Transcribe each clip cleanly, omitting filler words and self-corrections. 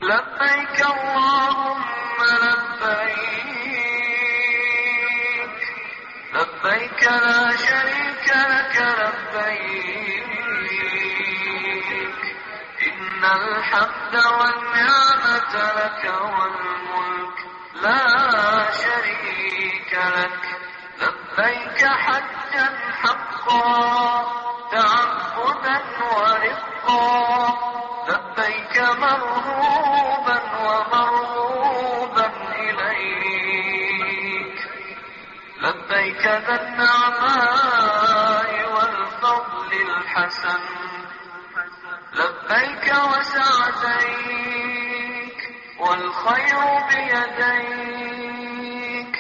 لبيك اللهم لبيك لبيك لا شريك لك لبيك إن الحمد والنعمة لك والملك لا شريك لك لبيك حجا حقا تعبدا ورقا لبيك مرغوبا ومرغوبا إليك لبيك ذا النعماء والفضل الحسن لبيك وسعديك والخير بيديك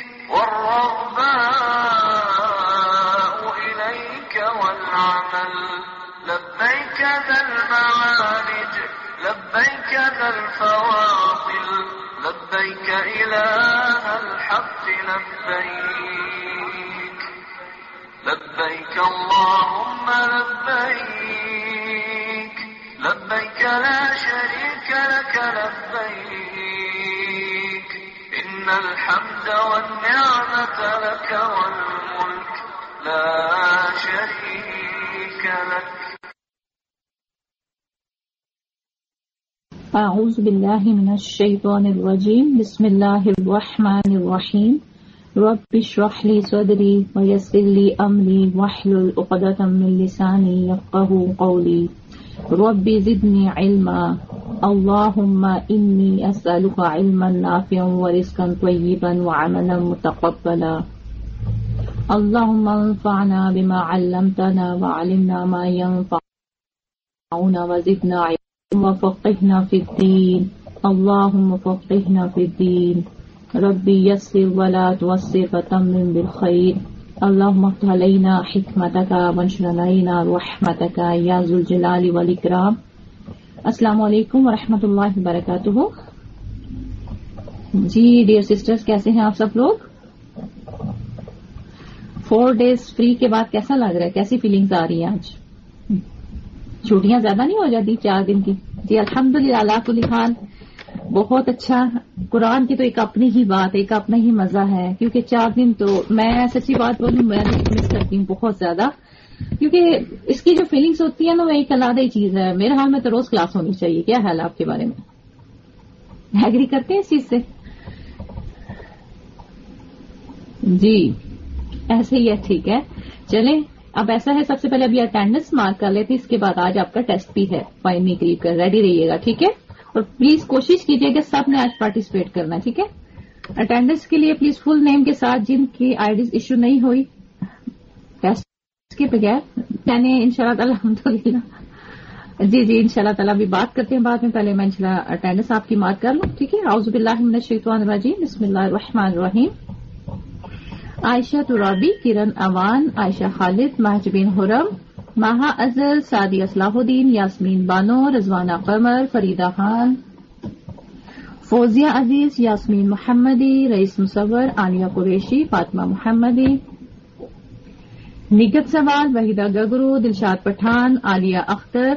والرغباء إليك والعمل لبيك ذا المعارج لبيك ذا الفواضل لبيك إله الحق لبيك لبيك اللهم لبيك لبيك لا شريك لك لبيك إن الحمد والنعمة لك والملك لا شريك لك. اعوذ باللہ من الشیطان الرجیم بسم اللہ الرحمن الرحیم رب اشرح لی صدری ویسر لی امری واحلل عقدۃ من لسانی یفقهوا قولی رب زدنی علما اللهم انی اسألک علما نافعا ورزقا طیبا وعملا متقبلا اللهم انفعنا بما علمتنا وعلمنا ما ينفعنا وزدنا علما وفقهنا في الدين اللهم فقهنا في الدين ربي يسر ولا تعسر وتمم بالخير اللهم افتح علينا حكمتك وانشر علينا رحمتك يا ذو الجلال والإكرام. السلام علیکم ورحمۃ اللہ وبرکاتہ. جی ڈیئر سسٹرز، کیسے ہیں آپ سب لوگ؟ 4 days فری کے بعد کیسا لگ رہا ہے؟ کیسی فیلنگز آ رہی ہیں آج؟ چھٹیاں زیادہ نہیں ہو جاتی 4 دن کی؟ جی الحمدللہ اللہ کل حال بہت اچھا. قرآن کی تو ایک اپنی ہی بات، ایک اپنا ہی مزہ ہے، کیونکہ 4 دن تو میں سچی بات بولوں میں مس کرتی ہوں بہت زیادہ، کیونکہ اس کی جو فیلنگز ہوتی ہے نا وہ ایک علیحدہ ہی چیز ہے. میرے حال میں تو روز کلاس ہونی چاہیے. کیا خیال ہے آپ کے بارے میں؟ ایگری کرتے ہیں اس چیز سے؟ جی ایسے ہی ہے، ٹھیک ہے. چلیں اب ایسا ہے، سب سے پہلے ابھی اٹینڈنس مارک کر لیتے، اس کے بعد آج آپ کا ٹیسٹ بھی ہے 5 قریب کر ریڈی رہیے گا، ٹھیک ہے؟ اور پلیز کوشش کیجیے کہ سب نے آج پارٹیسپیٹ کرنا ہے، ٹھیک ہے؟ اٹینڈنس کے لیے پلیز فل نیم کے ساتھ، جن کی آئی ڈیز ایشو نہیں ہوئی ٹیسٹ کے بغیر میں نے انشاءاللہ تعالی الحمدللہ جی انشاءاللہ تعالی بھی بات کرتے ہیں بعد میں. پہلے میں انشاءاللہ اٹینڈنس آپ کی مارک کر لوں، ٹھیک ہے؟ اعوذ باللہ من الشیطان الرجیم بسم اللہ الرحمن الرحیم. عائشہ ترابی، کرن اوان، عائشہ خالد، مہجبین حرم، ماہا ازل، سعدی اصلاح الدین، یاسمین بانو، رضوانہ قمر، فریدہ خان، فوزیہ عزیز، یاسمین محمدی، رئیس مصور، عالیہ قریشی، فاطمہ محمدی، نگت سوال، وحیدہ گگرو، دلشاد پٹھان، عالیہ اختر،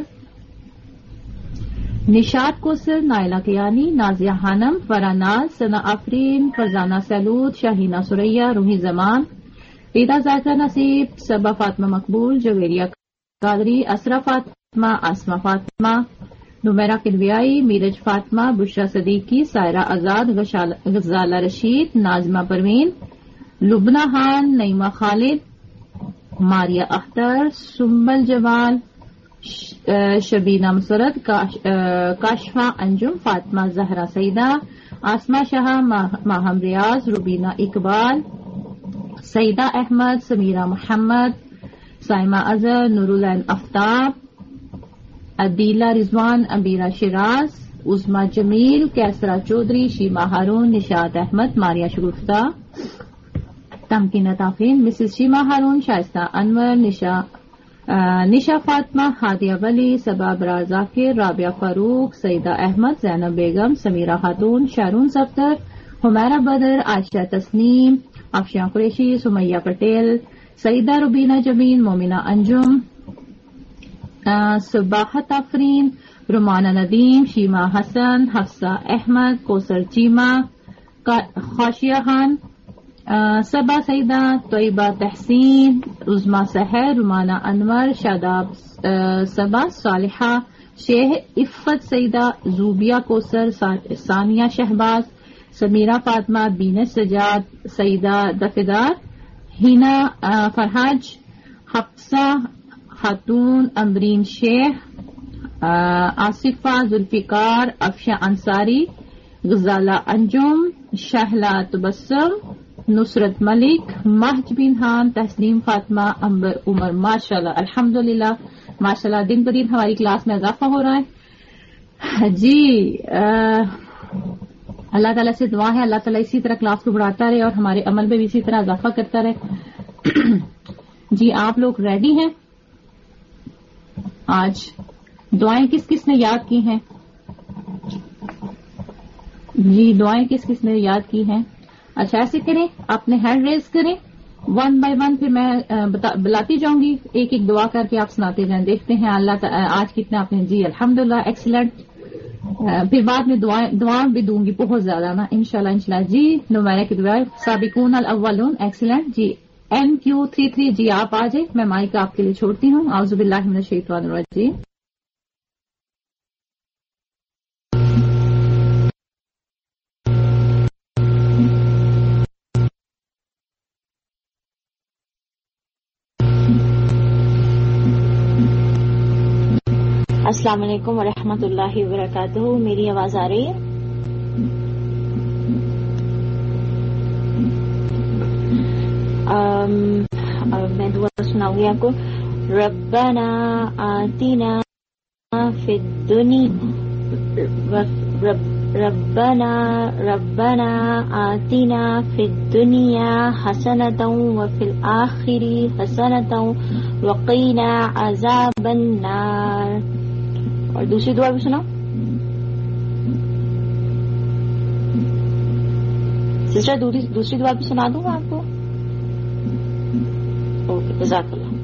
نشاد کوثر، نائلہ کیانی، نازیہ خانم، فراناز، ثنا آفرین، فرزانہ سیلود، شاہینہ سریہ، روحی زمان، ریدا ذائقہ نصیب، صبا فاطمہ مقبول، جویریہ قادری، اسرا فاطمہ، آسمہ فاطمہ، نمیرہ کلویائی، میرج فاطمہ، بشرا صدیقی، سائرہ آزاد، غزالہ رشید، نازمہ پروین، لبنہ خان، نعیمہ خالد، ماریہ اختر، سنبل جوال، شبینہ مسرت، کاشفہ انجم، فاطمہ زہرا سیدہ، آسمہ شاہ، ماہم ریاض، روبینہ اقبال، سیدہ احمد، سمیرہ محمد، سائمہ اظہر، نورالعین آفتاب، عدیلہ رضوان، امبیرہ شیراز، عظمیٰ جمیل، کیسرا چودھری، شیما ہارون، نشاط احمد، ماریہ شگفتہ، تمکینہ تافین، مسز شیما ہارون، شائستہ انور، نشا فاطمہ، ہادیہ ولی، صبا برار ذاکر، رابعہ فاروق، سعیدہ احمد، زینب بیگم، سمیرہ خاتون، شارون صفدر، حمیرہ بدر، عائشہ تسنیم، افشاں قریشی، سمیہ پٹیل، سعیدہ روبینہ جمیل، مومنہ انجم، صباحت آفرین، رومانہ ندیم، شیما حسن، حفصہ احمد، کوثر چیمہ، خاشیہ خان، صبا سعیدہ، طیبہ تحسین، عظما سحر، رومانہ انور، شاداب صبا، صالحہ شیخ، عفت سعیدہ، زوبیہ کوثر، ثانیہ شہباز، سمیرہ فاطمہ، بینت سجاد، سعیدہ دفدار، ہینا فرحاج، حفصہ خاتون، امرین شیخ، آصفہ ذوالفقار، افشا انصاری، غزالہ انجم، شہلا تبسم، نصرت ملک، مہج بن خان، تسلیم فاطمہ، امبر عمر. ماشاءاللہ الحمدللہ ماشاءاللہ دن بدن ہماری کلاس میں اضافہ ہو رہا ہے جی. اللہ تعالیٰ سے دعا ہے اللہ تعالیٰ اسی طرح کلاس کو بڑھاتا رہے اور ہمارے عمل میں بھی اسی طرح اضافہ کرتا رہے. جی آپ لوگ ریڈی ہیں؟ آج دعائیں کس کس نے یاد کی ہیں؟ جی دعائیں کس کس نے یاد کی ہیں؟ اچھا ایسے کریں اپنے ہینڈ ریز کریں 1 by 1، پھر میں بلاتی جاؤں گی ایک ایک دعا کر کے آپ سناتے جائیں. دیکھتے ہیں اللہ آج کتنا آپ نے. جی الحمدللہ ایکسیلنٹ. پھر بعد میں دعا بھی دوں گی بہت زیادہ نا انشاءاللہ. جی نمائرہ کی دعائیں سابقون الاولون. ایکسیلنٹ. جی MQ33 جی آپ آ جائیں، میں مائک آپ کے لیے چھوڑتی ہوں. اعوذ باللہ من الشیطان الرجیم. السلام علیکم ورحمۃ اللہ وبرکاتہ. میری آواز آ رہی ہے؟ میں دعا سناؤں گی آپ کو. ربنا آتنا فی الدنیا ربنا آتنا فی الدنیا حسنۃ وفی الآخرۃ حسنۃ وقینا عذاب النار. اور دوسری دعا بھی سناؤ. سسٹر دوسری دعا بھی سنا دوں گا آپ کو. اوکے جزاک اللہ.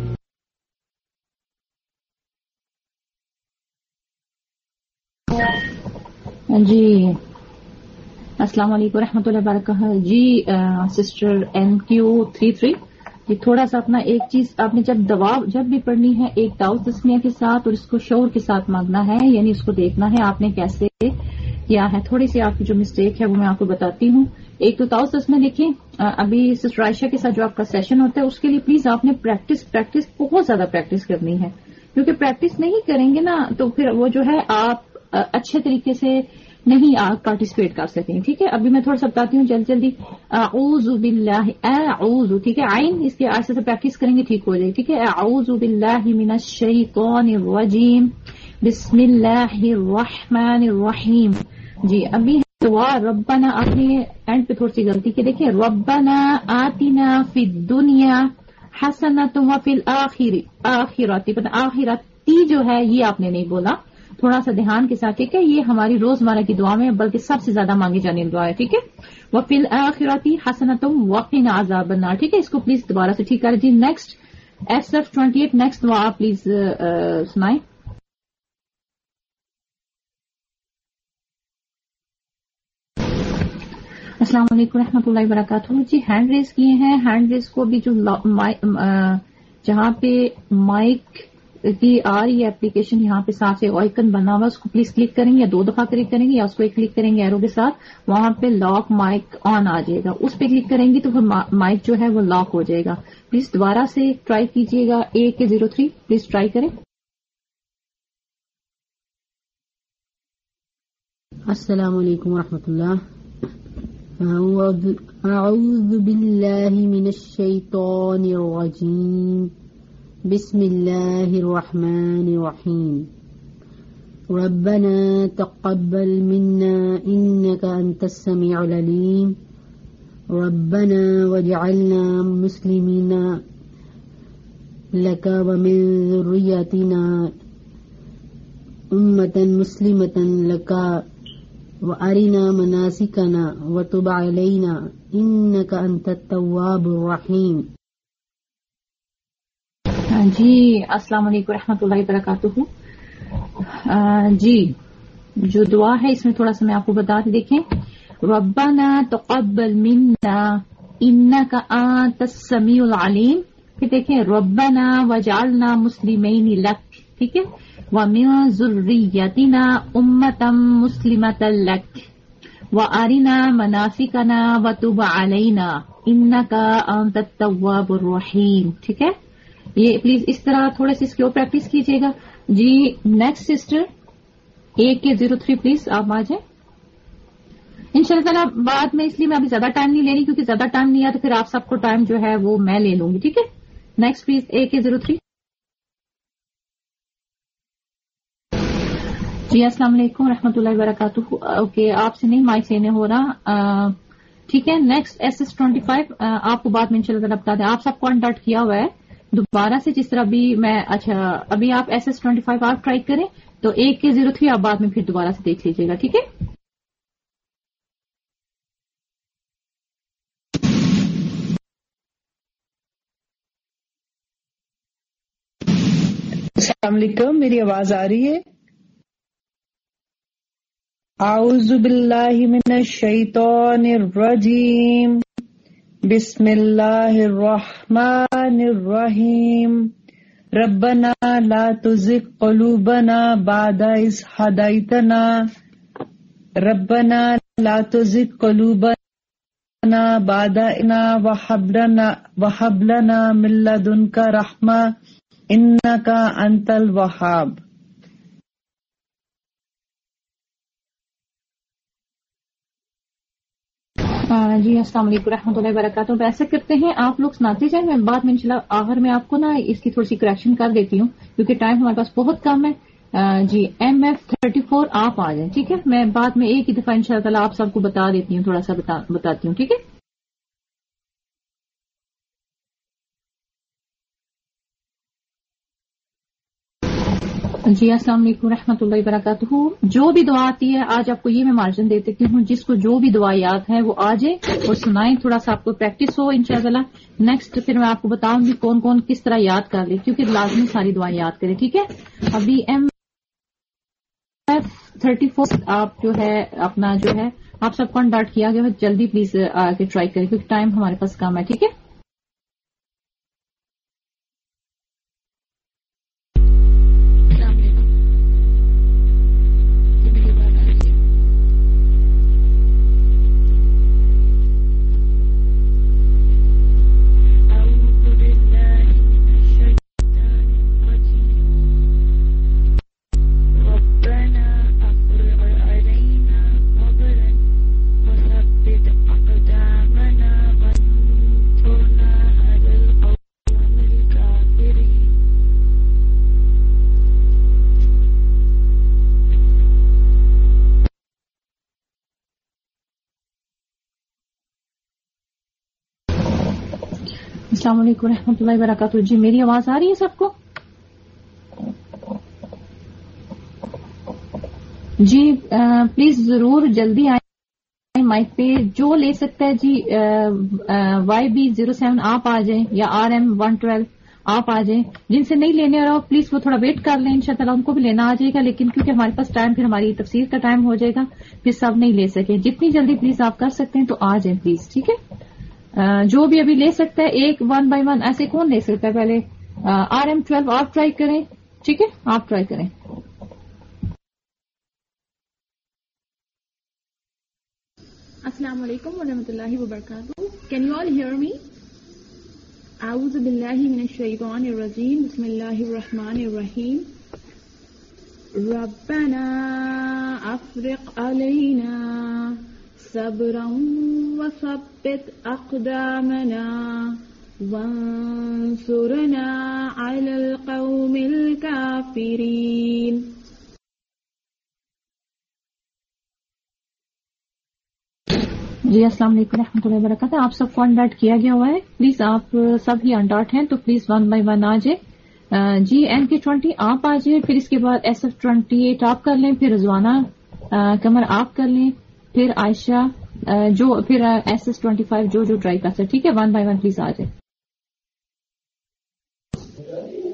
جی السلام علیکم ورحمۃ اللہ وبرکاتہ. جی سسٹر MQ33 یہ تھوڑا سا اپنا ایک چیز آپ نے جب بھی پڑھنی ہے ایک داؤ تسمیہ کے ساتھ اور اس کو شعور کے ساتھ مانگنا ہے، یعنی اس کو دیکھنا ہے آپ نے کیسے کیا ہے. تھوڑی سی آپ کی جو مسٹیک ہے وہ میں آپ کو بتاتی ہوں. ایک تو داؤ تسمیہ دیکھیں ابھی سسٹر عائشہ کے ساتھ جو آپ کا سیشن ہوتا ہے اس کے لیے پلیز آپ نے پریکٹس بہت زیادہ پریکٹس کرنی ہے، کیونکہ پریکٹس نہیں کریں گے نا تو پھر وہ جو ہے آپ اچھے طریقے سے نہیں آپ پارٹیسپیٹ کر سکیں. ٹھیک ہے ابھی میں تھوڑا سا بتاتی ہوں جلدی. اعوذ باللہ اعوذ. ٹھیک ہے عین اس کے آہستہ سے پریکٹس کریں گے ٹھیک ہو جائے. ٹھیک ہے اعوذ باللہ من الشیطان الرجیم بسم اللہ الرحمن الرحیم. جی ابھی دعا ربنا آپ نے اینڈ پہ تھوڑی سی غلطی کی دیکھیں. ربنا آتنا فی الدنیا حسنۃ وفی الآخرۃ. آخرتی جو ہے یہ آپ نے نہیں بولا، تھوڑا سا دھیان کے ساتھ. ٹھیک ہے یہ ہماری روزمرہ کی دعا میں بلکہ سب سے زیادہ مانگی جانے والی دعا ہے. ٹھیک ہے وفی الآخرۃ حسنۃ وقنا عذاب النار. ٹھیک ہے اس کو پلیز دوبارہ سے ٹھیک کر. جی نیکسٹ SF28 نیکسٹ دعا آپ پلیز سنائیں. السلام علیکم ورحمۃ اللہ وبرکاتہ. جی ہینڈ ریز کیے ہیں. ہینڈ ریز کو بھی جو جہاں پہ مائک کی آ رہی ہے اپلیکیشن یہاں پہ ساتھ سے آئیکن بنا ہوا اس کو پلیز کلک کریں گے یا 2 دفعہ کلک کریں گے یا اس کو ایک کلک کریں گے ایرو کے ساتھ. وہاں پہ لاک مائک آن آ جائے گا، اس پہ کلک کریں گے تو پھر مائک جو ہے وہ لاک ہو جائے گا. پلیز دوبارہ سے ٹرائی کیجیے گا. AK03 پلیز ٹرائی کریں. السلام علیکم ورحمۃ اللہ. اعوذ باللہ من الشیطان الرجیم بسم اللہ الرحمن الرحیم. ربنا تقبل منا انك انت السميع العليم. ربنا واجعلنا مسلمين لك ومن ذريتنا أمة مسلمة لك وأرنا مناسكنا وتب علينا إنك أنت التواب الرحيم. جی السلام علیکم ورحمۃ اللہ وبرکاتہ. جی جو دعا ہے اس میں تھوڑا سا میں آپ کو بتا دیں. دیکھیں ربنا تقبل منا انک انت السمیع العلیم. پھر دیکھیں ربنا وجعلنا مسلمین لک. ٹھیک ہے. ومن ذریتنا امۃ مسلمۃ لک وارنا مناسکنا وتب علینا انک انت التواب الرحیم. ٹھیک ہے. یہ پلیز اس طرح تھوڑا سی اس کی اور پریکٹس کیجیے گا. جی نیکسٹ سسٹر AK03 پلیز آپ آ جائیں انشاءاللہ تعالیٰ. بعد میں اس لیے میں ابھی زیادہ ٹائم نہیں لے رہی کیونکہ زیادہ ٹائم نہیں آیا تو پھر آپ سب کو ٹائم جو ہے وہ میں لے لوں گی. ٹھیک ہے. Next please AK03. جی السلام علیکم ورحمۃ اللہ وبرکاتہ. اوکے آپ سے نہیں مائک سے نہیں ہو رہا. ٹھیک ہے. نیکسٹ SS25 آپ کو بعد میں انشاءاللہ تعالیٰ بتا دیں. آپ سب کو انڈرٹ کیا ہوا ہے دوبارہ سے جس طرح بھی میں. اچھا ابھی آپ SS25 آپ ٹرائی کریں تو AK03 آپ بعد میں پھر دوبارہ سے دیکھ لیجیے گا. ٹھیک ہے. السلام علیکم. میری آواز آ رہی ہے؟ اعوذ باللہ من الشیطان الرجیم. بسم اللہ الرحمن الرحیم. ربنا لا تزغ قلوبنا بعد اذ ہدیتنا. ربنا لا تزغ قلوبنا بعد وهب لنا من لدنک رحمہ انک انت الوہاب. جی السلام علیکم ورحمۃ اللہ وبرکاتہ. ایسا کرتے ہیں آپ لوگ سناتے جائیں. میں بعد میں انشاءاللہ آخر میں آپ کو نا اس کی تھوڑی سی کریکشن کر دیتی ہوں کیونکہ ٹائم ہمارے پاس بہت کم ہے. جی MF34 آپ آ جائیں. ٹھیک ہے. میں بعد میں ایک ہی دفعہ انشاءاللہ تعالیٰ آپ سب کو بتا دیتی ہوں تھوڑا سا بتاتی ہوں. ٹھیک ہے. جی السلام علیکم ورحمۃ اللہ وبرکاتہ. جو بھی دعا آتی ہے آج آپ کو یہ میں مارجن دے دیتی ہوں. جس کو جو بھی دعا یاد ہے وہ آ جائے اور سنائیں. تھوڑا سا آپ کو پریکٹس ہو انشاءاللہ. نیکسٹ پھر میں آپ کو بتاؤں گی کون کون کس طرح یاد کر لے کیونکہ لازمی ساری دعائیں یاد کریں. ٹھیک ہے. ابھی MF34 آپ جو ہے اپنا جو ہے آپ سب کو انڈرٹ کیا گیا. جلدی پلیز آ کے ٹرائی کریں کیونکہ ٹائم ہمارے پاس کم ہے. ٹھیک ہے. السلام علیکم ورحمۃ اللہ وبرکاتہ. جی میری آواز آ رہی ہے سب کو؟ جی پلیز ضرور جلدی آئیں مائک پہ. جو لے سکتا ہے جی YB07 آپ آ جائیں یا RM112 آپ آ جائیں. جن سے نہیں لینے رہا پلیز وہ تھوڑا ویٹ کر لیں. انشاءاللہ ان کو بھی لینا آ جائے گا لیکن کیونکہ ہمارے پاس ٹائم پھر ہماری تفسیر کا ٹائم ہو جائے گا پھر سب نہیں لے سکے. جتنی جلدی پلیز آپ کر سکتے ہیں تو آ جائیں پلیز. ٹھیک ہے. جو بھی ابھی لے سکتا ہے ایک 1 by 1 ایسے کون لے سکتا ہے؟ پہلے RM12 آپ ٹرائی کریں. ٹھیک ہے. آپ ٹرائی کریں. السلام علیکم ورحمۃ اللہ وبرکاتہ. Can you all hear me? اعوذ باللہ من الشیطان الرجیم. بسم اللہ الرحمن الرحیم. ربنا افرغ علینا صبرا وثبت اقدامنا وانصرنا علی القوم الکافرین. جی السلام علیکم ورحمۃ اللہ وبرکاتہ. آپ سب کو انڈرٹ کیا گیا ہوا ہے. پلیز آپ سب ہی انڈرٹ ہیں تو پلیز 1 by 1 آ جائے. جی MK20 آپ آ جائے. پھر اس کے بعد SF28 آپ کر لیں. پھر رضوانہ قمر آپ کر لیں. پھر عائشہ جو پھر SS25 جو ٹرائی کر سکتے. ٹھیک ہے. 1 by 1 پلیز آ جائے.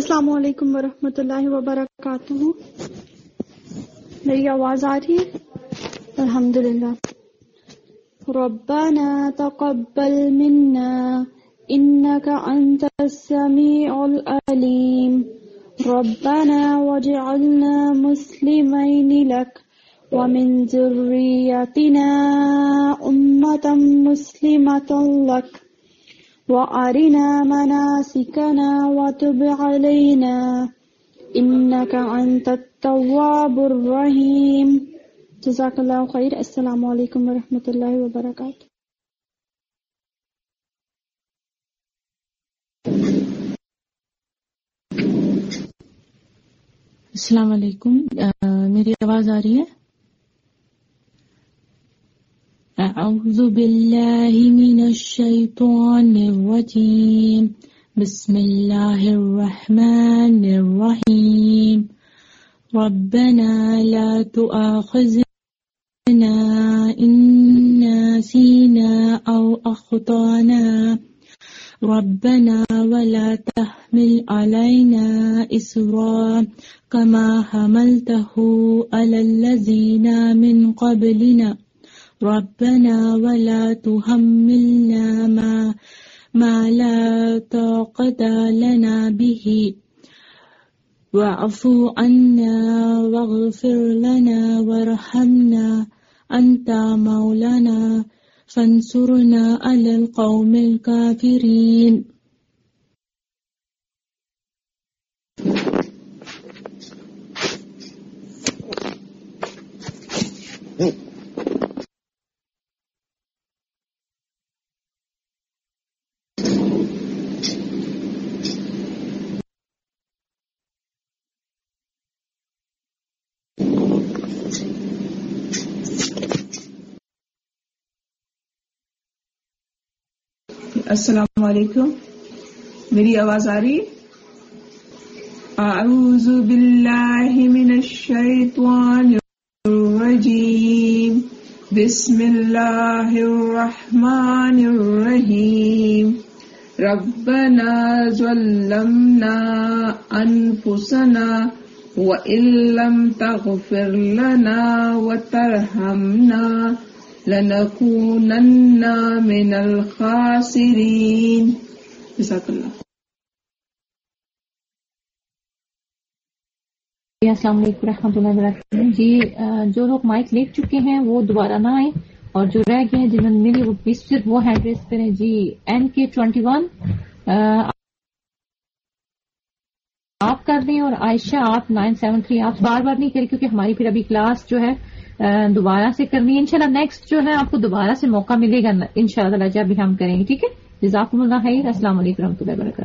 السلام علیکم ورحمۃ اللہ وبرکاتہ. میری آواز آ رہی ہے؟ الحمدللہ. ربنا تقبل منا انك انت السميع العليم. ربنا واجعلنا مسلمين لك ومن ذريتنا أمة مسلمة لك وأرنا مناسكنا وتب علينا إنك أنت التواب الرحيم. جزاک اللہ خیر. السلام علیکم ورحمۃ اللہ وبرکاتہ. السلام علیکم. میری آواز آ رہی ہے؟ اعوذ باللہ من الشیطان الرجیم. بسم اللہ الرحمن الرحیم. ربنا لا تؤاخذنا إن نسينا أو أخطأنا ربنا ولا تحمل علينا إصرا كما حملته على الذين من قبلنا ربنا ولا تحملنا ما لا طاقة لنا به واعف عنا واغفر لنا وارحمنا أنت مولانا فانصرنا على القوم الكافرين. السلام علیکم. میری آواز آ رہی؟ اعوذ باللہ من الشیطان الرجیم. بسم اللہ الرحمن الرحیم. ربنا ظلمنا انفسنا وإن لم تغفر لنا وترحمنا لنکونن من الخاسرین. جزاک اللہ. السلام علیکم ورحمۃ اللہ وبرکاتہ. جی جو لوگ مائک لے چکے ہیں وہ دوبارہ نہ آئیں، اور جو رہ گئے ہیں جنہوں نے میری وہ پلیز صرف وہ ہینڈ ریز کریں. جی NK21 آپ کر دیں، اور عائشہ آپ 973 آپ بار بار نہیں کریں کیونکہ ہماری پھر ابھی کلاس جو ہے دوبارہ سے کرنی ہے. انشاءاللہ نیکسٹ جو ہے آپ کو دوبارہ سے موقع ملے گا انشاءاللہ جب بھی ہم کریں گے. ٹھیک ہے. جزاکم اللہ خیر. السلام علیکم ورحمۃ اللہ وبرکاتہ.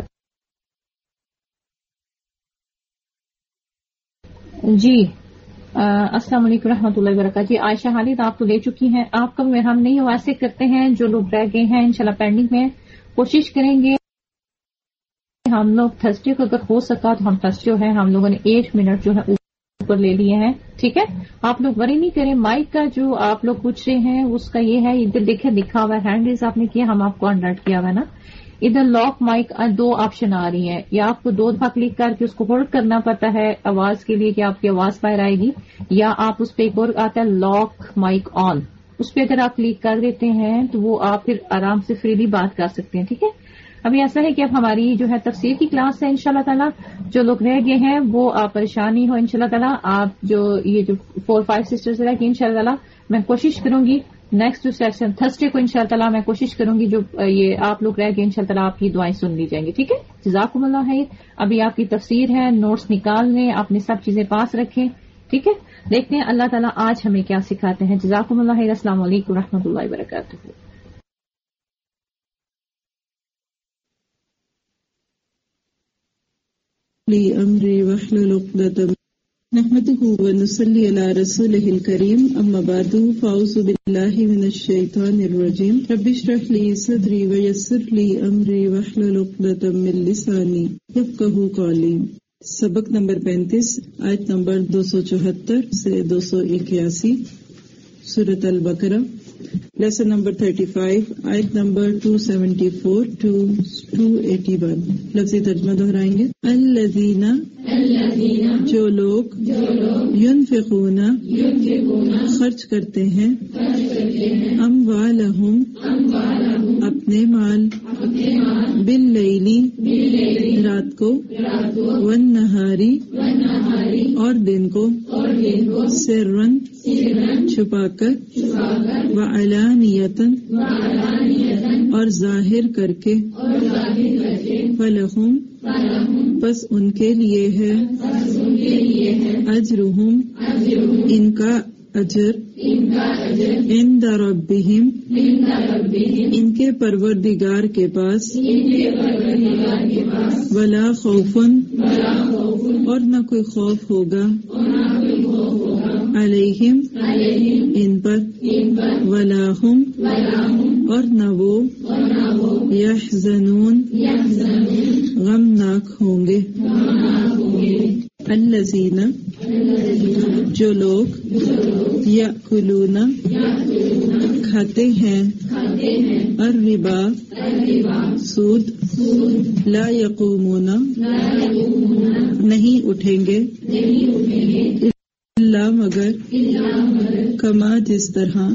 جی السلام علیکم ورحمۃ اللہ وبرکاتہ. جی عائشہ خالد آپ تو لے چکی ہیں، آپ کا ہم نہیں ہو ایسے کرتے ہیں. جو لوگ رہ گئے ہیں انشاءاللہ پینڈنگ میں کوشش کریں گے ہم لوگ تھرسڈے کو، اگر ہو سکا تو ہم تھرسڈے ہے ہم لوگوں نے 8 منٹ جو ہے اوپر لے لیے ہیں. ٹھیک ہے. آپ لوگ وری نہیں کریں. مائک کا جو آپ لوگ پوچھ رہے ہیں اس کا یہ ہے، ادھر دیکھیں لکھا ہوا ہے ہینڈ ریز آپ نے کیا، ہم آپ کو انڈرٹ کیا ہوا ہے نا. ادھر لاک مائک 2 آپشن آ رہی ہیں، یا آپ کو 2 دفعہ کلک کر کے اس کو ہولڈ کرنا پڑتا ہے آواز کے لیے کہ آپ کی آواز باہر آئے گی، یا آپ اس پہ ایک اور آتا ہے لاک مائک آن، اس پہ اگر آپ کلک کر دیتے ہیں تو وہ آپ پھر آرام سے فریلی بات کر سکتے ہیں. ٹھیک ہے. ابھی ایسا ہے کہ اب ہماری جو ہے تفسیر کی کلاس ہے انشاءاللہ تعالیٰ. جو لوگ رہ گئے ہیں وہ آپ پریشانی ہو انشاءاللہ تعالیٰ. آپ جو یہ جو 4-5 سسٹرز رہ گئی انشاءاللہ تعالیٰ میں کوشش کروں گی نیکسٹ جو سیکشن تھرسڈے کو انشاءاللہ تعالیٰ میں کوشش کروں گی جو یہ آپ لوگ رہ گئے انشاءاللہ تعالیٰ آپ کی دعائیں سن لی جائیں گی. ٹھیک ہے. جزاکم اللہ خیر. ابھی آپ کی تفسیر ہے، نوٹس نکال لیں، اپنی سب چیزیں پاس رکھیں. ٹھیک ہے. دیکھتے ہیں اللہ تعالیٰ آج ہمیں کیا سکھاتے ہیں. جزاکم اللہ خیر. السلام علیکم ورحمۃ اللہ وبرکاتہ. امری واحلل عقدۃ نحمده ونصلي على رسوله الكريم اما بعد فاعوذ بالله من الشيطان الرجيم رب اشرح لي صدري ويسر لي امري واحلل عقدۃ من لساني يفقهوا قولي. سبق نمبر 35 آیت نمبر 274 سے 281 سورۃ البقرہ. Lesson number 35, ayat number 274 to 281. لفظی ترجمہ دہرائیں گے. الذین جو لوگ ينفقون خرچ کرتے ہیں اموالہم اپنے مال باللیل رات کو والنہاری اور دن کو سرًا چھپا کر وعلانیۃً اور ظاہر کر کے فلہم پس ان کے لیے ہے اجرہم ان کا اجر عند ربہم ان کے پروردگار کے پاس ولا خوف اور نہ کوئی خوف ہوگا علیہم ان پر ولا ہم اور نہ وہ یحزنون غمناک ہوں گے. الذین جو لوگ یأکلون کھاتے ہیں الربا سود لا یقومون نہیں اٹھیں گے الا مگر کما جس طرح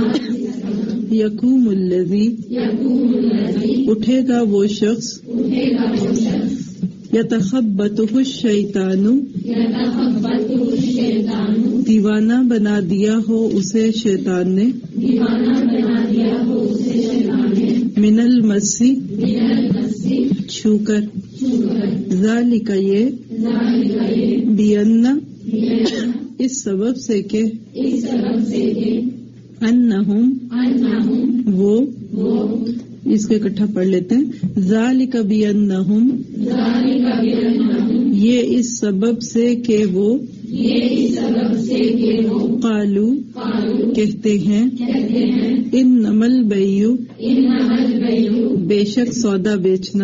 یقوم الذی اٹھے گا وہ شخص یتخبطہ الشیطان دیوانہ بنا دیا ہو اسے شیطان نے من المس چھو کر ذالک یہ بین اس سبب سے کہ انہم وہ اس کو اکٹھا پڑھ لیتے ہیں. ذالک بانہم یہ اس سبب سے کہ وہ قالو کہتے ہیں انما البیع بے شک سودا بیچنا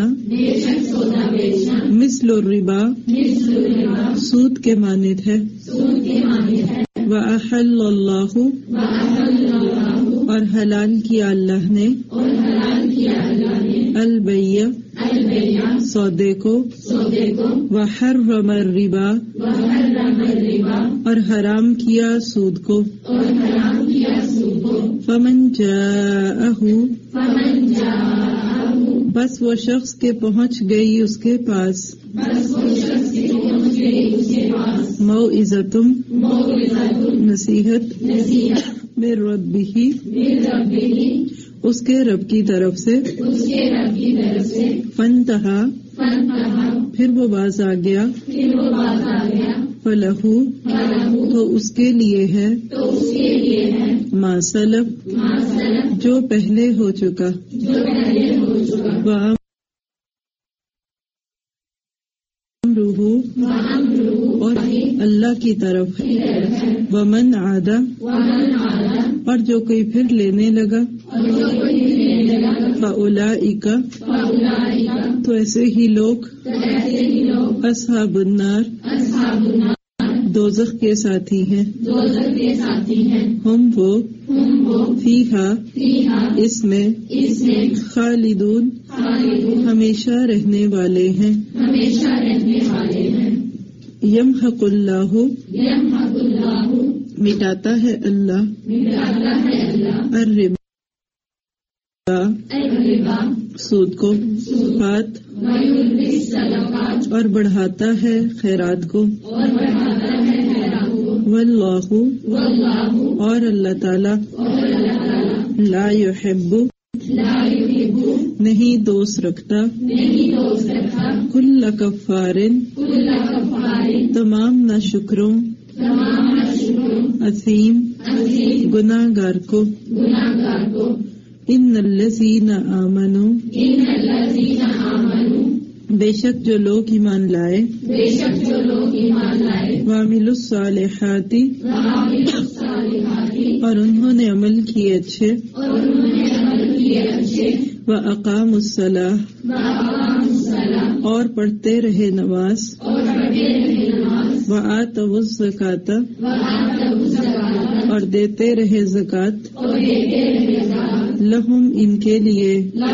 مثل الربا سود کے مانند ہے وَأَحَلَّ اللَّهُ اور حلال کیا اللہ نے البیع سودے کو وحرم الربا اور حرام کیا سود کو. فمن جاءہ بس وہ شخص کے پہنچ گئی اس کے پاس موعظۃ نصیحت من ربہ اس کے رب کی طرف سے فانتہا پھر وہ باز آ گیا فلہ تو اس کے لیے ہے ما سلف جو پہلے ہو چکا اور اللہ کی طرف ومن عاد اور جو کوئی پھر لینے لگا فاولئک تو ایسے ہی لوگ اصحاب النار دوزخ کے ساتھی ہیں ہم وہ فیہا اس میں خالدون ہمیشہ رہنے والے ہیں. یمحق اللہ مٹاتا ہے اللہ الربا سود کو ہاتھ اور بڑھاتا ہے خیرات کو واللہ اور اللہ تعالی لا یحب نہیں دوست رکھتا کل کفار تمام ناشکروں اثیم گناہ گار کو. ان الذین آمنوا بے شک جو لوگ ایمان لائے وعملوا الصالحات اور انہوں نے عمل کیے اچھے وَأَقَامُوا الصَّلَاةَ اور پڑھتے رہے نماز وَآتَوُا الزَّكَاةَ اور دیتے رہے زکات، لہم ان کے لیے،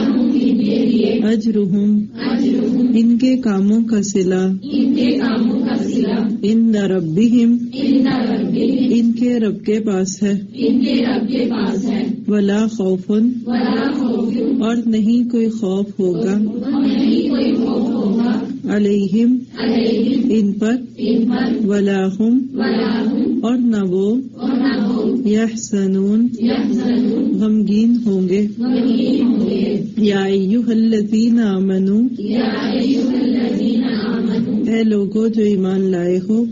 اجرہم ان کے کاموں کا صلہ، عند ربہم ان کے رب کے پاس ہے، ولا خوف اور نہیں کوئی خوف ہوگا، علیہم ان پر، ولا ہم اور نہ وہ، یحزنون غمگین ہوں گے۔ یا ایھا الذین آمنوا اے لوگو جو ایمان لائے ہو،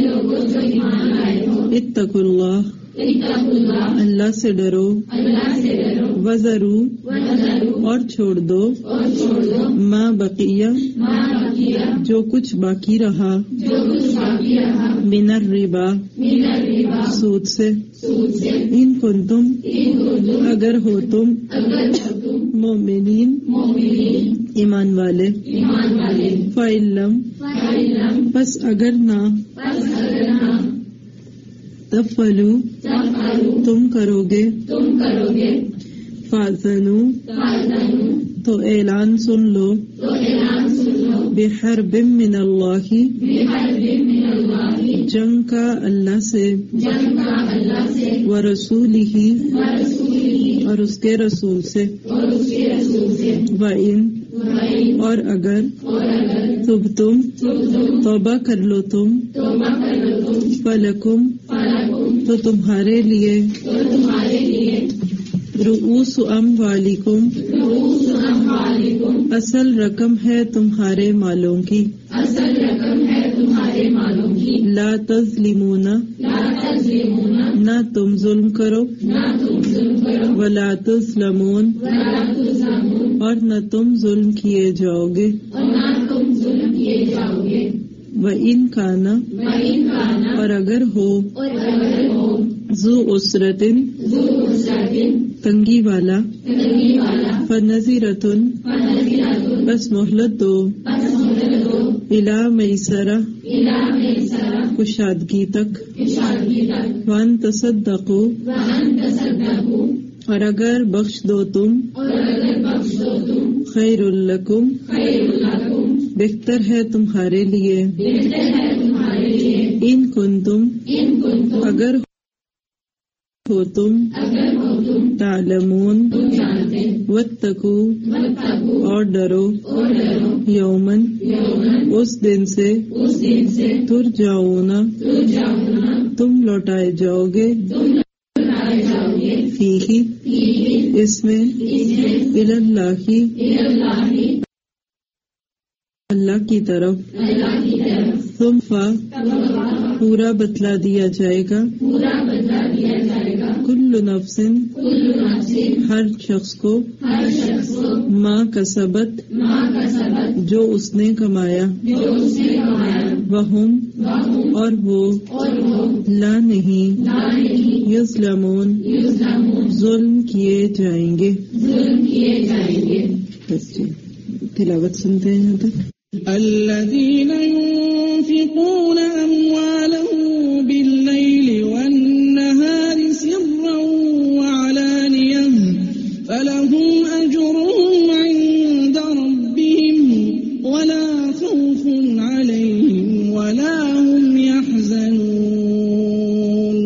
اتقوا اللہ اللہ سے ڈرو، وذروا اور چھوڑ دو، ما بقیہ جو کچھ باقی رہا، من الربا سود سے، ان کنتم اگر ہو تم، مومنین ایمان والے، فَإِن پس اگر نہ، تفعلوا تم کرو گے، فَأْذَنُوا تو اعلان سن لو، بحرب من اللہ جنگ کا اللہ سے، ورسولہ اور اس کے رسول سے، وَإِن اور اگر، تبتم توبہ کر لو تم، فلکم تو تمہارے لیے، رؤوس اموالکم اصل رقم ہے تمہارے مالوں کی، لا تظلمون نہ تم ظلم کرو، ولا تظلمون اور نہ تم ظلم کیے جاؤ گے، وَإِن كَانَ اور اگر ہو، ذو عسرۃ تنگی والا، فنظرۃ بس مہلت دو، الی میسرہ کشادگی تک، وان تصدقوا اور اگر بخش دو تم، خیر لکم بہتر ہے تمہارے لیے، ان کنتم اگر ہو تم، تعلمون واتقوا اور ڈرو، یومن اس دن سے، ترجعون تم لوٹائے جاؤ گے، فیہ اس میں، الی اللہ اللہ کی طرف، ثم پورا بتلا دیا جائے گا، کل نفس ہر شخص کو، ما کسبت جو اس نے کمایا، وہم اور وہ، لا نہیں، یظلمون ظلم کیے جائیں گے۔ تلاوت سنتے ہیں یہاں تک۔ الذين ينفقون أموالهم بالليل والنهار سرا وعلانية فلهم أجرهم عند ربهم ولا خوف عليهم ولا هم يحزنون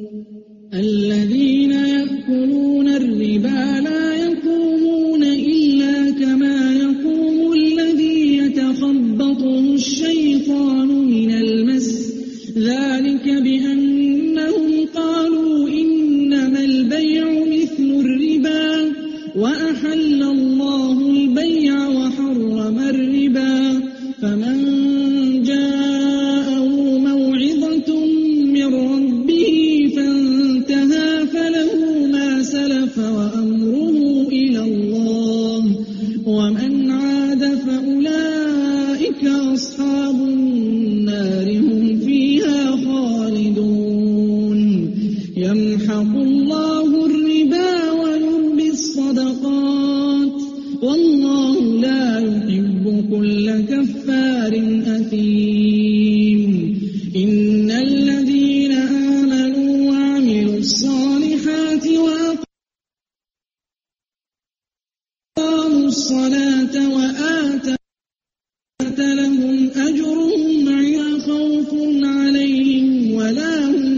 الذين يأكلون الربا لا يقومون إلا كما يقوم الذي يتخبطه الشيطان من المس ذلك بأنهم قالوا إنما البيع مثل الربا وأحل الله البيع وحرم الربا فمن جاءه موعظة من ربه فانتهى فله ما سلف وأمره إلى الله ومن عاد فأولئك أصحاب النار هم فيها خالدون يمحق الله الربا ويربي الصدقات والله الصلاة وآتت لهم أجرهم غير خوف عليهم ولا هم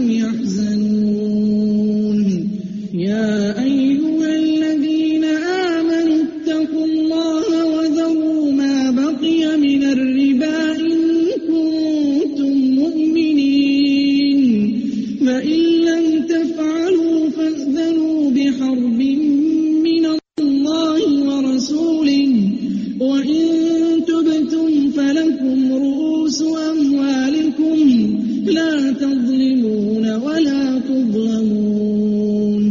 يحزنون يا أيها الذين آمنوا اتقوا الله وذروا ما بقي من الربا إن كنتم مؤمنين فإن لم تفعلوا فأذنوا بحرب من الله ورسوله وإن تبتم فلكم رؤوس أموالكم لا تظلمون ولا تظلمون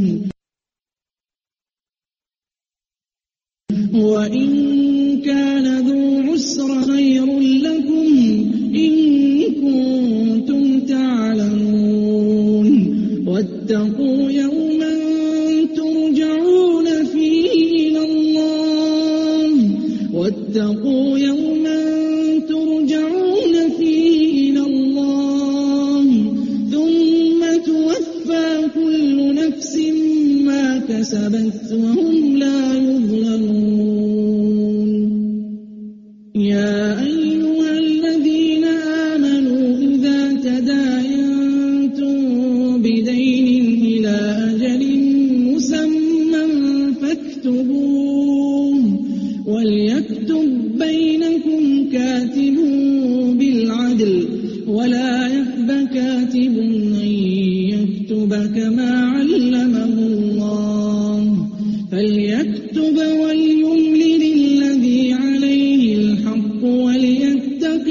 وإن كان ذو عسر خير لكم إن كنتم تعلمون واتقوا يوما ترجعون فيه إلى الله واتقوا يوما ترجعون فيه إلى الله ثم توفى كل نفس ما كسبت وهم لا يظلمون يا أيها الذين آمنوا إذا تداينتم بدين إلى أجل مسمى فاكتبوه وليكتب بينكم كاتب بالعدل ولا يأب كاتب أن يكتب كما علمه الله فليكتب وليملل الذي عليه الحق وليتق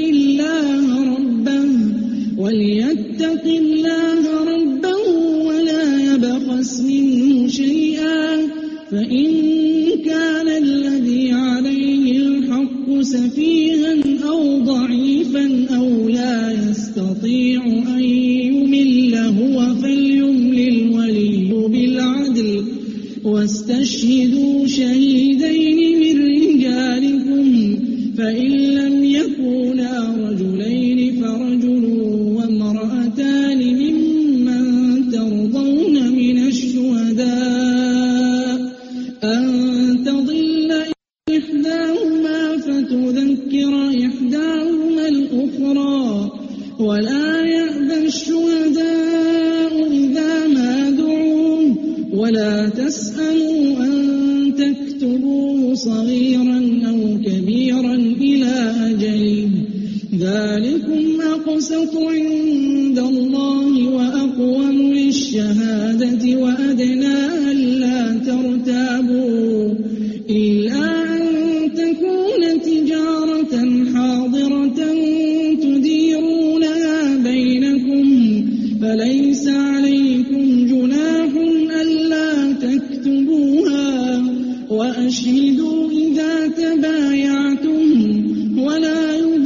الله ربه ولا يبخس منه شيئا فإن كان الذي عليه الحق سفيها أو ضعيفا أو لا يستطيع أن يمل هو فليملل وليه بالعدل واستشهدوا شهيدين من رجالكم فإن لم يكونا رجلين فرجل وامرأتان ممن ترضون من الشهداء أن تضل إحداهما فتذكر إحداهما الأخرى ولا يأبى الشهداء إذا ما دعوا ولا تسأموا أن تكتبوه صغيرا أو كبيرا إلى أجله ذلكم أقسط عند الله وأقوم للشهادة وأدنى ألا ترتابوا إلا أن تكون تجارة حاضرة تديرونها بينكم فليس عليكم جناح ألا تكتبوها وأشهدوا إذا تبايعتم ولا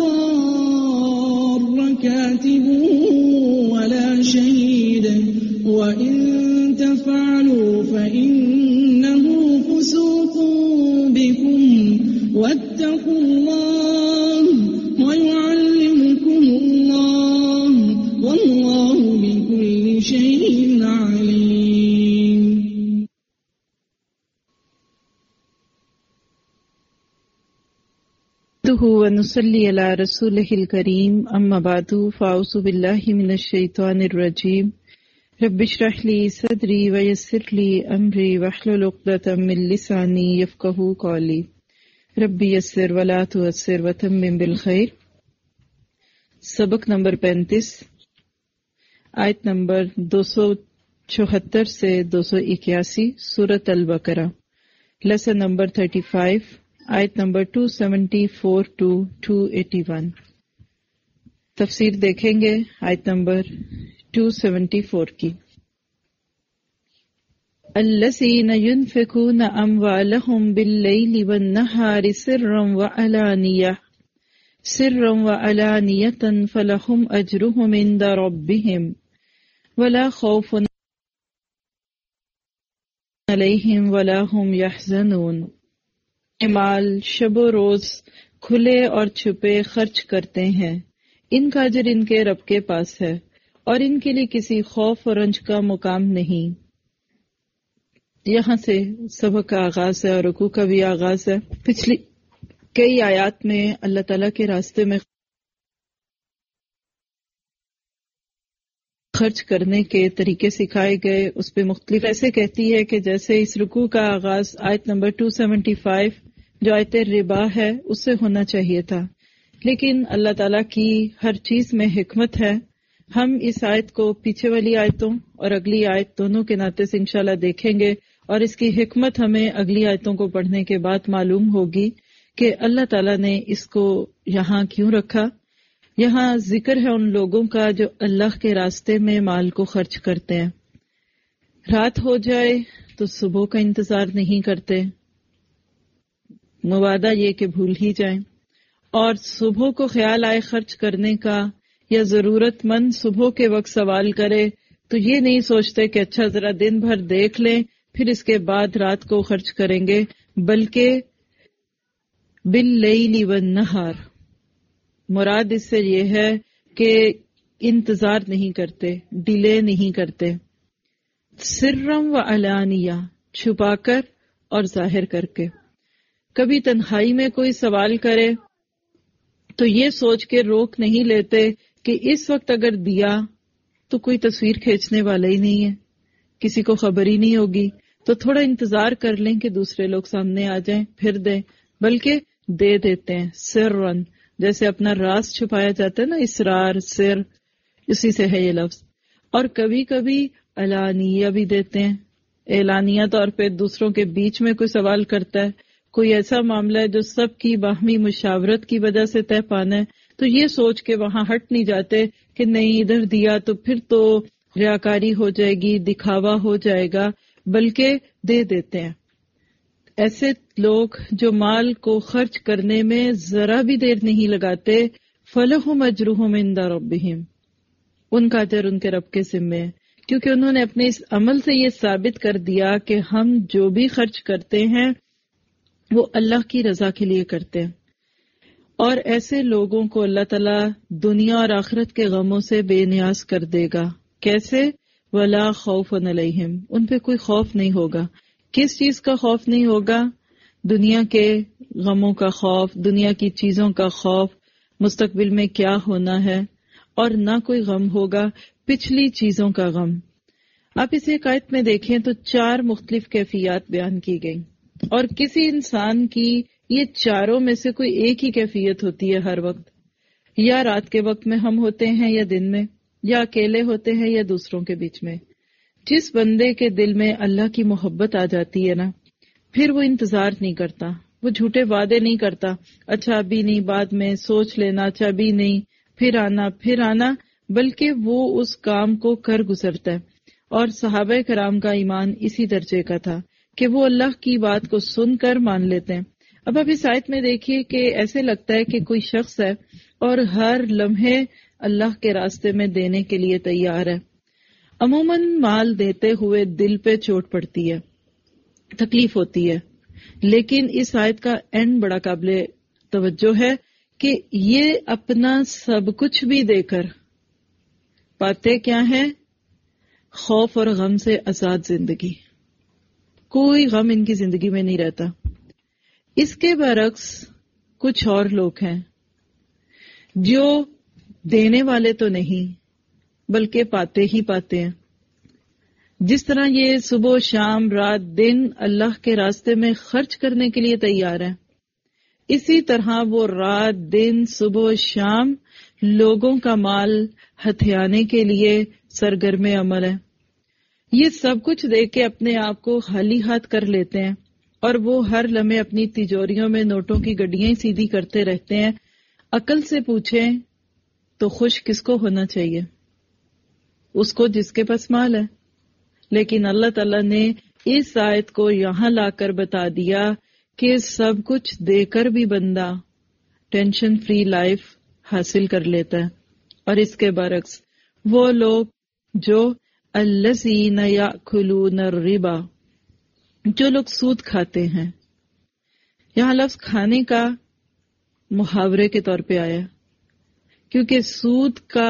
يضار كاتب ولا شهيد وإن تفعلوا فإنه فسوق بكم واتقوا الله ويعلمكم الله والله بكل شيء عليم ونصلي على رسوله الكريم أما بعد فأعوذ بالله من الشيطان الرجيم رب اشرح لي صدري ويسر لي أمري واحلل عقدة من لساني يفقهوا قولي رب يسر ولا تعسر وتمم بالخير. سبق نمبر 35 آیت نمبر 274 سے 281 سورۃ البقرہ. لیسن نمبر 35 آیت نمبر 274 to 281. تفسیر دیکھیں گے آیت نمبر 274 کی. الذین ينفقون اموالهم باللیل والنہار سرا وعلانیۃ فلهم اجرهم عند ربهم ولا خوف علیہم ولا هم يحزنون. مال شب و روز کھلے اور چھپے خرچ کرتے ہیں، ان کا اجر ان کے رب کے پاس ہے اور ان کے لیے کسی خوف اور رنج کا مقام نہیں. یہاں سے سبق کا آغاز ہے اور رکوع کا بھی آغاز ہے. پچھلی کئی آیات میں اللہ تعالیٰ کے راستے میں خرچ کرنے کے طریقے سکھائے گئے. اس پہ مختلف ایسے کہتی ہے کہ جیسے اس رکوع کا آغاز آیت نمبر 275 جو آیت ربا ہے اس سے ہونا چاہیے تھا، لیکن اللہ تعالیٰ کی ہر چیز میں حکمت ہے. ہم اس آیت کو پیچھے والی آیتوں اور اگلی آیت دونوں کے ناطے سے انشاءاللہ دیکھیں گے، اور اس کی حکمت ہمیں اگلی آیتوں کو پڑھنے کے بعد معلوم ہوگی کہ اللہ تعالیٰ نے اس کو یہاں کیوں رکھا. یہاں ذکر ہے ان لوگوں کا جو اللہ کے راستے میں مال کو خرچ کرتے ہیں. رات ہو جائے تو صبح کا انتظار نہیں کرتے، مبادہ یہ کہ بھول ہی جائیں، اور صبح کو خیال آئے خرچ کرنے کا یا ضرورت مند صبح کے وقت سوال کرے تو یہ نہیں سوچتے کہ اچھا ذرا دن بھر دیکھ لیں پھر اس کے بعد رات کو خرچ کریں گے، بلکہ باللیل والنہار، مراد اس سے یہ ہے کہ انتظار نہیں کرتے، ڈیلے نہیں کرتے. سرم و علانیہ، چھپا کر اور ظاہر کر کے. کبھی تنہائی میں کوئی سوال کرے تو یہ سوچ کے روک نہیں لیتے کہ اس وقت اگر دیا تو کوئی تصویر کھینچنے والا ہی نہیں ہے، کسی کو خبر ہی نہیں ہوگی، تو تھوڑا انتظار کر لیں کہ دوسرے لوگ سامنے آ جائیں پھر دیں، بلکہ دے دیتے ہیں. سرن، جیسے اپنا راز چھپایا جاتا ہے نا، اسرار، سر، اسی سے ہے یہ لفظ. اور کبھی کبھی علانیہ بھی دیتے ہیں، اعلانیہ طور پہ دوسروں کے بیچ میں کوئی سوال کرتا ہے، کوئی ایسا معاملہ ہے جو سب کی باہمی مشاورت کی وجہ سے طے پانا ہے، تو یہ سوچ کے وہاں ہٹ نہیں جاتے کہ نہیں ادھر دیا تو پھر تو ریاکاری ہو جائے گی، دکھاوا ہو جائے گا، بلکہ دے دیتے ہیں. ایسے لوگ جو مال کو خرچ کرنے میں ذرا بھی دیر نہیں لگاتے، فَلَهُمْ أَجْرُهُمْ عِنْدَ رَبِّهِمْ، ان کا اجر ان کے رب کے ذمے ہے، کیونکہ انہوں نے اپنے اس عمل سے یہ ثابت کر دیا کہ ہم جو بھی خرچ کرتے ہیں وہ اللہ کی رضا کے لیے کرتے ہیں. اور ایسے لوگوں کو اللہ تعالیٰ دنیا اور آخرت کے غموں سے بے نیاز کر دے گا. کیسے؟ وَلَا خَوْفٌ عَلَيْهِمْ، ان پہ کوئی خوف نہیں ہوگا. کس چیز کا خوف نہیں ہوگا؟ دنیا کے غموں کا خوف، دنیا کی چیزوں کا خوف، مستقبل میں کیا ہونا ہے، اور نہ کوئی غم ہوگا پچھلی چیزوں کا غم. آپ اس ایک آیت میں دیکھیں تو 4 مختلف کیفیات بیان کی گئی، اور کسی انسان کی یہ چاروں میں سے کوئی ایک ہی کیفیت ہوتی ہے ہر وقت. یا رات کے وقت میں ہم ہوتے ہیں، یا دن میں، یا اکیلے ہوتے ہیں یا دوسروں کے بیچ میں. جس بندے کے دل میں اللہ کی محبت آ جاتی ہے نا، پھر وہ انتظار نہیں کرتا، وہ جھوٹے وعدے نہیں کرتا، اچھا ابھی نہیں بعد میں سوچ لینا، اچھا ابھی نہیں پھر آنا، بلکہ وہ اس کام کو کر گزرتا ہے. اور صحابہ کرام کا ایمان اسی درجے کا تھا کہ وہ اللہ کی بات کو سن کر مان لیتے ہیں. اب اس آیت میں دیکھیے کہ ایسے لگتا ہے کہ کوئی شخص ہے اور ہر لمحے اللہ کے راستے میں دینے کے لیے تیار ہے. عموماً مال دیتے ہوئے دل پہ چوٹ پڑتی ہے، تکلیف ہوتی ہے، لیکن اس آیت کا اینڈ بڑا قابل توجہ ہے کہ یہ اپنا سب کچھ بھی دے کر پاتے کیا ہے؟ خوف اور غم سے آزاد زندگی. کوئی غم ان کی زندگی میں نہیں رہتا. اس کے برعکس کچھ اور لوگ ہیں جو دینے والے تو نہیں بلکہ پاتے ہی پاتے ہیں. جس طرح یہ صبح شام رات دن اللہ کے راستے میں خرچ کرنے کے لیے تیار ہیں، اسی طرح وہ رات دن صبح شام لوگوں کا مال ہتھیانے کے لیے سرگرم عمل ہے. یہ سب کچھ دیکھ کے اپنے آپ کو خالی ہاتھ کر لیتے ہیں، اور وہ ہر لمحے اپنی تجوریوں میں نوٹوں کی گڈیاں ہی سیدھی کرتے رہتے ہیں. عقل سے پوچھیں تو خوش کس کو ہونا چاہیے؟ اس کو جس کے پاس مال ہے. لیکن اللہ تعالیٰ نے اس آیت کو یہاں لا کر بتا دیا کہ سب کچھ دے کر بھی بندہ ٹینشن فری لائف حاصل کر لیتا ہے. اور اس کے برعکس وہ لوگ جو الذین یأکلون الربا، جو لوگ سود کھاتے ہیں. یہاں لفظ کھانے کا محاورے کے طور پہ آیا، کیونکہ سود کا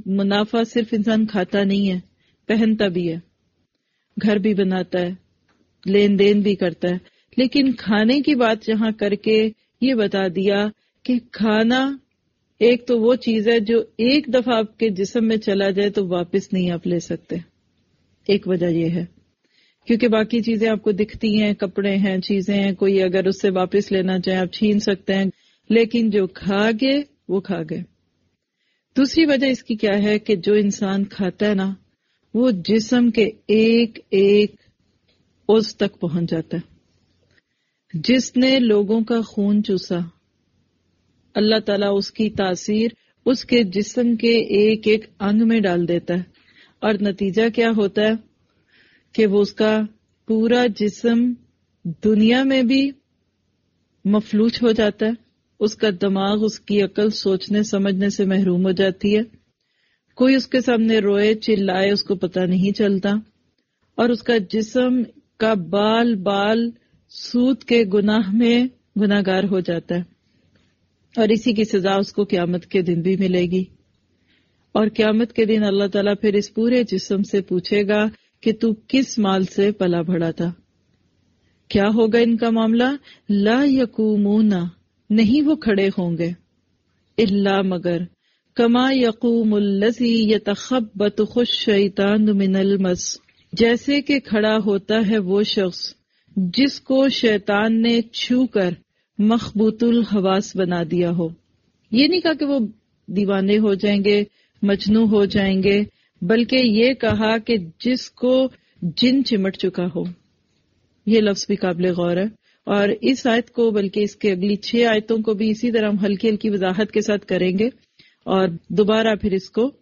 منافع صرف انسان کھاتا نہیں ہے، پہنتا بھی ہے، گھر بھی بناتا ہے، لین دین بھی کرتا ہے، لیکن کھانے کی بات یہاں کر کے یہ بتا دیا کہ کھانا ایک تو وہ چیز ہے جو ایک دفعہ آپ کے جسم میں چلا جائے تو واپس نہیں آپ لے سکتے. ایک وجہ یہ ہے کیونکہ باقی چیزیں آپ کو دکھتی ہیں، کپڑے ہیں، چیزیں ہیں، کوئی اگر اس سے واپس لینا چاہے آپ چھین سکتے ہیں، لیکن جو کھا گئے وہ کھا گئے. دوسری وجہ اس کی کیا ہے کہ جو انسان کھاتا ہے نا وہ جسم کے ایک ایک عضو تک پہنچ جاتا ہے. جس نے لوگوں کا خون چوسا اللہ تعالیٰ اس کی تاثیر اس کے جسم کے ایک ایک انگ میں ڈال دیتا ہے، اور نتیجہ کیا ہوتا ہے کہ وہ اس کا پورا جسم دنیا میں بھی مفلوج ہو جاتا ہے، اس کا دماغ، اس کی عقل سوچنے سمجھنے سے محروم ہو جاتی ہے. کوئی اس کے سامنے روئے چلائے اس کو پتہ نہیں چلتا، اور اس کا جسم کا بال بال سود کے گناہ میں گناہگار ہو جاتا ہے، اور اسی کی سزا اس کو قیامت کے دن بھی ملے گی. اور قیامت کے دن اللہ تعالیٰ پھر اس پورے جسم سے پوچھے گا کہ تو کس مال سے پلا بڑھا تھا. کیا ہوگا ان کا معاملہ؟ لا یقومون، نہیں وہ کھڑے ہوں گے، الا مگر کما یقوم الذی یتخبطہ الشیطان من المس، جیسے کہ کھڑا ہوتا ہے وہ شخص جس کو شیطان نے چھو کر مخبوط الحواس بنا دیا ہو. یہ نہیں کہا کہ وہ دیوانے ہو جائیں گے، مجنوں ہو جائیں گے، بلکہ یہ کہا کہ جس کو جن چمٹ چکا ہو. یہ لفظ بھی قابل غور ہے، اور اس آیت کو بلکہ اس کے اگلی 6 آیتوں کو بھی اسی طرح ہم ہلکی ہلکی وضاحت کے ساتھ کریں گے، اور دوبارہ پھر اس کو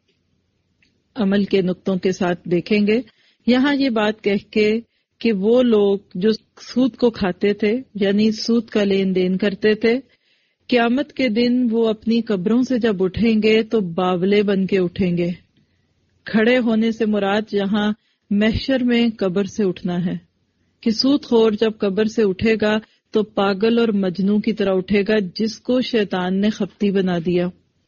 عمل کے نقطوں کے ساتھ دیکھیں گے. یہاں یہ بات کہہ کے کہ وہ لوگ جو سود کو کھاتے تھے، یعنی سود کا لین دین کرتے تھے، قیامت کے دن وہ اپنی قبروں سے جب اٹھیں گے تو باولے بن کے اٹھیں گے. کھڑے ہونے سے مراد یہاں محشر میں قبر سے اٹھنا ہے، کہ سود خور جب قبر سے اٹھے گا تو پاگل اور مجنوں کی طرح اٹھے گا جس کو شیطان نے خپتی بنا دیا.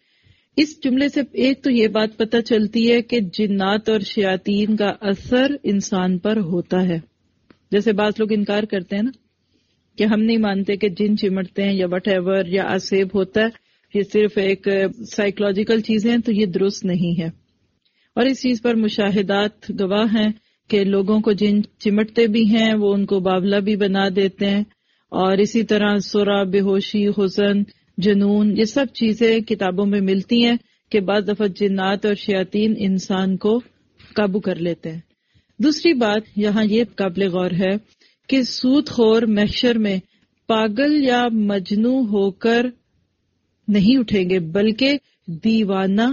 اس جملے سے ایک تو یہ بات پتہ چلتی ہے کہ جنات اور شیاطین کا اثر انسان پر ہوتا ہے. جیسے بعض لوگ انکار کرتے ہیں نا کہ ہم نہیں مانتے کہ جن چمٹتے ہیں یا وٹ ایور یا آسیب ہوتا ہے، یہ صرف ایک سائیکولوجیکل چیزیں ہیں، تو یہ درست نہیں ہے. اور اس چیز پر مشاہدات گواہ ہیں کہ لوگوں کو جن چمٹتے بھی ہیں، وہ ان کو باولا بھی بنا دیتے ہیں، اور اسی طرح سرا، بے ہوشی، حزن، جنون، یہ سب چیزیں کتابوں میں ملتی ہیں کہ بعض دفعہ جنات اور شیاطین انسان کو قابو کر لیتے ہیں. دوسری بات یہاں یہ قابل غور ہے کہ سود خور محشر میں پاگل یا مجنوں ہو کر نہیں اٹھیں گے، بلکہ دیوانہ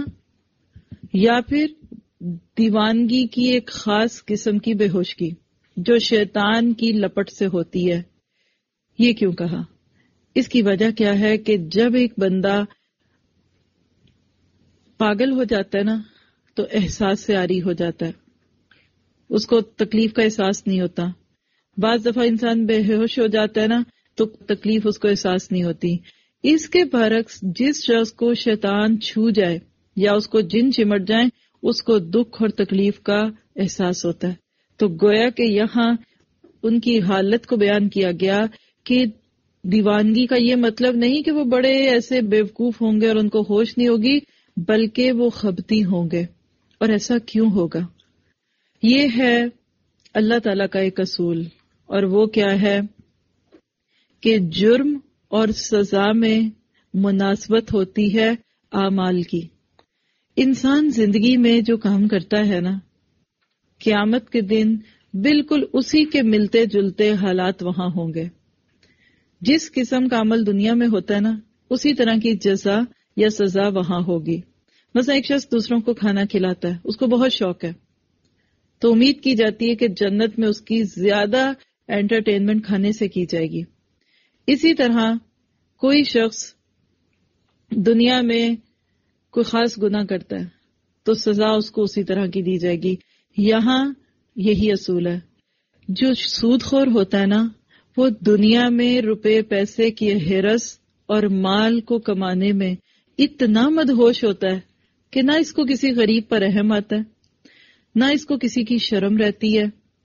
یا پھر دیوانگی کی ایک خاص قسم کی بے ہوشگی جو شیطان کی لپٹ سے ہوتی ہے. یہ کیوں کہا؟ اس کی وجہ کیا ہے کہ جب ایک بندہ پاگل ہو جاتا ہے نا تو احساس سے عاری ہو جاتا ہے، اس کو تکلیف کا احساس نہیں ہوتا. بعض دفعہ انسان بے ہوش ہو جاتا ہے نا تو تکلیف اس کو احساس نہیں ہوتی. اس کے برعکس جس شخص کو شیطان چھو جائے یا اس کو جن چمٹ جائیں اس کو دکھ اور تکلیف کا احساس ہوتا ہے. تو گویا کہ یہاں ان کی حالت کو بیان کیا گیا کہ دیوانگی کا یہ مطلب نہیں کہ وہ بڑے ایسے بیوقوف ہوں گے اور ان کو ہوش نہیں ہوگی، بلکہ وہ خبتی ہوں گے. اور ایسا کیوں ہوگا؟ یہ ہے اللہ تعالیٰ کا ایک اصول، اور وہ کیا ہے کہ جرم اور سزا میں مناسبت ہوتی ہے اعمال کی. انسان زندگی میں جو کام کرتا ہے نا، قیامت کے دن بالکل اسی کے ملتے جلتے حالات وہاں ہوں گے. جس قسم کا عمل دنیا میں ہوتا ہے نا، اسی طرح کی جزا یا سزا وہاں ہوگی. مثلا ایک شخص دوسروں کو کھانا کھلاتا ہے، اس کو بہت شوق ہے، تو امید کی جاتی ہے کہ جنت میں اس کی زیادہ انٹرٹینمنٹ کھانے سے کی جائے گی. اسی طرح کوئی شخص دنیا میں کوئی خاص گناہ کرتا ہے تو سزا اس کو اسی طرح کی دی جائے گی. یہاں یہی اصول ہے. جو سود خور ہوتا ہے نا، وہ دنیا میں روپے پیسے کی ہرس اور مال کو کمانے میں اتنا مدہوش ہوتا ہے کہ نہ اس کو کسی غریب پر رحم آتا ہے، نہ اس کو کسی کی شرم رہتی ہے.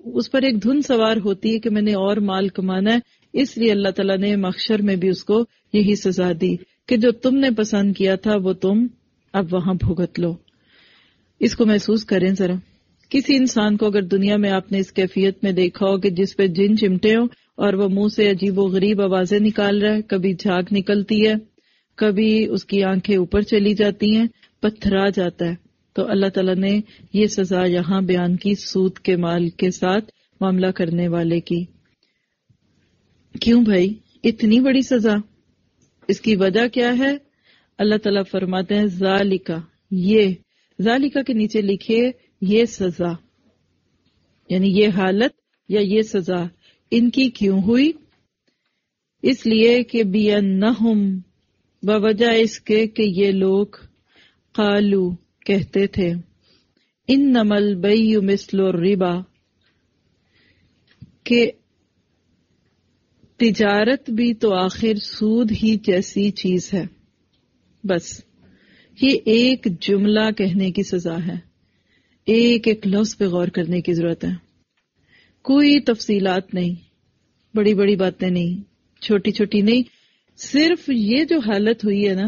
اس پر ایک دھن سوار ہوتی ہے کہ میں نے اور مال کمانا ہے، اس لیے اللہ تعالیٰ نے محشر میں بھی اس کو یہی سزا دی کہ جو تم نے پسند کیا تھا وہ تم اب وہاں بھگت لو۔ اس کو محسوس کریں ذرا، کسی انسان کو اگر دنیا میں آپ نے اس کیفیت میں دیکھا ہو کہ جس پہ جن چمٹے ہوں اور وہ منہ سے عجیب و غریب آوازیں نکال رہا ہے، کبھی جھاگ نکلتی ہے، کبھی اس کی آنکھیں اوپر چلی جاتی ہیں، پتھرا جاتا ہے، تو اللہ تعالیٰ نے یہ سزا یہاں بیان کی سود کے مال کے ساتھ معاملہ کرنے والے کی۔ کیوں بھائی اتنی بڑی سزا؟ اس کی وجہ کیا ہے؟ اللہ تعالیٰ فرماتے ہیں ذالکا، یہ ذالکا کے نیچے لکھیے یہ سزا، یعنی یہ حالت یا یہ سزا ان کی کیوں ہوئی؟ اس لیے کہ بِأَنَّهُمْ، بوجہ اس کے کہ یہ لوگ قالو کہتے تھے انما البیع مثل الربا، کہ تجارت بھی تو آخر سود ہی جیسی چیز ہے۔ بس یہ ایک جملہ کہنے کی سزا ہے، ایک ایک لفظ پہ غور کرنے کی ضرورت ہے، کوئی تفصیلات نہیں، بڑی بڑی باتیں نہیں، چھوٹی چھوٹی نہیں، صرف یہ جو حالت ہوئی ہے نا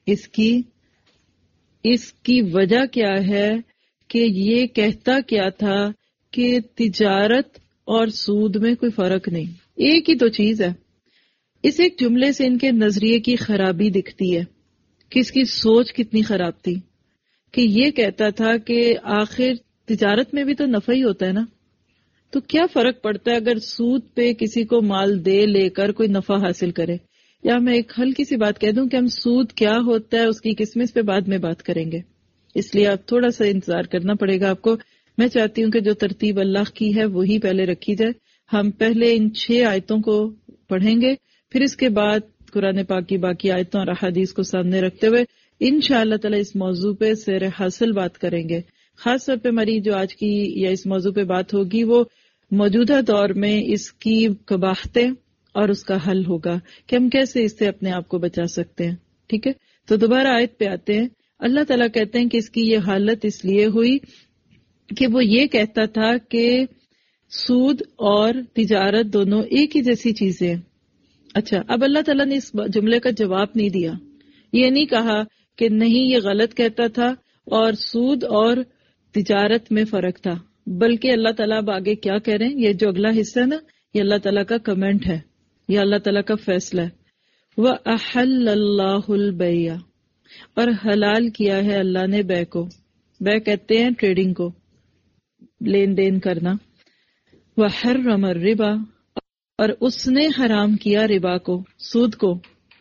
اس کی وجہ کیا ہے کہ یہ کہتا کیا تھا کہ تجارت اور سود میں کوئی فرق نہیں، ایک ہی تو چیز ہے۔ اس ایک جملے سے ان کے نظریے کی خرابی دکھتی ہے کہ اس کی سوچ کتنی خراب تھی، کہ یہ کہتا تھا کہ آخر تجارت میں بھی تو نفع ہی ہوتا ہے نا، تو کیا فرق پڑتا ہے اگر سود پہ کسی کو مال دے لے کر کوئی نفع حاصل کرے۔ یا میں ایک ہلکی سی بات کہہ دوں کہ ہم سود کیا ہوتا ہے اس کی قسم اس پہ بعد میں بات کریں گے، اس لیے آپ تھوڑا سا انتظار کرنا پڑے گا آپ کو۔ میں چاہتی ہوں کہ جو ترتیب اللہ کی ہے وہی پہلے رکھی جائے، ہم پہلے ان 6 آیتوں کو پڑھیں گے، پھر اس کے بعد قرآن پاک کی باقی آیتوں اور احادیث کو سامنے رکھتے ہوئے انشاءاللہ تعالی اس موضوع پہ سیر حاصل بات کریں گے۔ خاص طور پہ ہماری جو آج کی یا اس موضوع پہ بات ہوگی وہ موجودہ دور میں اس کی قباحتیں اور اس کا حل ہوگا کہ ہم کیسے اس سے اپنے آپ کو بچا سکتے ہیں۔ ٹھیک ہے، تو دوبارہ آیت پہ آتے ہیں۔ اللہ تعالیٰ کہتے ہیں کہ اس کی یہ حالت اس لیے ہوئی کہ وہ یہ کہتا تھا کہ سود اور تجارت دونوں ایک ہی جیسی چیزیں ہیں۔ اچھا، اب اللہ تعالیٰ نے اس جملے کا جواب نہیں دیا، یہ نہیں کہا کہ نہیں یہ غلط کہتا تھا اور سود اور تجارت میں فرق تھا، بلکہ اللہ تعالیٰ اب آگے کیا کہہ رہے ہیں، یہ جو اگلا حصہ ہے نا یہ اللہ تعالیٰ کا کمنٹ ہے، یہ اللہ تعالیٰ کا فیصلہ ہے۔ وَأَحَلَّ اللَّهُ الْبَيْعَ، اور حلال کیا ہے اللہ نے بے کو، بے کہتے ہیں ٹریڈنگ کو، لین دین کرنا۔ وَحَرَّمَ الرِّبَا، اور اس نے حرام کیا ربا کو، سود کو۔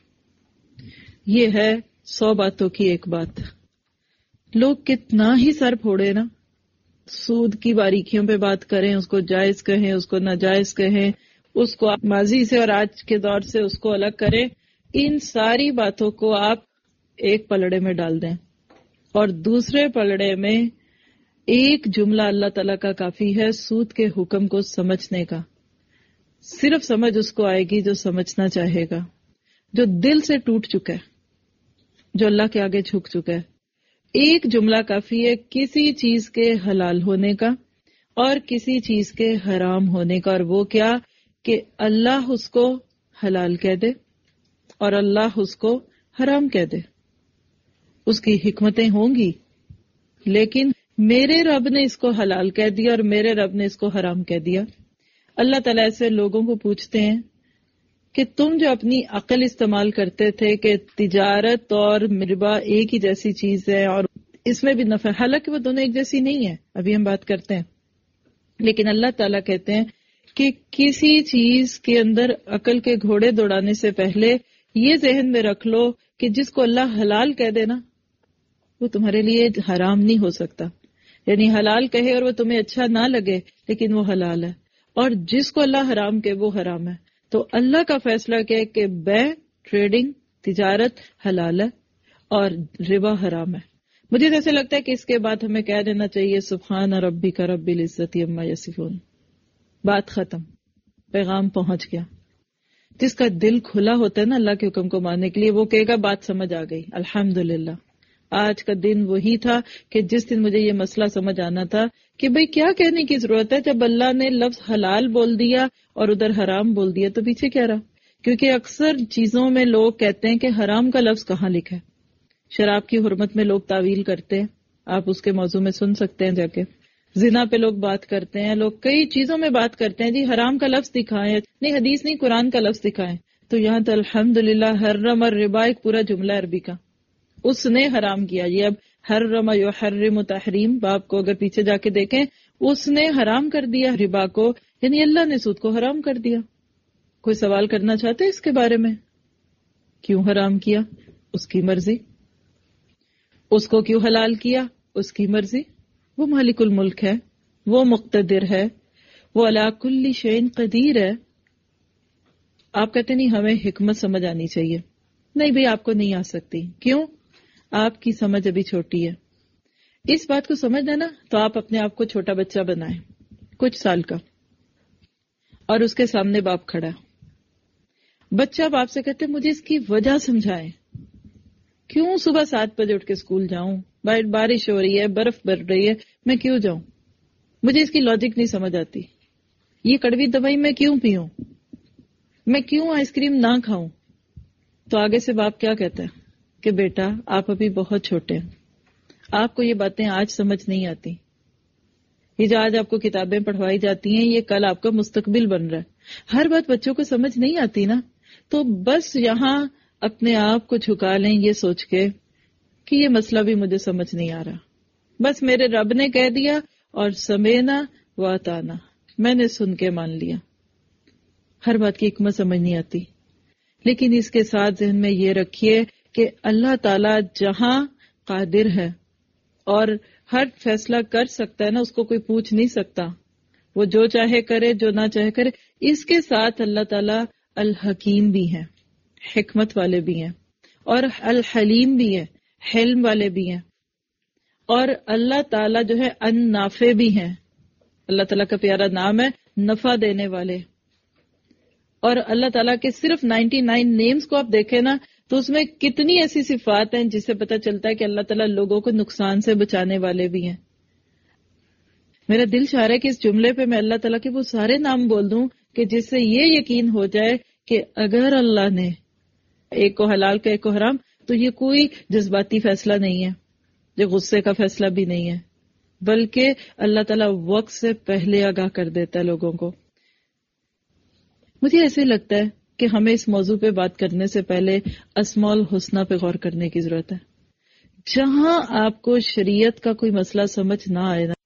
یہ ہے 100 باتوں کی ایک بات۔ لوگ کتنا ہی سر پھوڑے نا، سود کی باریکیوں پہ بات کریں، اس کو جائز کہیں، اس کو ناجائز کہیں، اس کو ماضی سے اور آج کے دور سے اس کو الگ کریں، ان ساری باتوں کو آپ ایک پلڑے میں ڈال دیں اور دوسرے پلڑے میں ایک جملہ اللہ تعالیٰ کا کافی ہے سود کے حکم کو سمجھنے کا۔ صرف سمجھ اس کو آئے گی جو سمجھنا چاہے گا، جو دل سے ٹوٹ چکا ہے، جو اللہ کے آگے جھک چکا ہے۔ ایک جملہ کافی ہے کسی چیز کے حلال ہونے کا اور کسی چیز کے حرام ہونے کا، اور وہ کیا کہ اللہ اس کو حلال کہہ دے اور اللہ اس کو حرام کہہ دے۔ اس کی حکمتیں ہوں گی، لیکن میرے رب نے اس کو حلال کہہ دیا اور میرے رب نے اس کو حرام کہہ دیا۔ اللہ تعالیٰ ایسے لوگوں کو پوچھتے ہیں کہ تم جو اپنی عقل استعمال کرتے تھے کہ تجارت اور ربا ایک ہی جیسی چیز ہے اور اس میں بھی نفع، حالانکہ وہ دونوں ایک جیسی نہیں ہے، ابھی ہم بات کرتے ہیں، لیکن اللہ تعالیٰ کہتے ہیں کہ کسی چیز کے اندر عقل کے گھوڑے دوڑانے سے پہلے یہ ذہن میں رکھ لو کہ جس کو اللہ حلال کہہ دے نا وہ تمہارے لیے حرام نہیں ہو سکتا، یعنی حلال کہے اور وہ تمہیں اچھا نہ لگے لیکن وہ حلال ہے، اور جس کو اللہ حرام کہے وہ حرام ہے۔ تو اللہ کا فیصلہ کیا ہے کہ بے، ٹریڈنگ، تجارت حلال ہے اور ربا حرام ہے۔ مجھے ایسے لگتا ہے کہ اس کے بعد ہمیں کہہ دینا چاہیے سبحان ربک رب العزت عما یصفون، بات ختم، پیغام پہنچ گیا۔ جس کا دل کھلا ہوتا ہے نا اللہ کے حکم کو ماننے کے لیے وہ کہے گا بات سمجھ آ گئی، الحمدللہ، آج کا دن وہی تھا کہ جس دن مجھے یہ مسئلہ سمجھ آنا تھا کہ بھئی کیا کہنے کی ضرورت ہے جب اللہ نے لفظ حلال بول دیا اور ادھر حرام بول دیا تو پیچھے کیا رہا. کیونکہ اکثر چیزوں میں لوگ کہتے ہیں کہ حرام کا لفظ کہاں لکھا ہے. شراب کی حرمت میں لوگ تعویل کرتے ہیں، آپ اس کے موضوع میں سن سکتے ہیں جا کے. زنا پہ لوگ بات کرتے ہیں، لوگ کئی چیزوں میں بات کرتے ہیں، جی حرام کا لفظ دکھائیں، نہیں حدیث نہیں قرآن کا لفظ دکھائیں. تو یہاں تو الحمدللہ حرم الربا ایک پورا جملہ عربی کا، اس نے حرام کیا. یہ اب حرم یحرم تحریم باب کو اگر پیچھے جا کے دیکھیں، اس نے حرام کر دیا ربا کو، یعنی اللہ نے سود کو حرام کر دیا. کوئی سوال کرنا چاہتے اس کے بارے میں؟ کیوں حرام کیا؟ اس کی مرضی. اس کو کیوں حلال کیا؟ اس کی مرضی. وہ مالک الملک ہے، وہ مقتدر ہے، وہ علی کل شیء قدیر ہے. آپ کہتے نہیں ہمیں حکمت سمجھ آنی چاہیے. نہیں بھئی آپ کو نہیں آ سکتی. کیوں؟ آپ کی سمجھ ابھی چھوٹی ہے. اس بات کو سمجھنا نا تو آپ اپنے آپ کو چھوٹا بچہ بنائیں کچھ سال کا، اور اس کے سامنے باپ کھڑا. بچہ باپ سے کہتے مجھے اس کی وجہ سمجھائیں، کیوں صبح 7 بجے اٹھ کے اسکول جاؤں، بارش ہو رہی ہے، برف بر رہی ہے، میں کیوں جاؤں؟ مجھے اس کی لاجک نہیں سمجھ آتی. یہ کڑوی دوائی میں کیوں پیوں؟ میں کیوں آئس کریم نہ کھاؤں؟ تو آگے سے باپ کیا کہتا ہے کہ بیٹا آپ ابھی بہت چھوٹے ہیں، آپ کو یہ باتیں آج سمجھ نہیں آتی. یہ جو آج آپ کو کتابیں پڑھوائی جاتی ہیں یہ کل آپ کا مستقبل بن رہا ہے. ہر بات بچوں کو سمجھ نہیں آتی نا، تو بس یہاں اپنے آپ کو جھکا لیں یہ سوچ کے کہ یہ مسئلہ بھی مجھے سمجھ نہیں آ رہا، بس میرے رب نے کہہ دیا اور سمینا واتانا، میں نے سن کے مان لیا. ہر بات کی حکمت سمجھ نہیں آتی، لیکن اس کے ساتھ ذہن میں یہ رکھیے کہ اللہ تعالیٰ جہاں قادر ہے اور ہر فیصلہ کر سکتا ہے نا، اس کو کوئی پوچھ نہیں سکتا، وہ جو چاہے کرے جو نہ چاہے کرے. اس کے ساتھ اللہ تعالیٰ الحکیم بھی ہیں، حکمت والے بھی ہیں، اور الحلیم بھی ہیں، حلم والے بھی ہیں، اور اللہ تعالیٰ جو ہے النافع بھی ہیں. اللہ تعالیٰ کا پیارا نام ہے نفع دینے والے. اور اللہ تعالیٰ کے صرف 99 نیمز کو آپ دیکھیں نا تو اس میں کتنی ایسی صفات ہیں جس سے پتہ چلتا ہے کہ اللہ تعالیٰ لوگوں کو نقصان سے بچانے والے بھی ہیں. میرا دل چاہ رہا ہے کہ اس جملے پہ میں اللہ تعالیٰ کے وہ سارے نام بول دوں کہ جس سے یہ یقین ہو جائے کہ اگر اللہ نے ایک کو حلال کا ایک کو حرام، تو یہ کوئی جذباتی فیصلہ نہیں ہے، یہ غصے کا فیصلہ بھی نہیں ہے، بلکہ اللہ تعالیٰ وقت سے پہلے آگاہ کر دیتا ہے لوگوں کو. مجھے ایسے لگتا ہے کہ ہمیں اس موضوع پہ بات کرنے سے پہلے اسماء الحسنی پہ غور کرنے کی ضرورت ہے. جہاں آپ کو شریعت کا کوئی مسئلہ سمجھ نہ آئے نا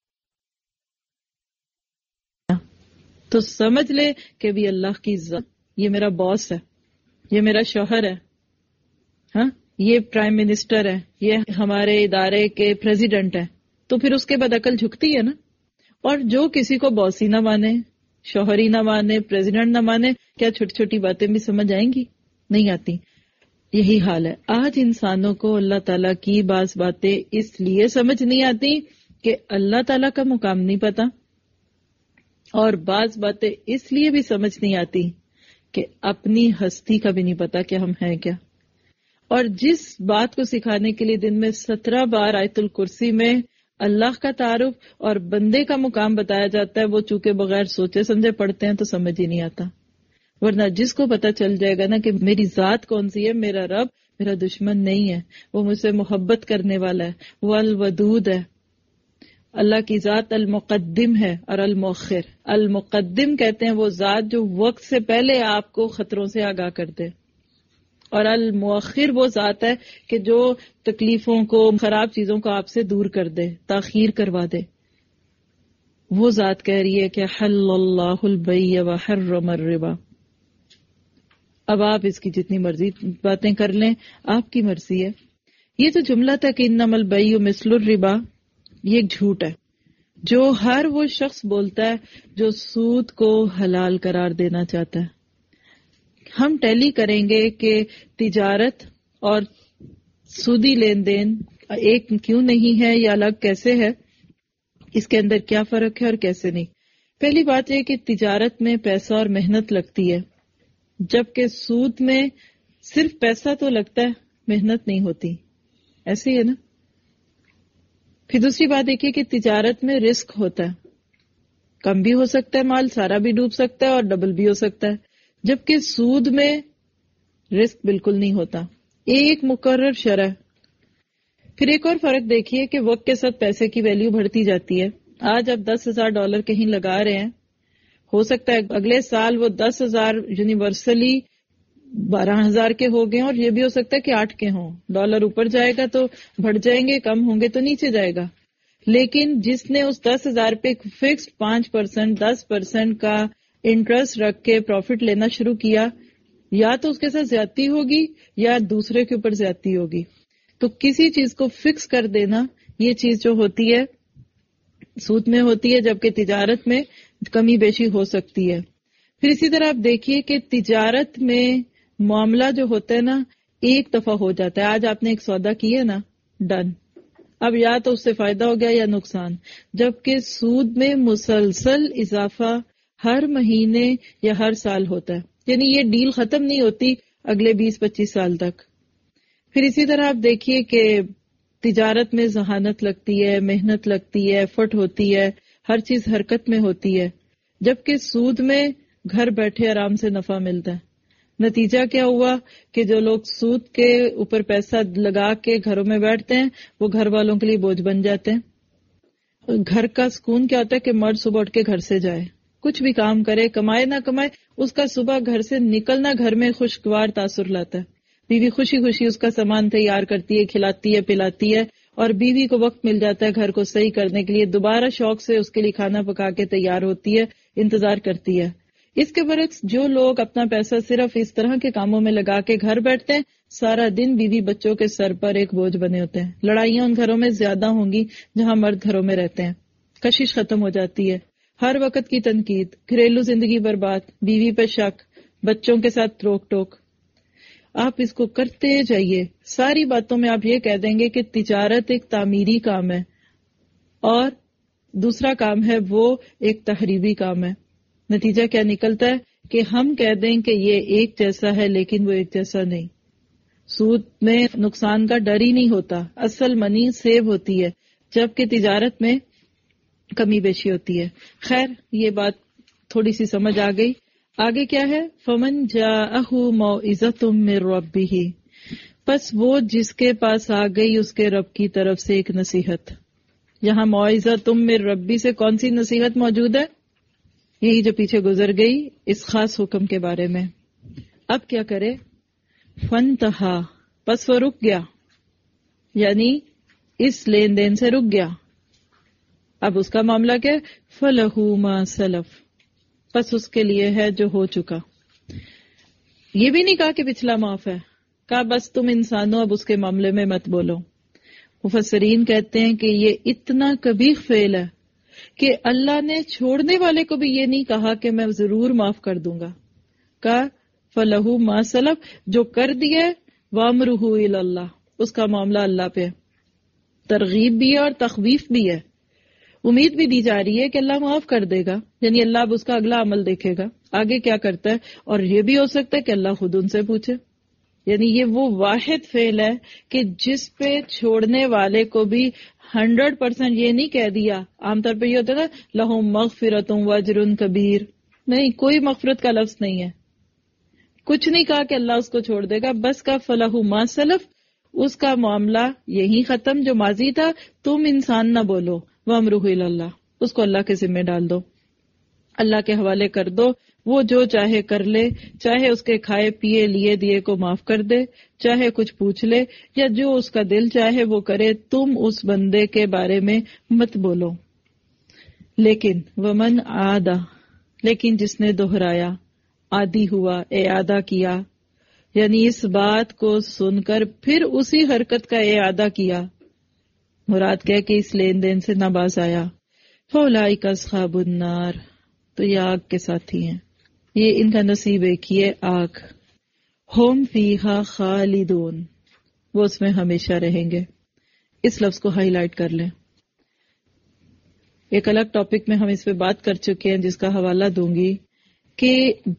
تو سمجھ لے کہ بھی اللہ کی ذات، یہ میرا باس ہے، یہ میرا شوہر ہے، ہاں یہ پرائم منسٹر ہے، یہ ہمارے ادارے کے پریزیڈنٹ ہے. تو پھر اس کے بعد عقل جھکتی ہے نا. اور جو کسی کو باس ہی نہ مانے، شوہر ہی نہ مانے، پریزیڈنٹ نہ مانے، کیا چھوٹی چھوٹی باتیں بھی سمجھ آئیں گی؟ نہیں آتی. یہی حال ہے آج انسانوں کو. اللہ تعالیٰ کی بعض باتیں اس لیے سمجھ نہیں آتی کہ اللہ تعالیٰ کا مقام نہیں پتا، اور بعض باتیں اس لیے بھی سمجھ نہیں آتی کہ اپنی ہستی کا بھی نہیں پتا کہ ہم ہیں کیا. اور جس بات کو سکھانے کے لیے دن میں 17 بار آیت الکرسی میں اللہ کا تعارف اور بندے کا مقام بتایا جاتا ہے، وہ چونکہ بغیر سوچے سمجھے پڑھتے ہیں تو سمجھ ہی نہیں آتا. ورنہ جس کو پتا چل جائے گا نا کہ میری ذات کون سی ہے، میرا رب میرا دشمن نہیں ہے، وہ مجھ سے محبت کرنے والا ہے، وہ الودود ہے. اللہ کی ذات المقدم ہے اور المؤخر. المقدم کہتے ہیں وہ ذات جو وقت سے پہلے آپ کو خطروں سے آگاہ کر دے، اور المؤخر وہ ذات ہے کہ جو تکلیفوں کو، خراب چیزوں کو آپ سے دور کر دے، تاخیر کروا دے. وہ ذات کہہ رہی ہے کہ حل اللہ البیع وحرم الربا. اب آپ اس کی جتنی مرضی باتیں کر لیں، آپ کی مرضی ہے. یہ جو جملہ تھا کہ انما البیع مثل الربا، یہ ایک جھوٹ ہے جو ہر وہ شخص بولتا ہے جو سود کو حلال قرار دینا چاہتا ہے. ہم ٹیلی کریں گے کہ تجارت اور سودی لین دین ایک کیوں نہیں ہے یا الگ کیسے ہے، اس کے اندر کیا فرق ہے اور کیسے نہیں. پہلی بات یہ کہ تجارت میں پیسہ اور محنت لگتی ہے، جبکہ سود میں صرف پیسہ تو لگتا ہے، محنت نہیں ہوتی. ایسے ہی ہے نا. پھر دوسری بات دیکھیے کہ تجارت میں رسک ہوتا ہے. کم بھی ہو سکتا ہے مال، سارا بھی ڈوب سکتا ہے اور ڈبل بھی ہو سکتا ہے. جبکہ سود میں رسک بالکل نہیں ہوتا، ایک مقرر شرح. پھر ایک اور فرق دیکھیے کہ وقت کے ساتھ پیسے کی ویلیو بڑھتی جاتی ہے. آج آپ $10,000 کہیں لگا رہے ہیں، ہو سکتا ہے اگلے سال وہ 10,000 یونیورسلی 12,000 کے ہو گئے، اور یہ بھی ہو سکتا ہے کہ 8 کے ہوں. ڈالر اوپر جائے گا تو بڑھ جائیں گے، کم ہوں گے تو نیچے جائے گا. لیکن جس نے اس 10,000 پہ فکسڈ 5%، 10% کا انٹرسٹ رکھ کے پروفٹ لینا شروع کیا، یا تو اس کے ساتھ زیادتی ہوگی یا دوسرے کے اوپر زیادتی ہوگی. تو کسی چیز کو فکس کر دینا، یہ چیز جو ہوتی ہے سود میں ہوتی ہے، جبکہ تجارت میں کمی بیشی ہو سکتی ہے. پھر اسی طرح آپ دیکھیے کہ تجارت میں معاملہ جو ہوتا ہے نا، ایک دفعہ ہو جاتا ہے. آج آپ نے ایک سودا کیا نا، ڈن. اب یا تو اس سے فائدہ ہو گیا یا نقصان. جبکہ سود میں مسلسل اضافہ ہر مہینے یا ہر سال ہوتا ہے، یعنی یہ ڈیل ختم نہیں ہوتی اگلے 20-25 سال تک. پھر اسی طرح آپ دیکھیے کہ تجارت میں ذہانت لگتی ہے، محنت لگتی ہے، ایفرٹ ہوتی ہے، ہر چیز حرکت میں ہوتی ہے. جبکہ سود میں گھر بیٹھے آرام سے نفع ملتا ہے. نتیجہ کیا ہوا کہ جو لوگ سود کے اوپر پیسہ لگا کے گھروں میں بیٹھتے ہیں، وہ گھر والوں کے لیے بوجھ بن جاتے ہیں. گھر کا سکون کیا ہوتا ہے کہ مرد صبح اٹھ کے گھر سے جائے، کچھ بھی کام کرے، کمائے نہ کمائے، اس کا صبح گھر سے نکلنا گھر میں خوشگوار تاثر لاتا ہے. بیوی خوشی خوشی اس کا سامان تیار کرتی ہے، کھلاتی ہے، پلاتی ہے، اور بیوی کو وقت مل جاتا ہے گھر کو صحیح کرنے کے لیے. دوبارہ شوق سے اس کے لیے کھانا پکا کے تیار ہوتی ہے، انتظار کرتی ہے. اس کے برعکس جو لوگ اپنا پیسہ صرف اس طرح کے کاموں میں لگا کے گھر بیٹھتے ہیں، سارا دن بیوی بچوں کے سر پر ایک بوجھ بنے ہوتے ہیں. لڑائیاں ان گھروں میں زیادہ ہوں گی جہاں مرد گھروں میں رہتے ہیں. کشش ختم ہو جاتی ہے، ہر وقت کی تنقید، گھریلو زندگی برباد، بیوی پہ شک، بچوں کے ساتھ روک ٹوک. آپ اس کو کرتے جائیے. ساری باتوں میں آپ یہ کہہ دیں گے کہ تجارت ایک تعمیری کام ہے اور دوسرا کام ہے وہ ایک تحریبی کام ہے. نتیجہ کیا نکلتا ہے کہ ہم کہہ دیں کہ یہ ایک جیسا ہے لیکن وہ ایک جیسا نہیں. سود میں نقصان کا ڈر ہی نہیں ہوتا، اصل منی سیو ہوتی ہے، جبکہ تجارت میں کمی بیشی ہوتی ہے. خیر، یہ بات تھوڑی سی سمجھ آ گئی. آگے کیا ہے؟ فمن جاءہ موعظۃ من ربہ، پس وہ جس کے پاس آ گئی اس کے رب کی طرف سے ایک نصیحت. یہاں موعظۃ من ربی سے کون سی نصیحت موجود ہے؟ یہی جو پیچھے گزر گئی اس خاص حکم کے بارے میں. اب کیا کرے؟ فانتہا، پس وہ رک گیا، یعنی اس لین دین سے رک گیا. اب اس کا معاملہ کیا؟ فلہ ما سلف، پس اس کے لیے ہے جو ہو چکا. یہ بھی نہیں کہا کہ پچھلا معاف ہے، کہا بس تم انسانوں اب اس کے معاملے میں مت بولو. مفسرین کہتے ہیں کہ یہ اتنا کبیح فعل ہے کہ اللہ نے چھوڑنے والے کو بھی یہ نہیں کہا کہ میں ضرور معاف کر دوں گا. کہا فلہ ما سلف، جو کر دیا وامرہ الی اللہ، اس کا معاملہ اللہ پہ. ترغیب بھی ہے اور تخویف بھی ہے. امید بھی دی جا رہی ہے کہ اللہ معاف کر دے گا، یعنی اللہ اب اس کا اگلا عمل دیکھے گا آگے کیا کرتا ہے. اور یہ بھی ہو سکتا ہے کہ اللہ خود ان سے پوچھے. یعنی یہ وہ واحد فعل ہے کہ جس پہ چھوڑنے والے کو بھی 100% یہ نہیں کہہ دیا. عام طور پہ یہ ہوتا ہے نا، لہم مغفرۃ واجر کبیر، نہیں، کوئی مغفرت کا لفظ نہیں ہے. کچھ نہیں کہا کہ اللہ اس کو چھوڑ دے گا، بس کا فلہ ما سلف، اس کا معاملہ یہی ختم جو ماضی تھا. تم انسان نہ بولو، وامرہ الی اللہ، اس کو اللہ کے ذمہ ڈال دو، اللہ کے حوالے کر دو. وہ جو چاہے کر لے، چاہے اس کے کھائے پیے لیے دیے کو معاف کر دے، چاہے کچھ پوچھ لے، یا جو اس کا دل چاہے وہ کرے. تم اس بندے کے بارے میں مت بولو. لیکن ومن عادہ، لیکن جس نے دہرایا، عادی ہوا، اعادہ کیا، یعنی اس بات کو سن کر پھر اسی حرکت کا اعادہ کیا، مراد کیا کہ اس لین دین سے نہ باز آیا. فاولئک اصحاب النار، تو یہ آگ کے ساتھی ہیں، یہ ان کا نصیب ایک ہی ہے، آگ. ہم فیہا خالدون، وہ اس میں ہمیشہ رہیں گے. اس لفظ کو ہائی لائٹ کر لیں. ایک الگ ٹاپک میں ہم اس پہ بات کر چکے ہیں جس کا حوالہ دوں گی کہ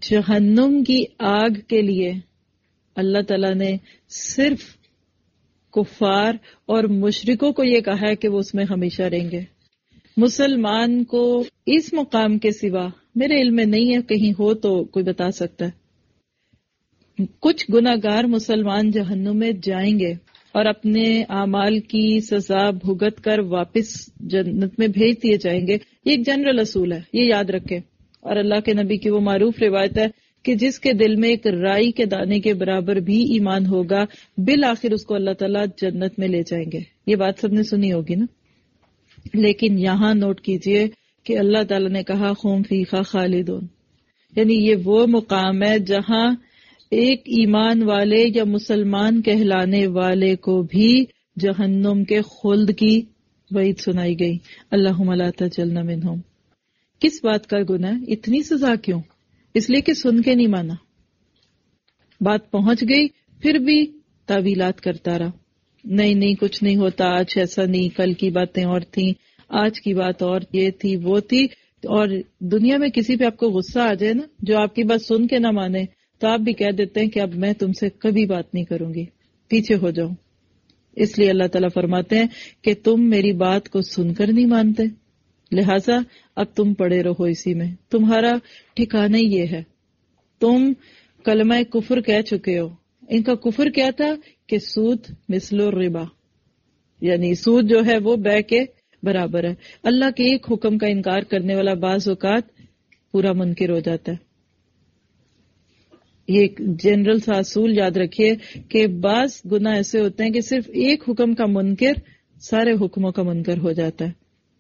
جہنم کی آگ کے لیے اللہ تعالیٰ نے صرف کفار اور مشرکوں کو یہ کہا ہے کہ وہ اس میں ہمیشہ رہیں گے. مسلمان کو اس مقام کے سوا میرے علم میں نہیں ہے، کہیں ہو تو کوئی بتا سکتا ہے. کچھ گناہگار مسلمان جہنم میں جائیں گے اور اپنے اعمال کی سزا بھگت کر واپس جنت میں بھیج دیے جائیں گے. یہ ایک جنرل اصول ہے، یہ یاد رکھیں. اور اللہ کے نبی کی وہ معروف روایت ہے کہ جس کے دل میں ایک رائی کے دانے کے برابر بھی ایمان ہوگا بالآخر اس کو اللہ تعالیٰ جنت میں لے جائیں گے. یہ بات سب نے سنی ہوگی نا. لیکن یہاں نوٹ کیجئے کہ اللہ تعالیٰ نے کہا خون فیہا خالدون، یعنی یہ وہ مقام ہے جہاں ایک ایمان والے یا مسلمان کہلانے والے کو بھی جہنم کے خلد کی وعید سنائی گئی. اللہم لا تجعلنا منہم. کس بات کا گناہ؟ اتنی سزا کیوں؟ اس لیے کہ سن کے نہیں مانا. بات پہنچ گئی پھر بھی تعویلات کرتا رہا. نہیں کچھ نہیں ہوتا، آج ایسا نہیں، کل کی باتیں اور تھیں، آج کی بات اور یہ تھی وہ تھی. اور دنیا میں کسی پہ آپ کو غصہ آ جائے نا، جو آپ کی بات سن کے نہ مانے، تو آپ بھی کہہ دیتے ہیں کہ اب میں تم سے کبھی بات نہیں کروں گی، پیچھے ہو جاؤ. اس لیے اللہ تعالیٰ فرماتے ہیں کہ تم میری بات کو سن کر نہیں مانتے، لہٰذا اب تم پڑے رہو اسی میں. تمہارا ٹھکانہ یہ ہے. تم کلمہ کفر کہہ چکے ہو. ان کا کفر کیا تھا کہ سود مثل الربا، یعنی سود جو ہے وہ بے کے برابر ہے. اللہ کے ایک حکم کا انکار کرنے والا بعض اوقات پورا منکر ہو جاتا ہے. یہ ایک جنرل سا اصول یاد رکھیے کہ بعض گناہ ایسے ہوتے ہیں کہ صرف ایک حکم کا منکر سارے حکموں کا منکر ہو جاتا ہے.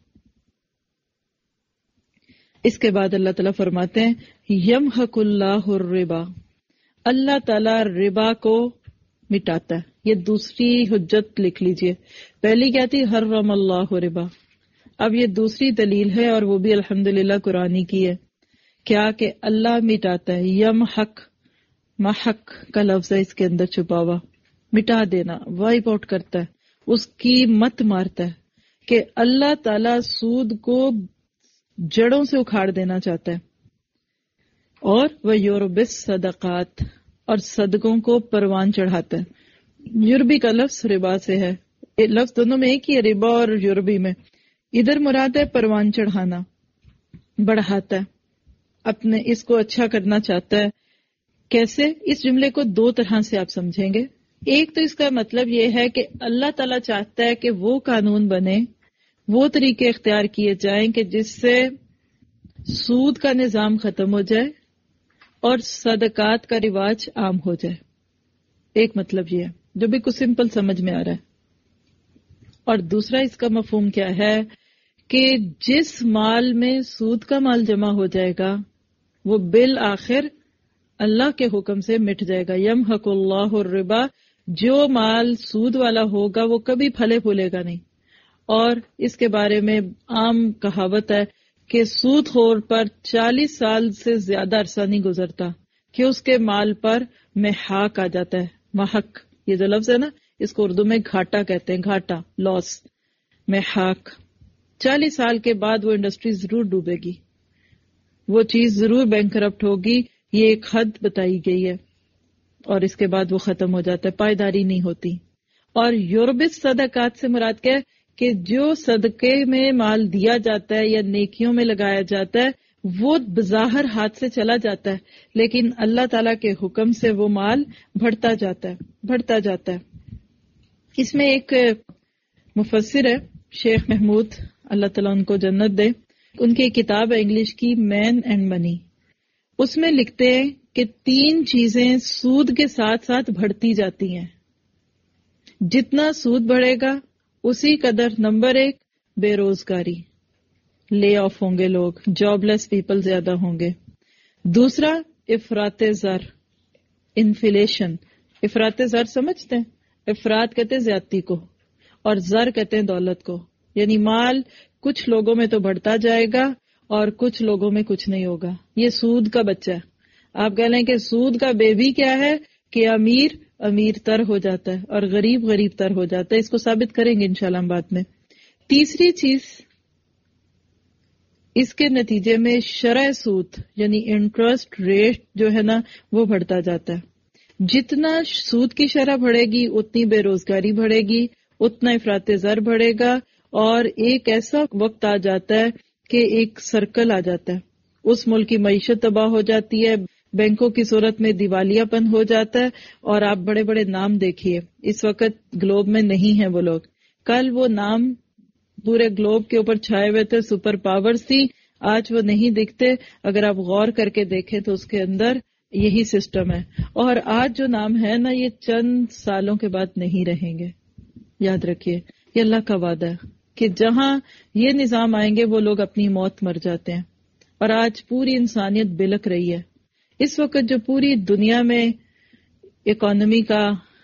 اس کے بعد اللہ تعالیٰ فرماتے ہیں یمحق اللہ الربا، اللہ تعالیٰ ربا کو مٹاتا ہے. یہ دوسری حجت لکھ لیجئے. پہلی کیا تھی؟ حرم اللہ ربا. اب یہ دوسری دلیل ہے اور وہ بھی الحمدللہ قرآنی کی ہے. کیا کہ اللہ مٹاتا ہے. یمحق، محق کا لفظ ہے اس کے اندر چھپا ہوا. مٹا دینا، وائپ آؤٹ کرتا ہے، اس کی مت مارتا ہے. کہ اللہ تعالیٰ سود کو جڑوں سے اکھاڑ دینا چاہتا ہے. اور وہ یوربس صدقات، اور صدقوں کو پروان چڑھاتا ہے. یوربی کا لفظ ربا سے ہے. یہ لفظ دونوں میں ایک ہی ہے، ربا اور یوربی میں. ادھر مراد ہے پروان چڑھانا، بڑھاتا ہے، اپنے اس کو اچھا کرنا چاہتا ہے. کیسے؟ اس جملے کو دو طرح سے آپ سمجھیں گے. ایک تو اس کا مطلب یہ ہے کہ اللہ تعالیٰ چاہتا ہے کہ وہ قانون بنے، وہ طریقے اختیار کیے جائیں کہ جس سے سود کا نظام ختم ہو جائے اور صدقات کا رواج عام ہو جائے. ایک مطلب یہ ہے جو بھی کچھ سمپل سمجھ میں آ رہا ہے. اور دوسرا اس کا مفہوم کیا ہے کہ جس مال میں سود کا مال جمع ہو جائے گا وہ بالآخر اللہ کے حکم سے مٹ جائے گا. یمحق اللہ الربا، جو مال سود والا ہوگا وہ کبھی پھلے پھولے گا نہیں. اور اس کے بارے میں عام کہاوت ہے کہ سود خور پر 40 سال سے زیادہ عرصہ نہیں گزرتا کہ اس کے مال پر محاق آ جاتا ہے. محق یہ جو لفظ ہے نا، اس کو اردو میں گھاٹا کہتے ہیں، گھاٹا، لاس، محاق. 40 سال کے بعد وہ انڈسٹری ضرور ڈوبے گی، وہ چیز ضرور بینک کرپٹ ہوگی. یہ ایک حد بتائی گئی ہے اور اس کے بعد وہ ختم ہو جاتا ہے، پائیداری نہیں ہوتی. اور یوربس صدقات سے مراد کیا ہے کہ جو صدقے میں مال دیا جاتا ہے یا نیکیوں میں لگایا جاتا ہے وہ بظاہر ہاتھ سے چلا جاتا ہے، لیکن اللہ تعالیٰ کے حکم سے وہ مال بڑھتا جاتا ہے. اس میں ایک مفسر ہے شیخ محمود، اللہ تعالیٰ ان کو جنت دے، ان کی کتاب ہے انگلش کی مین اینڈ منی. اس میں لکھتے ہیں کہ 3 چیزیں سود کے ساتھ ساتھ بڑھتی جاتی ہیں. جتنا سود بڑھے گا اسی قدر نمبر 1 بے روزگاری، لے آف ہوں گے لوگ، جاب لیس پیپل زیادہ ہوں گے. دوسرا افراط زر، انفلیشن. افراط زر سمجھتے ہیں؟ افراط کہتے ہیں زیادتی کو اور زر کہتے ہیں دولت کو. یعنی مال کچھ لوگوں میں تو بڑھتا جائے گا اور کچھ لوگوں میں کچھ نہیں ہوگا. یہ سود کا بچہ ہے. آپ کہہ لیں کہ سود کا بیبی کیا ہے کہ امیر تر ہو جاتا ہے اور غریب تر ہو جاتا ہے. اس کو ثابت کریں گے انشاءاللہ ہم بعد میں. تیسری چیز، اس کے نتیجے میں شرح سود یعنی انٹرسٹ ریٹ جو ہے نا وہ بڑھتا جاتا ہے. جتنا سود کی شرح بڑھے گی اتنی بے روزگاری بڑھے گی، اتنا افراط زر بڑھے گا، اور ایک ایسا وقت آ جاتا ہے کہ ایک سرکل آ جاتا ہے، اس ملک کی معیشت تباہ ہو جاتی ہے، بینکوں کی صورت میں دیوالیہ پن ہو جاتا ہے، اور آپ بڑے بڑے نام دیکھیے اس وقت گلوب میں نہیں ہیں وہ لوگ، کل وہ نام پورے گلوب کے اوپر چھائے ہوئے تھے، سپر پاورز تھی، آج وہ نہیں دکھتے۔ اگر آپ غور کر کے دیکھیں تو اس کے اندر یہی سسٹم ہے، اور آج جو نام ہے نا یہ چند سالوں کے بعد نہیں رہیں گے، یاد رکھیے یہ اللہ کا وعدہ ہے کہ جہاں یہ نظام آئیں گے وہ لوگ اپنی موت مر جاتے ہیں، اور آج پوری انسانیت بلک رہی ہے۔ اس وقت جو پوری دنیا میں اکانومی کا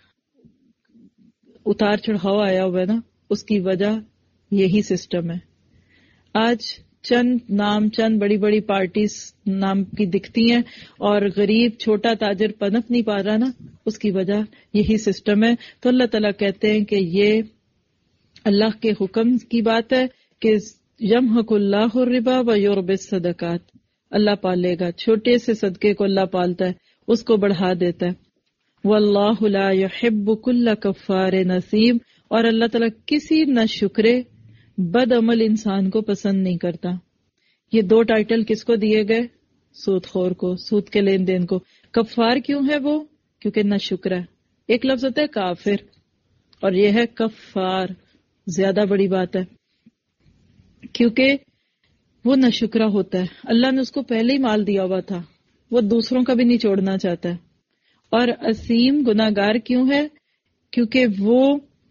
اتار چڑھاؤ آیا ہوا ہے نا، اس کی وجہ یہی سسٹم ہے۔ آج چند نام، چند بڑی بڑی پارٹیز نام کی دکھتی ہیں، اور غریب چھوٹا تاجر پنپ نہیں پا رہا نا، اس کی وجہ یہی سسٹم ہے۔ تو اللہ تعالیٰ کہتے ہیں کہ یہ اللہ کے حکم کی بات ہے کہ یمحق اللہ الربا ویربی الصدقات، اللہ پالے گا، چھوٹے سے صدقے کو اللہ پالتا ہے، اس کو بڑھا دیتا ہے۔ واللہ لا یحب کل کفار نثیم، اور اللہ تعالیٰ کسی نہ شکرے بد عمل انسان کو پسند نہیں کرتا۔ یہ دو ٹائٹل کس کو دیے گئے؟ سود خور کو، سود کے لین دین کو۔ کفار کیوں ہے وہ؟ کیونکہ نہ شکر ہے۔ ایک لفظ ہوتا ہے کافر، اور یہ ہے کفار، زیادہ بڑی بات ہے، کیونکہ وہ نہ شکرہ ہوتا ہے۔ اللہ نے اس کو پہلے ہی مال دیا ہوا تھا، وہ دوسروں کا بھی نہیں چھوڑنا چاہتا ہے۔ اور اسیم گناہگار کیوں ہے؟ کیونکہ وہ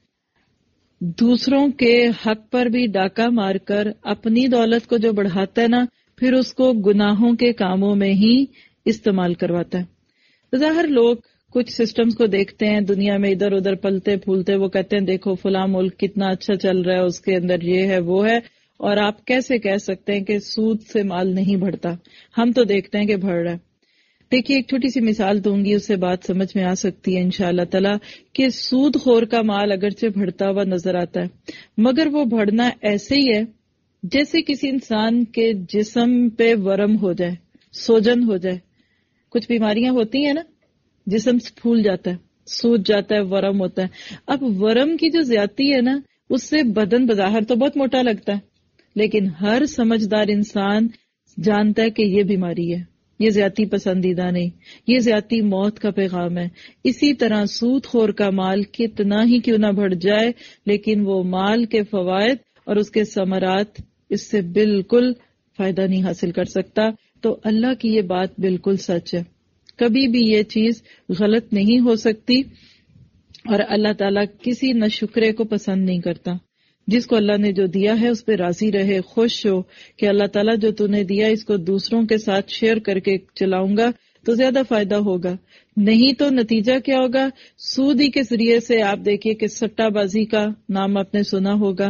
دوسروں کے حق پر بھی ڈاکہ مار کر اپنی دولت کو جو بڑھاتا ہے نا، پھر اس کو گناہوں کے کاموں میں ہی استعمال کرواتا ہے۔ ظاہر لوگ کچھ سسٹمز کو دیکھتے ہیں دنیا میں ادھر ادھر پلتے پھولتے، وہ کہتے ہیں دیکھو فلاں ملک کتنا اچھا چل رہا ہے، اس کے اندر یہ ہے وہ ہے، اور آپ کیسے کہہ سکتے ہیں کہ سود سے مال نہیں بڑھتا؟ ہم تو دیکھتے ہیں کہ بڑھ رہا ہے۔ دیکھیے ایک چھوٹی سی مثال دوں گی، اس سے بات سمجھ میں آ سکتی ہے انشاءاللہ تعالی، کہ سود خور کا مال اگرچہ بڑھتا ہوا نظر آتا ہے، مگر وہ بڑھنا ایسے ہی ہے جیسے کسی انسان کے جسم پہ ورم ہو جائے، سوجن ہو جائے۔ کچھ بیماریاں ہوتی ہیں نا، جسم پھول جاتا ہے، سوج جاتا ہے، ورم ہوتا ہے۔ اب ورم کی جو زیادتی ہے نا، اس سے بدن بظاہر تو بہت موٹا لگتا ہے، لیکن ہر سمجھدار انسان جانتا ہے کہ یہ بیماری ہے، یہ زیادتی پسندیدہ نہیں، یہ زیادتی موت کا پیغام ہے۔ اسی طرح سود خور کا مال کتنا ہی کیوں نہ بڑھ جائے، لیکن وہ مال کے فوائد اور اس کے ثمرات اس سے بالکل فائدہ نہیں حاصل کر سکتا۔ تو اللہ کی یہ بات بالکل سچ ہے، کبھی بھی یہ چیز غلط نہیں ہو سکتی، اور اللہ تعالیٰ کسی نہ شکرے کو پسند نہیں کرتا۔ جس کو اللہ نے جو دیا ہے اس پہ راضی رہے، خوش ہو کہ اللہ تعالیٰ جو تو نے دیا اس کو دوسروں کے ساتھ شیئر کر کے چلاؤں گا تو زیادہ فائدہ ہوگا، نہیں تو نتیجہ کیا ہوگا؟ سودی کے ذریعے سے آپ دیکھیے کہ سٹہ بازی کا نام آپ نے سنا ہوگا۔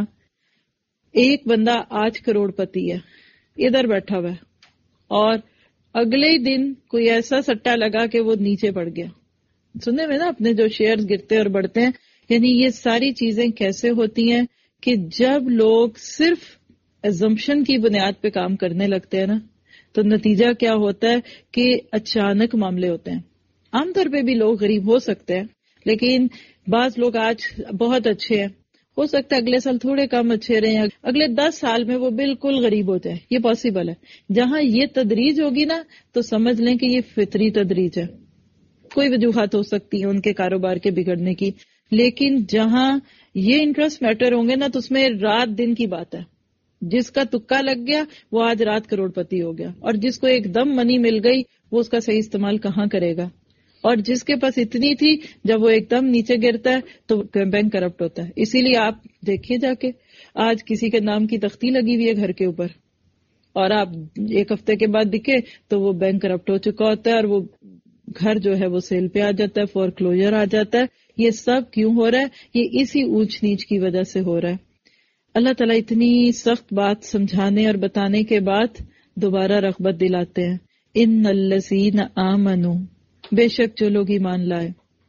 ایک بندہ آج کروڑ پتی ہے، ادھر بیٹھا ہوا ہے، اور اگلے ہی دن کوئی ایسا سٹہ لگا کہ وہ نیچے پڑ گیا۔ سننے میں نا اپنے جو شیئرز گرتے اور بڑھتے ہیں، یعنی یہ ساری چیزیں کیسے ہوتی ہیں کہ جب لوگ صرف ایزمپشن کی بنیاد پہ کام کرنے لگتے ہیں نا، تو نتیجہ کیا ہوتا ہے کہ اچانک معاملے ہوتے ہیں۔ عام طور پہ بھی لوگ غریب ہو سکتے ہیں، لیکن بعض لوگ آج بہت اچھے ہیں، ہو سکتا ہے اگلے سال تھوڑے کم اچھے رہے ہیں، اگلے 10 سال میں وہ بالکل غریب ہو جائے، یہ پاسبل ہے۔ جہاں یہ تدریج ہوگی نا تو سمجھ لیں کہ یہ فطری تدریج ہے۔ کوئی وجوہات ہو سکتی ہیں ان کے کاروبار کے بگڑنے کی، لیکن جہاں یہ انٹرسٹ میٹر ہوں گے نا تو اس میں رات دن کی بات ہے۔ جس کا تکا لگ گیا وہ آج رات کروڑ پتی ہو گیا، اور جس کو ایک دم منی مل گئی وہ اس کا صحیح استعمال کہاں کرے گا؟ اور جس کے پاس اتنی تھی جب وہ ایک دم نیچے گرتا ہے تو بینک کرپٹ ہوتا ہے۔ اسی لیے آپ دیکھیے جا کے آج کسی کے نام کی تختی لگی ہوئی ہے گھر کے اوپر، اور آپ ایک ہفتے کے بعد دکھے تو وہ بینک کرپٹ ہو چکا ہوتا ہے، اور وہ گھر جو ہے وہ سیل پہ آ جاتا ہے، فور کلوجر آ جاتا ہے۔ یہ سب کیوں ہو رہا ہے؟ یہ اسی اونچ نیچ کی وجہ سے ہو رہا ہے۔ اللہ تعالیٰ اتنی سخت بات سمجھانے اور بتانے کے بعد دوبارہ رغبت دلاتے ہیں، ان الذین آمنوا، بے شک جو لوگ ایمان لائے،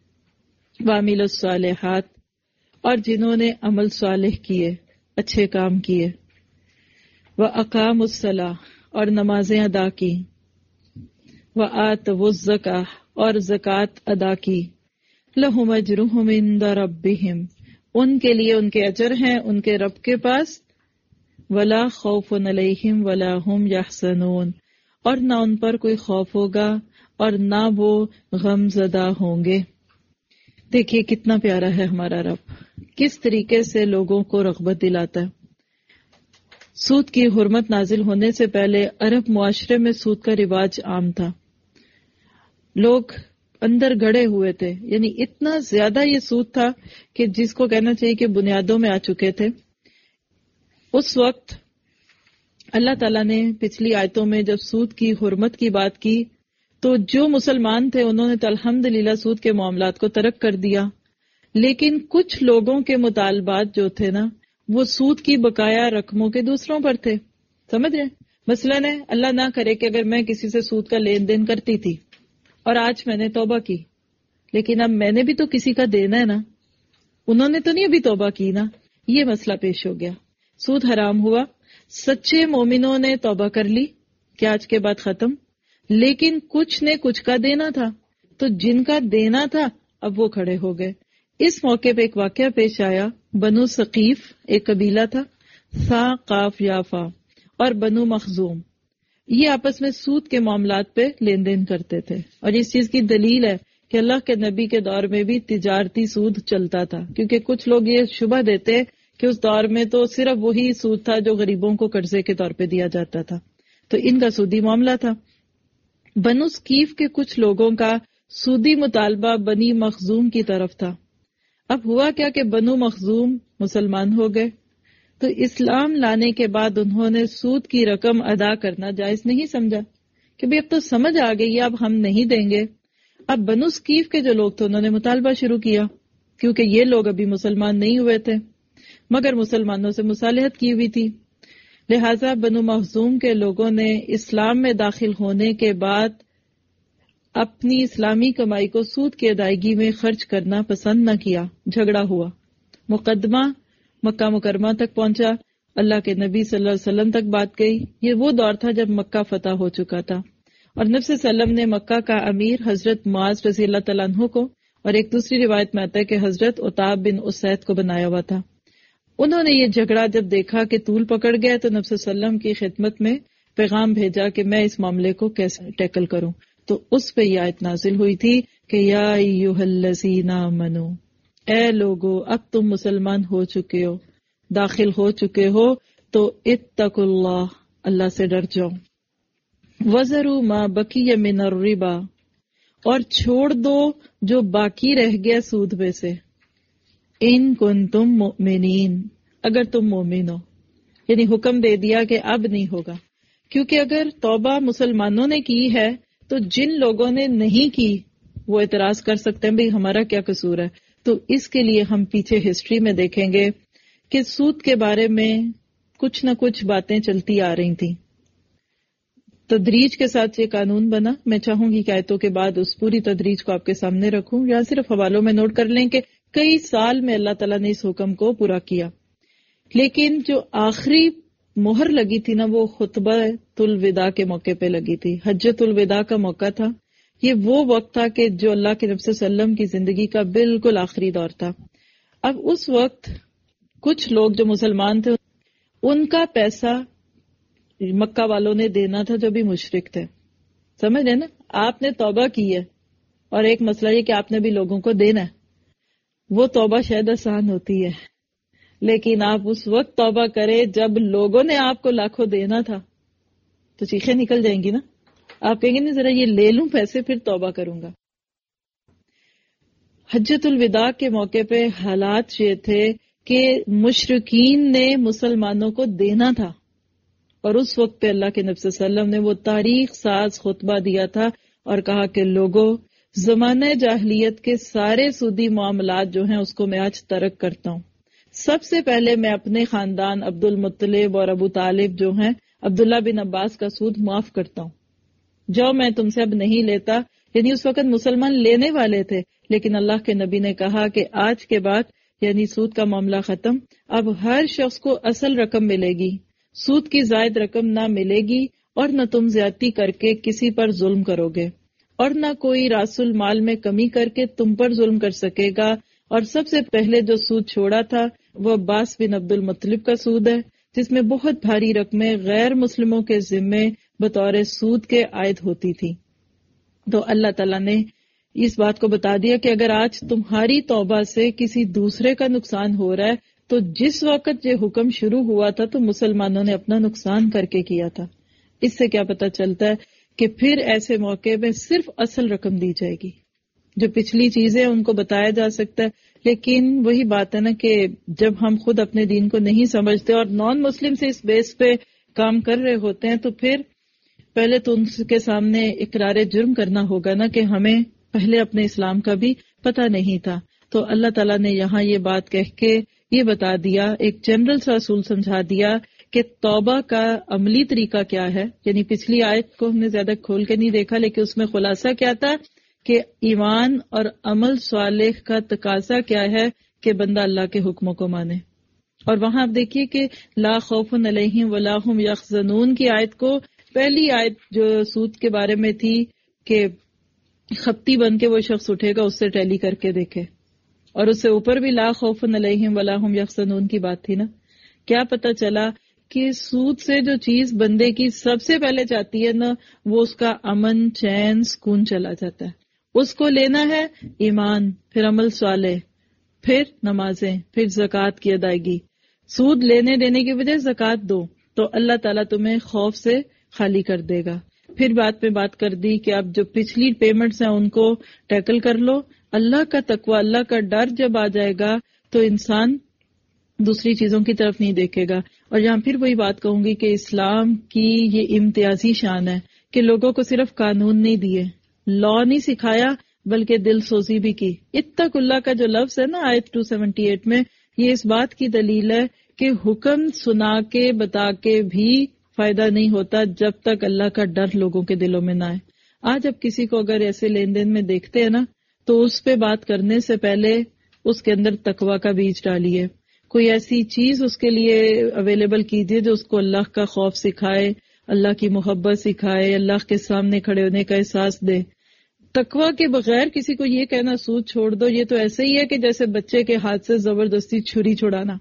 وعملوا الصالحات، اور جنہوں نے عمل صالح کیے، اچھے کام کیے، وَأَقَامُوا الصَّلَاةَ، اور نمازیں ادا کی، وَآتَوُا الزَّکَاةَ، اور زکوٰۃ ادا کی. لہم اجرہم عند ربہم، ان کے لیے ان کے اجر ہیں ان کے رب کے پاس. ولا خوف علیہم ولا ہم یحزنون، اور نہ ان پر کوئی خوف ہوگا اور نہ وہ غم زدہ ہوں گے. دیکھیے کتنا پیارا ہے ہمارا رب، کس طریقے سے لوگوں کو رغبت دلاتا ہے. سود کی حرمت نازل ہونے سے پہلے عرب معاشرے میں سود کا رواج عام تھا. لوگ اندر گڑے ہوئے تھے، یعنی اتنا زیادہ یہ سود تھا کہ جس کو کہنا چاہیے کہ بنیادوں میں آ چکے تھے. اس وقت اللہ تعالیٰ نے پچھلی آیتوں میں جب سود کی حرمت کی بات کی تو جو مسلمان تھے انہوں نے تو الحمدللہ سود کے معاملات کو ترک کر دیا، لیکن کچھ لوگوں کے مطالبات جو تھے نا وہ سود کی بقایا رقموں کے دوسروں پر تھے. سمجھ رہے؟ مثلاً اللہ نہ کرے کہ اگر میں کسی سے سود کا لین دین کرتی تھی اور آج میں نے توبہ کی، لیکن اب میں نے بھی تو کسی کا دینا ہے نا، انہوں نے تو نہیں ابھی توبہ کی نا، یہ مسئلہ پیش ہو گیا. سود حرام ہوا، سچے مومنوں نے توبہ کر لی کہ آج کے بعد ختم، لیکن کچھ نے کچھ کا دینا تھا، تو جن کا دینا تھا اب وہ کھڑے ہو گئے. اس موقع پہ ایک واقعہ پیش آیا. بنو ثقیف ایک قبیلہ تھا، سا قاف یافا، اور بنو مخزوم، یہ آپس میں سود کے معاملات پہ لین دین کرتے تھے. اور اس چیز کی دلیل ہے کہ اللہ کے نبی کے دور میں بھی تجارتی سود چلتا تھا، کیونکہ کچھ لوگ یہ شبہ دیتے کہ اس دور میں تو صرف وہی سود تھا جو غریبوں کو قرضے کے طور پہ دیا جاتا تھا، تو ان کا سودی معاملہ تھا. بنو ثقیف کے کچھ لوگوں کا سودی مطالبہ بنی مخزوم کی طرف تھا. اب ہوا کیا کہ بنو مخزوم مسلمان ہو گئے، تو اسلام لانے کے بعد انہوں نے سود کی رقم ادا کرنا جائز نہیں سمجھا کہ اب تو سمجھ آ گئی اب ہم نہیں دیں گے. اب بنو ثقیف کے جو لوگ تھے انہوں نے مطالبہ شروع کیا، کیونکہ یہ لوگ ابھی مسلمان نہیں ہوئے تھے مگر مسلمانوں سے مصالحت کی ہوئی تھی. لہٰذا بنو مخزوم کے لوگوں نے اسلام میں داخل ہونے کے بعد اپنی اسلامی کمائی کو سود کی ادائیگی میں خرچ کرنا پسند نہ کیا. جھگڑا ہوا، مقدمہ مکہ مکرمہ تک پہنچا، اللہ کے نبی صلی اللہ علیہ وسلم تک بات گئی. یہ وہ دور تھا جب مکہ فتح ہو چکا تھا، اور نبی صلی اللہ علیہ وسلم نے مکہ کا امیر حضرت معاذ رضی اللہ تعالیٰ عنہ کو، اور ایک دوسری روایت میں آتا ہے کہ حضرت عتاب بن اسید کو بنایا ہوا تھا. انہوں نے یہ جھگڑا جب دیکھا کہ طول پکڑ گیا تو نبی صلی اللہ علیہ وسلم کی خدمت میں پیغام بھیجا کہ میں اس معاملے کو کیسے ٹیکل کروں. تو اس پہ یہ آیت نازل ہوئی تھی کہ یا ایھا الذین آمنو، اے لوگو اب تم مسلمان ہو چکے ہو، داخل ہو چکے ہو، تو اتقوا اللہ، اللہ سے ڈر جاؤ. وذروا ما بقی من الربا، اور چھوڑ دو جو باقی رہ گیا سود میں سے. ان کنتم مؤمنین، اگر تم مومن ہو، یعنی حکم دے دیا کہ اب نہیں ہوگا. کیونکہ اگر توبہ مسلمانوں نے کی ہے تو جن لوگوں نے نہیں کی وہ اعتراض کر سکتے ہیں بھئی ہمارا کیا قصور ہے. تو اس کے لیے ہم پیچھے ہسٹری میں دیکھیں گے کہ سود کے بارے میں کچھ نہ کچھ باتیں چلتی آ رہی تھیں. تدریج کے ساتھ یہ قانون بنا. میں چاہوں گی کہ آیتوں کے بعد اس پوری تدریج کو آپ کے سامنے رکھوں، یا صرف حوالوں میں نوٹ کر لیں کہ کئی سال میں اللہ تعالیٰ نے اس حکم کو پورا کیا. لیکن جو آخری مہر لگی تھی نا وہ خطبہ الوداع کے موقع پہ لگی تھی. حجۃ الوداع کا موقع تھا. یہ وہ وقت تھا کہ جو اللہ کے نبی صلی اللہ علیہ وسلم کی زندگی کا بالکل آخری دور تھا. اب اس وقت کچھ لوگ جو مسلمان تھے ان کا پیسہ مکہ والوں نے دینا تھا جو بھی مشرک تھے. سمجھ رہے نا، آپ نے توبہ کی ہے اور ایک مسئلہ یہ کہ آپ نے بھی لوگوں کو دینا ہے. وہ توبہ شاید آسان ہوتی ہے، لیکن آپ اس وقت توبہ کرے جب لوگوں نے آپ کو لاکھوں دینا تھا تو چیخیں نکل جائیں گی نا. آپ کہیں گے نہیں ذرا یہ لے لوں پیسے پھر توبہ کروں گا. حجۃ الوداع کے موقع پہ حالات یہ تھے کہ مشرکین نے مسلمانوں کو دینا تھا، اور اس وقت پہ اللہ کے نبی صلی اللہ علیہ وسلم نے وہ تاریخ ساز خطبہ دیا تھا اور کہا کہ لوگوں، زمانہ جاہلیت کے سارے سودی معاملات جو ہیں اس کو میں آج ترک کرتا ہوں. سب سے پہلے میں اپنے خاندان عبد المطلب اور ابو طالب جو ہیں عبداللہ بن عباس کا سود معاف کرتا ہوں. جو میں تم سے اب نہیں لیتا، یعنی اس وقت مسلمان لینے والے تھے، لیکن اللہ کے نبی نے کہا کہ آج کے بعد یعنی سود کا معاملہ ختم. اب ہر شخص کو اصل رقم ملے گی، سود کی زائد رقم نہ ملے گی، اور نہ تم زیادتی کر کے کسی پر ظلم کرو گے. اور نہ کوئی راس المال میں کمی کر کے تم پر ظلم کر سکے گا، اور سب سے پہلے جو سود چھوڑا تھا وہ عباس بن عبد المطلب کا سود ہے، جس میں بہت بھاری رقمیں غیر مسلموں کے ذمے بطور سود کے عائد ہوتی تھی۔ تو اللہ تعالیٰ نے اس بات کو بتا دیا کہ اگر آج تمہاری توبہ سے کسی دوسرے کا نقصان ہو رہا ہے تو جس وقت یہ حکم شروع ہوا تھا تو مسلمانوں نے اپنا نقصان کر کے کیا تھا۔ اس سے کیا پتہ چلتا ہے کہ پھر ایسے موقع میں صرف اصل رقم دی جائے گی، جو پچھلی چیزیں ان کو بتایا جا سکتا ہے، لیکن وہی بات ہے نا کہ جب ہم خود اپنے دین کو نہیں سمجھتے اور نان مسلم سے اس بیس پہ کام کر رہے ہوتے ہیں تو پھر پہلے تو ان کے سامنے اقرار جرم کرنا ہوگا نا کہ ہمیں پہلے اپنے اسلام کا بھی پتہ نہیں تھا۔ تو اللہ تعالیٰ نے یہاں یہ بات کہہ کے یہ بتا دیا، ایک جنرل سا اصول سمجھا دیا کہ توبہ کا عملی طریقہ کیا ہے۔ یعنی پچھلی آیت کو ہم نے زیادہ کھول کے نہیں دیکھا، لیکن اس میں خلاصہ کیا تھا کہ ایمان اور عمل صالح کا تقاضا کیا ہے کہ بندہ اللہ کے حکموں کو مانے۔ اور وہاں آپ دیکھیے کہ لا خوف علیہم ولا هم یحزنون کی آیت کو پہلی آیت جو سود کے بارے میں تھی کہ خپتی بن کے وہ شخص اٹھے گا، اس سے ٹیلی کر کے دیکھے، اور اس سے اوپر بھی لا خوف علیہم ولا هم یحزنون کی بات تھی نا۔ کیا پتہ چلا کہ سود سے جو چیز بندے کی سب سے پہلے جاتی ہے نا، وہ اس کا امن، چین، سکون چلا جاتا ہے۔ اس کو لینا ہے ایمان، پھر عمل صالح، پھر نمازیں، پھر زکوٰۃ کی ادائیگی۔ سود لینے دینے کی وجہ زکوٰۃ دو تو اللہ تعالیٰ تمہیں خوف سے خالی کر دے گا۔ پھر بات پہ بات کر دی کہ اب جو پچھلی پیمنٹس ہیں ان کو ٹیکل کر لو۔ اللہ کا تقوی، اللہ کا ڈر جب آ جائے گا تو انسان دوسری چیزوں کی طرف نہیں دیکھے گا۔ اور یہاں پھر وہی بات کہوں گی کہ اسلام کی یہ امتیازی شان ہے کہ لوگوں کو صرف قانون نہیں دیے، لا نہیں سکھایا، بلکہ دل سوزی بھی کی۔ اتق اللہ کا جو لفظ ہے نا آیت 278 میں، یہ اس بات کی دلیل ہے کہ حکم سنا کے بتا کے بھی فائدہ نہیں ہوتا جب تک اللہ کا ڈر لوگوں کے دلوں میں نہ آئے۔ آج اب کسی کو اگر ایسے لین دین میں دیکھتے ہیں نا تو اس پہ بات کرنے سے پہلے اس کے اندر تقوی کا بیج ڈالیے، کوئی ایسی چیز اس کے لیے اویلیبل کیجیے جو اس کو اللہ کا خوف سکھائے، اللہ کی محبت سکھائے، اللہ کے سامنے کھڑے ہونے کا احساس دے۔ تقوی کے بغیر کسی کو یہ کہنا سود چھوڑ دو، یہ تو ایسے ہی ہے کہ جیسے بچے کے ہاتھ سے زبردستی چھری چھڑانا،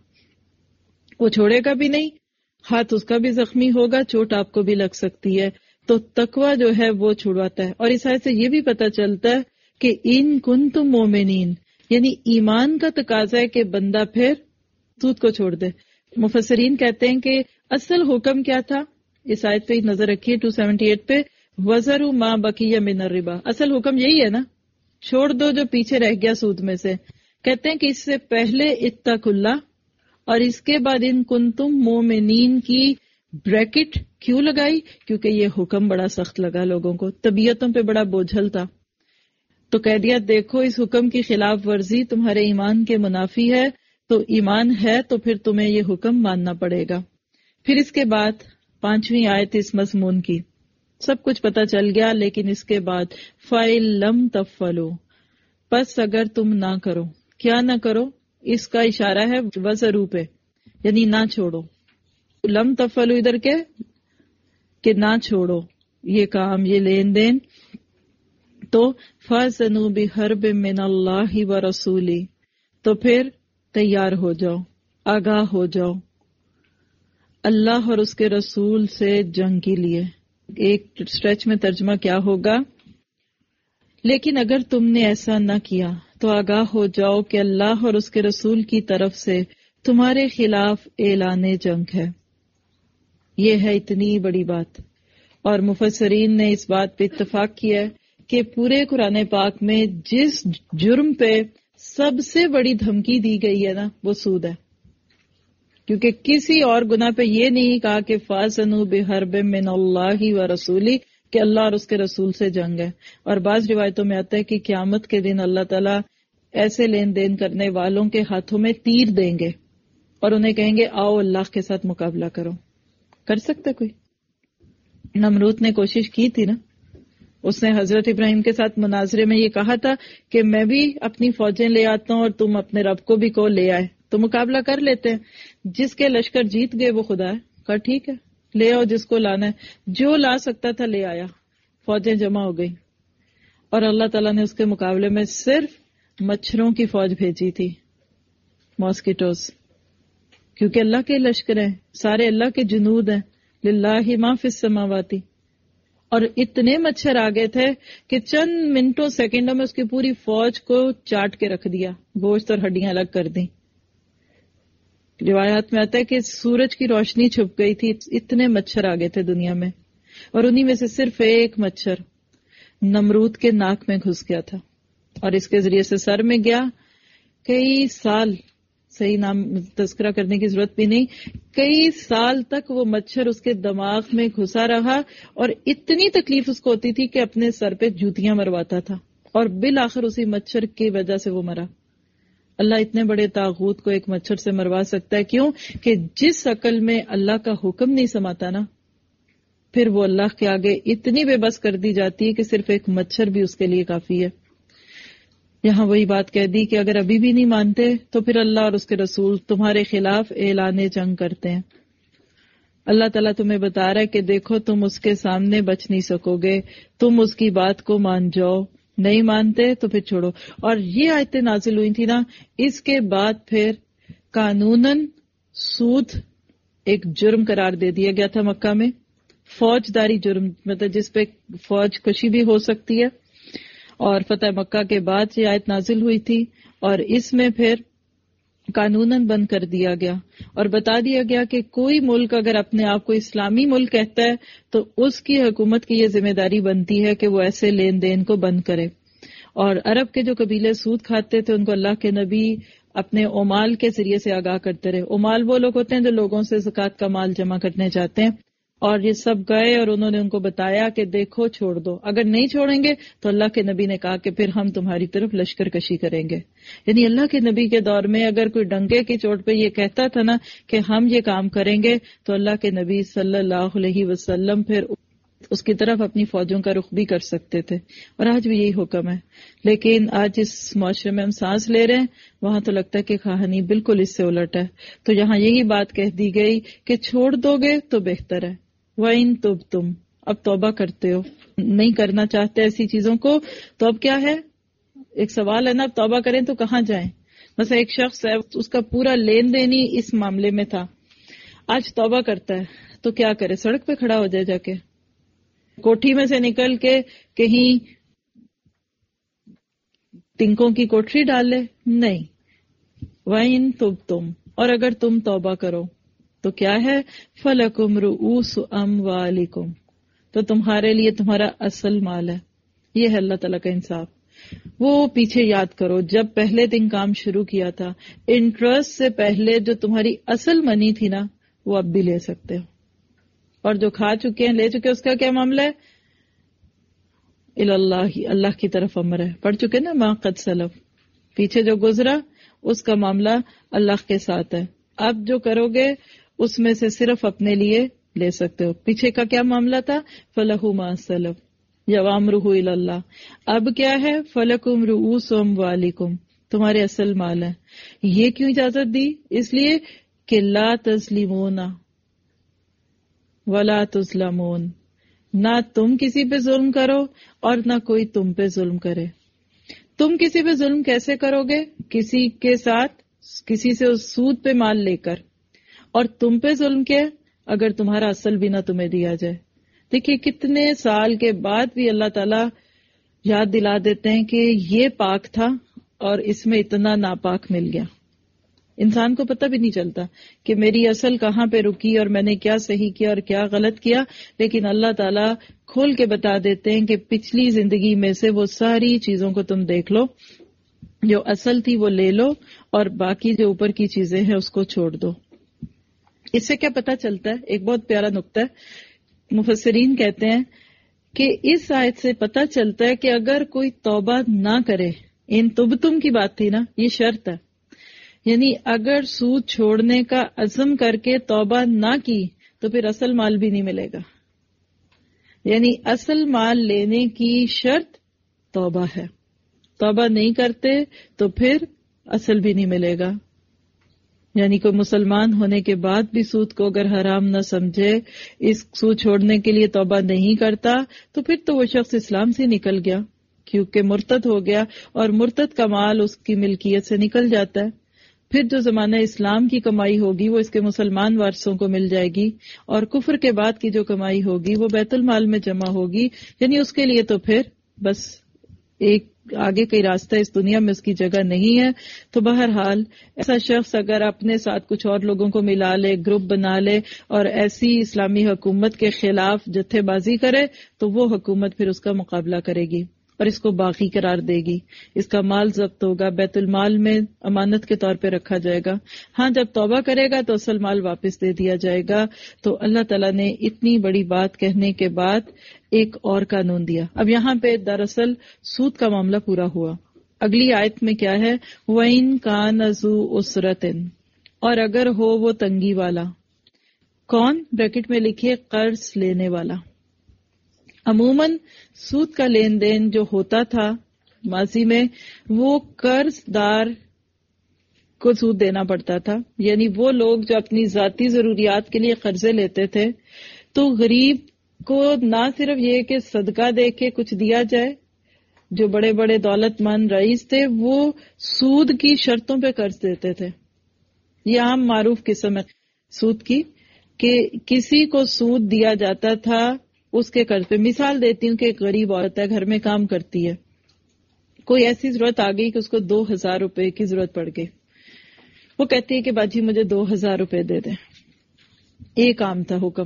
وہ چھوڑے گا بھی نہیں، ہاتھ اس کا بھی زخمی ہوگا، چوٹ آپ کو بھی لگ سکتی ہے۔ تو تقوی جو ہے وہ چھڑواتا ہے۔ اور اس آیت سے یہ بھی پتہ چلتا ہے کہ ان کنتم مومنین، یعنی ایمان کا تقاضا ہے کہ بندہ پھر سود کو چھوڑ دے۔ مفسرین کہتے ہیں کہ اصل حکم کیا تھا، اس آیت پہ نظر رکھیے 278 پہ، وَذَرُوا مَا بَقِيَ مِنَ الرِّبَا، اصل حکم یہی ہے نا، چھوڑ دو جو پیچھے رہ گیا سود میں سے۔ کہتے ہیں کہ اس سے پہلے اتقوا اللہ اور اس کے بعد ان کنتم مومنین کی بریکٹ کیوں لگائی؟ کیونکہ یہ حکم بڑا سخت لگا لوگوں کو، طبیعتوں پہ بڑا بوجھل تھا، تو کہہ دیا دیکھو اس حکم کی خلاف ورزی تمہارے ایمان کے منافی ہے، تو ایمان ہے تو پھر تمہیں یہ حکم ماننا پڑے گا۔ پھر اس کے بعد 5ویں آیت اس مضمون کی، سب کچھ پتہ چل گیا، لیکن اس کے بعد فَإِن لَمْ تَفْعَلُوا، پس اگر تم نہ کرو، کیا نہ کرو؟ اس کا اشارہ ہے وَذَرُوا پہ، یعنی نہ چھوڑو۔ لم تفعلوا ادھر کے کہ نہ چھوڑو یہ کام، یہ لین دین، تو فَأْذَنُوا بِحَرْبٍ مِّنَ اللَّهِ وَرَسُولِهِ، تو پھر تیار ہو جاؤ، آگاہ ہو جاؤ اللہ اور اس کے رسول سے جنگ کے لیے۔ ایک سٹریچ میں ترجمہ کیا ہوگا، لیکن اگر تم نے ایسا نہ کیا تو آگاہ ہو جاؤ کہ اللہ اور اس کے رسول کی طرف سے تمہارے خلاف اعلان جنگ ہے۔ یہ ہے اتنی بڑی بات، اور مفسرین نے اس بات پہ اتفاق کیا ہے کہ پورے قرآن پاک میں جس جرم پہ سب سے بڑی دھمکی دی گئی ہے نا وہ سود ہے، کیونکہ کسی اور گناہ پہ یہ نہیں کہا کہ فَأْذَنُوا بِحَرْبٍ مِّنَ اللَّهِ وَرَسُولِهِ کہ اللہ اور اس کے رسول سے جنگ ہے۔ اور بعض روایتوں میں آتا ہے کہ قیامت کے دن اللہ تعالیٰ ایسے لین دین کرنے والوں کے ہاتھوں میں تیر دیں گے اور انہیں کہیں گے آؤ اللہ کے ساتھ مقابلہ کرو۔ کر سکتا کوئی؟ نمرود نے کوشش کی تھی نا، اس نے حضرت ابراہیم کے ساتھ مناظرے میں یہ کہا تھا کہ میں بھی اپنی فوجیں لے آتا ہوں اور تم اپنے رب کو بھی کو لے آئے تو مقابلہ کر لیتے ہیں۔ جس کے لشکر جیت گئے وہ خدا ہے، کہا ٹھیک ہے لے آؤ جس کو لانا ہے۔ جو لا سکتا تھا لے آیا، فوجیں جمع ہو گئی۔ اور اللہ تعالیٰ نے اس کے مقابلے میں صرف مچھروں کی فوج بھیجی تھی، ماسکیٹوز، کیونکہ اللہ کے لشکر ہیں، سارے اللہ کے جنود ہیں، للہ ما فی السماوات، اور اتنے مچھر آگے تھے کہ چند منٹوں سیکنڈوں میں اس کی پوری فوج کو چاٹ کے رکھ دیا، گوشت اور ہڈیاں الگ کر دیں۔ روایات میں آتا ہے کہ سورج کی روشنی چھپ گئی تھی، اتنے مچھر آگے تھے دنیا میں، اور انہی میں سے صرف ایک مچھر نمرود کے ناک میں گھس گیا تھا، اور اس کے ذریعے سے سر میں گیا۔ کئی سال، صحیح نام تذکرہ کرنے کی ضرورت بھی نہیں، کئی سال تک وہ مچھر اس کے دماغ میں گھسا رہا، اور اتنی تکلیف اس کو ہوتی تھی کہ اپنے سر پہ جوتیاں مرواتا تھا، اور بالآخر اسی مچھر کی وجہ سے وہ مرا۔ اللہ اتنے بڑے طاغوت کو ایک مچھر سے مروا سکتا ہے، کیوں کہ جس عقل میں اللہ کا حکم نہیں سماتا نا، پھر وہ اللہ کے آگے اتنی بے بس کر دی جاتی ہے کہ صرف ایک مچھر بھی اس کے لیے کافی ہے۔ یہاں وہی بات کہہ دی کہ اگر ابھی بھی نہیں مانتے تو پھر اللہ اور اس کے رسول تمہارے خلاف اعلان جنگ کرتے ہیں۔ اللہ تعالیٰ تمہیں بتا رہا ہے کہ دیکھو تم اس کے سامنے بچ نہیں سکو گے، تم اس کی بات کو مان جاؤ، نہیں مانتے تو پھر چھوڑو۔ اور یہ آیتیں نازل ہوئی تھی نا، اس کے بعد پھر قانوناً سود ایک جرم قرار دے دیا گیا تھا مکہ میں، فوجداری جرم، مطلب جس پہ فوج کشی بھی ہو سکتی ہے، اور فتح مکہ کے بعد یہ آیت نازل ہوئی تھی، اور اس میں پھر قانوناً بند کر دیا گیا اور بتا دیا گیا کہ کوئی ملک اگر اپنے آپ کو اسلامی ملک کہتا ہے تو اس کی حکومت کی یہ ذمہ داری بنتی ہے کہ وہ ایسے لین دین کو بند کرے۔ اور عرب کے جو قبیلے سود کھاتے تھے ان کو اللہ کے نبی اپنے عمال کے ذریعے سے آگاہ کرتے رہے۔ عمال وہ لوگ ہوتے ہیں جو لوگوں سے زکوٰۃ کا مال جمع کرنے چاہتے ہیں، اور یہ سب گئے اور انہوں نے ان کو بتایا کہ دیکھو چھوڑ دو، اگر نہیں چھوڑیں گے تو اللہ کے نبی نے کہا کہ پھر ہم تمہاری طرف لشکر کشی کریں گے۔ یعنی اللہ کے نبی کے دور میں اگر کوئی ڈنگے کی چوٹ پہ یہ کہتا تھا نا کہ ہم یہ کام کریں گے تو اللہ کے نبی صلی اللہ علیہ وسلم پھر اس کی طرف اپنی فوجوں کا رخ بھی کر سکتے تھے، اور آج بھی یہی حکم ہے۔ لیکن آج جس معاشرے میں ہم سانس لے رہے ہیں وہاں تو لگتا ہے کہ کہانی بالکل اس سے الٹ ہے۔ تو یہاں یہی بات کہہ دی گئی کہ چھوڑ دو گے تو بہتر ہے، وَإِن تُبْتُمْ، اب توبہ کرتے ہو، نہیں کرنا چاہتے ایسی چیزوں کو تو اب کیا ہے؟ ایک سوال ہے نا، اب توبہ کریں تو کہاں جائیں؟ مثلا ایک شخص ہے، اس کا پورا لین دین ہی اس معاملے میں تھا، آج توبہ کرتا ہے تو کیا کرے؟ سڑک پہ کھڑا ہو جائے، جا کے کوٹھی میں سے نکل کے کہیں تنکوں کی کوٹری ڈال لے؟ نہیں، وَإِن تُبْتُمْ، اور اگر تم توبہ کرو تو کیا ہے؟ فَلَكُمْ رُؤُوسُ أَمْوَالِكُمْ، تو تمہارے لیے تمہارا اصل مال ہے۔ یہ ہے اللہ تعالیٰ کا انصاف۔ وہ پیچھے یاد کرو جب پہلے دن کام شروع کیا تھا، انٹرسٹ سے پہلے جو تمہاری اصل منی تھی نا وہ اب بھی لے سکتے ہو، اور جو کھا چکے ہیں، لے چکے، اس کا کیا معاملہ ہے؟ اللہ، اللہ کی طرف امر ہے، پڑھ چکے نا ما قد سلف، پیچھے جو گزرا اس کا معاملہ اللہ کے ساتھ ہے۔ اب جو کرو گے اس میں سے صرف اپنے لیے لے سکتے ہو۔ پیچھے کا کیا معاملہ تھا؟ فَلَهُ مَا سَلَفَ وَأَمْرُهُ إِلَى اللَّهِ، اب کیا ہے؟ فَلَكُمْ رُؤُوسُ أَمْوَالِكُمْ، تمہارے اصل مال ہے۔ یہ کیوں اجازت دی؟ اس لیے کہ لا تظلمون ولا تظلمون، نہ تم کسی پہ ظلم کرو اور نہ کوئی تم پہ ظلم کرے۔ تم کسی پہ ظلم کیسے کرو گے؟ کسی کے ساتھ، کسی سے اس سود پہ مال لے کر، اور تم پہ ظلم کیا؟ اگر تمہارا اصل بھی نہ تمہیں دیا جائے۔ دیکھیے کتنے سال کے بعد بھی اللہ تعالیٰ یاد دلا دیتے ہیں کہ یہ پاک تھا اور اس میں اتنا ناپاک مل گیا۔ انسان کو پتہ بھی نہیں چلتا کہ میری اصل کہاں پہ رکی اور میں نے کیا صحیح کیا اور کیا غلط کیا، لیکن اللہ تعالیٰ کھول کے بتا دیتے ہیں کہ پچھلی زندگی میں سے وہ ساری چیزوں کو تم دیکھ لو، جو اصل تھی وہ لے لو اور باقی جو اوپر کی چیزیں ہیں اس کو چھوڑ دو۔ اس سے کیا پتہ چلتا ہے؟ ایک بہت پیارا نقطہ ہے، مفسرین کہتے ہیں کہ اس آیت سے پتہ چلتا ہے کہ اگر کوئی توبہ نہ کرے، ان تبتم کی بات تھی نا، یہ شرط ہے، یعنی اگر سود چھوڑنے کا عزم کر کے توبہ نہ کی تو پھر اصل مال بھی نہیں ملے گا۔ یعنی اصل مال لینے کی شرط توبہ ہے، توبہ نہیں کرتے تو پھر اصل بھی نہیں ملے گا۔ یعنی کوئی مسلمان ہونے کے بعد بھی سود کو اگر حرام نہ سمجھے، اس سود چھوڑنے کے لیے توبہ نہیں کرتا، تو پھر تو وہ شخص اسلام سے نکل گیا، کیونکہ مرتد ہو گیا، اور مرتد کا مال اس کی ملکیت سے نکل جاتا ہے. پھر جو زمانہ اسلام کی کمائی ہوگی وہ اس کے مسلمان وارثوں کو مل جائے گی، اور کفر کے بعد کی جو کمائی ہوگی وہ بیت المال میں جمع ہوگی. یعنی اس کے لیے تو پھر بس ایک آگے کوئی راستہ اس دنیا میں اس کی جگہ نہیں ہے. تو بہرحال ایسا شخص اگر اپنے ساتھ کچھ اور لوگوں کو ملا لے، گروپ بنا لے اور ایسی اسلامی حکومت کے خلاف جتھے بازی کرے تو وہ حکومت پھر اس کا مقابلہ کرے گی اور اس کو باغی قرار دے گی. اس کا مال ضبط ہوگا، بیت المال میں امانت کے طور پہ رکھا جائے گا. ہاں جب توبہ کرے گا تو اصل مال واپس دے دیا جائے گا. تو اللہ تعالیٰ نے اتنی بڑی بات کہنے کے بعد ایک اور قانون دیا. اب یہاں پہ دراصل سود کا معاملہ پورا ہوا. اگلی آیت میں کیا ہے؟ وَإِن كَانَ ذُو عُسْرَةٍ، اور اگر ہو وہ تنگی والا. کون؟ بریکٹ میں لکھیے قرض لینے والا. عموماً سود کا لین دین جو ہوتا تھا ماضی میں وہ قرض دار کو سود دینا پڑتا تھا. یعنی وہ لوگ جو اپنی ذاتی ضروریات کے لیے قرضے لیتے تھے تو غریب کو نہ صرف یہ کہ صدقہ دے کے کچھ دیا جائے، جو بڑے بڑے دولت مند رئیس تھے وہ سود کی شرطوں پہ قرض دیتے تھے. یہ عام معروف قسم ہے سود کی کہ کسی کو سود دیا جاتا تھا اس کے قرض پہ. مثال دیتی ہوں کہ ایک غریب عورت ہے، گھر میں کام کرتی ہے، کوئی ایسی ضرورت آ گئی کہ اس کو 2000 روپے کی ضرورت پڑ گئی. وہ کہتی ہے کہ باجی مجھے 2000 روپے دے دیں. ایک عام تھا حکم.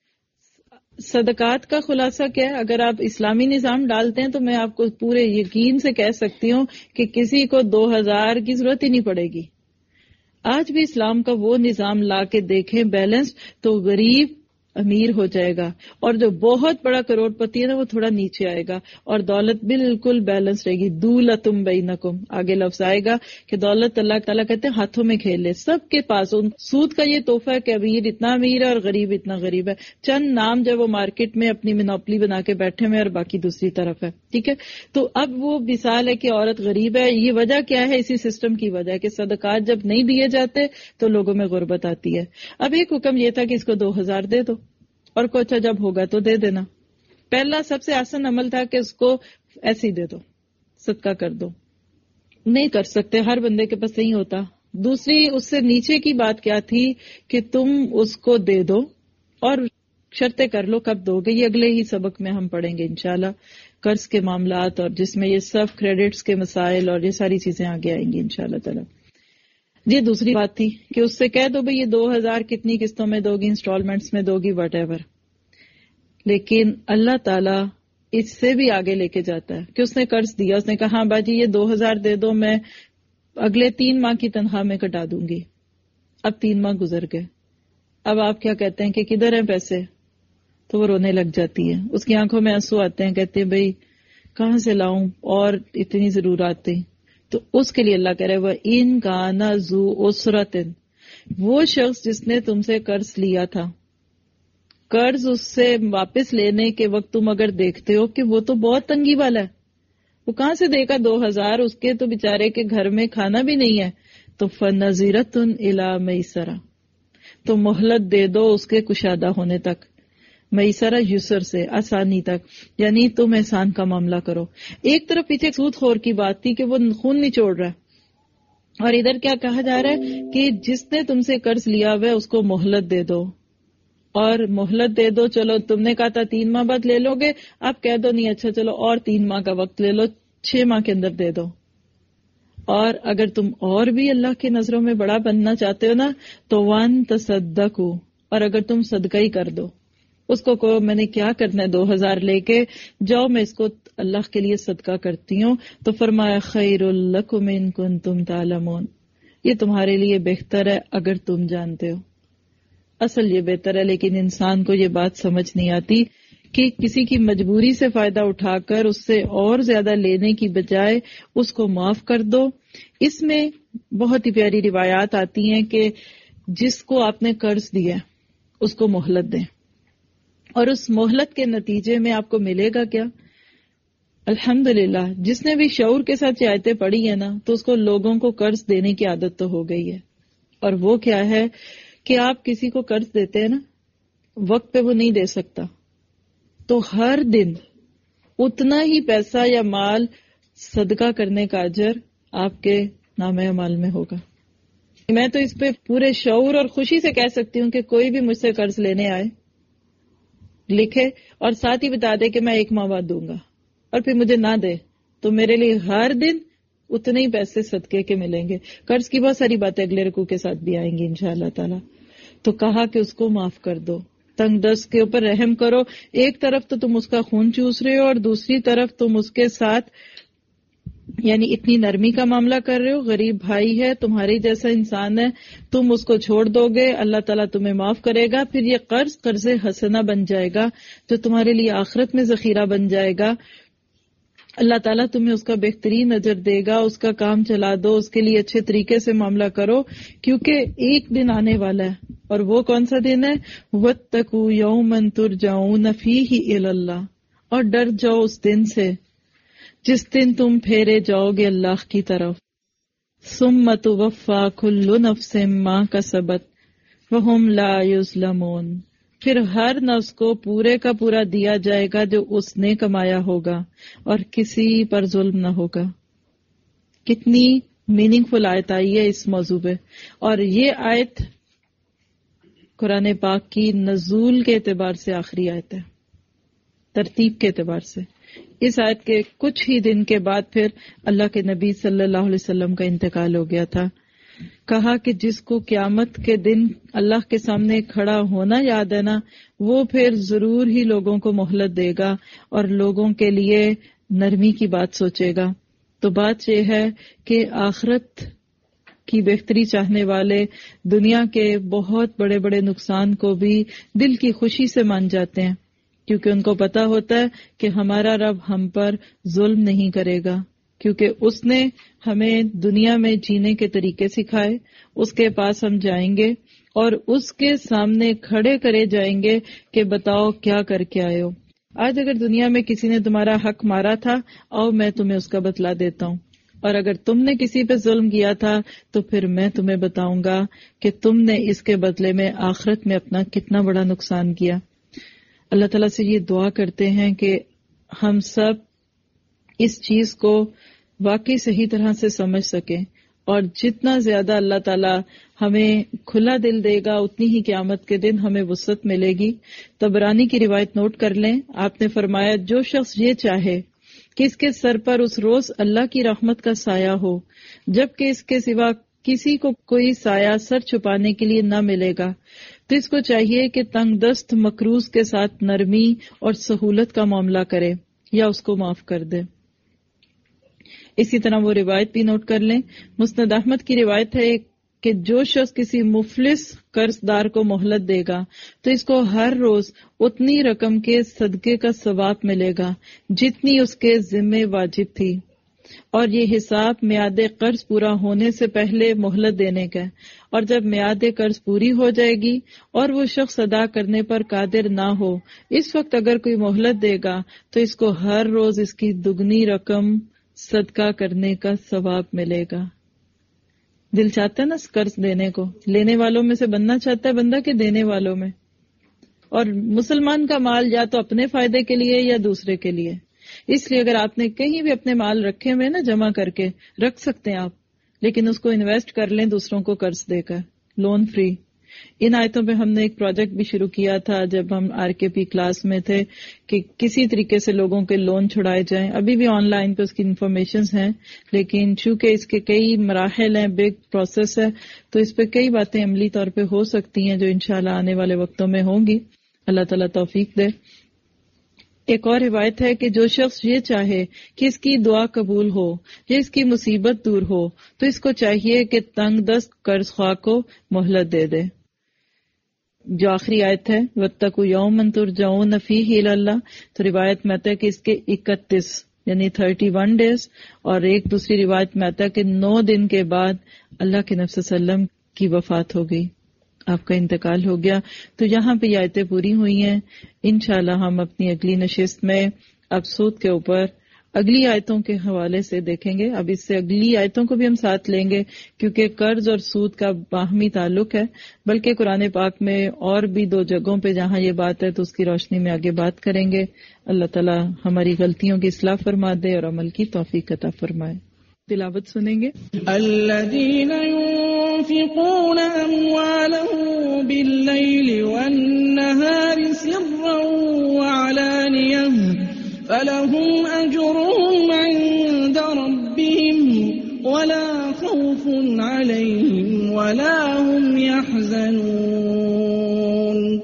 صدقات کا خلاصہ کیا ہے؟ اگر آپ اسلامی نظام ڈالتے ہیں تو میں آپ کو پورے یقین سے کہہ سکتی ہوں کہ کسی کو 2000 کی ضرورت ہی نہیں پڑے گی. آج بھی اسلام کا وہ نظام لا کے دیکھیں بیلنس، تو غریب امیر ہو جائے گا اور جو بہت بڑا کروڑ پتی ہے نا وہ تھوڑا نیچے آئے گا اور دولت بالکل بیلنس رہے گی. دولتم بینکم، آگے لفظ آئے گا کہ دولت اللہ تعالیٰ کہتے ہیں ہاتھوں میں کھیل لے سب کے پاس. سود کا یہ تحفہ ہے کہ امیر اتنا امیر ہے اور غریب اتنا غریب ہے. چند نام جب وہ مارکیٹ میں اپنی منوپلی بنا کے بیٹھے ہوئے اور باقی دوسری طرف ہے. ٹھیک ہے، تو اب وہ مثال ہے کہ عورت غریب ہے. یہ وجہ کیا ہے؟ اسی سسٹم کی وجہ ہے کہ صدقات جب نہیں دیے جاتے تو لوگوں میں غربت آتی ہے. اب ایک حکم یہ تھا کہ اس کو 2000 دے دو اور کوچا جب ہوگا تو دے دینا. پہلا سب سے آسان عمل تھا کہ اس کو ایسے ہی دے دو، صدقہ کر دو. نہیں کر سکتے، ہر بندے کے پاس نہیں ہوتا. دوسری اس سے نیچے کی بات کیا تھی کہ تم اس کو دے دو اور شرطیں کر لو کب دو گے. یہ اگلے ہی سبق میں ہم پڑھیں گے انشاءاللہ، قرض کے معاملات اور جس میں یہ سب کریڈٹس کے مسائل اور یہ ساری چیزیں آگے آئیں گی انشاءاللہ تعالی. یہ دوسری بات تھی کہ اس سے کہہ دو بھئی یہ 2000 کتنی قسطوں میں دو گی، انسٹالمنٹس میں دو گی، وٹ ایور. لیکن اللہ تعالیٰ اس سے بھی آگے لے کے جاتا ہے کہ اس نے قرض دیا، اس نے کہا ہاں باجی یہ 2000 دے دو، میں اگلے 3 ماہ کی تنخواہ میں کٹا دوں گی. اب 3 ماہ گزر گئے، اب آپ کیا کہتے ہیں کہ کدھر ہیں پیسے؟ تو وہ رونے لگ جاتی ہے، اس کی آنکھوں میں آنسو آتے ہیں، کہتے ہیں بھئی کہاں سے لاؤں اور اتنی ضرورات تھی. تو اس کے لیے اللہ کہہ رہے وَإِن كَانَ ذُو عُسْرَةٍ، وہ شخص جس نے تم سے قرض لیا تھا، قرض اس سے واپس لینے کے وقت تم اگر دیکھتے ہو کہ وہ تو بہت تنگی والا ہے، وہ کہاں سے دے گا 2000، اس کے تو بیچارے کے گھر میں کھانا بھی نہیں ہے. تو فَنَظِرَةٌ إِلَىٰ مَيْسَرَةٍ، تو مہلت دے دو اس کے کشادہ ہونے تک. میسرہ یسر سے، آسانی تک، یعنی تم احسان کا معاملہ کرو. ایک طرف پیچھے سود خور کی بات تھی کہ وہ خون نچوڑ رہا ہے، اور ادھر کیا کہا جا رہا ہے کہ جس نے تم سے قرض لیا ہوا ہے اس کو مہلت دے دو. اور مہلت دے دو، چلو تم نے کہا تھا 3 ماہ بعد لے لو گے، آپ کہہ دو نہیں اچھا چلو اور 3 ماہ کا وقت لے لو، 6 ماہ کے اندر دے دو. اور اگر تم اور بھی اللہ کی نظروں میں بڑا بننا چاہتے ہو نا تو وان تصدقوا، اور اگر تم صدقہ ہی کر دو، اس کو کہو میں نے کیا کرنا ہے 2000 لے کے جاؤ، میں اس کو اللہ کے لیے صدقہ کرتی ہوں. تو فرمایا خیر لکم ان کنتم تعلمون، یہ تمہارے لیے بہتر ہے اگر تم جانتے ہو. اصل یہ بہتر ہے، لیکن انسان کو یہ بات سمجھ نہیں آتی کہ کسی کی مجبوری سے فائدہ اٹھا کر اس سے اور زیادہ لینے کی بجائے اس کو معاف کر دو. اس میں بہت ہی پیاری روایات آتی ہیں کہ جس کو آپ نے قرض دیا اس کو مہلت دیں، اور اس مہلت کے نتیجے میں آپ کو ملے گا کیا؟ الحمدللہ جس نے بھی شعور کے ساتھ آیتیں پڑھی ہیں نا تو اس کو لوگوں کو قرض دینے کی عادت تو ہو گئی ہے. اور وہ کیا ہے کہ آپ کسی کو قرض دیتے ہیں نا، وقت پہ وہ نہیں دے سکتا تو ہر دن اتنا ہی پیسہ یا مال صدقہ کرنے کا اجر آپ کے نامہ اعمال میں ہوگا. میں تو اس پہ پورے شعور اور خوشی سے کہہ سکتی ہوں کہ کوئی بھی مجھ سے قرض لینے آئے لکھے اور ساتھ ہی بتا دے کہ میں 1 ماہ بعد دوں گا اور پھر مجھے نہ دے تو میرے لیے ہر دن اتنے ہی پیسے صدقے کے ملیں گے. قرض کی بہت ساری باتیں اگلے رکوع کے ساتھ بھی آئیں گی انشاءاللہ تعالی. تو کہا کہ اس کو معاف کر دو، تنگ دست کے اوپر رحم کرو. ایک طرف تو تم اس کا خون چوس رہے ہو اور دوسری طرف تم اس کے ساتھ یعنی اتنی نرمی کا معاملہ کر رہے ہو. غریب بھائی ہے، تمہاری جیسا انسان ہے، تم اس کو چھوڑ دو گے، اللہ تعالیٰ تمہیں معاف کرے گا. پھر یہ قرض حسنہ بن جائے گا جو تمہارے لیے آخرت میں ذخیرہ بن جائے گا. اللہ تعالیٰ تمہیں اس کا بہترین اجر دے گا. اس کا کام چلا دو، اس کے لیے اچھے طریقے سے معاملہ کرو، کیونکہ ایک دن آنے والا ہے. اور وہ کون سا دن ہے؟ وَاتَّقُوا يَوْمًا تُرْجَعُونَ فِيهِ إِلَى اللَّهِ. اور ڈر جاؤ اس دن سے جس دن تم پھیرے جاؤ گے اللہ کی طرف. ثُمَّ تُوَفَّى كُلُّ نَفْسٍ مَا كَسَبَتْ وَهُمْ لَا يُظْلَمُونَ. پھر ہر نفس کو پورے کا پورا دیا جائے گا جو اس نے کمایا ہوگا اور کسی پر ظلم نہ ہوگا. کتنی میننگ فل آیت آئی ہے اس موضوع پہ. اور یہ آیت قرآن پاک کی نزول کے اعتبار سے آخری آیت ہے، ترتیب کے اعتبار سے. اس آیت کے کچھ ہی دن کے بعد پھر اللہ کے نبی صلی اللہ علیہ وسلم کا انتقال ہو گیا تھا. کہا کہ جس کو قیامت کے دن اللہ کے سامنے کھڑا ہونا یاد ہے نا، وہ پھر ضرور ہی لوگوں کو مہلت دے گا اور لوگوں کے لیے نرمی کی بات سوچے گا. تو بات یہ ہے کہ آخرت کی بہتری چاہنے والے دنیا کے بہت بڑے بڑے نقصان کو بھی دل کی خوشی سے مان جاتے ہیں، کیونکہ ان کو پتا ہوتا ہے کہ ہمارا رب ہم پر ظلم نہیں کرے گا، کیونکہ اس نے ہمیں دنیا میں جینے کے طریقے سکھائے. اس کے پاس ہم جائیں گے اور اس کے سامنے کھڑے کرے جائیں گے کہ بتاؤ کیا کر کے آئے ہو. آج اگر دنیا میں کسی نے تمہارا حق مارا تھا، آؤ میں تمہیں اس کا بدلہ دیتا ہوں. اور اگر تم نے کسی پہ ظلم کیا تھا تو پھر میں تمہیں بتاؤں گا کہ تم نے اس کے بدلے میں آخرت میں اپنا کتنا بڑا نقصان کیا. اللہ تعالیٰ سے یہ دعا کرتے ہیں کہ ہم سب اس چیز کو واقعی صحیح طرح سے سمجھ سکیں، اور جتنا زیادہ اللہ تعالیٰ ہمیں کھلا دل دے گا اتنی ہی قیامت کے دن ہمیں وسعت ملے گی. طبرانی کی روایت نوٹ کر لیں. آپ نے فرمایا جو شخص یہ چاہے کہ اس کے سر پر اس روز اللہ کی رحمت کا سایہ ہو جبکہ اس کے سوا کسی کو کوئی سایہ سر چھپانے کے لیے نہ ملے گا، تو اس کو چاہیے کہ تنگ دست مکروز کے ساتھ نرمی اور سہولت کا معاملہ کرے یا اس کو معاف کر دے. اسی طرح وہ روایت بھی نوٹ کر لیں. مسند احمد کی روایت ہے کہ جو شخص کسی مفلس قرض دار کو مہلت دے گا تو اس کو ہر روز اتنی رقم کے صدقے کا ثواب ملے گا جتنی اس کے ذمے واجب تھی، اور یہ حساب میعاد قرض پورا ہونے سے پہلے مہلت دینے کا ہے. اور جب میعاد قرض پوری ہو جائے گی اور وہ شخص ادا کرنے پر قادر نہ ہو، اس وقت اگر کوئی مہلت دے گا تو اس کو ہر روز اس کی دگنی رقم صدقہ کرنے کا ثواب ملے گا. دل چاہتا ہے نا قرض دینے کو، لینے والوں میں سے بننا چاہتا ہے بندہ کہ دینے والوں میں. اور مسلمان کا مال یا تو اپنے فائدے کے لیے یا دوسرے کے لیے. اس لیے اگر آپ نے کہیں بھی اپنے مال رکھے ہوئے نا جمع کر کے رکھ سکتے ہیں آپ، لیکن اس کو انویسٹ کر لیں دوسروں کو قرض دے کر لون فری. ان آیتوں پہ ہم نے ایک پروجیکٹ بھی شروع کیا تھا جب ہم RKP کلاس میں تھے کہ کسی طریقے سے لوگوں کے لون چھڑائے جائیں. ابھی بھی آن لائن پہ اس کی انفارمیشنز ہیں، لیکن چونکہ اس کے کئی مراحل ہیں، بگ پروسیس ہے، تو اس پہ کئی باتیں عملی طور پہ ہو سکتی ہیں جو انشاءاللہ آنے والے وقتوں میں ہوں گی. اللہ تعالیٰ توفیق دے. ایک اور روایت ہے کہ جو شخص یہ چاہے کہ اس کی دعا قبول ہو یا اس کی مصیبت دور ہو تو اس کو چاہیے کہ تنگ دست قرض خواہ کو مہلت دے دے. جو آخری آیت ہے وَاتَّقُوا يَوْمًا تُرْجَعُونَ فِيهِ إِلَى اللَّهِ، تو روایت میں آتا ہے کہ اس کے 31 یعنی 31 ڈیز، اور ایک دوسری روایت میں آتا ہے کہ 9 دن کے بعد اللہ کے نبی صلی اللہ علیہ وسلم کی وفات ہو گئی، آپ کا انتقال ہو گیا. تو یہاں پہ یہ آیتیں پوری ہوئی ہیں. انشاءاللہ ہم اپنی اگلی نشست میں اب سود کے اوپر اگلی آیتوں کے حوالے سے دیکھیں گے. اب اس سے اگلی آیتوں کو بھی ہم ساتھ لیں گے کیونکہ قرض اور سود کا باہمی تعلق ہے، بلکہ قرآن پاک میں اور بھی 2 جگہوں پہ جہاں یہ بات ہے تو اس کی روشنی میں آگے بات کریں گے. اللہ تعالی ہماری غلطیوں کی اصلاح فرما دے اور عمل کی توفیق عطا فرمائے. تلاوت سنیں گے. الذين ينفقون أموالهم بالليل والنهار سرا وعلانية فلهم أجرهم عند ربهم ولا خوف عليهم ولا هم يحزنون.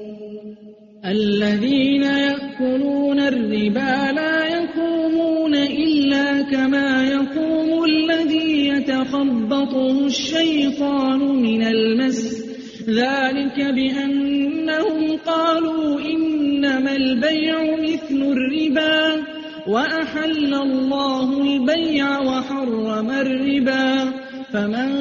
الذين يأكلون الربا لا يقومون إلا كما يقوم الذي يتخبطه الشيطان من المس ذلك بأنهم قالوا إنما البيع مثل الربا وأحل الله البيع وحرم الربا فمن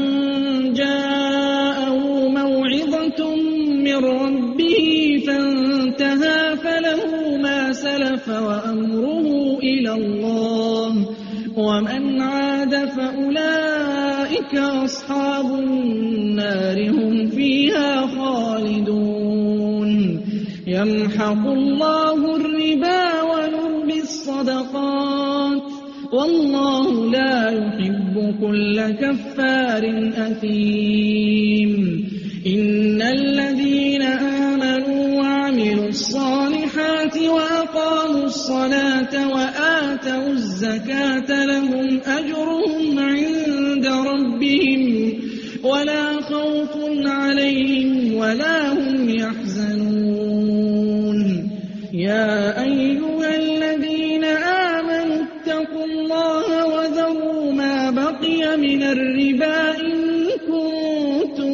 جاءه موعظة من ربه فانتهى فله ما سلف وأمره إلى الله ومن عاد فأولئك أصحاب النار هم فيها خالدون. يمحق الله الربا ويربي الصدقات والله لا يحب كل كفار أثيم. إن الذين آمنوا وعملوا الصالحات وأقاموا الصلاة وآتوا الزكاة لهم أجرهم عند ربهم ولا خوف عليهم ولا هم يحزنون. يا أيها الذين آمنوا اتقوا الله وذروا ما بقي من الربا إن كنتم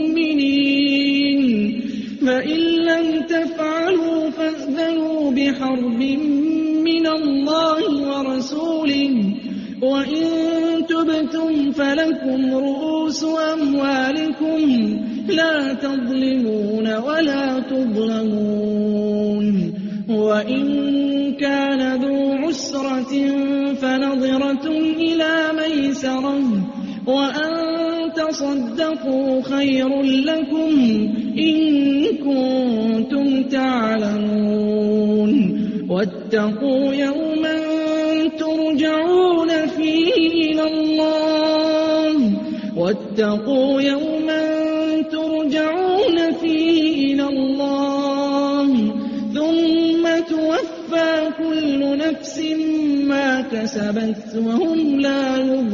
مؤمنين فإن لم تفعلوا فاذنوا بحرب من الله ورسوله وإن تبتم فلكم رؤوس أموالكم لا تظلمون ولا تظلمون. وإن كان ذو عسرة فنظرة إلى ميسرة وأن تصدقوا خير لكم إن كنتم تعلمون. واتقوا يوما ترجعون فيه إلى الله واتقوا يوما ترجعون فيه إلى الله ثم توفى كل نفس ما كسبت وهم لا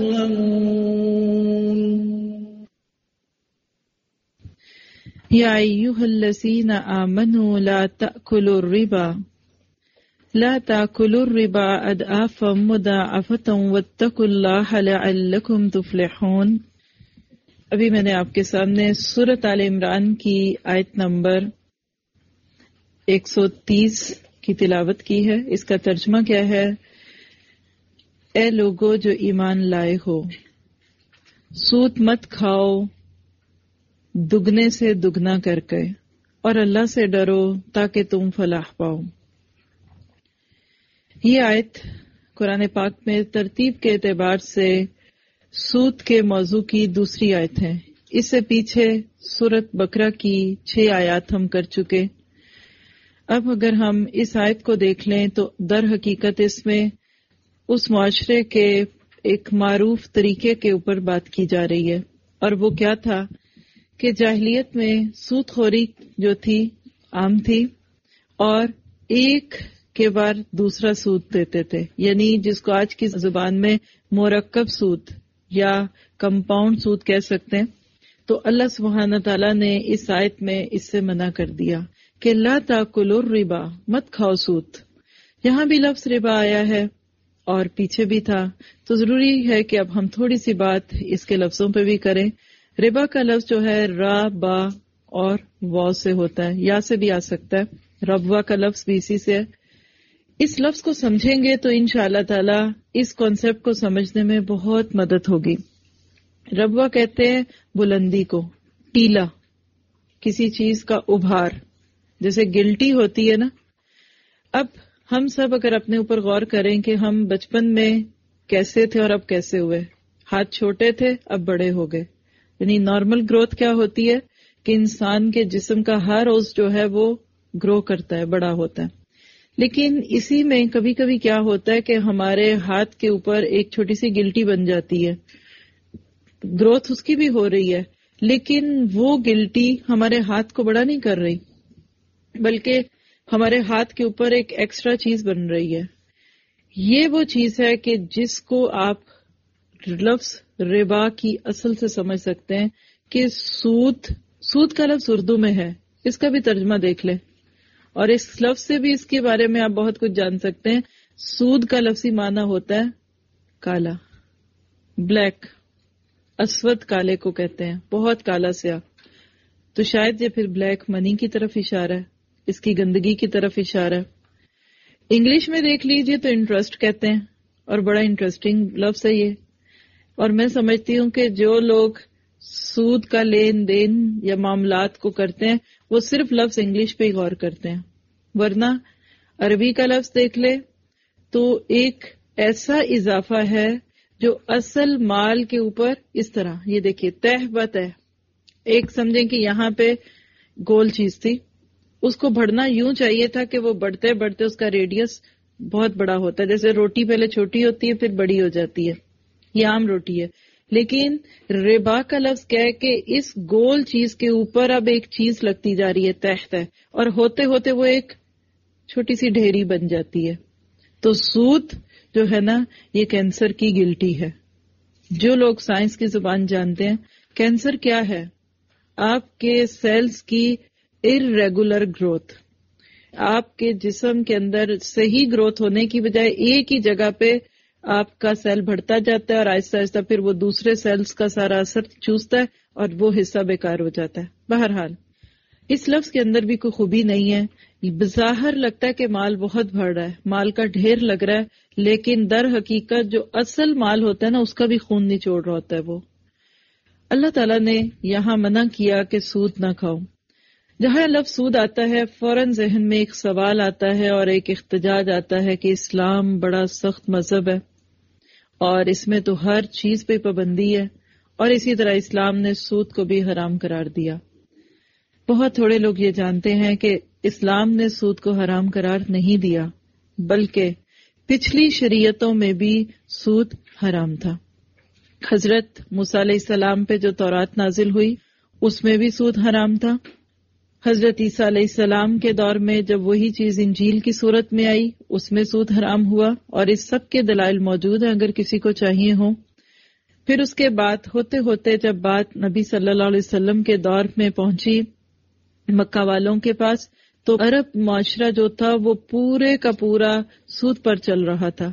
يظلمون. يا أيها الذين آمنوا لا تأكلوا الربا أضعافا مضاعفة واتقوا الله لعلكم تفلحون. ابھی میں نے آپ کے سامنے سورۃ آل عمران کی آیت نمبر 130 کی تلاوت کی ہے. اس کا ترجمہ کیا ہے؟ اے لوگو جو ایمان لائے ہو، سود مت کھاؤ دگنے سے دگنا کر کے، اور اللہ سے ڈرو تاکہ تم فلاح پاؤ. یہ آیت قرآن پاک میں ترتیب کے اعتبار سے سود کے موضوع کی دوسری آیت ہے. اس سے پیچھے سورۃ بقرہ کی 6 آیات ہم کر چکے. اب اگر ہم اس آیت کو دیکھ لیں تو در حقیقت اس میں اس معاشرے کے ایک معروف طریقے کے اوپر بات کی جا رہی ہے، اور وہ کیا تھا کہ جاہلیت میں سود خوری جو تھی عام تھی، اور ایک کے بعد دوسرا سود دیتے تھے، یعنی جس کو آج کی زبان میں مرکب سود یا کمپاؤنڈ سود کہہ سکتے ہیں. تو اللہ سبحانہ تعالیٰ نے اس آیت میں اس سے منع کر دیا کہ لا تاکلوا الربا، مت کھاؤ سود. یہاں بھی لفظ ربا آیا ہے اور پیچھے بھی تھا، تو ضروری ہے کہ اب ہم تھوڑی سی بات اس کے لفظوں پہ بھی کریں. ربا کا لفظ جو ہے را با اور واو سے ہوتا ہے، یا سے بھی آ سکتا ہے. ربوا کا لفظ بھی اسی سے ہے. اس لفظ کو سمجھیں گے تو انشاءاللہ تعالی اس کانسیپٹ کو سمجھنے میں بہت مدد ہوگی. ربوا کہتے ہیں بلندی کو، ٹیلا، کسی چیز کا ابھار، جیسے گلٹی ہوتی ہے نا. اب ہم سب اگر اپنے اوپر غور کریں کہ ہم بچپن میں کیسے تھے اور اب کیسے ہوئے. ہاتھ چھوٹے تھے اب بڑے ہو گئے. یعنی نارمل گروتھ کیا ہوتی ہے کہ انسان کے جسم کا ہر عضو جو ہے وہ گرو کرتا ہے، بڑا ہوتا ہے. لیکن اسی میں کبھی کبھی کیا ہوتا ہے کہ ہمارے ہاتھ کے اوپر ایک چھوٹی سی گلٹی بن جاتی ہے. گروتھ اس کی بھی ہو رہی ہے لیکن وہ گلٹی ہمارے ہاتھ کو بڑا نہیں کر رہی، بلکہ ہمارے ہاتھ کے اوپر ایک ایکسٹرا چیز بن رہی ہے. یہ وہ چیز ہے کہ جس کو آپ لفظ ربا کی اصل سے سمجھ سکتے ہیں کہ سود کا لفظ اردو میں ہے، اس کا بھی ترجمہ دیکھ لیں اور اس لفظ سے بھی اس کے بارے میں آپ بہت کچھ جان سکتے ہیں. سود کا لفظی معنی ہوتا ہے کالا، بلیک، اسود کالے کو کہتے ہیں، بہت کالا سیاہ. تو شاید یہ پھر بلیک منی کی طرف اشارہ ہے، اس کی گندگی کی طرف اشارہ ہے. انگلش میں دیکھ لیجئے تو انٹرسٹ کہتے ہیں اور بڑا انٹرسٹنگ لفظ ہے یہ. اور میں سمجھتی ہوں کہ جو لوگ سود کا لین دین یا معاملات کو کرتے ہیں وہ صرف لفظ انگلش پہ ہی غور کرتے ہیں، ورنہ عربی کا لفظ دیکھ لے تو ایک ایسا اضافہ ہے جو اصل مال کے اوپر اس طرح، یہ دیکھیے تہ بتہ، ایک سمجھیں کہ یہاں پہ گول چیز تھی، اس کو بڑھنا یوں چاہیے تھا کہ وہ بڑھتے بڑھتے اس کا ریڈیس بہت بڑا ہوتا ہے. جیسے روٹی پہلے چھوٹی ہوتی ہے پھر بڑی ہو جاتی ہے، یہ عام روٹی ہے. لیکن ربا کا لفظ کہہ کہ اس گول چیز کے اوپر اب ایک چیز لگتی جا رہی ہے تحت ہے، اور ہوتے ہوتے وہ ایک چھوٹی سی ڈھیری بن جاتی ہے. تو سود جو ہے نا یہ کینسر کی گلٹی ہے. جو لوگ سائنس کی زبان جانتے ہیں، کینسر کیا ہے؟ آپ کے سیلز کی ارریگولر گروتھ. آپ کے جسم کے اندر صحیح گروتھ ہونے کی بجائے ایک ہی جگہ پہ آپ کا سیل بڑھتا جاتا ہے اور آہستہ آہستہ پھر وہ دوسرے سیلز کا سارا اثر چوستا ہے اور وہ حصہ بیکار ہو جاتا ہے. بہرحال اس لفظ کے اندر بھی کوئی خوبی نہیں ہے. بظاہر لگتا ہے کہ مال بہت بڑھ رہا ہے، مال کا ڈھیر لگ رہا ہے، لیکن در حقیقت جو اصل مال ہوتا ہے نا اس کا بھی خون نچوڑ رہا ہوتا ہے. وہ اللہ تعالیٰ نے یہاں منع کیا کہ سود نہ کھاؤ. جہاں لفظ سود آتا ہے فوراً ذہن میں ایک سوال آتا ہے اور ایک احتجاج آتا ہے کہ اسلام بڑا سخت مذہب ہے اور اس میں تو ہر چیز پہ پابندی ہے، اور اسی طرح اسلام نے سود کو بھی حرام قرار دیا. بہت تھوڑے لوگ یہ جانتے ہیں کہ اسلام نے سود کو حرام قرار نہیں دیا، بلکہ پچھلی شریعتوں میں بھی سود حرام تھا. حضرت موسیٰ علیہ السلام پہ جو تورات نازل ہوئی اس میں بھی سود حرام تھا. حضرت عیسیٰ علیہ السلام کے دور میں جب وہی چیز انجیل کی صورت میں آئی اس میں سود حرام ہوا، اور اس سب کے دلائل موجود ہیں اگر کسی کو چاہیے ہوں. پھر اس کے بعد ہوتے ہوتے جب بات نبی صلی اللہ علیہ وسلم کے دور میں پہنچی مکہ والوں کے پاس، تو عرب معاشرہ جو تھا وہ پورے کا پورا سود پر چل رہا تھا.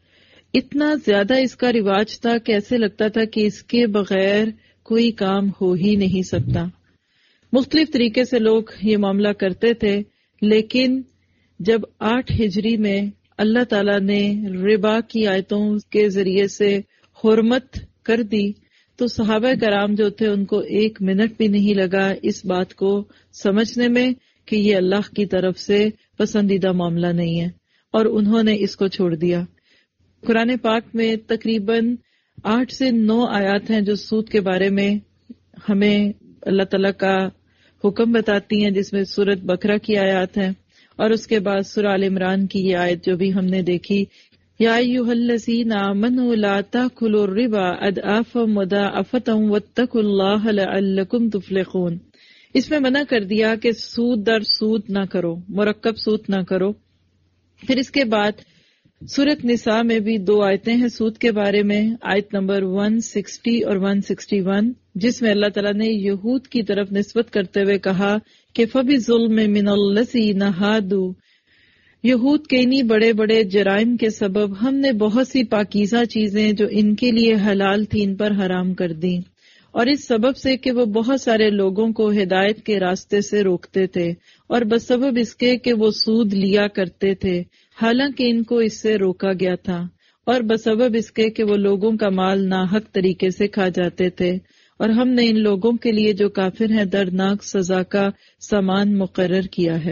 اتنا زیادہ اس کا رواج تھا کہ ایسے لگتا تھا کہ اس کے بغیر کوئی کام ہو ہی نہیں سکتا. مختلف طریقے سے لوگ یہ معاملہ کرتے تھے، لیکن جب 8 ہجری میں اللہ تعالیٰ نے ربا کی آیتوں کے ذریعے سے حرمت کر دی تو صحابہ کرام جو تھے ان کو 1 منٹ بھی نہیں لگا اس بات کو سمجھنے میں کہ یہ اللہ کی طرف سے پسندیدہ معاملہ نہیں ہے، اور انہوں نے اس کو چھوڑ دیا. قرآن پاک میں تقریباً 8 سے 9 آیات ہیں جو سود کے بارے میں ہمیں اللہ تعالیٰ کا حکم بتاتی ہیں، جس میں سورۃ بقرہ کی آیات ہیں، اور اس کے بعد سورہ آل عمران کی یہ آیت جو بھی ہم نے دیکھی، یا ایھا الذین آمنوا لا تاکلوا الربا اضعافا مضاعفۃ واتقوا اللہ لعلکم تفلحون. اس میں منع کر دیا کہ سود در سود نہ کرو، مرکب سود نہ کرو. پھر اس کے بعد سورۃ نساء میں بھی 2 آیتیں ہیں سود کے بارے میں، آیت نمبر 160 اور 161، جس میں اللہ تعالیٰ نے یہود کی طرف نسبت کرتے ہوئے کہا کہ فَبِظُلْمٍ مِّنَ الَّذِينَ هَادُوا، یہود کے انہی بڑے بڑے جرائم کے سبب ہم نے بہت سی پاکیزہ چیزیں جو ان کے لیے حلال تھیں ان پر حرام کر دیں، اور اس سبب سے کہ وہ بہت سارے لوگوں کو ہدایت کے راستے سے روکتے تھے، اور بسبب اس کے کہ وہ سود لیا کرتے تھے حالانکہ ان کو اس سے روکا گیا تھا، اور بسبب اس کے کہ وہ لوگوں کا مال ناحق طریقے سے کھا جاتے تھے، اور ہم نے ان لوگوں کے لیے جو کافر ہیں دردناک سزا کا سامان مقرر کیا ہے.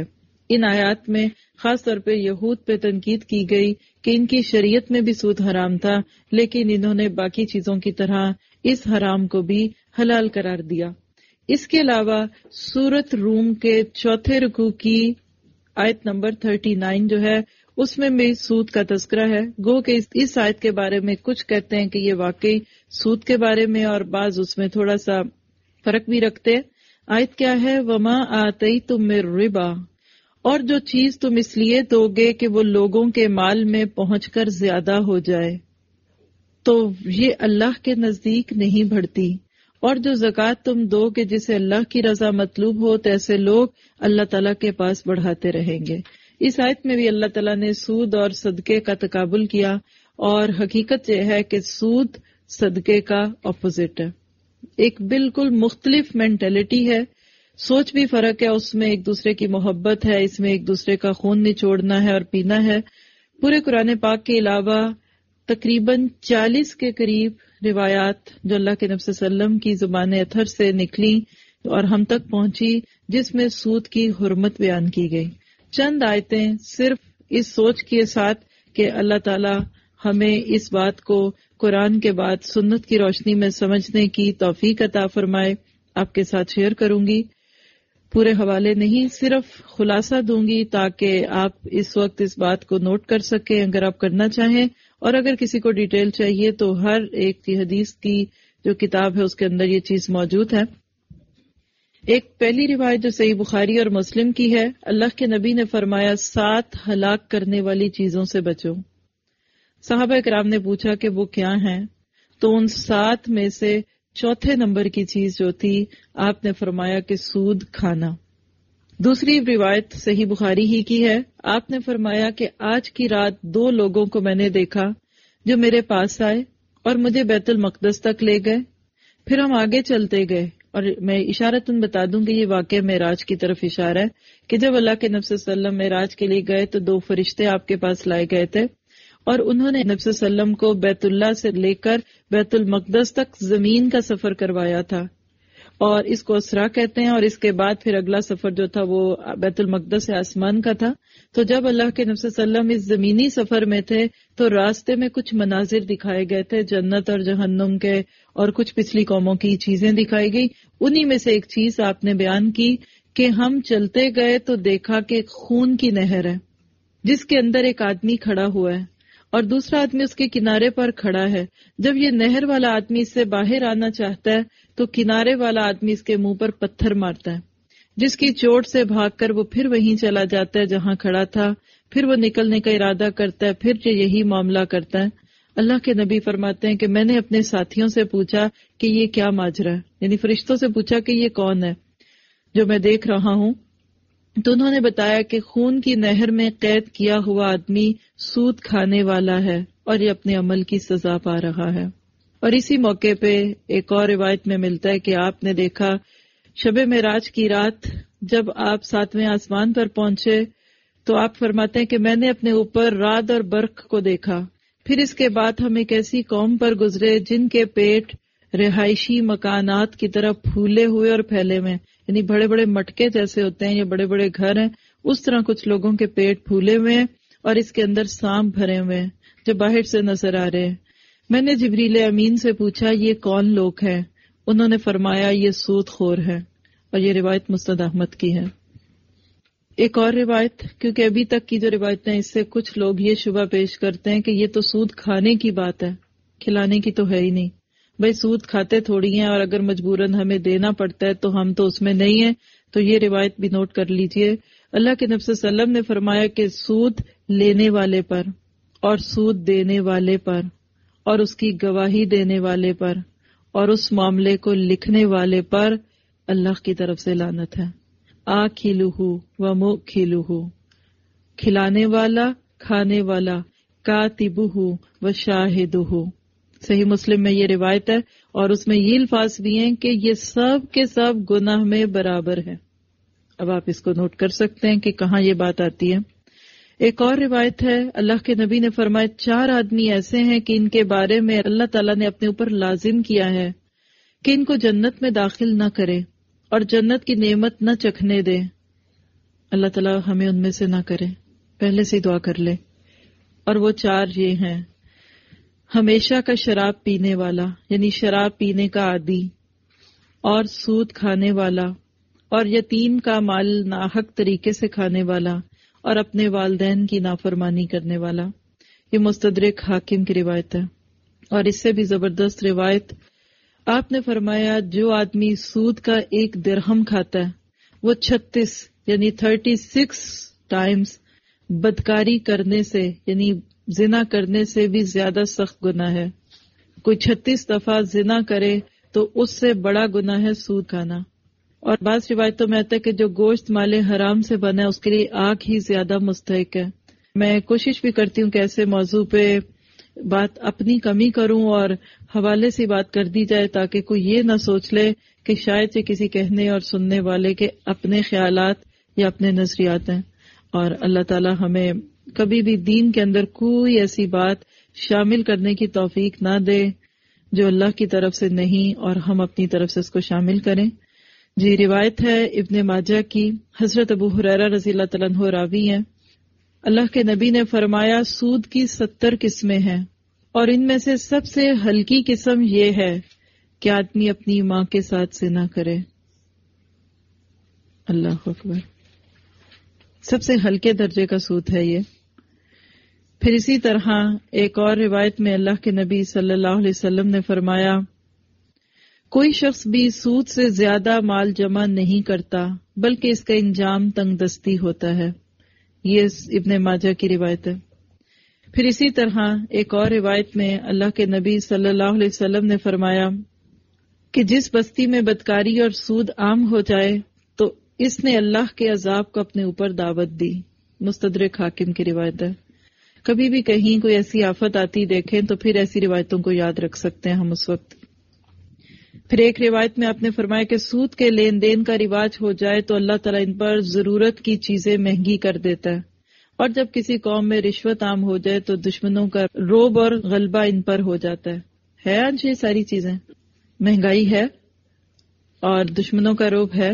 ان آیات میں خاص طور پہ یہود پہ تنقید کی گئی کہ ان کی شریعت میں بھی سود حرام تھا، لیکن انہوں نے باقی چیزوں کی طرح اس حرام کو بھی حلال قرار دیا۔ اس کے علاوہ سورت روم کے 4 رکوع کی آیت نمبر 39 جو ہے اس میں بھی سود کا تذکرہ ہے۔ گو کہ اس آیت کے بارے میں کچھ کہتے ہیں کہ یہ واقعی سود کے بارے میں، اور بعض اس میں تھوڑا سا فرق بھی رکھتے ہیں۔ آیت کیا ہے؟ وَمَا آتَيْتُم مِّن رِّبًا، اور جو چیز تم اس لیے دو گے کہ وہ لوگوں کے مال میں پہنچ کر زیادہ ہو جائے تو یہ اللہ کے نزدیک نہیں بڑھتی، اور جو زکوٰۃ تم دو گے جسے اللہ کی رضا مطلوب ہو تو ایسے لوگ اللہ تعالیٰ کے پاس بڑھاتے رہیں گے۔ اس آیت میں بھی اللہ تعالیٰ نے سود اور صدقے کا تقابل کیا، اور حقیقت یہ ہے کہ سود صدقے کا اپوزٹ ہے، ایک بالکل مختلف مینٹلٹی ہے، سوچ بھی فرق ہے، اس میں ایک دوسرے کی محبت ہے، اس میں ایک دوسرے کا خون نچوڑنا ہے اور پینا ہے۔ پورے قرآن پاک کے علاوہ تقریباً 40 کے قریب روایات جو اللہ کے نبی صلی اللہ علیہ وسلم کی زبان اطہر سے نکلی اور ہم تک پہنچی، جس میں سود کی حرمت بیان کی گئی۔ چند آیتیں صرف اس سوچ کے ساتھ کہ اللہ تعالی ہمیں اس بات کو قرآن کے بعد سنت کی روشنی میں سمجھنے کی توفیق عطا فرمائے، آپ کے ساتھ شیئر کروں گی۔ پورے حوالے نہیں، صرف خلاصہ دوں گی تاکہ آپ اس وقت اس بات کو نوٹ کر سکیں اگر آپ کرنا چاہیں، اور اگر کسی کو ڈیٹیل چاہیے تو ہر ایک کی حدیث کی جو کتاب ہے اس کے اندر یہ چیز موجود ہے۔ ایک پہلی روایت جو صحیح بخاری اور مسلم کی ہے، اللہ کے نبی نے فرمایا 7 ہلاک کرنے والی چیزوں سے بچو۔ صحابہ کرام نے پوچھا کہ وہ کیا ہیں، تو ان 7 میں سے چوتھے نمبر کی چیز جو تھی آپ نے فرمایا کہ سود کھانا۔ دوسری روایت صحیح بخاری ہی کی ہے، آپ نے فرمایا کہ آج کی رات 2 لوگوں کو میں نے دیکھا جو میرے پاس آئے اور مجھے بیت المقدس تک لے گئے، پھر ہم آگے چلتے گئے، اور میں اشارتاً بتا دوں کہ یہ واقعہ معراج کی طرف اشارہ ہے کہ جب اللہ کے نبی صلی اللہ علیہ وسلم معراج کے لیے گئے تو 2 فرشتے آپ کے پاس لائے گئے تھے، اور انہوں نے نبی صلی اللہ علیہ وسلم کو بیت اللہ سے لے کر بیت المقدس تک زمین کا سفر کروایا تھا، اور اس کو اسرا کہتے ہیں، اور اس کے بعد پھر اگلا سفر جو تھا وہ بیت المقدس سے آسمان کا تھا۔ تو جب اللہ کے نبی صلی اللہ علیہ وسلم اس زمینی سفر میں تھے تو راستے میں کچھ مناظر دکھائے گئے تھے جنت اور جہنم کے، اور کچھ پچھلی قوموں کی چیزیں دکھائی گئی۔ انہی میں سے ایک چیز آپ نے بیان کی کہ ہم چلتے گئے تو دیکھا کہ خون کی نہر ہے جس کے اندر ایک آدمی کھڑا ہوا ہے اور دوسرا آدمی اس کے کنارے پر کھڑا ہے۔ جب یہ نہر والا آدمی اس سے باہر آنا چاہتا ہے تو کنارے والا آدمی اس کے منہ پر پتھر مارتا ہے، جس کی چوٹ سے بھاگ کر وہ پھر وہیں چلا جاتا ہے جہاں کھڑا تھا، پھر وہ نکلنے کا ارادہ کرتا ہے، پھر یہی معاملہ کرتا ہے۔ اللہ کے نبی فرماتے ہیں کہ میں نے اپنے ساتھیوں سے پوچھا کہ یہ کیا ماجرا ہے، یعنی فرشتوں سے پوچھا کہ یہ کون ہے جو میں دیکھ رہا ہوں، تو انہوں نے بتایا کہ خون کی نہر میں قید کیا ہوا آدمی سود کھانے والا ہے اور یہ اپنے عمل کی سزا پا رہا ہے۔ اور اسی موقع پہ ایک اور روایت میں ملتا ہے کہ آپ نے دیکھا شب معراج کی رات جب آپ 7ویں آسمان پر پہنچے تو آپ فرماتے ہیں کہ میں نے اپنے اوپر رعد اور برق کو دیکھا، پھر اس کے بعد ہم ایک ایسی قوم پر گزرے جن کے پیٹ رہائشی مکانات کی طرح پھولے ہوئے اور پھیلے ہوئے، یعنی بڑے بڑے مٹکے جیسے ہوتے ہیں یا بڑے بڑے گھر ہیں، اس طرح کچھ لوگوں کے پیٹ پھولے ہوئے ہیں اور اس کے اندر سانپ بھرے ہوئے ہیں جو باہر سے نظر آ رہے ہیں۔ میں نے جبریل امین سے پوچھا یہ کون لوگ ہیں؟ انہوں نے فرمایا یہ سود خور ہے، اور یہ روایت مسند احمد کی ہے۔ ایک اور روایت، کیونکہ ابھی تک کی جو روایتیں اس سے کچھ لوگ یہ شبہ پیش کرتے ہیں کہ یہ تو سود کھانے کی بات ہے، کھلانے کی تو ہے ہی نہیں، بھائی سود کھاتے تھوڑی ہیں اور اگر مجبوراً ہمیں دینا پڑتا ہے تو ہم تو اس میں نہیں ہیں، تو یہ روایت بھی نوٹ کر لیجئے۔ اللہ کے نبی صلی اللہ علیہ وسلم نے فرمایا کہ سود لینے والے پر اور سود دینے والے پر اور اس کی گواہی دینے والے پر اور اس معاملے کو لکھنے والے پر اللہ کی طرف سے لعنت ہے۔ آکلہ و مؤکلہ، کھلانے والا، کھانے والا، کاتبہ و شاہدہ۔ صحیح مسلم میں یہ روایت ہے اور اس میں یہ الفاظ بھی ہیں کہ یہ سب کے سب گناہ میں برابر ہے۔ اب آپ اس کو نوٹ کر سکتے ہیں کہ کہاں یہ بات آتی ہے۔ ایک اور روایت ہے، اللہ کے نبی نے فرمایا 4 آدمی ایسے ہیں کہ ان کے بارے میں اللہ تعالیٰ نے اپنے اوپر لازم کیا ہے کہ ان کو جنت میں داخل نہ کرے اور جنت کی نعمت نہ چکھنے دے۔ اللہ تعالیٰ ہمیں ان میں سے نہ کرے، پہلے سے دعا کر لے. اور وہ 4 یہ ہیں: ہمیشہ کا شراب پینے والا، یعنی شراب پینے کا عادی، اور سود کھانے والا، اور یتیم کا مال ناحق طریقے سے کھانے والا، اور اپنے والدین کی نافرمانی کرنے والا. یہ مستدرک حاکم کی روایت ہے. اور اس سے بھی زبردست روایت، آپ نے فرمایا جو آدمی سود کا 1 درہم کھاتا ہے وہ 36 یعنی 36 ٹائمز بدکاری کرنے سے یعنی زنا کرنے سے بھی زیادہ سخت گناہ ہے. کوئی 36 دفعہ زنا کرے تو اس سے بڑا گناہ ہے سود کھانا. اور بعض روایتوں میں آتا ہے کہ جو گوشت مال حرام سے بنا ہے اس کے لیے آگ ہی زیادہ مستحق ہے. میں کوشش بھی کرتی ہوں کہ ایسے موضوع پہ بات اپنی کمی کروں اور حوالے سے بات کر دی جائے تاکہ کوئی یہ نہ سوچ لے کہ شاید یہ کسی کہنے اور سننے والے کے اپنے خیالات یا اپنے نظریات ہیں. اور اللہ تعالی ہمیں کبھی بھی دین کے اندر کوئی ایسی بات شامل کرنے کی توفیق نہ دے جو اللہ کی طرف سے نہیں اور ہم اپنی طرف سے اس کو شامل کریں. جی روایت ہے ابن ماجہ کی، حضرت ابو ہریرہ رضی اللہ تعالیٰ عنہ راوی ہیں، اللہ کے نبی نے فرمایا سود کی 70 قسمیں ہیں اور ان میں سے سب سے ہلکی قسم یہ ہے کہ آدمی اپنی ماں کے ساتھ زنا کرے. اللہ اکبر، سب سے ہلکے درجے کا سود ہے یہ. پھر اسی طرح ایک اور روایت میں اللہ کے نبی صلی اللہ علیہ وسلم نے فرمایا کوئی شخص بھی سود سے زیادہ مال جمع نہیں کرتا بلکہ اس کا انجام تنگ دستی ہوتا ہے. یہ ابن ماجہ کی روایت ہے. پھر اسی طرح ایک اور روایت میں اللہ کے نبی صلی اللہ علیہ وسلم نے فرمایا کہ جس بستی میں بدکاری اور سود عام ہو جائے تو اس نے اللہ کے عذاب کو اپنے اوپر دعوت دی. مستدرک حاکم کی روایت ہے. کبھی بھی کہیں کوئی ایسی آفت آتی دیکھیں تو پھر ایسی روایتوں کو یاد رکھ سکتے ہیں ہم اس وقت. پھر ایک روایت میں آپ نے فرمایا کہ سود کے لین دین کا رواج ہو جائے تو اللہ تعالیٰ ان پر ضرورت کی چیزیں مہنگی کر دیتا ہے، اور جب کسی قوم میں رشوت عام ہو جائے تو دشمنوں کا روب اور غلبہ ان پر ہو جاتا ہے. آج یہ ساری چیزیں مہنگائی ہے اور دشمنوں کا روب ہے،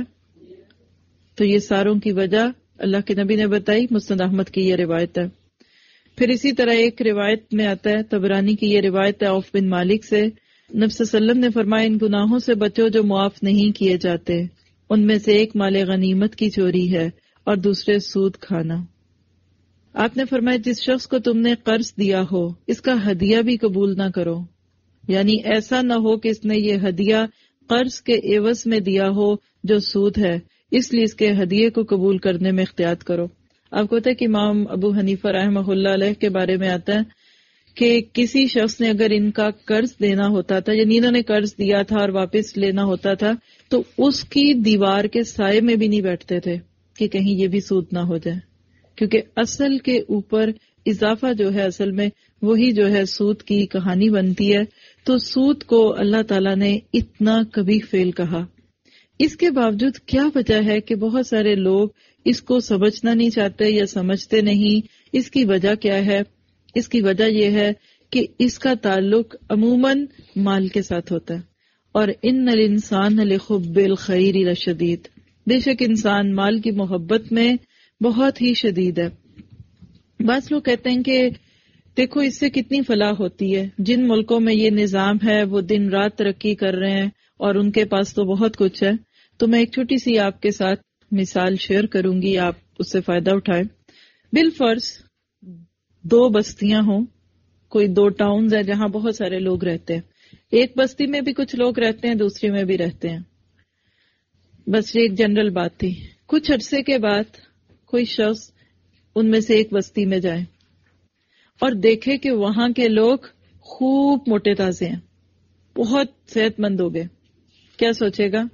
تو یہ ساروں کی وجہ اللہ کے نبی نے بتائی. مسند احمد کی یہ روایت ہے. پھر اسی طرح ایک روایت میں آتا ہے، طبرانی کی یہ روایت ہے عوف بن مالک سے، نبی صلی اللہ علیہ وسلم نے فرمایا ان گناہوں سے بچو جو معاف نہیں کیے جاتے. ان میں سے ایک مال غنیمت کی چوری ہے اور دوسرے سود کھانا. آپ نے فرمایا جس شخص کو تم نے قرض دیا ہو اس کا ہدیہ بھی قبول نہ کرو، یعنی ایسا نہ ہو کہ اس نے یہ ہدیہ قرض کے عوض میں دیا ہو جو سود ہے، اس لیے اس کے ہدیے کو قبول کرنے میں احتیاط کرو. آپ کو پتہ ہے کہ امام ابو حنیفہ رحمہ اللہ علیہ کے بارے میں آتا ہے کہ کسی شخص نے اگر ان کا قرض دینا ہوتا تھا، یعنی انہوں نے قرض دیا تھا اور واپس لینا ہوتا تھا، تو اس کی دیوار کے سائے میں بھی نہیں بیٹھتے تھے کہ کہیں یہ بھی سود نہ ہو جائے، کیونکہ اصل کے اوپر اضافہ جو ہے اصل میں وہی جو ہے سود کی کہانی بنتی ہے. تو سود کو اللہ تعالیٰ نے اتنا کبھی فیل کہا. اس کے باوجود کیا وجہ ہے کہ بہت سارے لوگ اس کو سمجھنا نہیں چاہتے یا سمجھتے نہیں؟ اس کی وجہ کیا ہے؟ اس کی وجہ یہ ہے کہ اس کا تعلق عموماً مال کے ساتھ ہوتا ہے. اور ان الانسان لحب الخیر لشدید، بے شک انسان مال کی محبت میں بہت ہی شدید ہے. بعض لوگ کہتے ہیں کہ دیکھو اس سے کتنی فلاح ہوتی ہے، جن ملکوں میں یہ نظام ہے وہ دن رات ترقی کر رہے ہیں اور ان کے پاس تو بہت کچھ ہے. تو میں ایک چھوٹی سی آپ کے ساتھ مثال شیئر کروں گی، آپ اس سے فائدہ اٹھائیں. بالفرض 2 بستیاں ہوں، کوئی 2 ٹاؤنز ہیں جہاں بہت سارے لوگ رہتے ہیں. ایک بستی میں بھی کچھ لوگ رہتے ہیں، دوسری میں بھی رہتے ہیں. بس یہ ایک جنرل بات تھی. کچھ عرصے کے بعد کوئی شخص ان میں سے ایک بستی میں جائے اور دیکھے کہ وہاں کے لوگ خوب موٹے تازے ہیں، بہت صحت مند ہو گئے. کیا سوچے گا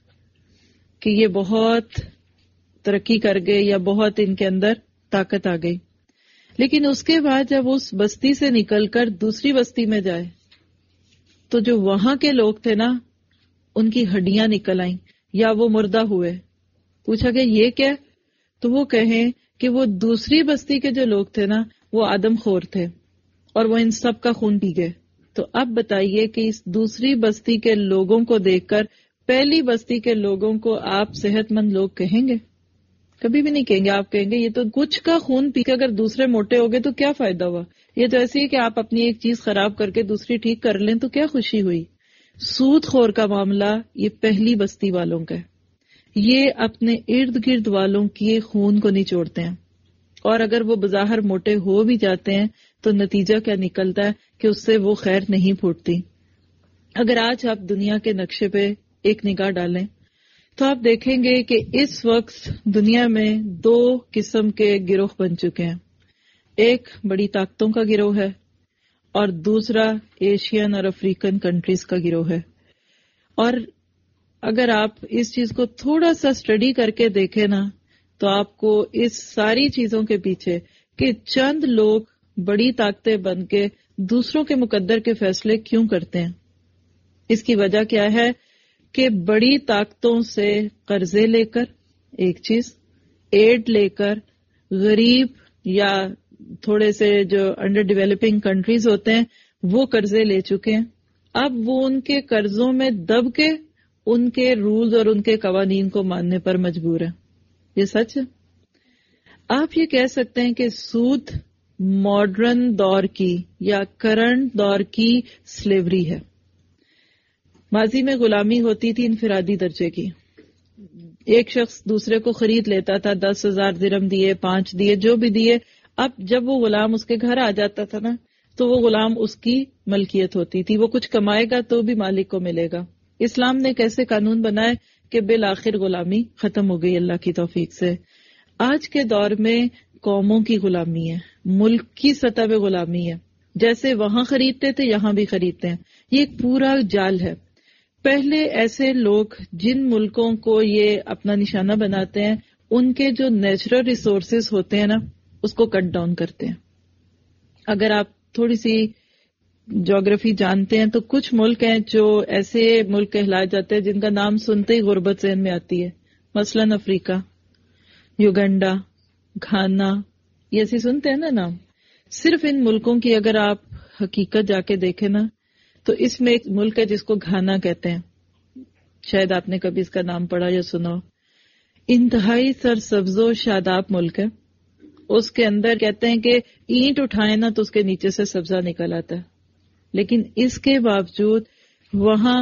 کہ یہ بہت ترقی کر گئے یا بہت ان کے اندر طاقت آ گئی. لیکن اس کے بعد جب اس بستی سے نکل کر دوسری بستی میں جائے تو جو وہاں کے لوگ تھے نا، ان کی ہڈیاں نکل آئیں یا وہ مردہ ہوئے. پوچھا کہ یہ کیا؟ تو وہ کہیں کہ وہ دوسری بستی کے جو لوگ تھے نا وہ آدم خور تھے اور وہ ان سب کا خون پی گئے. تو اب بتائیے کہ اس دوسری بستی کے لوگوں کو دیکھ کر پہلی بستی کے لوگوں کو آپ صحت مند لوگ کہیں گے؟ کبھی بھی نہیں کہیں گے. آپ کہیں گے یہ تو کچھ کا خون پی کے اگر دوسرے موٹے ہو گئے تو کیا فائدہ ہوا. یہ تو ایسے ہی کہ آپ اپنی ایک چیز خراب کر کے دوسری ٹھیک کر لیں تو کیا خوشی ہوئی. سود خور کا معاملہ یہ پہلی بستی والوں کا ہے. یہ اپنے ارد گرد والوں کے خون کو نچوڑتے ہیں، اور اگر وہ بظاہر موٹے ہو بھی جاتے ہیں تو نتیجہ کیا نکلتا ہے کہ اس سے وہ خیر نہیں پھوٹتی. اگر آج آپ دنیا کے نقشے پہ ایک نگاہ ڈالیں تو آپ دیکھیں گے کہ اس وقت دنیا میں 2 قسم کے گروہ بن چکے ہیں. ایک بڑی طاقتوں کا گروہ ہے اور دوسرا ایشین اور افریقن کنٹریز کا گروہ ہے. اور اگر آپ اس چیز کو تھوڑا سا اسٹڈی کر کے دیکھیں نا تو آپ کو اس ساری چیزوں کے پیچھے کہ چند لوگ بڑی طاقتیں بن کے دوسروں کے مقدر کے فیصلے کیوں کرتے ہیں، اس کی وجہ کیا ہے کہ بڑی طاقتوں سے قرضے لے کر، ایک چیز ایڈ لے کر، غریب یا تھوڑے سے جو انڈر ڈیولپنگ کنٹریز ہوتے ہیں وہ قرضے لے چکے ہیں. اب وہ ان کے قرضوں میں دب کے ان کے رولز اور ان کے قوانین کو ماننے پر مجبور ہیں. یہ سچ ہے. آپ یہ کہہ سکتے ہیں کہ سود ماڈرن دور کی یا کرنٹ دور کی سلیوری ہے. ماضی میں غلامی ہوتی تھی انفرادی درجے کی. ایک شخص دوسرے کو خرید لیتا تھا، 10,000 درہم دیے، 5 دیے، جو بھی دیے. اب جب وہ غلام اس کے گھر آ جاتا تھا نا تو وہ غلام اس کی ملکیت ہوتی تھی. وہ کچھ کمائے گا تو بھی مالک کو ملے گا. اسلام نے کیسے قانون بنائے کہ بالآخر غلامی ختم ہو گئی اللہ کی توفیق سے. آج کے دور میں قوموں کی غلامی ہے، ملک کی سطح پہ غلامی ہے. جیسے وہاں خریدتے تھے یہاں بھی خریدتے ہیں. یہ ایک پورا جال ہے. پہلے ایسے لوگ جن ملکوں کو یہ اپنا نشانہ بناتے ہیں ان کے جو نیچرل ریسورسز ہوتے ہیں نا اس کو کٹ ڈاؤن کرتے ہیں. اگر آپ تھوڑی سی جغرافی جانتے ہیں تو کچھ ملک ہیں جو ایسے ملک کہلائے جاتے ہیں جن کا نام سنتے ہی غربت ذہن میں آتی ہے. مثلاً افریقہ، یوگنڈا، گھانا، یہ ایسے سنتے ہیں نا نام. صرف ان ملکوں کی اگر آپ حقیقت جا کے دیکھیں نا تو اس میں ایک ملک ہے جس کو گھانا کہتے ہیں. شاید آپ نے کبھی اس کا نام پڑھا یا سنا ہو. انتہائی سرسبز و شاداب ملک ہے. اس کے اندر کہتے ہیں کہ اینٹ اٹھائے نا تو اس کے نیچے سے سبزہ نکل آتا ہے. لیکن اس کے باوجود وہاں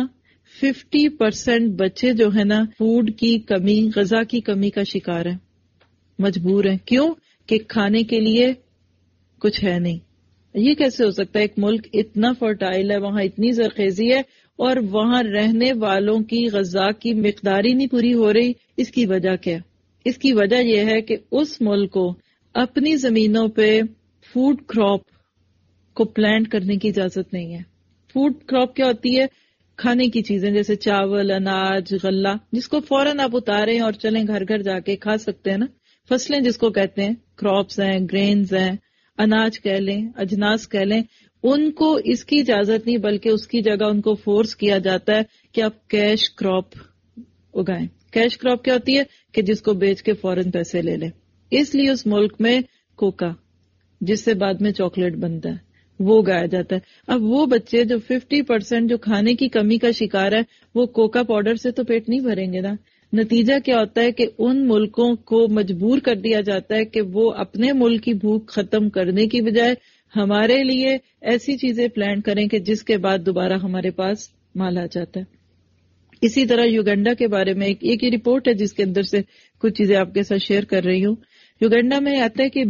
50% بچے جو ہے نا فوڈ کی کمی، غذا کی کمی کا شکار ہیں، مجبور ہیں. کیوں؟ کہ کھانے کے لیے کچھ ہے نہیں. یہ کیسے ہو سکتا ہے؟ ایک ملک اتنا فرٹائل ہے، وہاں اتنی زرخیزی ہے اور وہاں رہنے والوں کی غذا کی مقدار ہی نہیں پوری ہو رہی. اس کی وجہ کیا؟ اس کی وجہ یہ ہے کہ اس ملک کو اپنی زمینوں پہ فوڈ کراپ کو پلانٹ کرنے کی اجازت نہیں ہے. فوڈ کراپ کیا ہوتی ہے؟ کھانے کی چیزیں جیسے چاول، اناج، غلہ، جس کو فوراً آپ اتاریں اور چلیں گھر گھر جا کے کھا سکتے ہیں نا. فصلیں جس کو کہتے ہیں، کراپس ہیں، گرینز ہیں، اناج کہہ لیں، اجناس کہہ لیں، ان کو اس کی اجازت نہیں بلکہ اس کی جگہ ان کو فورس کیا جاتا ہے کہ آپ کیش کراپ اگائیں. کیش کراپ کیا ہوتی ہے؟ کہ جس کو بیچ کے فوراً پیسے لے لیں. اس لیے اس ملک میں کوکا، جس سے بعد میں چاکلیٹ بنتا ہے، وہ اگایا جاتا ہے. اب وہ بچے جو 50% جو کھانے کی کمی کا شکار ہے وہ کوکا پاؤڈر سے تو پیٹ نہیں بھریں گے نا. نتیجہ کیا ہوتا ہے کہ ان ملکوں کو مجبور کر دیا جاتا ہے کہ وہ اپنے ملک کی بھوک ختم کرنے کی بجائے ہمارے لیے ایسی چیزیں پلان کریں کہ جس کے بعد دوبارہ ہمارے پاس مال آ جاتا ہے. اسی طرح یوگنڈا کے بارے میں ایک رپورٹ ہے جس کے اندر سے کچھ چیزیں آپ کے ساتھ شیئر کر رہی ہوں. یوگنڈا میں آتا ہے کہ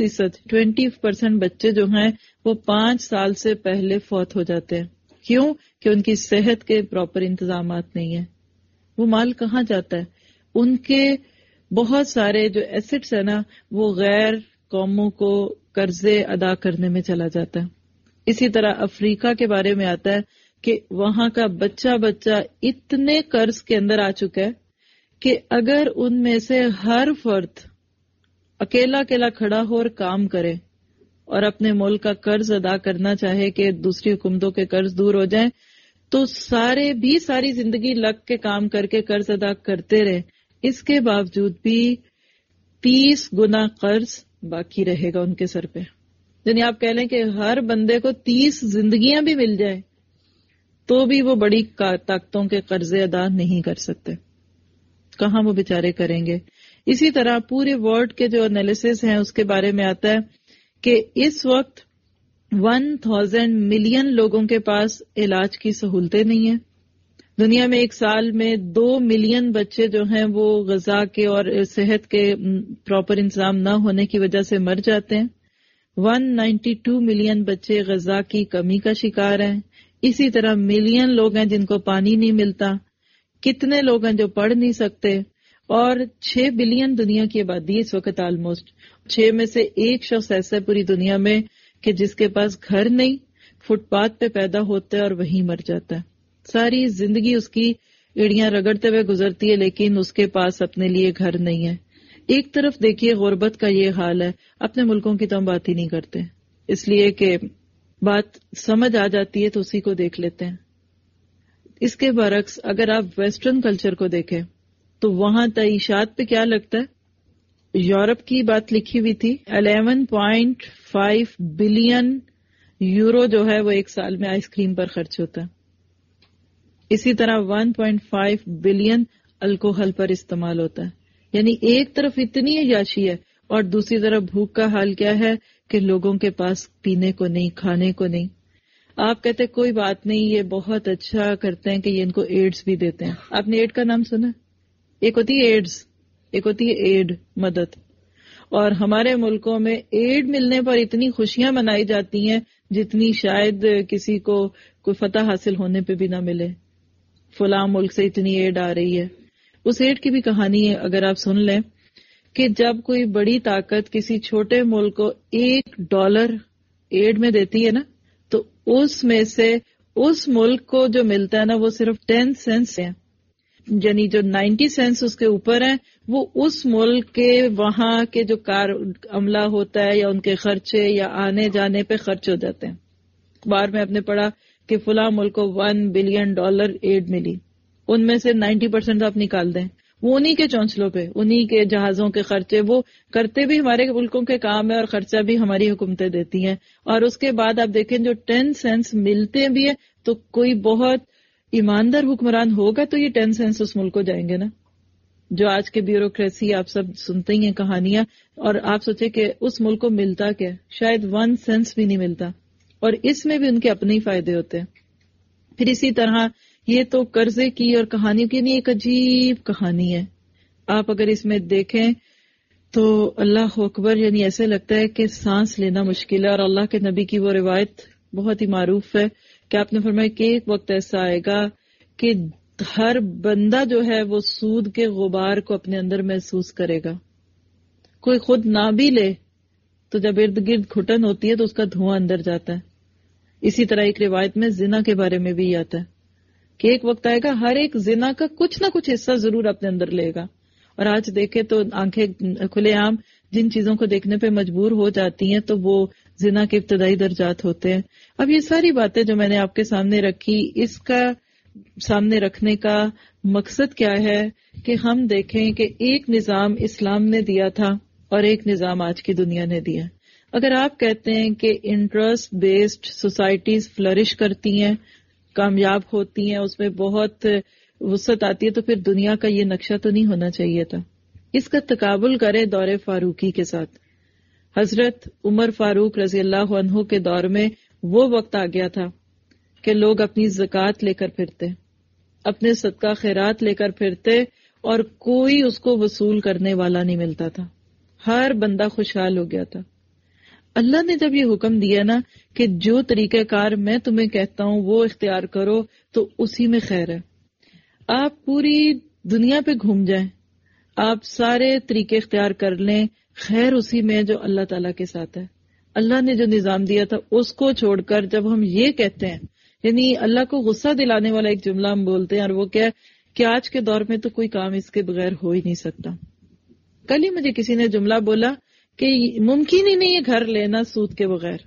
20% بچے جو ہیں وہ 5 سال سے پہلے فوت ہو جاتے ہیں. کیوں؟ کہ ان کی صحت کے پراپر انتظامات نہیں ہیں. وہ مال کہاں جاتا ہے؟ ان کے بہت سارے جو ایسٹس ہیں نا وہ غیر قوموں کو قرضے ادا کرنے میں چلا جاتا ہے. اسی طرح افریقہ کے بارے میں آتا ہے کہ وہاں کا بچہ اتنے قرض کے اندر آ چکا ہے کہ اگر ان میں سے ہر فرد اکیلا کھڑا ہو اور کام کرے اور اپنے ملک کا قرض ادا کرنا چاہے کہ دوسری حکومتوں کے قرض دور ہو جائیں تو ساری زندگی لگ کے کام کر کے قرض ادا کرتے رہے، اس کے باوجود بھی 30 گنا قرض باقی رہے گا ان کے سر پہ. یعنی آپ کہہ لیں کہ ہر بندے کو 30 زندگیاں بھی مل جائے تو بھی وہ بڑی طاقتوں کے قرضے ادا نہیں کر سکتے. کہاں وہ بیچارے کریں گے؟ اسی طرح پورے ورلڈ کے جو انالیسز ہیں اس کے بارے میں آتا ہے کہ اس وقت 1000 ملین لوگوں کے پاس علاج کی سہولتیں نہیں ہیں. دنیا میں ایک سال میں 2 ملین بچے جو ہیں وہ غذا کے اور صحت کے پراپر انتظام نہ ہونے کی وجہ سے مر جاتے ہیں. 192 ملین بچے غذا کی کمی کا شکار ہیں. اسی طرح ملین لوگ ہیں جن کو پانی نہیں ملتا. کتنے لوگ ہیں جو پڑھ نہیں سکتے. اور 6 بلین دنیا کی آبادی ہے اس وقت آلموسٹ. 6 میں سے ایک شخص ایسا ہے پوری دنیا میں کہ جس کے پاس گھر نہیں، فٹ پاتھ پہ پیدا ہوتا ہے اور وہیں مر جاتا ہے. ساری زندگی اس کی ایڑیاں رگڑتے ہوئے گزرتی ہے لیکن اس کے پاس اپنے لیے گھر نہیں ہے. ایک طرف دیکھیے غربت کا یہ حال ہے. اپنے ملکوں کی تو ہم بات ہی نہیں کرتے اس لیے کہ بات سمجھ آ جاتی ہے تو اسی کو دیکھ لیتے ہیں. اس کے برعکس اگر آپ ویسٹرن کلچر کو دیکھیں تو وہاں تعیشات پہ کیا لگتا ہے. یورپ کی بات لکھی ہوئی تھی 11.5 بلین یورو جو ہے وہ ایک سال میں آئس کریم پر خرچ ہوتا ہے. اسی طرح 1.5 بلین الکوہل پر استعمال ہوتا ہے. یعنی ایک طرف اتنی عیاشی ہے اور دوسری طرف بھوک کا حال کیا ہے کہ لوگوں کے پاس پینے کو نہیں، کھانے کو نہیں. آپ کہتے کوئی بات نہیں، یہ بہت اچھا کرتے ہیں کہ یہ ان کو ایڈز بھی دیتے ہیں. آپ نے ایڈ کا نام سنا؟ ایک ہوتی ہے ایڈز، ایک ہوتی ہے ایڈ، مدد. اور ہمارے ملکوں میں ایڈ ملنے پر اتنی خوشیاں منائی جاتی ہیں جتنی شاید کسی کو کوئی فتح حاصل ہونے پہ بھی نہ ملے. فلاں ملک سے اتنی ایڈ آ رہی ہے. اس ایڈ کی بھی کہانی ہے اگر آپ سن لیں کہ جب کوئی بڑی طاقت کسی چھوٹے ملک کو $1 ایڈ میں دیتی ہے نا تو اس میں سے اس ملک کو جو ملتا ہے نا وہ صرف 10 سینٹس ہیں. یعنی جو 90 سینٹس اس کے اوپر ہیں وہ اس ملک کے وہاں کے جو کار عملہ ہوتا ہے یا ان کے خرچے یا آنے جانے پہ خرچ ہو جاتے ہیں. اخبار میں آپ نے پڑھا کہ فلاں ملک کو $1 بلین ایڈ ملی. ان میں سے 90% آپ نکال دیں وہ انہی کے چونچلوں پہ، انہی کے جہازوں کے خرچے، وہ کرتے بھی ہمارے ملکوں کے کام ہے اور خرچہ بھی ہماری حکومتیں دیتی ہیں. اور اس کے بعد آپ دیکھیں جو 10 سینٹس ملتے بھی ہیں تو کوئی بہت ایماندار حکمران ہوگا تو یہ 10 سینٹس اس ملک کو جائیں گے نا. جو آج کے بیوروکریسی آپ سب سنتے ہی ہیں کہانیاں، اور آپ سوچیں کہ اس ملک کو ملتا کیا، شاید 1 سینٹس بھی نہیں ملتا، اور اس میں بھی ان کے اپنے ہی فائدے ہوتے ہیں. پھر اسی طرح یہ تو قرضے کی اور کہانیوں کی نہیں، ایک عجیب کہانی ہے. آپ اگر اس میں دیکھیں تو اللہ اکبر، یعنی ایسے لگتا ہے کہ سانس لینا مشکل ہے. اور اللہ کے نبی کی وہ روایت بہت ہی معروف ہے کہ آپ نے فرمایا کہ ایک وقت ایسا آئے گا کہ ہر بندہ جو ہے وہ سود کے غبار کو اپنے اندر محسوس کرے گا. کوئی خود نہ بھی لے تو جب ارد گرد گھٹن ہوتی ہے تو اس کا دھواں اندر جاتا ہے. اسی طرح ایک روایت میں زنا کے بارے میں بھی آتا ہے کہ ایک وقت آئے گا ہر ایک زنا کا کچھ نہ کچھ حصہ ضرور اپنے اندر لے گا. اور آج دیکھے تو آنکھیں کھلے عام جن چیزوں کو دیکھنے پہ مجبور ہو جاتی ہیں تو وہ زنا کے ابتدائی درجات ہوتے ہیں. اب یہ ساری باتیں جو میں نے آپ کے سامنے رکھی، اس کا سامنے رکھنے کا مقصد کیا ہے کہ ہم دیکھیں کہ ایک نظام اسلام نے دیا تھا اور ایک نظام آج کی دنیا نے دیا. اگر آپ کہتے ہیں کہ انٹرسٹ بیسڈ سوسائٹیز فلرش کرتی ہیں، کامیاب ہوتی ہیں، اس میں بہت وسعت آتی ہے، تو پھر دنیا کا یہ نقشہ تو نہیں ہونا چاہیے تھا. اس کا تقابل کرے دور فاروقی کے ساتھ. حضرت عمر فاروق رضی اللہ عنہ کے دور میں وہ وقت آ گیا تھا کہ لوگ اپنی زکوٰۃ لے کر پھرتے، اپنے صدقہ خیرات لے کر پھرتے، اور کوئی اس کو وصول کرنے والا نہیں ملتا تھا. ہر بندہ خوشحال ہو گیا تھا. اللہ نے جب یہ حکم دیا نا کہ جو طریقہ کار میں تمہیں کہتا ہوں وہ اختیار کرو تو اسی میں خیر ہے. آپ پوری دنیا پہ گھوم جائیں، آپ سارے طریقے اختیار کر لیں، خیر اسی میں جو اللہ تعالیٰ کے ساتھ ہے. اللہ نے جو نظام دیا تھا اس کو چھوڑ کر جب ہم یہ کہتے ہیں، یعنی اللہ کو غصہ دلانے والا ایک جملہ ہم بولتے ہیں، اور وہ کیا ہے کہ آج کے دور میں تو کوئی کام اس کے بغیر ہو ہی نہیں سکتا. کل ہی مجھے کسی نے جملہ بولا کہ ممکن ہی نہیں ہے گھر لینا سود کے بغیر.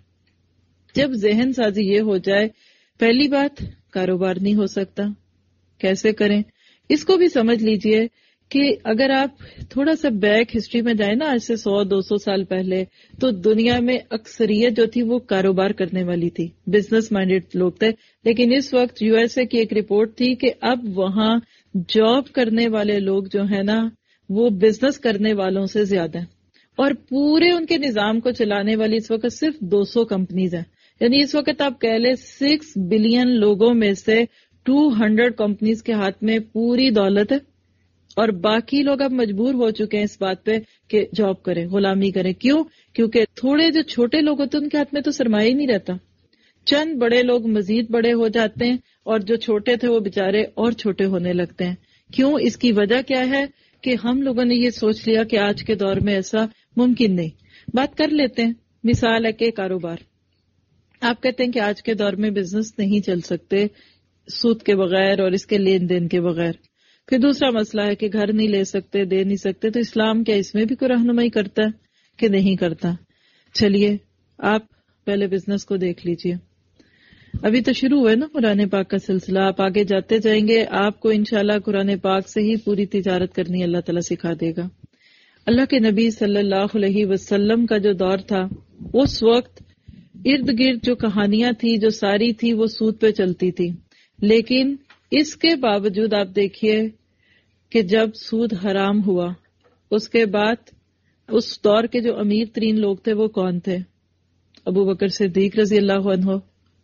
جب ذہن سازی یہ ہو جائے، پہلی بات کاروبار نہیں ہو سکتا. کیسے کریں اس کو بھی سمجھ لیجئے کہ اگر آپ تھوڑا سا بیک ہسٹری میں جائیں نا، آج سے 100-200 سال پہلے، تو دنیا میں اکثریت جو تھی وہ کاروبار کرنے والی تھی، بزنس مائنڈیڈ لوگ تھے. لیکن اس وقت USA کی ایک رپورٹ تھی کہ اب وہاں جاب کرنے والے لوگ جو ہیں نا وہ بزنس کرنے والوں سے زیادہ ہیں، اور پورے ان کے نظام کو چلانے والی اس وقت صرف 200 کمپنیز ہیں. یعنی اس وقت آپ کہہ لیں 6 بلین لوگوں میں سے 200 کمپنیز کے ہاتھ میں پوری دولت ہے، اور باقی لوگ اب مجبور ہو چکے ہیں اس بات پہ کہ جاب کریں، غلامی کریں. کیوں؟ کیونکہ تھوڑے جو چھوٹے لوگ ہوتے ہیں ان کے ہاتھ میں تو سرمایہ ہی نہیں رہتا، چند بڑے لوگ مزید بڑے ہو جاتے ہیں اور جو چھوٹے تھے وہ بےچارے اور چھوٹے ہونے لگتے ہیں. کیوں؟ اس کی وجہ کیا ہے کہ ہم لوگوں نے یہ سوچ لیا کہ آج کے دور میں ایسا ممکن نہیں. بات کر لیتے ہیں، مثال ہے کہ کاروبار. آپ کہتے ہیں کہ آج کے دور میں بزنس نہیں چل سکتے سود کے بغیر اور اس کے لین دین کے بغیر. پھر دوسرا مسئلہ ہے کہ گھر نہیں لے سکتے، دے نہیں سکتے. تو اسلام کیا اس میں بھی کوئی رہنمائی کرتا ہے کہ نہیں کرتا؟ چلیے آپ پہلے بزنس کو دیکھ لیجئے. ابھی تو شروع ہے نا قرآن پاک کا سلسلہ، آپ آگے جاتے جائیں گے، آپ کو انشاءاللہ قرآن پاک سے ہی پوری تجارت کرنی اللہ تعالیٰ سکھا دے گا. اللہ کے نبی صلی اللہ علیہ وسلم کا جو دور تھا اس وقت ارد گرد جو کہانیاں تھی جو ساری تھی وہ سود پہ چلتی تھی. لیکن اس کے باوجود آپ دیکھیے کہ جب سود حرام ہوا اس کے بعد اس دور کے جو امیر ترین لوگ تھے وہ کون تھے؟ ابو بکر صدیق رضی اللہ عنہ،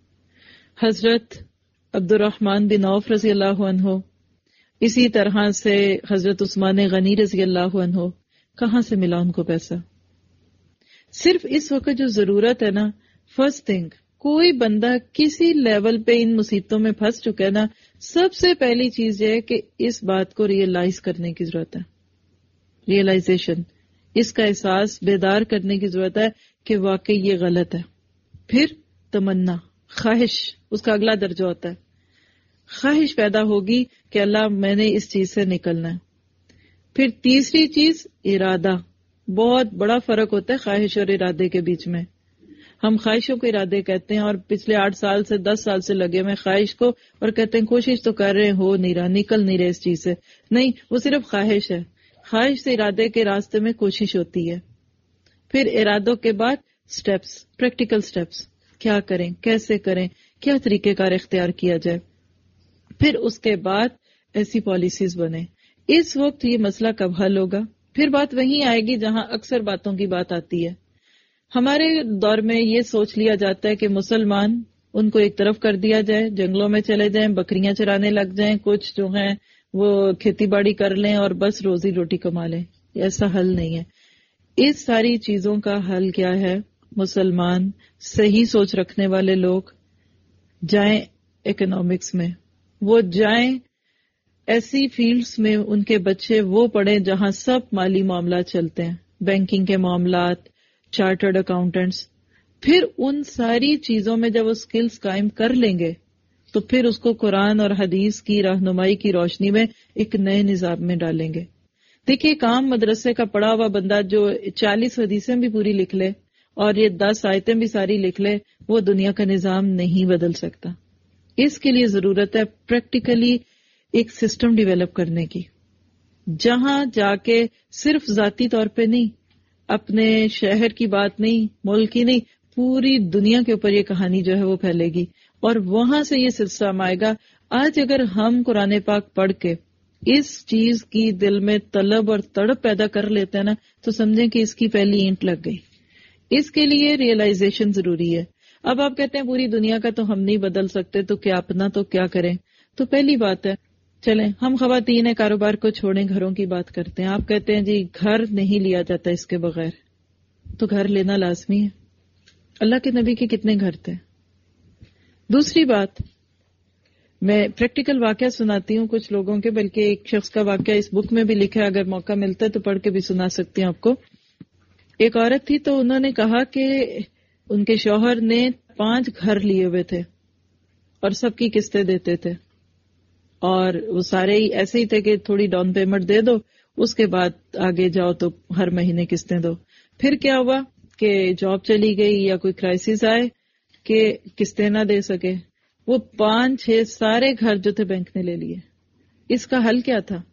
حضرت عبد الرحمن بن عوف رضی اللہ عنہ، اسی طرح سے حضرت عثمان غنی رضی اللہ عنہ. کہاں سے ملا ان کو پیسہ؟ صرف اس وقت جو ضرورت ہے نا، فرسٹ تھنگ، کوئی بندہ کسی لیول پہ ان مصیبتوں میں پھنس چکا ہے نا، سب سے پہلی چیز یہ ہے کہ اس بات کو ریئلائز کرنے کی ضرورت ہے. ریئلائزیشن، اس کا احساس بیدار کرنے کی ضرورت ہے کہ واقعی یہ غلط ہے. پھر تمنا، خواہش، اس کا اگلا درجہ ہوتا ہے. خواہش پیدا ہوگی کہ اللہ میں نے اس چیز سے نکلنا ہے. پھر تیسری چیز ارادہ. بہت بڑا فرق ہوتا ہے خواہش اور ارادے کے بیچ میں. ہم خواہشوں کو ارادے کہتے ہیں، اور پچھلے 8 سال سے 10 سال سے لگے ہوئے خواہش کو، اور کہتے ہیں کوشش تو کر رہے، ہو نہیں رہا، نکل نہیں رہے اس چیز سے. نہیں، وہ صرف خواہش ہے. خواہش سے ارادے کے راستے میں کوشش ہوتی ہے. پھر ارادوں کے بعد سٹیپس، پریکٹیکل سٹیپس، کیا کریں، کیسے کریں، کیا طریقہ کار اختیار کیا جائے. پھر اس کے بعد ایسی پالیسیز بنے. اس وقت یہ مسئلہ کب حل ہوگا؟ پھر بات وہیں آئے گی جہاں اکثر باتوں کی بات آتی ہے. ہمارے دور میں یہ سوچ لیا جاتا ہے کہ مسلمان، ان کو ایک طرف کر دیا جائے، جنگلوں میں چلے جائیں، بکریاں چرانے لگ جائیں، کچھ جو ہیں وہ کھیتی باڑی کر لیں اور بس روزی روٹی کما لیں. ایسا حل نہیں ہے. اس ساری چیزوں کا حل کیا ہے؟ مسلمان صحیح سوچ رکھنے والے لوگ جائیں اکنامکس میں، وہ جائیں ایسی فیلڈز میں، ان کے بچے وہ پڑھیں جہاں سب مالی معاملات چلتے ہیں، بینکنگ کے معاملات، چارٹرڈ اکاؤنٹنٹس. پھر ان ساری چیزوں میں جب وہ سکلز قائم کر لیں گے تو پھر اس کو قرآن اور حدیث کی رہنمائی کی روشنی میں ایک نئے نظام میں ڈالیں گے. دیکھیے ایک عام مدرسے کا پڑھا ہوا بندہ جو 40 حدیثیں بھی پوری لکھ لے اور یہ 10 آیتیں بھی ساری لکھ لے، وہ دنیا کا نظام نہیں بدل سکتا. اس کے لیے ضرورت ہے پریکٹیکلی ایک سسٹم ڈیولپ کرنے کی، جہاں جا کے صرف ذاتی طور پہ نہیں، اپنے شہر کی بات نہیں، ملک کی نہیں، پوری دنیا کے اوپر یہ کہانی جو ہے وہ پھیلے گی اور وہاں سے یہ سلسلہ آئے گا. آج اگر ہم قرآن پاک پڑھ کے اس چیز کی دل میں طلب اور تڑپ پیدا کر لیتے ہیں نا، تو سمجھیں کہ اس کی پہلی اینٹ لگ گئی. اس کے لیے ریئلائزیشن ضروری ہے. اب آپ کہتے ہیں پوری دنیا کا تو ہم نہیں بدل سکتے، تو کیا اپنا تو کیا کریں؟ تو پہلی بات ہے، چلیں ہم خواتین کاروبار کو چھوڑیں، گھروں کی بات کرتے ہیں. آپ کہتے ہیں جی گھر نہیں لیا جاتا اس کے بغیر، تو گھر لینا لازمی ہے. اللہ کے نبی کے کتنے گھر تھے؟ دوسری بات، میں پریکٹیکل واقعہ سناتی ہوں کچھ لوگوں کے، بلکہ ایک شخص کا واقعہ اس بک میں بھی لکھا ہے، اگر موقع ملتا ہے تو پڑھ کے بھی سنا سکتی ہوں آپ کو. ایک عورت تھی تو انہوں نے کہا کہ ان کے شوہر نے 5 گھر لیے ہوئے تھے اور سب کی قسطیں دیتے تھے، اور وہ سارے ہی ایسے ہی تھے کہ تھوڑی ڈاؤن پیمنٹ دے دو، اس کے بعد آگے جاؤ تو ہر مہینے قسطیں دو. پھر کیا ہوا کہ جاب چلی گئی یا کوئی کرائسس آئے کہ قسطیں نہ دے سکے، وہ 5-6 سارے گھر جو تھے بینک نے لے لیے. اس کا حل کیا تھا؟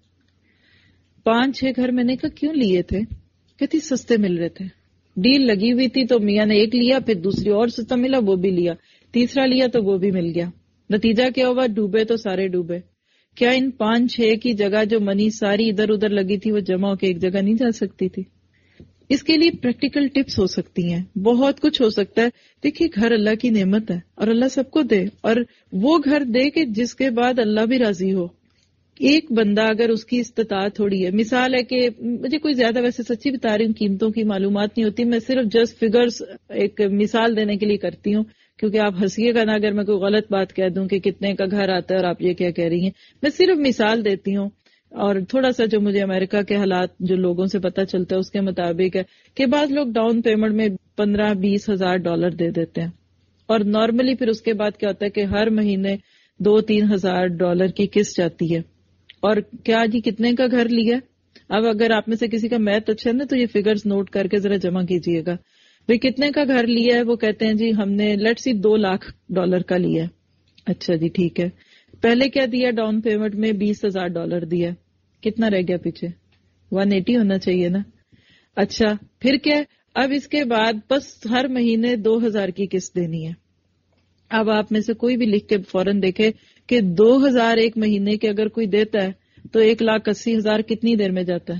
5-6 گھر میں نے کہا کیوں لیے تھے؟ کہتی سستے مل رہے تھے، ڈیل لگی ہوئی تھی تو میاں نے ایک لیا، پھر دوسری اور سستا ملا وہ بھی لیا، تیسرا لیا تو وہ بھی مل گیا. نتیجہ کیا ہوا؟ ڈوبے تو سارے ڈوبے. کیا ان 5-6 کی جگہ جو منی ساری ادھر ادھر لگی تھی وہ جمع ہو کے ایک جگہ نہیں جا سکتی تھی؟ اس کے لیے پریکٹیکل ٹپس ہو سکتی ہیں، بہت کچھ ہو سکتا ہے. دیکھیے گھر اللہ کی نعمت ہے اور اللہ سب کو دے، اور وہ گھر دے کہ جس کے بعد اللہ بھی راضی ہو. ایک بندہ اگر اس کی استطاعت تھوڑی ہے، مثال ہے کہ مجھے کوئی زیادہ ویسے سچی بتا رہی ہوں قیمتوں کی معلومات نہیں ہوتی، میں صرف جسٹ فگرز ایک مثال دینے کے لیے کرتی ہوں، کیونکہ آپ ہنسیے گا نا اگر میں کوئی غلط بات کہہ دوں کہ کتنے کا گھر آتا ہے اور آپ یہ کیا کہہ رہی ہیں. میں صرف مثال دیتی ہوں، اور تھوڑا سا جو مجھے امریکہ کے حالات جو لوگوں سے پتہ چلتا ہے اس کے مطابق ہے کہ بعض لوگ ڈاؤن پیمنٹ میں $15-20 ہزار دے دیتے ہیں، اور نارملی پھر اس کے بعد کیا ہوتا ہے کہ ہر مہینے $2-3 ہزار کی قسط جاتی ہے. اور کیا جی کتنے کا گھر لیا؟ اب اگر آپ میں سے کسی کا میتھ اچھا ہے نا تو یہ فگرز نوٹ کر کے ذرا جمع کیجئے گا. بھئی کتنے کا گھر لیا ہے؟ وہ کہتے ہیں جی ہم نے لیٹس سی $2 لاکھ کا لیا ہے. اچھا جی ٹھیک ہے، پہلے کیا دیا ڈاؤن پیمنٹ میں؟ $20 ہزار دیا. کتنا رہ گیا پیچھے؟ 180 ہونا چاہیے نا. اچھا پھر کیا؟ اب اس کے بعد بس ہر مہینے 2000 کی قسط دینی ہے. اب آپ میں سے کوئی بھی لکھ کے فوراً دیکھے کہ 2000 ایک مہینے کے اگر کوئی دیتا ہے تو 1,80,000 کتنی دیر میں جاتا ہے؟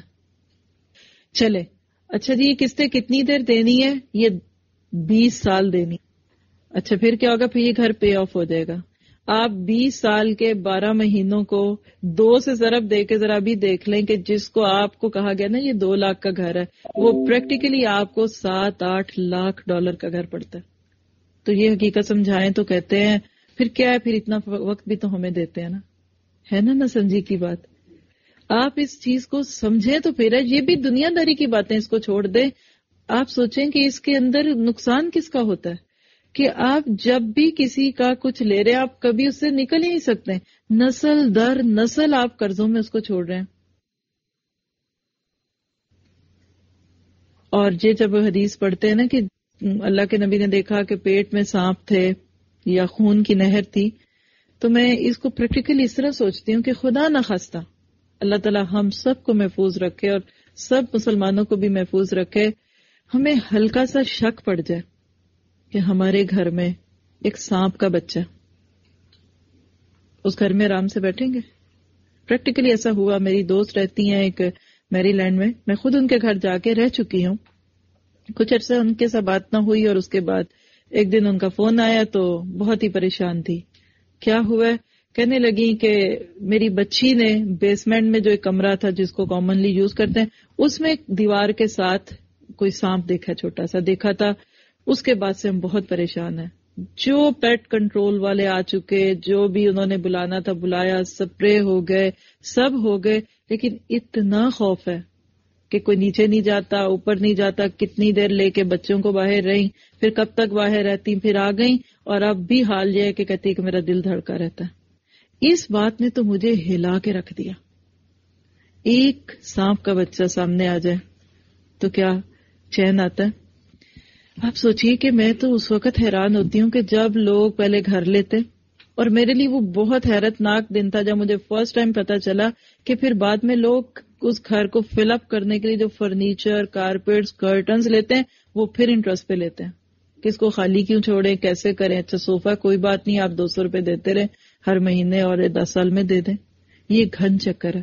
چلے اچھا جی یہ قسطیں کتنی دیر دینی ہے؟ یہ 20 سال دینی. اچھا پھر کیا ہوگا؟ پھر یہ گھر پے آف ہو جائے گا. آپ 20 سال کے 12 مہینوں کو 2 سے ضرب دے کے ذرا بھی دیکھ لیں کہ جس کو آپ کو کہا گیا نا یہ 2 لاکھ کا گھر ہے، وہ پریکٹیکلی آپ کو $7-8 لاکھ کا گھر پڑتا ہے. تو یہ حقیقت سمجھائیں تو کہتے ہیں پھر کیا ہے، پھر اتنا وقت بھی تو ہمیں دیتے ہیں نا، ہے نا سمجھی کی بات. آپ اس چیز کو سمجھیں تو پھر ہے. یہ بھی دنیا داری کی باتیں اس کو چھوڑ دیں. آپ سوچیں کہ اس کے اندر نقصان کس کا ہوتا ہے کہ آپ جب بھی کسی کا کچھ لے رہے ہیں آپ کبھی اس سے نکل ہی نہیں سکتے. نسل در نسل آپ قرضوں میں اس کو چھوڑ رہے ہیں. اور یہ جب حدیث پڑھتے ہیں نا کہ اللہ کے نبی نے دیکھا کہ پیٹ میں سانپ تھے یا خون کی نہر تھی، تو میں اس کو پریکٹیکلی اس طرح سوچتی ہوں کہ خدا نہ خواستہ اللہ تعالی ہم سب کو محفوظ رکھے اور سب مسلمانوں کو بھی محفوظ رکھے. ہمیں ہلکا سا شک پڑ جائے کہ ہمارے گھر میں ایک سانپ کا بچہ، اس گھر میں آرام سے بیٹھیں گے؟ پریکٹیکلی ایسا ہوا. میری دوست رہتی ہیں ایک میری لینڈ میں خود ان کے گھر جا کے رہ چکی ہوں. کچھ عرصہ ان کے ساتھ بات نہ ہوئی اور اس کے بعد ایک دن ان کا فون آیا تو بہت ہی پریشان تھی. کیا ہوا؟ کہنے لگی کہ میری بچی نے بیسمنٹ میں جو ایک کمرہ تھا جس کو کامنلی یوز کرتے ہیں اس میں دیوار کے ساتھ کوئی سانپ دیکھا، چھوٹا سا دیکھا تھا. اس کے بعد سے ہم بہت پریشان ہیں. جو پیٹ کنٹرول والے آ چکے، جو بھی انہوں نے بلانا تھا بلایا، سپرے ہو گئے، سب ہو گئے، لیکن اتنا خوف ہے کہ کوئی نیچے نہیں جاتا، اوپر نہیں جاتا. کتنی دیر لے کے بچوں کو باہر رہیں، پھر کب تک باہر رہتی، پھر آ گئیں. اور اب بھی حال یہ ہے کہ کہتی ہے کہ میرا دل دھڑکا رہتا ہے. اس بات نے تو مجھے ہلا کے رکھ دیا. ایک سانپ کا بچہ سامنے آ جائے تو کیا چین آتا ہے؟ آپ سوچئے کہ میں تو اس وقت حیران ہوتی ہوں کہ جب لوگ پہلے گھر لیتے، اور میرے لیے وہ بہت حیرت ناک دن تھا جب مجھے فرسٹ ٹائم پتا چلا کہ پھر بعد میں لوگ اس گھر کو فل اپ کرنے کے لیے جو فرنیچر، کارپیٹس، کرٹنز لیتے ہیں وہ پھر انٹرسٹ پہ لیتے ہیں کہ اس کو خالی کیوں چھوڑیں، کیسے کریں. اچھا صوفہ کوئی بات نہیں، آپ $200 دیتے رہیں ہر مہینے اور 10 سال میں دے دیں. یہ گھن چکر ہے.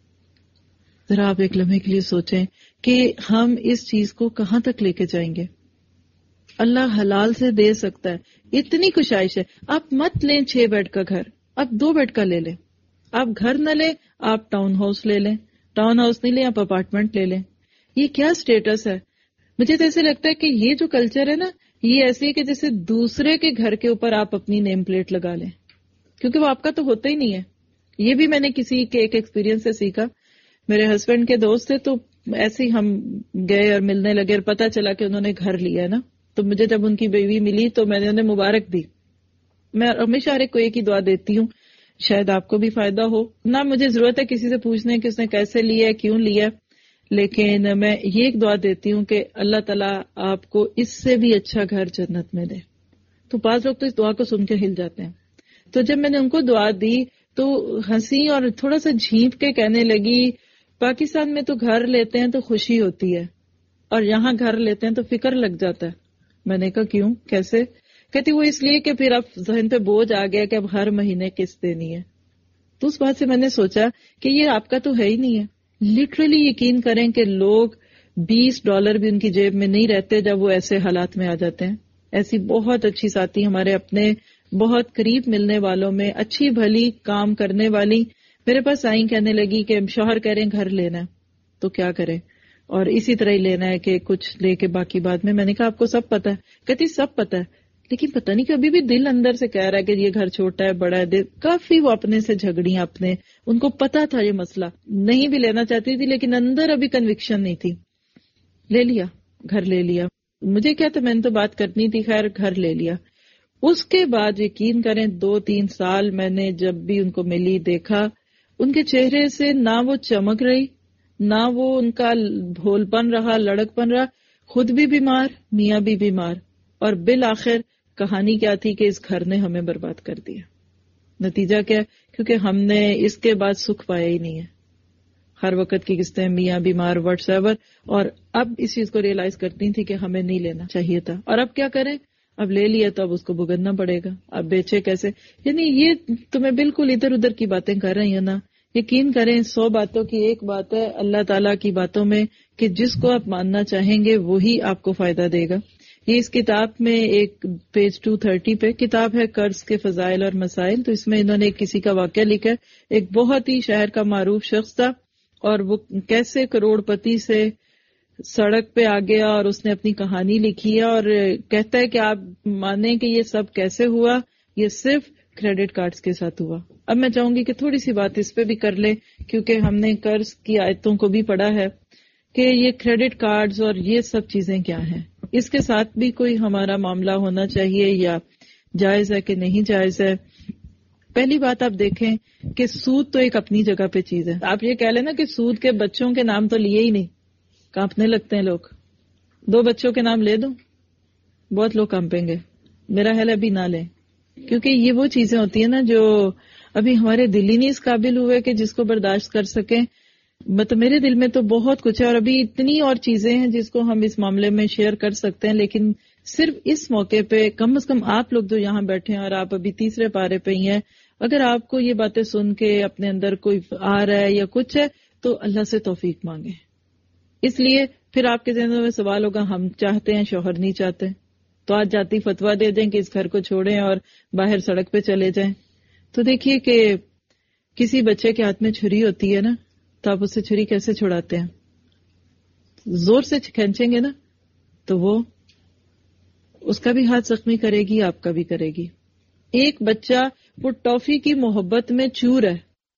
ذرا آپ ایک لمحے کے لیے سوچیں کہ ہم اس چیز کو کہاں تک لے کے جائیں گے. اللہ حلال سے دے سکتا ہے، اتنی کشائش ہے. آپ مت لیں 6 بیڈ کا گھر، آپ 2 بیڈ کا لے لیں. آپ گھر نہ لیں، آپ ٹاؤن ہاؤس لے لیں. ٹاؤن ہاؤس نہیں لیں، آپ اپارٹمنٹ لے لیں. یہ کیا سٹیٹس ہے؟ مجھے تو ایسے لگتا ہے کہ یہ جو کلچر ہے نا، یہ ایسے ہے کہ جیسے دوسرے کے گھر کے اوپر آپ اپنی نیم پلیٹ لگا لیں، کیونکہ وہ آپ کا تو ہوتا ہی نہیں ہے. یہ بھی میں نے کسی کے ایک ایکسپیرینس سے سیکھا. میرے ہسبینڈ کے دوست تھے تو ایسے ہی ہم گئے اور ملنے لگے اور پتا چلا کہ انہوں نے گھر لیا ہے نا. تو مجھے جب ان کی بیوی ملی تو میں نے انہیں مبارک دی. میں ہمیشہ ہر ایک کو ایک ہی دعا دیتی ہوں، شاید آپ کو بھی فائدہ ہو. نہ مجھے ضرورت ہے کسی سے پوچھنے کہ اس نے کیسے لیا ہے، کیوں لیا، لیکن میں یہ ایک دعا دیتی ہوں کہ اللہ تعالیٰ آپ کو اس سے بھی اچھا گھر جنت میں دے. تو بعض لوگ تو اس دعا کو سن کے ہل جاتے ہیں. تو جب میں نے ان کو دعا دی تو ہنسی اور تھوڑا سا جھینپ کے کہنے لگی، پاکستان میں تو گھر لیتے ہیں تو خوشی ہوتی ہے اور یہاں گھر لیتے ہیں تو فکر لگ جاتا ہے. میں نے کہا کیوں، کیسے؟ کہتی وہ اس لیے کہ پھر اب ذہن پہ بوجھ آ گیا کہ اب ہر مہینے قسط دینی ہے. تو اس بات سے میں نے سوچا کہ یہ آپ کا تو ہے ہی نہیں ہے. لٹرلی یقین کریں کہ لوگ $20 بھی ان کی جیب میں نہیں رہتے جب وہ ایسے حالات میں آ جاتے ہیں. ایسی بہت اچھی ساتھی ہمارے اپنے بہت قریب ملنے والوں میں اچھی بھلی کام کرنے والی میرے پاس آئیں, کہنے لگی کہ شوہر کہہ رہے ہیں گھر لینا ہے تو کیا کریں, اور اسی طرح ہی لینا ہے کہ کچھ لے کے باقی بعد میں نے کہا آپ کو سب پتا ہے؟ کہتی سب پتا ہے, لیکن پتہ نہیں کہ ابھی بھی دل اندر سے کہہ رہا ہے کہ یہ گھر چھوٹا ہے بڑا ہے. کافی وہ اپنے سے جھگڑی, اپنے ان کو پتا تھا یہ مسئلہ, نہیں بھی لینا چاہتی تھی لیکن اندر ابھی کنوکشن نہیں تھی. لے لیا, گھر لے لیا. مجھے کیا تھا, میں نے تو بات کرنی تھی, خیر گھر لے لیا. اس کے بعد یقین کریں 2-3 سال میں نے جب بھی ان کو ملی دیکھا, ان کے چہرے سے نہ وہ چمک رہی, نہ وہ ان کا بھول پن رہا, لڑک پن رہا. خود بھی بیمار, میاں بھی بیمار, اور بالآخر کہانی کیا تھی کہ اس گھر نے ہمیں برباد کر دیا. نتیجہ کیا؟ کیونکہ ہم نے اس کے بعد سکھ پایا ہی نہیں ہے. ہر وقت کی قسطیں, میاں بیمار, واٹس ایور. اور اب اس چیز کو ریئلائز کرتی تھی کہ ہمیں نہیں لینا چاہیے تھا. اور اب کیا کریں, اب لے لیا تو اب اس کو بھگتنا پڑے گا. اب بیچے کیسے؟ یعنی یہ تمہیں بالکل ادھر ادھر کی باتیں کر رہی ہیں نا. یقین کریں 100 باتوں کی ایک بات ہے اللہ تعالیٰ کی باتوں میں کہ جس کو آپ ماننا چاہیں گے وہی آپ کو فائدہ دے گا. یہ اس کتاب میں ایک پیج 230 پہ کتاب ہے قرض کے فضائل اور مسائل. تو اس میں انہوں نے کسی کا واقعہ لکھا ہے. ایک بہت ہی شہر کا معروف شخص تھا اور وہ کیسے کروڑ پتی سے سڑک پہ آ گیا, اور اس نے اپنی کہانی لکھی ہے اور کہتا ہے کہ آپ مانیں کہ یہ سب کیسے ہوا, یہ صرف کریڈٹ کارڈز کے ساتھ ہوا. اب میں چاہوں گی کہ تھوڑی سی بات اس پہ بھی کر لیں, کیونکہ ہم نے قرض کی آیتوں کو بھی پڑھا ہے کہ یہ کریڈٹ کارڈز اور یہ سب چیزیں کیا ہیں, اس کے ساتھ بھی کوئی ہمارا معاملہ ہونا چاہیے یا جائز ہے کہ نہیں جائز ہے. پہلی بات آپ دیکھیں کہ سود تو ایک اپنی جگہ پہ چیز ہے. آپ یہ کہہ لیں نا کہ سود کے بچوں کے نام تو لیے ہی نہیں, کانپنے لگتے ہیں لوگ. 2 بچوں کے نام لے دو, بہت لوگ کانپیں گے. میرا خیال ہے ابھی نہ لیں, کیونکہ یہ وہ چیزیں ہوتی ہیں نا جو ابھی ہمارے دل ہی نہیں اس قابل ہوئے کہ جس کو برداشت کر سکیں. مطلب میرے دل میں تو بہت کچھ ہے اور ابھی اتنی اور چیزیں ہیں جس کو ہم اس معاملے میں شیئر کر سکتے ہیں, لیکن صرف اس موقع پہ کم از کم آپ لوگ جو یہاں بیٹھے ہیں اور آپ ابھی 3 پارے پہ ہی ہیں, اگر آپ کو یہ باتیں سن کے اپنے اندر کوئی آ رہا ہے یا کچھ ہے تو اللہ سے توفیق مانگیں. اس لیے پھر آپ کے ذہن میں سوال ہوگا ہم چاہتے ہیں شوہر نہیں چاہتے, تو آج جاتی فتویٰ دے دیں کہ اس گھر کو چھوڑیں اور باہر سڑک پہ چلے جائیں. تو دیکھیے کہ کسی بچے کے ہاتھ میں چھری ہوتی ہے نا, تو آپ اسے چھری کیسے چھڑاتے ہیں؟ زور سے کھینچیں گے نا تو وہ اس کا بھی ہاتھ زخمی کرے گی, آپ کا بھی کرے گی. ایک بچہ وہ ٹافی کی محبت میں چور ہے,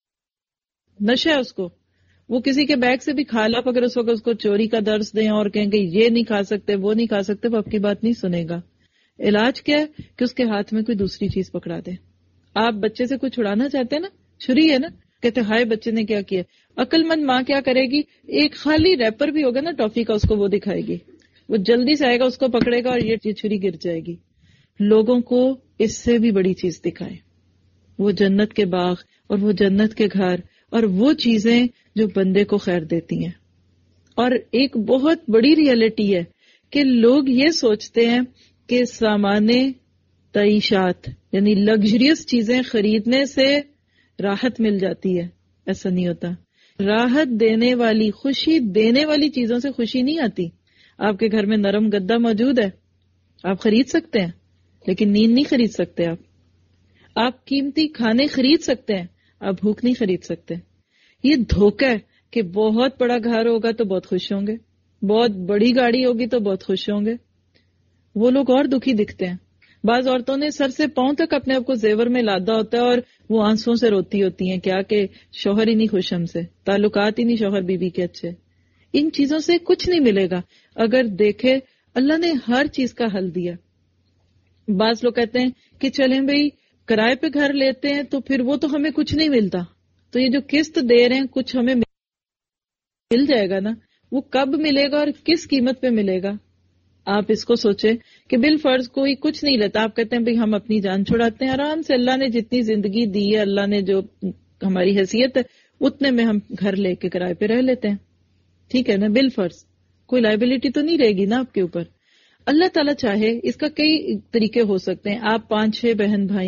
نشہ ہے اس کو, وہ کسی کے بیگ سے بھی کھا لا, اگر اس وقت اس کو چوری کا درس دیں اور کہیں کہ یہ نہیں کھا سکتے وہ نہیں کھا سکتے, وہ آپ کی بات نہیں سنے گا. علاج کیا ہے کہ اس کے ہاتھ میں کوئی دوسری چیز پکڑا دیں. آپ بچے سے کچھ چھڑانا چاہتے ہیں نا, چھری ہے نا, کہتے ہائے بچے نے کیا کیا. عقل مند ماں کیا کرے گی, ایک خالی ریپر بھی ہوگا نا ٹافی کا, اس کو وہ دکھائے گی, وہ جلدی سے آئے گا, اس کو پکڑے گا اور یہ چھری گر جائے گی. لوگوں کو اس سے بھی بڑی چیز دکھائے, وہ جنت کے باغ اور وہ جنت کے گھر اور وہ چیزیں جو بندے کو خیر دیتی ہیں. اور ایک بہت بڑی ریئلٹی ہے کہ لوگ یہ سوچتے ہیں کہ سامان تعیشات یعنی لگژریس چیزیں خریدنے سے راحت مل جاتی ہے. ایسا نہیں ہوتا. راحت دینے والی, خوشی دینے والی چیزوں سے خوشی نہیں آتی. آپ کے گھر میں نرم گدا موجود ہے, آپ خرید سکتے ہیں, لیکن نیند نہیں خرید سکتے. آپ قیمتی کھانے خرید سکتے ہیں, آپ بھوک نہیں خرید سکتے. یہ دھوکہ ہے کہ بہت بڑا گھر ہوگا تو بہت خوش ہوں گے, بہت بڑی گاڑی ہوگی تو بہت خوش ہوں گے. وہ لوگ اور دکھی دکھتے ہیں. بعض عورتوں نے سر سے پاؤں تک اپنے آپ کو زیور میں لادا ہوتا ہے اور وہ آنسوں سے روتی ہوتی ہیں, کیا کہ شوہر ہی نہیں خوش ہم سے, تعلقات ہی نہیں شوہر بیوی کے اچھے. ان چیزوں سے کچھ نہیں ملے گا. اگر دیکھے اللہ نے ہر چیز کا حل دیا. بعض لوگ کہتے ہیں کہ چلیں بھئی کرائے پہ گھر لیتے ہیں تو پھر وہ تو ہمیں کچھ نہیں ملتا, تو یہ جو قسط دے رہے ہیں کچھ ہمیں مل جائے گا نا, وہ کب ملے گا اور کس قیمت پہ ملے گا. آپ اس کو سوچیں کہ بالفرض کوئی کچھ نہیں لیتا, آپ کہتے ہیں بھئی ہم اپنی جان چھڑاتے ہیں, آرام سے اللہ نے جتنی زندگی دی ہے, اللہ نے جو ہماری حیثیت ہے اتنے میں ہم گھر لے کے کرائے پہ رہ لیتے ہیں. ٹھیک ہے نا, بالفرض کوئی لائبلٹی تو نہیں رہے گی نا آپ کے اوپر. اللہ تعالیٰ چاہے اس کا کئی طریقے ہو سکتے ہیں. آپ 5-6 بہن بھائی ہیں,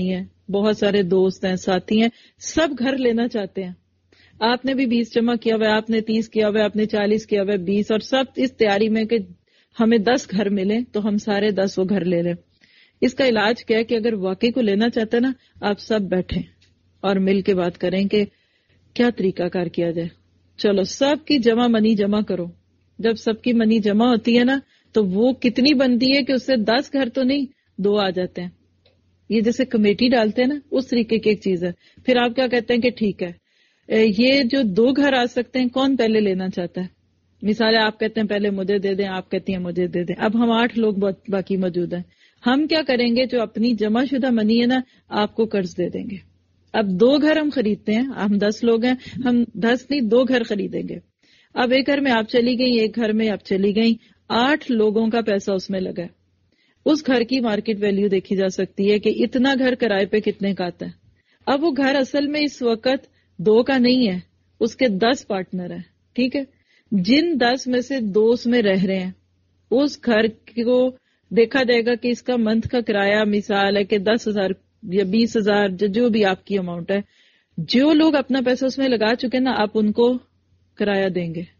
بہت سارے دوست ہیں، ساتھی ہیں، سب گھر لینا چاہتے ہیں. آپ نے بھی 20 جمع کیا ہوا ہے، آپ نے 30 کیا ہوا ہے، آپ نے 40 کیا ہوا ہے، 20، اور سب اس تیاری میں کہ ہمیں 10 گھر ملیں تو ہم سارے 10 وہ گھر لے لیں. اس کا علاج کیا ہے کہ اگر واقعی کو لینا چاہتے ہیں نا، آپ سب بیٹھیں اور مل کے بات کریں کہ کیا طریقہ کار کیا جائے. چلو سب کی منی جمع کرو. جب سب کی منی جمع ہوتی ہے نا تو وہ کتنی بنتی ہے کہ اس سے 10 گھر تو نہیں 2 آ جاتے ہیں. یہ جیسے کمیٹی ڈالتے ہیں نا، اس طریقے کی ایک چیز ہے. پھر آپ کیا کہتے ہیں کہ ٹھیک ہے یہ جو 2 گھر آ سکتے ہیں، کون پہلے لینا چاہتا ہے؟ مثال ہے آپ کہتے ہیں پہلے مجھے دے دیں، آپ کہتی ہیں مجھے دے دیں. اب ہم 8 لوگ باقی موجود ہیں. ہم کیا کریں گے؟ جو اپنی جمع شدہ منی ہے نا، آپ کو قرض دے دیں گے. اب 2 گھر ہم خریدتے ہیں، ہم 10 لوگ ہیں، ہم 10 نہیں 2 گھر خریدیں گے. اب ایک گھر میں آپ چلی گئی، ایک گھر میں آپ چلی گئی، 8 لوگوں کا پیسہ اس میں لگا ہے. اس گھر کی مارکیٹ ویلیو دیکھی جا سکتی ہے کہ اتنا گھر کرائے پہ کتنے کا آتا ہے. اب وہ گھر اصل میں اس وقت 2 کا نہیں ہے، اس کے 10 پارٹنر ہیں. ٹھیک ہے، جن 10 میں سے 2 اس میں رہ رہے ہیں، اس گھر کو دیکھا جائے گا کہ اس کا منتھ کا کرایہ مثال ہے کہ 10,000 یا 20,000 جو بھی آپ کی اماؤنٹ ہے. جو لوگ اپنا پیسہ اس میں لگا چکے نا، آپ ان کو کرایہ دیں گے.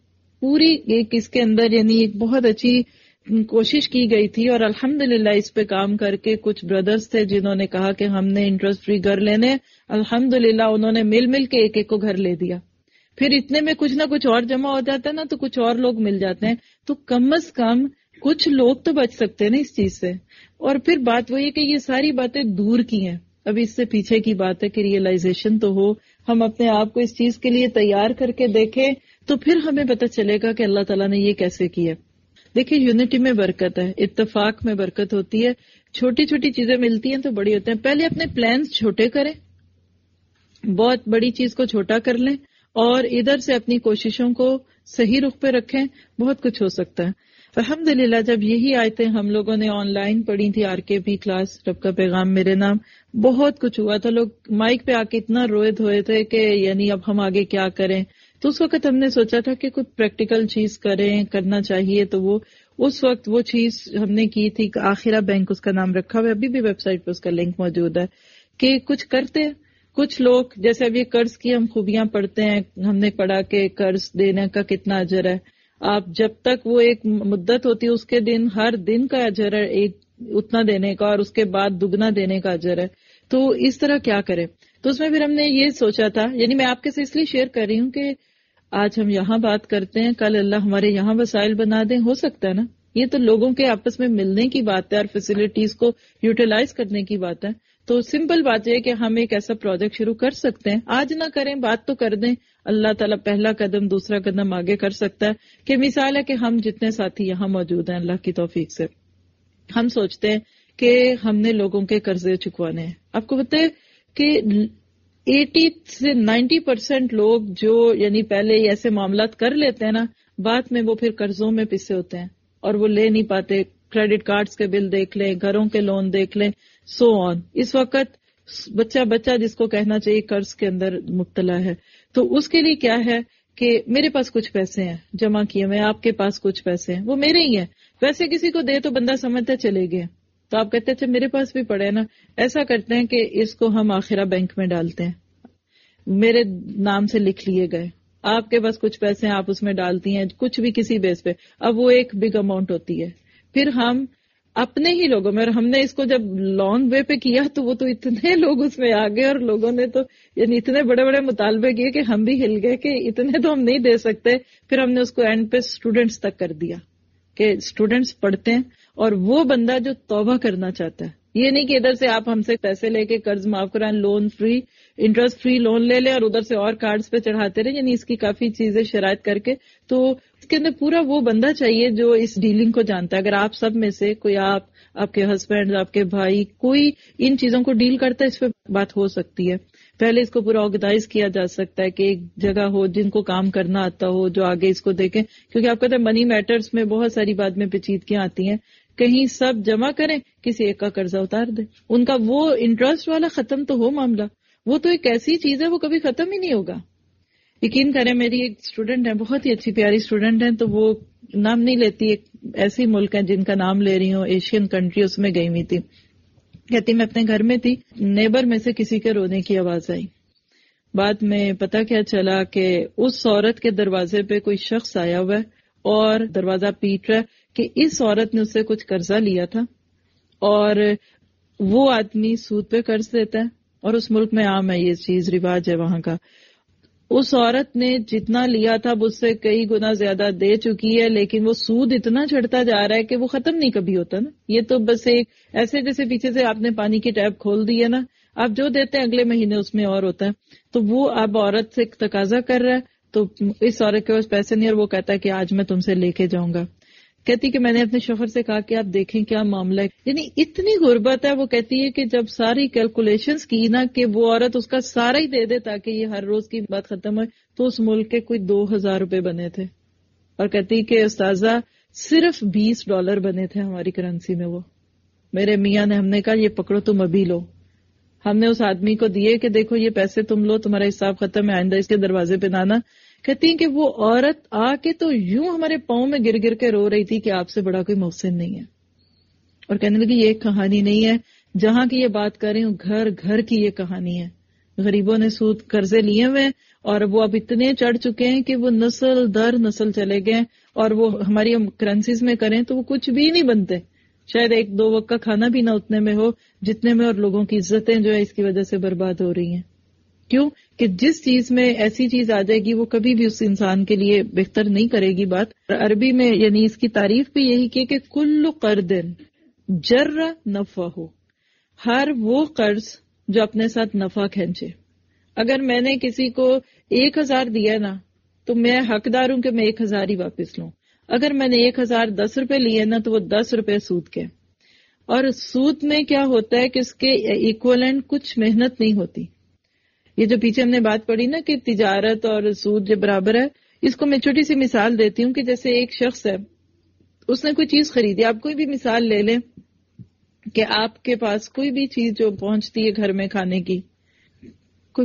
پوری ایک اس کے اندر یعنی ایک بہت اچھی کوشش کی گئی تھی، اور الحمدللہ اس پہ کام کر کے کچھ بردرز تھے جنہوں نے کہا کہ ہم نے انٹرسٹ فری گھر لینے. الحمدللہ انہوں نے مل کے ایک کو گھر لے دیا. پھر اتنے میں کچھ نہ کچھ اور جمع ہو جاتا ہے نا، تو کچھ اور لوگ مل جاتے ہیں، تو کم از کم کچھ لوگ تو بچ سکتے ہیں نا اس چیز سے. اور پھر بات وہی ہے کہ یہ ساری باتیں دور کی ہیں. ابھی اس سے پیچھے کی بات ہے کہ ریئلائزیشن تو ہو، ہم اپنے آپ کو اس چیز کے لیے تیار کر کے دیکھیں، تو پھر ہمیں پتہ چلے گا کہ اللہ تعالیٰ نے یہ کیسے کیا. دیکھیں یونٹی میں برکت ہے، اتفاق میں برکت ہوتی ہے. چھوٹی چھوٹی چیزیں ملتی ہیں تو بڑی ہوتے ہیں. پہلے اپنے پلانز چھوٹے کریں، بہت بڑی چیز کو چھوٹا کر لیں، اور ادھر سے اپنی کوششوں کو صحیح رخ پہ رکھیں. بہت کچھ ہو سکتا ہے. الحمدللہ جب یہی آیتیں ہم لوگوں نے آن لائن پڑھی تھی، RKP کلاس رب کا پیغام میرے نام، بہت کچھ ہوا تھا. لوگ مائک پہ آ کے اتنا روئے دھوئے تھے کہ یعنی اب ہم آگے کیا کریں. تو اس وقت ہم نے سوچا تھا کہ کچھ پریکٹیکل چیز کرنا چاہیے. تو وہ اس وقت وہ چیز ہم نے کی تھی کہ آخرہ بینک اس کا نام رکھا ہوا ہے، ابھی بھی ویب سائٹ پہ اس کا لنک موجود ہے، کہ کچھ کرتے ہیں. کچھ لوگ جیسے ابھی قرض کی ہم خوبیاں پڑھتے ہیں، ہم نے پڑھا کہ قرض دینے کا کتنا اجر ہے. آپ جب تک وہ ایک مدت ہوتی ہے اس کے دن ہر دن کا اجر ہے ایک اتنا دینے کا، اور اس کے بعد دگنا دینے کا اجر ہے. تو اس طرح کیا کریں؟ تو اس میں پھر ہم نے یہ سوچا تھا، یعنی میں آپ کے سے اس لیے شیئر کر رہی ہوں کہ آج ہم یہاں بات کرتے ہیں، کل اللہ ہمارے یہاں وسائل بنا دیں. ہو سکتا ہے نا، یہ تو لوگوں کے آپس میں ملنے کی بات ہے اور فیسلٹیز کو یوٹیلائز کرنے کی بات ہے. تو سمپل بات یہ ہے کہ ہم ایک ایسا پروجیکٹ شروع کر سکتے ہیں. آج نہ کریں، بات تو کر دیں. اللہ تعالیٰ پہلا قدم دوسرا قدم آگے کر سکتا ہے. کہ مثال ہے کہ ہم جتنے ساتھی یہاں موجود ہیں اللہ کی توفیق سے، ہم سوچتے ہیں کہ ہم نے لوگوں کے قرضے چکوانے ہیں. آپ کو پتہ ہے کہ 80 سے 90% لوگ جو یعنی پہلے ایسے معاملات کر لیتے ہیں نا، بعد میں وہ پھر قرضوں میں پسے ہوتے ہیں اور وہ لے نہیں پاتے. کریڈٹ کارڈز کے بل دیکھ لیں، گھروں کے لون دیکھ لیں، سو آن. اس وقت بچہ جس کو کہنا چاہیے قرض کے اندر مبتلا ہے. تو اس کے لیے کیا ہے کہ میرے پاس کچھ پیسے ہیں جمع کیے ہوئے، آپ کے پاس کچھ پیسے ہیں، وہ میرے ہی ہیں. ویسے کسی کو دے تو بندہ سمجھتا چلے گئے، تو آپ کہتے ہیں میرے پاس بھی پڑے نا. ایسا کرتے ہیں کہ اس کو ہم آخرہ بینک میں ڈالتے ہیں، میرے نام سے لکھ لیے گئے. آپ کے پاس کچھ پیسے ہیں، آپ اس میں ڈالتی ہیں کچھ بھی کسی بیس پہ. اب وہ ایک بگ اماؤنٹ ہوتی ہے. پھر ہم اپنے ہی لوگوں میں، اور ہم نے اس کو جب لانگ وے پہ کیا تو وہ تو اتنے لوگ اس میں آ گئے، اور لوگوں نے تو یعنی اتنے بڑے بڑے مطالبے کیے کہ ہم بھی ہل گئے کہ اتنے تو ہم نہیں دے سکتے. پھر ہم نے اس کو اینڈ پہ اسٹوڈینٹس تک کر دیا کہ اسٹوڈینٹس پڑھتے ہیں، اور وہ بندہ جو توبہ کرنا چاہتا ہے، یہ نہیں کہ ادھر سے آپ ہم سے پیسے لے کے قرض معاف کرائیں، loan free interest free loan لے لیں اور ادھر سے اور کارڈز پہ چڑھاتے رہے. یعنی اس کی کافی چیزیں شرائط کر کے، تو اس کے اندر پورا وہ بندہ چاہیے جو اس ڈیلنگ کو جانتا ہے. اگر آپ سب میں سے کوئی، آپ کے ہسبینڈ، آپ کے بھائی، کوئی ان چیزوں کو ڈیل کرتا ہے، اس پہ بات ہو سکتی ہے. پہلے اس کو پورا آرگنائز کیا جا سکتا ہے کہ ایک جگہ ہو جن کو کام کرنا آتا ہو، جو آگے اس کو دیکھیں. کیونکہ آپ کہتے ہیں منی میٹرز میں بہت ساری بعد میں پیچیدگیاں آتی ہیں. کہیں سب جمع کریں، کسی ایک کا قرضہ اتار دیں، ان کا وہ انٹرسٹ والا ختم تو ہو معاملہ. وہ تو ایک ایسی چیز ہے وہ کبھی ختم ہی نہیں ہوگا. یقین کریں، میری ایک اسٹوڈنٹ ہے، بہت ہی اچھی پیاری اسٹوڈنٹ ہے، تو وہ نام نہیں لیتی، ایک ایسی ملک ہیں جن کا نام لے رہی ہوں، ایشین کنٹری، اس میں گئی ہوئی تھی. کہتی میں اپنے گھر میں تھی، نیبر میں سے کسی کے رونے کی آواز آئی. بعد میں پتا کیا چلا کہ اس عورت کے دروازے پہ کوئی شخص آیا ہوا ہے اور دروازہ پیٹ رہا ہے کہ اس عورت نے اس سے کچھ قرضہ لیا تھا اور وہ آدمی سود پہ قرض دیتا ہے، اور اس ملک میں عام ہے یہ چیز، رواج ہے وہاں کا. اس عورت نے جتنا لیا تھا اس سے کئی گنا زیادہ دے چکی ہے، لیکن وہ سود اتنا چڑھتا جا رہا ہے کہ وہ ختم نہیں کبھی ہوتا نا. یہ تو بس ایک ایسے جیسے پیچھے سے آپ نے پانی کی ٹیپ کھول دی ہے نا، آپ جو دیتے ہیں اگلے مہینے اس میں اور ہوتا ہے. تو وہ اب عورت سے تقاضا کر رہا ہے، تو اس عورت کے پاس پیسے نہیں اور وہ کہتا ہے کہ آج میں تم سے لے کے جاؤں گا. کہتی کہ میں نے اپنے شوہر سے کہا کہ آپ دیکھیں کیا معاملہ ہے. یعنی اتنی غربت ہے. وہ کہتی ہے کہ جب ساری کیلکولیشنز کی نا کہ وہ عورت اس کا سارا ہی دے دے تاکہ یہ ہر روز کی بات ختم ہو، تو اس ملک کے کوئی $2000 بنے تھے. اور کہتی کہ استاذہ صرف $20 بنے تھے ہماری کرنسی میں. وہ میرے میاں نے، ہم نے کہا یہ پکڑو تم ابھی لو. ہم نے اس آدمی کو دیے کہ دیکھو یہ پیسے تم لو، تمہارا حساب ختم ہے، آئندہ اس کے دروازے پہ نانا. کہتی ہیں کہ وہ عورت آ کے تو یوں ہمارے پاؤں میں گر گر کے رو رہی تھی کہ آپ سے بڑا کوئی محسن نہیں ہے. اور کہنے لگی یہ ایک کہانی نہیں ہے، جہاں کی یہ بات کر رہی ہوں گھر گھر کی یہ کہانی ہے. غریبوں نے سود قرضے لیے ہوئے اور وہ اب اتنے چڑھ چکے ہیں کہ وہ نسل در نسل چلے گئے، اور وہ ہماری کرنسیز میں کریں تو وہ کچھ بھی نہیں بنتے. شاید 1-2 وقت کا کھانا بھی نہ اتنے میں ہو جتنے میں، اور لوگوں کی عزتیں جو ہے اس کی وجہ سے برباد ہو رہی ہیں. کیوں کہ جس چیز میں ایسی چیز آ جائے گی وہ کبھی بھی اس انسان کے لیے بہتر نہیں کرے گی بات. عربی میں یعنی اس کی تعریف بھی یہی کہ کل قرض جر نفع ہو، ہر وہ قرض جو اپنے ساتھ نفع کھینچے. اگر میں نے کسی کو 1000 دیا نا تو میں حقدار ہوں کہ میں 1000 ہی واپس لوں. اگر میں نے 1010 لیے نا تو وہ 10 سود کے. اور سود میں کیا ہوتا ہے کہ اس کے ایکولنٹ کچھ محنت نہیں ہوتی. یہ جو پیچھے ہم نے بات پڑھی نا کہ تجارت اور سود جو برابر ہے، اس کو میں چھوٹی سی مثال دیتی ہوں کہ جیسے ایک شخص ہے، اس نے کوئی چیز خریدی. آپ کوئی بھی مثال لے لیں کہ آپ کے پاس کوئی بھی چیز جو پہنچتی ہے گھر میں کھانے کی، کوئی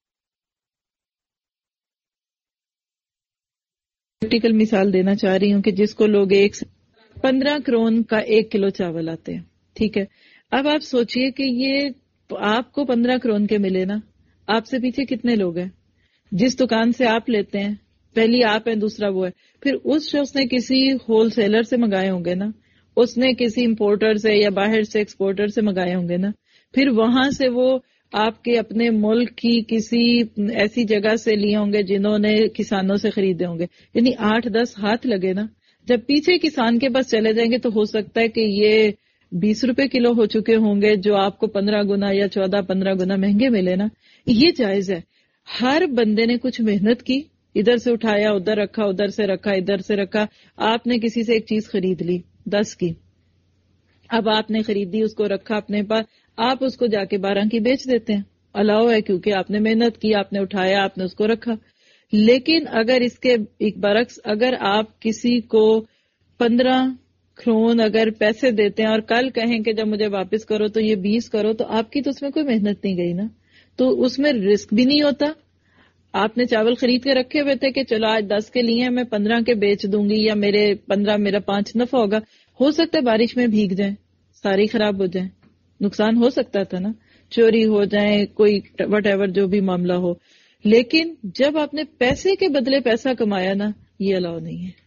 پریکٹیکل مثال دینا چاہ رہی ہوں کہ جس کو لوگ 15 کرون کا 1 کلو چاول آتے ہیں. ٹھیک ہے، اب آپ سوچئے کہ یہ آپ کو 15 کرون کے ملے نا، آپ سے پیچھے کتنے لوگ ہیں؟ جس دکان سے آپ لیتے ہیں پہلی آپ ہیں، دوسرا وہ ہے. پھر اس شخص نے کسی ہول سیلر سے منگائے ہوں گے نا، اس نے کسی امپورٹر سے یا باہر سے ایکسپورٹر سے منگائے ہوں گے نا، پھر وہاں سے وہ آپ کے اپنے ملک کی کسی ایسی جگہ سے لیے ہوں گے جنہوں نے کسانوں سے خریدے ہوں گے. یعنی 8-10 ہاتھ لگے نا. جب پیچھے کسان کے پاس چلے جائیں گے تو ہو سکتا ہے کہ یہ $20 کلو ہو چکے ہوں گے جو آپ کو 15 گنا یا 14-15 گنا مہنگے ملے نا. یہ جائز ہے. ہر بندے نے کچھ محنت کی، ادھر سے اٹھایا، ادھر رکھا، ادھر سے رکھا، ادھر سے رکھا. آپ نے کسی سے ایک چیز خرید لی 10 کی، اب آپ نے خریدی، اس کو رکھا اپنے پاس، آپ اس کو جا کے 12 کی بیچ دیتے ہیں. الاؤ ہے کیونکہ آپ نے محنت کی، آپ نے اٹھایا، آپ نے اس کو رکھا. لیکن اگر اس کے ایک برعکس، اگر آپ کسی کو 15 کرون اگر پیسے دیتے ہیں اور کل کہیں کہ جب مجھے واپس کرو تو یہ 20 کرو، تو آپ کی تو اس میں کوئی محنت نہیں گئی نا، تو اس میں رسک بھی نہیں ہوتا. آپ نے چاول خرید کے رکھے ہوئے تھے کہ چلو آج 10 کے لیے میں 15 کے بیچ دوں گی، یا میرے 15 میرا 5 نفع ہوگا. ہو سکتا ہے بارش میں بھیگ جائیں، ساری خراب ہو جائیں، نقصان ہو سکتا تھا نا، چوری ہو جائیں، کوئی وٹ ایور جو بھی معاملہ ہو. لیکن جب آپ نے پیسے کے بدلے پیسہ کمایا نا، یہ الاؤ نہیں ہے.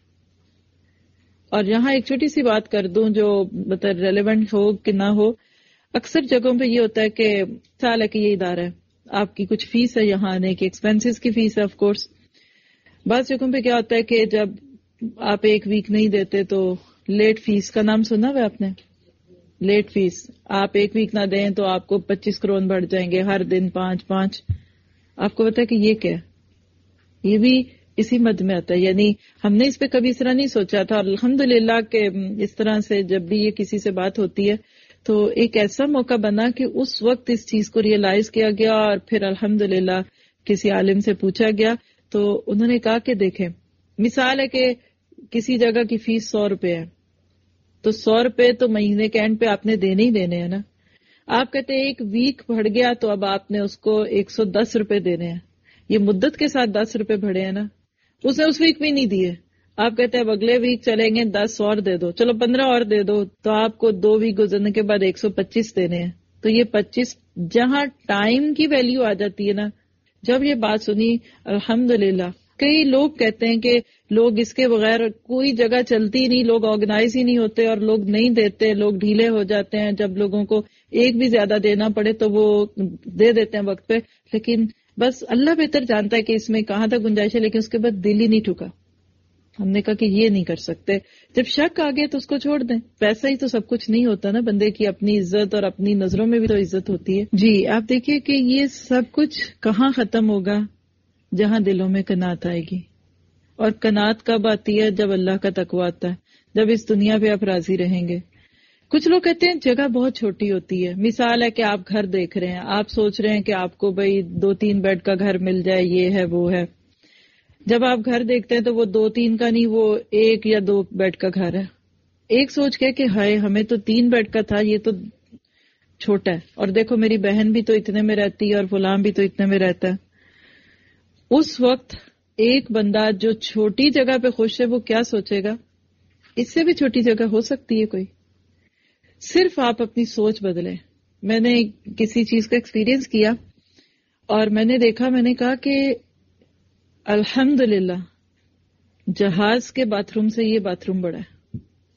اور یہاں ایک چھوٹی سی بات کر دوں جو مطلب ریلیونٹ ہو کہ نہ ہو. اکثر جگہوں پہ یہ ہوتا ہے کہ سال ہے کہ یہ ادارہ ہے، آپ کی کچھ فیس ہے یہاں آنے کی، ایکسپینسز کی فیس ہے آف کورس. بعض جگہوں پہ کیا ہوتا ہے کہ جب آپ 1 ویک نہیں دیتے تو لیٹ فیس کا نام سنا ہوا آپ نے؟ لیٹ فیس، آپ 1 ویک نہ دیں تو آپ کو 25 کرون بڑھ جائیں گے، ہر دن 5. آپ کو پتا ہے کہ یہ کیا ہے؟ یہ بھی اسی مد میں آتا ہے. یعنی ہم نے اس پہ کبھی اس طرح نہیں سوچا تھا. الحمدللہ کہ اس طرح سے جب بھی یہ کسی سے بات ہوتی ہے تو ایک ایسا موقع بنا کہ اس وقت اس چیز کو ریئلائز کیا گیا، اور پھر الحمدللہ کسی عالم سے پوچھا گیا تو انہوں نے کہا کہ دیکھیں، مثال ہے کہ کسی جگہ کی فیس $100 ہے، تو $100 تو مہینے کے اینڈ پہ آپ نے دینے ہی دینے ہیں نا. آپ کہتے ہیں 1 ویک بڑھ گیا تو اب آپ نے اس کو $110 دینے ہیں. یہ مدت کے ساتھ $10 بڑھے ہیں نا، اس نے اس ویک بھی نہیں دیے، آپ کہتے ہیں اب اگلے ویک چلیں گے 10 اور دے دو، چلو 15 اور دے دو، تو آپ کو 2 ویک گزرنے کے بعد 125 دینے ہیں. تو یہ 25 جہاں ٹائم کی ویلیو آ جاتی ہے نا. جب یہ بات سنی الحمدللہ. کئی لوگ کہتے ہیں کہ لوگ اس کے بغیر کوئی جگہ چلتی نہیں، لوگ آرگنائز ہی نہیں ہوتے اور لوگ نہیں دیتے، لوگ ڈھیلے ہو جاتے ہیں. جب لوگوں کو ایک بھی زیادہ دینا پڑے تو وہ دے دیتے ہیں وقت پہ. لیکن بس اللہ بہتر جانتا ہے کہ اس میں کہاں تک گنجائش ہے. لیکن اس کے بعد دل ہی نہیں ٹھکا. ہم نے کہا کہ یہ نہیں کر سکتے. جب شک آ گیا تو اس کو چھوڑ دیں. پیسہ ہی تو سب کچھ نہیں ہوتا نا، بندے کی اپنی عزت اور اپنی نظروں میں بھی تو عزت ہوتی ہے. جی آپ دیکھیے کہ یہ سب کچھ کہاں ختم ہوگا؟ جہاں دلوں میں قناعت آئے گی. اور قناعت کب آتی ہے؟ جب اللہ کا تقویٰ آتا ہے، جب اس دنیا پہ آپ راضی رہیں گے. کچھ لوگ کہتے ہیں جگہ بہت چھوٹی ہوتی ہے. مثال ہے کہ آپ گھر دیکھ رہے ہیں، آپ سوچ رہے ہیں کہ آپ کو بھئی 2-3 بیڈ کا گھر مل جائے، یہ ہے وہ ہے. جب آپ گھر دیکھتے ہیں تو وہ 2-3 کا نہیں، وہ 1 یا 2 بیڈ کا گھر ہے. ایک سوچ کے کہ ہائے ہمیں تو 3 بیڈ کا تھا، یہ تو چھوٹا ہے. اور دیکھو میری بہن بھی تو اتنے میں رہتی ہے اور فلاں بھی تو اتنے میں رہتا ہے. اس وقت ایک بندہ جو چھوٹی جگہ پہ خوش ہے وہ کیا سوچے گا؟ اس سے بھی چھوٹی جگہ ہو سکتی ہے کوئی. صرف آپ اپنی سوچ بدلیں. میں نے کسی چیز کا ایکسپیرینس کیا اور میں نے دیکھا، میں نے کہا کہ الحمدللہ جہاز کے باتھ روم سے یہ باتھ روم بڑا ہے.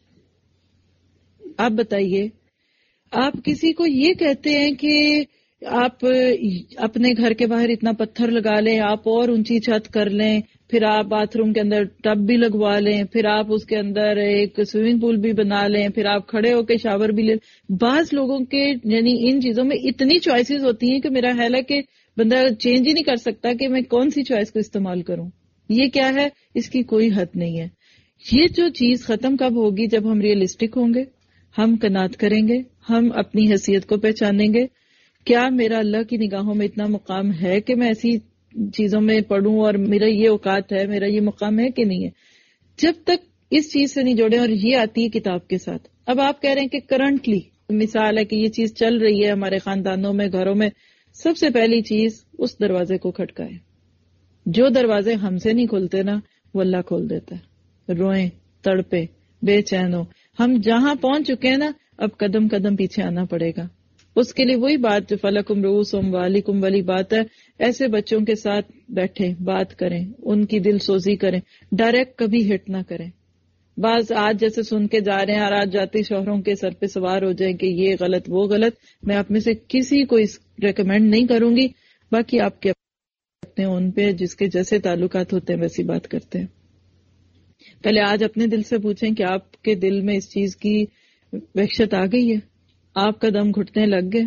آپ بتائیے، آپ کسی کو یہ کہتے ہیں کہ آپ اپنے گھر کے باہر اتنا پتھر لگا لیں، آپ اور اونچی چھت کر لیں، پھر آپ باتھ روم کے اندر ٹب بھی لگوا لیں، پھر آپ اس کے اندر ایک سوئمنگ پول بھی بنا لیں، پھر آپ کھڑے ہو کے شاور بھی لیں. بعض لوگوں کے یعنی ان چیزوں میں اتنی چوائسیز ہوتی ہیں کہ میرا خیال ہے کہ بندہ چینج ہی نہیں کر سکتا کہ میں کون سی چوائس کو استعمال کروں. یہ کیا ہے؟ اس کی کوئی حد نہیں ہے. یہ جو چیز ختم کب ہوگی؟ جب ہم ریئلسٹک ہوں گے، ہم قناعت کریں گے، ہم اپنی حیثیت کو پہچانیں گے. کیا میرا اللہ کی نگاہوں میں اتنا مقام ہے کہ میں ایسی چیزوں میں پڑھوں اور میرا یہ اوقات ہے، میرا یہ مقام ہے کہ نہیں ہے؟ جب تک اس چیز سے نہیں جوڑے. اور یہ آتی ہے کتاب کے ساتھ. اب آپ کہہ رہے ہیں کہ کرنٹلی مثال ہے کہ یہ چیز چل رہی ہے ہمارے خاندانوں میں، گھروں میں. سب سے پہلی چیز اس دروازے کو کھٹکائے. جو دروازے ہم سے نہیں کھلتے نا وہ اللہ کھول دیتا ہے. روئیں، تڑپے، بے چین ہو. ہم جہاں پہنچ چکے ہیں نا اب قدم قدم پیچھے آنا پڑے گا. اس کے لیے وہی بات جو فلکم رؤوس اموالکم والی بات ہے. ایسے بچوں کے ساتھ بیٹھیں، بات کریں، ان کی دل سوزی کریں، ڈائریکٹ کبھی ہٹ نہ کریں. بعض آج جیسے سن کے جا رہے ہیں اور آج جاتے شوہروں کے سر پہ سوار ہو جائیں کہ یہ غلط وہ غلط. میں آپ میں سے کسی کو اس ریکمینڈ نہیں کروں گی. باقی آپ کے اپنے ان پہ جس کے جیسے تعلقات ہوتے ہیں ویسی بات کرتے ہیں. پہلے آج اپنے دل سے پوچھیں کہ آپ کے دل میں اس چیز کی وحشت آ گئی ہے؟ آپ کا دم گھٹنے لگ گئے؟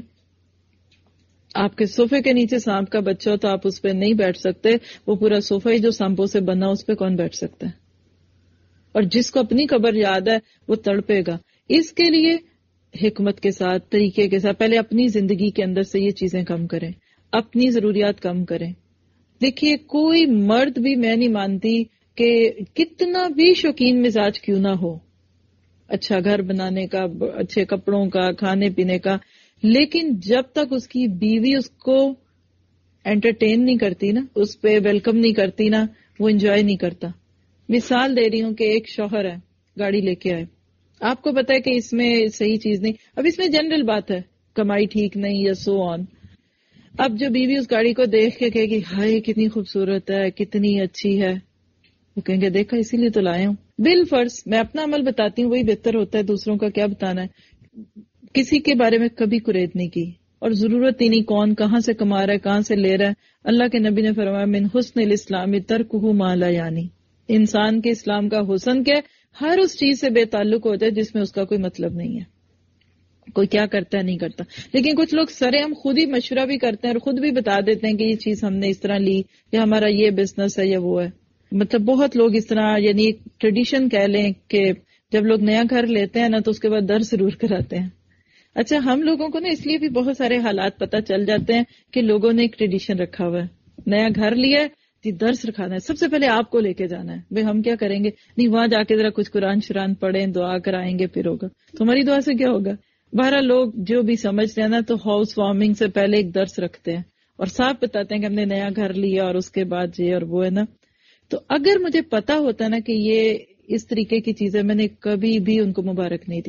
آپ کے صوفے کے نیچے سانپ کا بچہ ہو تو آپ اس پہ نہیں بیٹھ سکتے. وہ پورا صوفہ ہی جو سانپوں سے بنا اس پہ کون بیٹھ سکتا ہے؟ اور جس کو اپنی قبر یاد ہے وہ تڑپے گا. اس کے لیے حکمت کے ساتھ، طریقے کے ساتھ پہلے اپنی زندگی کے اندر سے یہ چیزیں کم کریں، اپنی ضروریات کم کریں. دیکھیے کوئی مرد بھی میں نہیں مانتی کہ کتنا بھی شوقین مزاج کیوں نہ ہو، اچھا گھر بنانے کا، اچھے کپڑوں کا، کھانے پینے کا، لیکن جب تک اس کی بیوی اس کو انٹرٹین نہیں کرتی نا، اس پہ ویلکم نہیں کرتی نا، وہ انجوائے نہیں کرتا. مثال دے رہی ہوں کہ ایک شوہر ہے، گاڑی لے کے آئے، آپ کو پتا ہے کہ اس میں صحیح چیز نہیں. اب اس میں جنرل بات ہے، کمائی ٹھیک نہیں یا سو آن. اب جو بیوی اس گاڑی کو دیکھ کے کہے گی ہائے کتنی خوبصورت ہے، کتنی اچھی ہے، وہ کہیں گے دیکھا اسی لیے تو لائے ہوں. بالفرض میں اپنا عمل بتاتی ہوں، وہی بہتر ہوتا ہے، دوسروں کا کیا بتانا ہے. کسی کے بارے میں کبھی قرید نہیں کی اور ضرورت ہی نہیں کون کہاں سے کما رہا ہے، کہاں سے لے رہا ہے. اللہ کے نبی نے فرمایا من حسن الاسلام ترکہ ما لا یعنی. انسان کے اسلام کا حسن کیا؟ ہر اس چیز سے بے تعلق ہو جائے جس میں اس کا کوئی مطلب نہیں ہے. کوئی کیا کرتا ہے نہیں کرتا. لیکن کچھ لوگ سرے ہم خود ہی مشورہ بھی کرتے ہیں اور خود بھی بتا دیتے ہیں کہ یہ چیز ہم نے اس طرح لی یا ہمارا یہ بزنس ہے یا وہ ہے. مطلب بہت لوگ اس طرح یعنی ایک ٹریڈیشن کہہ لیں کہ جب لوگ نیا گھر لیتے ہیں نا تو اس کے بعد درس ضرور کراتے ہیں. اچھا ہم لوگوں کو نا اس لیے بھی بہت سارے حالات پتہ چل جاتے ہیں کہ لوگوں نے ایک ٹریڈیشن رکھا ہوا ہے. نیا گھر لیا ہے جی درس رکھانا ہے، سب سے پہلے آپ کو لے کے جانا ہے. بھائی ہم کیا کریں گے؟ نہیں وہاں جا کے ذرا کچھ قرآن شران پڑھیں، دعا کرائیں گے پھر ہوگا. تمہاری دعا سے کیا ہوگا؟ بہرحال لوگ جو بھی سمجھتے ہیں نا تو ہاؤس وارمنگ سے پہلے ایک درس رکھتے ہیں اور صاف بتاتے ہیں کہ ہم نے نیا گھر لیا اور اس کے بعد یہ اور وہ ہے نا. تو اگر مجھے پتا ہوتا نا کہ یہ اس طریقے کی چیزیں، میں نے کبھی بھی ان کو مبارک نہیں دی،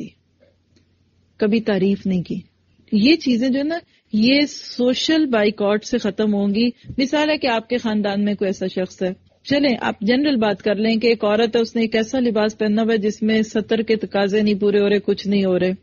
کبھی تعریف نہیں کی. یہ چیزیں جو ہے نا یہ سوشل بائیکاٹ سے ختم ہوں گی. مثال ہے کہ آپ کے خاندان میں کوئی ایسا شخص ہے، چلیں آپ جنرل بات کر لیں کہ ایک عورت ہے، اس نے ایک ایسا لباس پہنا ہوا ہے جس میں 70 کے تقاضے نہیں پورے ہو رہے، کچھ نہیں ہو رہے،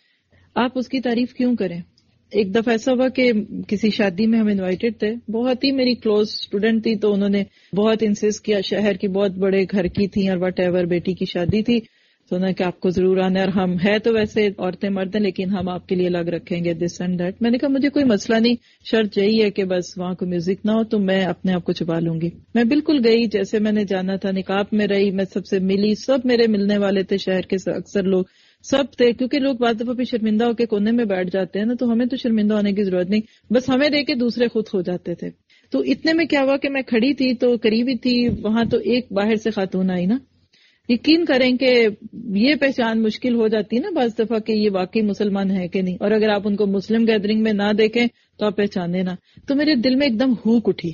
آپ اس کی تعریف کیوں کریں؟ ایک دفعہ ایسا ہوا کہ کسی شادی میں ہم انوائٹڈ تھے، بہت ہی میری کلوز اسٹوڈنٹ تھی، تو انہوں نے بہت انسسٹ کیا، شہر کی بہت بڑے گھر کی تھی اور واٹ ایور، بیٹی کی شادی تھی، تو انہوں نے کہ آپ کو ضرور آنا ہے، اور ہم ہے تو ویسے عورتیں مرد ہیں لیکن ہم آپ کے لیے الگ رکھیں گے دس اینڈ دیٹ. میں نے کہا مجھے کوئی مسئلہ نہیں، شرط یہی ہے کہ بس وہاں کو میوزک نہ ہو تو میں اپنے آپ کو چھپا لوں گی. میں بالکل گئی جیسے میں نے جانا تھا، نقاب میں رہی، میں سب سے ملی، سب میرے ملنے والے تھے، شہر کے اکثر لوگ سب تھے، کیونکہ لوگ بعض دفعہ بھی شرمندہ ہو کے کونے میں بیٹھ جاتے ہیں نا، تو ہمیں تو شرمندہ ہونے کی ضرورت نہیں، بس ہمیں دیکھ کے دوسرے خود ہو جاتے تھے. تو اتنے میں کیا ہوا کہ میں کھڑی تھی تو قریبی تھی وہاں، تو ایک باہر سے خاتون آئی نا، یقین کریں کہ یہ پہچان مشکل ہو جاتی ہے نا بعض دفعہ کہ یہ واقعی مسلمان ہے کہ نہیں، اور اگر آپ ان کو مسلم گیدرنگ میں نہ دیکھیں تو آپ پہچانے نہ. تو میرے دل میں ایک دم ہوک اٹھی،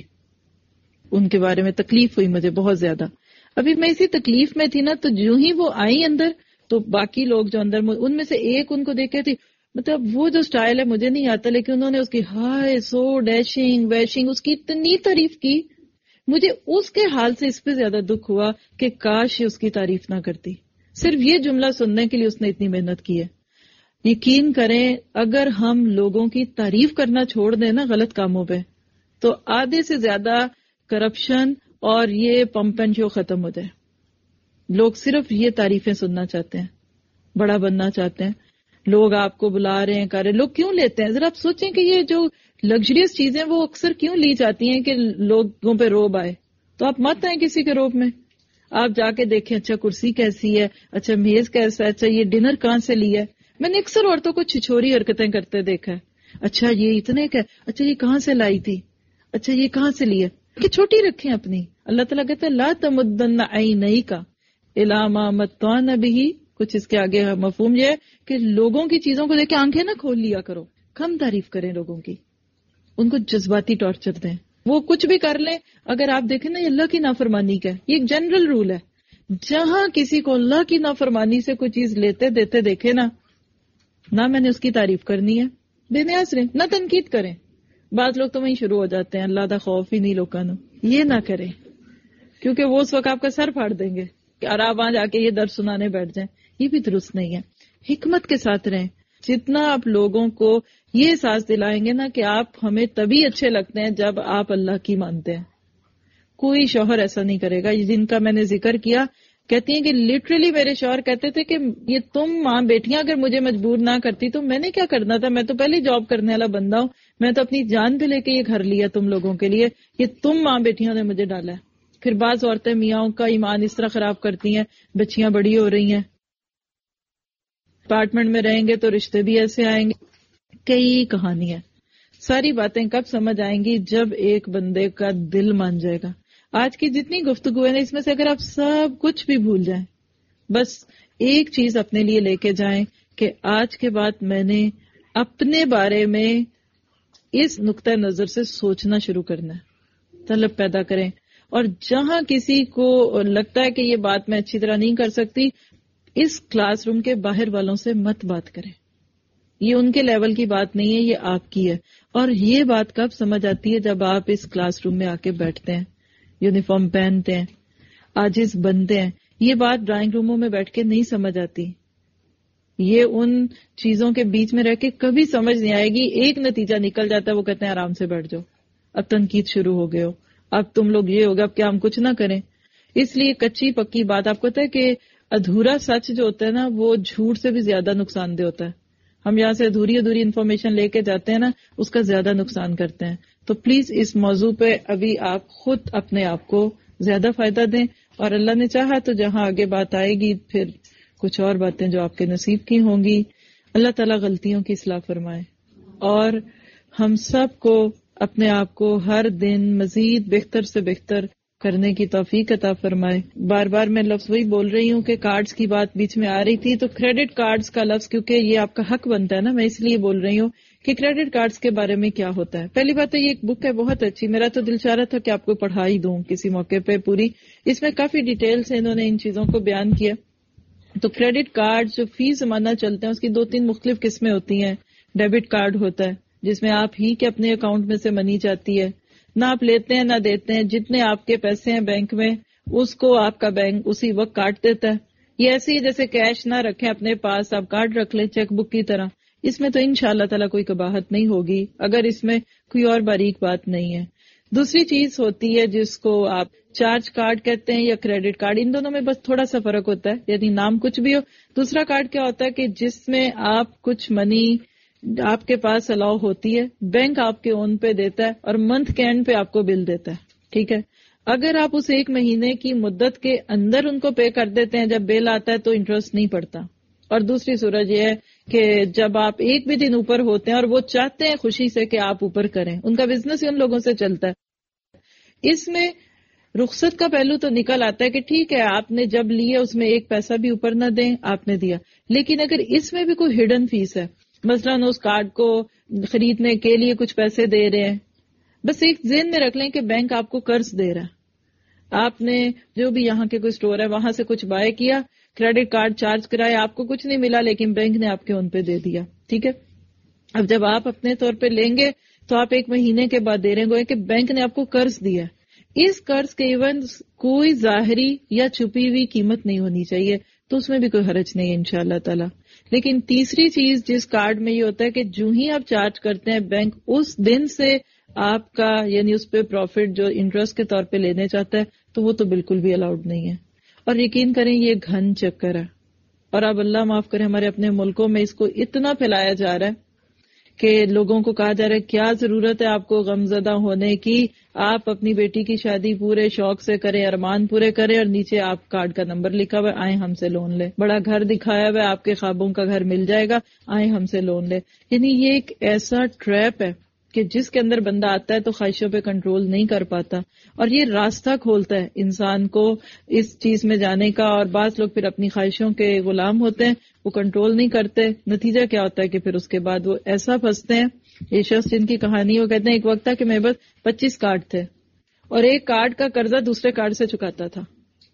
ان کے بارے میں تکلیف ہوئی مجھے بہت زیادہ. ابھی میں اسی تکلیف میں تھی نا، تو جو ہی وہ آئی اندر تو باقی لوگ جو اندر، ان میں سے ایک ان کو دیکھے تھی، مطلب وہ جو سٹائل ہے مجھے نہیں آتا، لیکن انہوں نے اس کی ہائے سو ڈیشنگ ویشنگ اس کی اتنی تعریف کی، مجھے اس کے حال سے اس پہ زیادہ دکھ ہوا کہ کاش اس کی تعریف نہ کرتی. صرف یہ جملہ سننے کے لیے اس نے اتنی محنت کی ہے. یقین کریں اگر ہم لوگوں کی تعریف کرنا چھوڑ دیں نا غلط کاموں پہ، تو آدھے سے زیادہ کرپشن اور یہ پمپ اینڈ شو ختم ہو جائے. لوگ صرف یہ تعریفیں سننا چاہتے ہیں، بڑا بننا چاہتے ہیں، لوگ آپ کو بلا رہے ہیں کر رہے ہیں. لوگ کیوں لیتے ہیں؟ ذرا آپ سوچیں کہ یہ جو لگژریس چیزیں وہ اکثر کیوں لی جاتی ہیں کہ لوگوں پہ روب آئے. تو آپ مت آئیں کسی کے روب میں، آپ جا کے دیکھیں اچھا کرسی کیسی ہے، اچھا میز کیسا ہے، اچھا یہ ڈنر کہاں سے لیا ہے. میں نے اکثر عورتوں کو چھچوری حرکتیں کرتے دیکھا ہے. اچھا یہ اتنے کا، اچھا یہ کہاں سے لائی تھی، اچھا یہ کہاں سے لیا، کہ چھوٹی رکھیں اپنی. اللہ تعالیٰ کہتا ہے لا تمدن عینیک الی ما متعنا بہ. کچھ اس کے آگے مفہوم یہ ہے کہ لوگوں کی چیزوں کو دیکھ کے آنکھیں نہ کھول لیا کرو، کم تعریف کریں لوگوں کی، ان کو جذباتی ٹارچر دیں. وہ کچھ بھی کر لیں، اگر آپ دیکھیں نا یہ اللہ کی نافرمانی کا ہے، یہ ایک جنرل رول ہے. جہاں کسی کو اللہ کی نافرمانی سے کوئی چیز لیتے دیتے دیکھے نا، نہ میں نے اس کی تعریف کرنی ہے، بے نیاز رہیں، نہ تنقید کریں. بعض لوگ تو وہیں شروع ہو جاتے ہیں، اللہ دا خوف ہی نہیں لوکاں نو. یہ نہ کریں کیونکہ وہ اس وقت آپ کا سر پھاڑ دیں گے اور آپ وہاں جا کے یہ درس سنانے بیٹھ جائیں. یہ بھی درست نہیں ہے. حکمت کے ساتھ رہیں. جتنا آپ لوگوں کو یہ احساس دلائیں گے نا کہ آپ ہمیں تبھی اچھے لگتے ہیں جب آپ اللہ کی مانتے ہیں. کوئی شوہر ایسا نہیں کرے گا. جن کا میں نے ذکر کیا کہتی ہیں کہ لٹرلی میرے شوہر کہتے تھے کہ یہ تم ماں بیٹیاں اگر مجھے مجبور نہ کرتی تو میں نے کیا کرنا تھا، میں تو پہلے جاب کرنے والا بندہ ہوں، میں تو اپنی جان پہ لے کے یہ گھر لیا تم لوگوں کے لیے، یہ تم ماں بیٹیاں نے مجھے ڈالا ہے. پھر بعض عورتیں میاں کا ایمان اس طرح خراب کرتی ہیں، بچیاں بڑی ہو رہی ہیں، اپارٹمنٹ میں رہیں گے تو رشتے بھی ایسے آئیں گے. کئی کہانیاں. ساری باتیں کب سمجھ آئیں گی؟ جب ایک بندے کا دل مان جائے گا. آج کی جتنی گفتگو ہے نا اس میں سے اگر آپ سب کچھ بھی بھول جائیں، بس ایک چیز اپنے لیے لے کے جائیں کہ آج کے بعد میں نے اپنے بارے میں اس نقطۂ نظر سے سوچنا شروع کرنا ہے. طلب پیدا کریں، اور جہاں کسی کو لگتا ہے کہ یہ بات میں اچھی طرح نہیں کر سکتی، اس کلاس روم کے باہر والوں سے مت بات کریں. یہ ان کے لیول کی بات نہیں ہے، یہ آپ کی ہے. اور یہ بات کب سمجھ آتی ہے؟ جب آپ اس کلاس روم میں آ کے بیٹھتے ہیں، یونیفارم پہنتے ہیں، عاجز بنتے ہیں. یہ بات ڈرائنگ روموں میں بیٹھ کے نہیں سمجھ آتی. یہ ان چیزوں کے بیچ میں رہ کے کبھی سمجھ نہیں آئے گی. ایک نتیجہ نکل جاتا ہے، وہ کہتے ہیں آرام سے بیٹھ جاؤ، اب تنقید شروع ہو گئے ہو، اب تم لوگ یہ ہوگا، اب کیا ہم کچھ نہ کریں. اس لیے کچی پکی بات، آپ کو پتا ہے کہ ادھورا سچ جو ہوتا ہے نا وہ جھوٹ سے بھی زیادہ نقصان دہ ہوتا ہے. ہم یہاں سے ادھوری انفارمیشن لے کے جاتے ہیں نا، اس کا زیادہ نقصان کرتے ہیں. تو پلیز اس موضوع پہ ابھی آپ خود اپنے آپ کو زیادہ فائدہ دیں، اور اللہ نے چاہا تو جہاں آگے بات آئے گی پھر کچھ اور باتیں جو آپ کے نصیب کی ہوں گی. اللہ تعالیٰ غلطیوں کی اصلاح فرمائے اور ہم سب کو اپنے آپ کو ہر دن مزید بہتر سے بہتر کرنے کی توفیق عطا فرمائے. بار بار میں لفظ وہی بول رہی ہوں کہ کارڈز کی بات بیچ میں آ رہی تھی، تو کریڈٹ کارڈز کا لفظ کیونکہ یہ آپ کا حق بنتا ہے نا، میں اس لیے بول رہی ہوں کہ کریڈٹ کارڈز کے بارے میں کیا ہوتا ہے. پہلی بات تو یہ ایک بک ہے بہت اچھی، میرا تو دل چاہ رہا تھا کہ آپ کو پڑھا ہی دوں کسی موقع پہ پوری. اس میں کافی ڈیٹیل سے انہوں نے ان چیزوں کو بیان کیا. تو کریڈٹ کارڈ جو فی زمانہ چلتے ہیں اس کی 2-3 مختلف قسمیں ہوتی ہیں. ڈیبٹ کارڈ ہوتا ہے جس میں آپ ہی کے اپنے اکاؤنٹ میں سے منی جاتی ہے، نہ آپ لیتے ہیں نہ دیتے ہیں، جتنے آپ کے پیسے ہیں بینک میں اس کو آپ کا بینک اسی وقت کاٹ دیتا ہے. یہ ایسے ہی جیسے کیش نہ رکھیں اپنے پاس، آپ کارڈ رکھ لیں چیک بک کی طرح. اس میں تو انشاءاللہ تعالیٰ کوئی قباحت نہیں ہوگی اگر اس میں کوئی اور باریک بات نہیں ہے. دوسری چیز ہوتی ہے جس کو آپ چارج کارڈ کہتے ہیں یا کریڈٹ کارڈ. ان دونوں میں بس تھوڑا سا فرق ہوتا ہے، یعنی نام کچھ بھی ہو. دوسرا کارڈ کیا ہوتا ہے کہ جس میں آپ کچھ منی آپ کے پاس الاؤ ہوتی ہے، بینک آپ کے اون پہ دیتا ہے اور منتھ کے اینڈ پہ آپ کو بل دیتا ہے. ٹھیک ہے، اگر آپ اس 1 مہینے کی مدت کے اندر ان کو پے کر دیتے ہیں، جب بل آتا ہے تو انٹرسٹ نہیں پڑتا. اور دوسری صورت یہ ہے کہ جب آپ ایک بھی دن اوپر ہوتے ہیں اور وہ چاہتے ہیں خوشی سے کہ آپ اوپر کریں، ان کا بزنس ہی ان لوگوں سے چلتا ہے. اس میں رخصت کا پہلو تو نکل آتا ہے کہ ٹھیک ہے آپ نے جب لیے اس میں ایک پیسہ بھی اوپر نہ دیں، آپ نے دیا. لیکن اگر اس میں بھی کوئی ہڈن فیس ہے، مثلاً اس کارڈ کو خریدنے کے لیے کچھ پیسے دے رہے ہیں، بس ایک ذہن میں رکھ لیں کہ بینک آپ کو قرض دے رہا ہے. آپ نے جو بھی یہاں کے کوئی سٹور ہے وہاں سے کچھ بائی کیا، کریڈٹ کارڈ چارج کرایا، آپ کو کچھ نہیں ملا لیکن بینک نے آپ کے ان پہ دے دیا. ٹھیک ہے، اب جب آپ اپنے طور پہ لیں گے تو آپ 1 مہینے کے بعد دے رہے گوئے کہ بینک نے آپ کو قرض دیا. اس قرض کے ایون کوئی ظاہری یا چھپی ہوئی قیمت نہیں ہونی چاہیے، تو اس میں بھی کوئی حرج نہیں ہے انشاءاللہ تعالی. لیکن تیسری چیز جس کارڈ میں یہ ہوتا ہے کہ جو ہی آپ چارج کرتے ہیں بینک اس دن سے آپ کا یعنی اس پہ پروفٹ جو انٹرسٹ کے طور پہ لینے چاہتا ہے تو وہ تو بالکل بھی الاؤڈ نہیں ہے. اور یقین کریں یہ گھن چکر ہے، اور اب اللہ معاف کرے ہمارے اپنے ملکوں میں اس کو اتنا پھیلایا جا رہا ہے کہ لوگوں کو کہا جا رہا ہے کیا ضرورت ہے آپ کو غمزدہ ہونے کی، آپ اپنی بیٹی کی شادی پورے شوق سے کریں، ارمان پورے کریں، اور نیچے آپ کارڈ کا نمبر لکھا ہوا ہے آئیں ہم سے لون لیں. بڑا گھر دکھایا ہوا ہے آپ کے خوابوں کا گھر مل جائے گا، آئیں ہم سے لون لیں. یعنی یہ ایک ایسا ٹریپ ہے کہ جس کے اندر بندہ آتا ہے تو خواہشوں پہ کنٹرول نہیں کر پاتا، اور یہ راستہ کھولتا ہے انسان کو اس چیز میں جانے کا. اور بعض لوگ پھر اپنی خواہشوں کے غلام ہوتے ہیں، وہ کنٹرول نہیں کرتے. نتیجہ کیا ہوتا ہے کہ پھر اس کے بعد وہ ایسا پھنستے ہیں. یہ شخص جن کی کہانی وہ کہتے ہیں ایک وقت تھا کہ میرے پاس 25 کارڈ تھے اور ایک کارڈ کا قرضہ دوسرے کارڈ سے چکاتا تھا،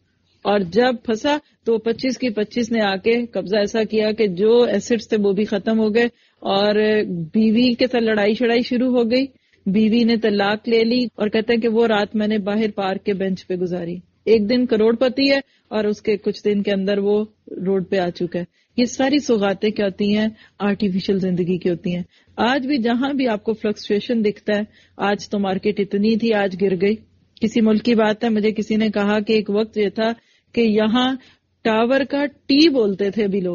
اور جب پھنسا تو 25 کی 25 نے آ کے قبضہ ایسا کیا کہ جو ایسٹس تھے وہ بھی ختم ہو گئے، اور بیوی کے ساتھ لڑائی شڑائی شروع ہو گئی. بیوی نے طلاق لے لی اور کہتے ہیں کہ وہ رات میں نے باہر پارک کے بینچ پہ گزاری. ایک دن کروڑ پتی ہے اور اس کے کچھ دن کے اندر وہ روڈ پہ آ چکا ہے. یہ ساری سوغاتیں کیا ہوتی ہیں؟ آرٹیفیشل زندگی کی ہوتی ہیں. آج بھی جہاں بھی آپ کو فلکچویشن دکھتا ہے، آج تو مارکیٹ اتنی تھی آج گر گئی. کسی ملک کی بات ہے، مجھے کسی نے کہا کہ ایک وقت یہ تھا کہ یہاں ٹاور کا ٹی بولتے تھے ابھی لوگ،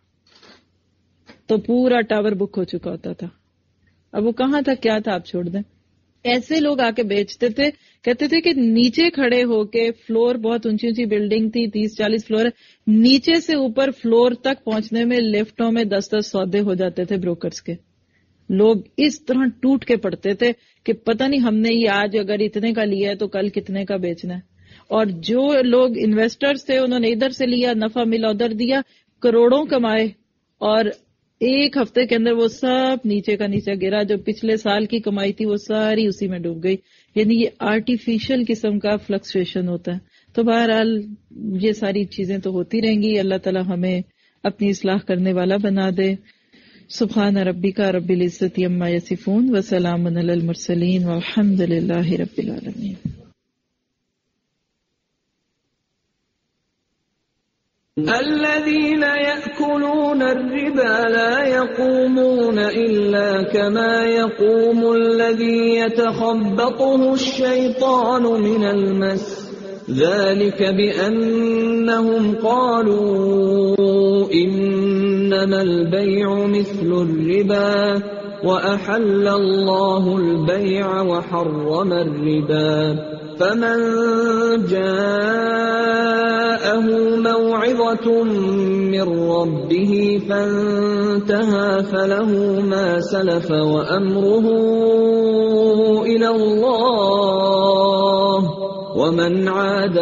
تو پورا ٹاور بک ہو چکا ہوتا تھا. اب وہ کہاں تھا کیا تھا آپ چھوڑ دیں. ایسے لوگ آ کے بیچتے تھے، کہتے تھے کہ نیچے کھڑے ہو کے فلور بہت اونچی اونچی بلڈنگ تھی، 30-40 فلور ہے، نیچے سے اوپر فلور تک پہنچنے میں لفٹوں میں 10-10 سودے ہو جاتے تھے بروکرز کے. لوگ اس طرح ٹوٹ کے پڑتے تھے کہ پتہ نہیں ہم نے یہ آج اگر اتنے کا لیا ہے تو کل کتنے کا بیچنا ہے. اور جو لوگ انویسٹرز تھے انہوں نے ادھر سے لیا، نفع ملا ادھر دیا، کروڑوں کمائے، اور ایک ہفتے کے اندر وہ سب نیچے کا نیچے گرا. جو پچھلے سال کی کمائی تھی وہ ساری اسی میں ڈوب گئی. یعنی یہ آرٹیفیشل قسم کا فلکچویشن ہوتا ہے. تو بہرحال یہ ساری چیزیں تو ہوتی رہیں گی. اللہ تعالی ہمیں اپنی اصلاح کرنے والا بنا دے. سبحان ربک رب العزت عما یصفون وسلام علی المرسلین والحمد للہ رب العالمین. الذين يأكلون الربا لا يقومون إلا كما يقوم الذي يتخبطه الشيطان من المس ذلك بأنهم قالوا إنما البيع مثل الربا وأحل الله البيع وحرم الربا فمن جاءه موعظة من ربه فانتهى فله ما سلف وأمره إلى الله ومن عاد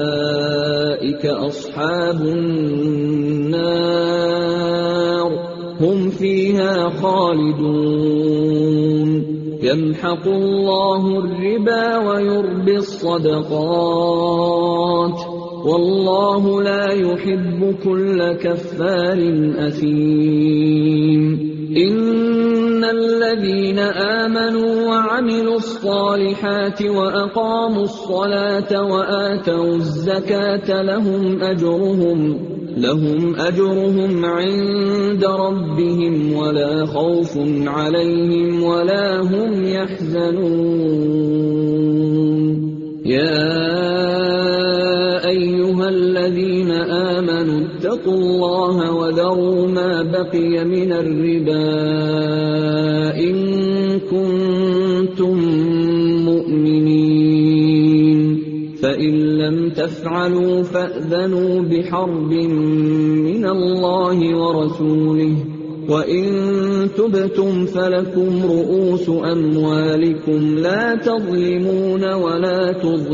فأولئك أصحاب النار هم فيها خالدون يمحق الله الربا ويربي الصدقات والله لا يحب كل كفار أثيم إن الذين آمنوا وعملوا الصالحات وأقاموا الصلاة وآتوا الزكاة لهم أجرهم عند ربهم ولا خوف عليهم ولا هم يحزنون يا أيها الذين آمنوا اتقوا الله وذروا ما بقي من الربا إن كنتم مؤمنين فإن لم تفعلوا فأذنوا بحرب من الله ورسوله وإن تبتم فلكم رؤوس أموالكم لا تظلمون ولا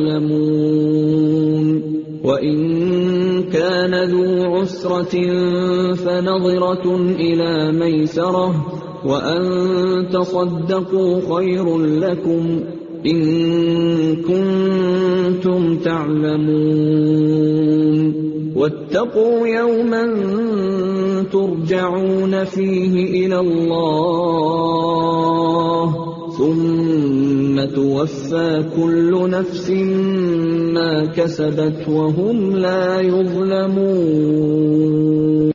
تظلمون وإن كان ذو عسرة فنظرة إلى ميسرة وأن تصدقوا خير لكم إن كنتم تعلمون واتقوا يوما ترجعون فيه إلى الله ثم توفى كل نفس ما كسبت وهم لا يظلمون.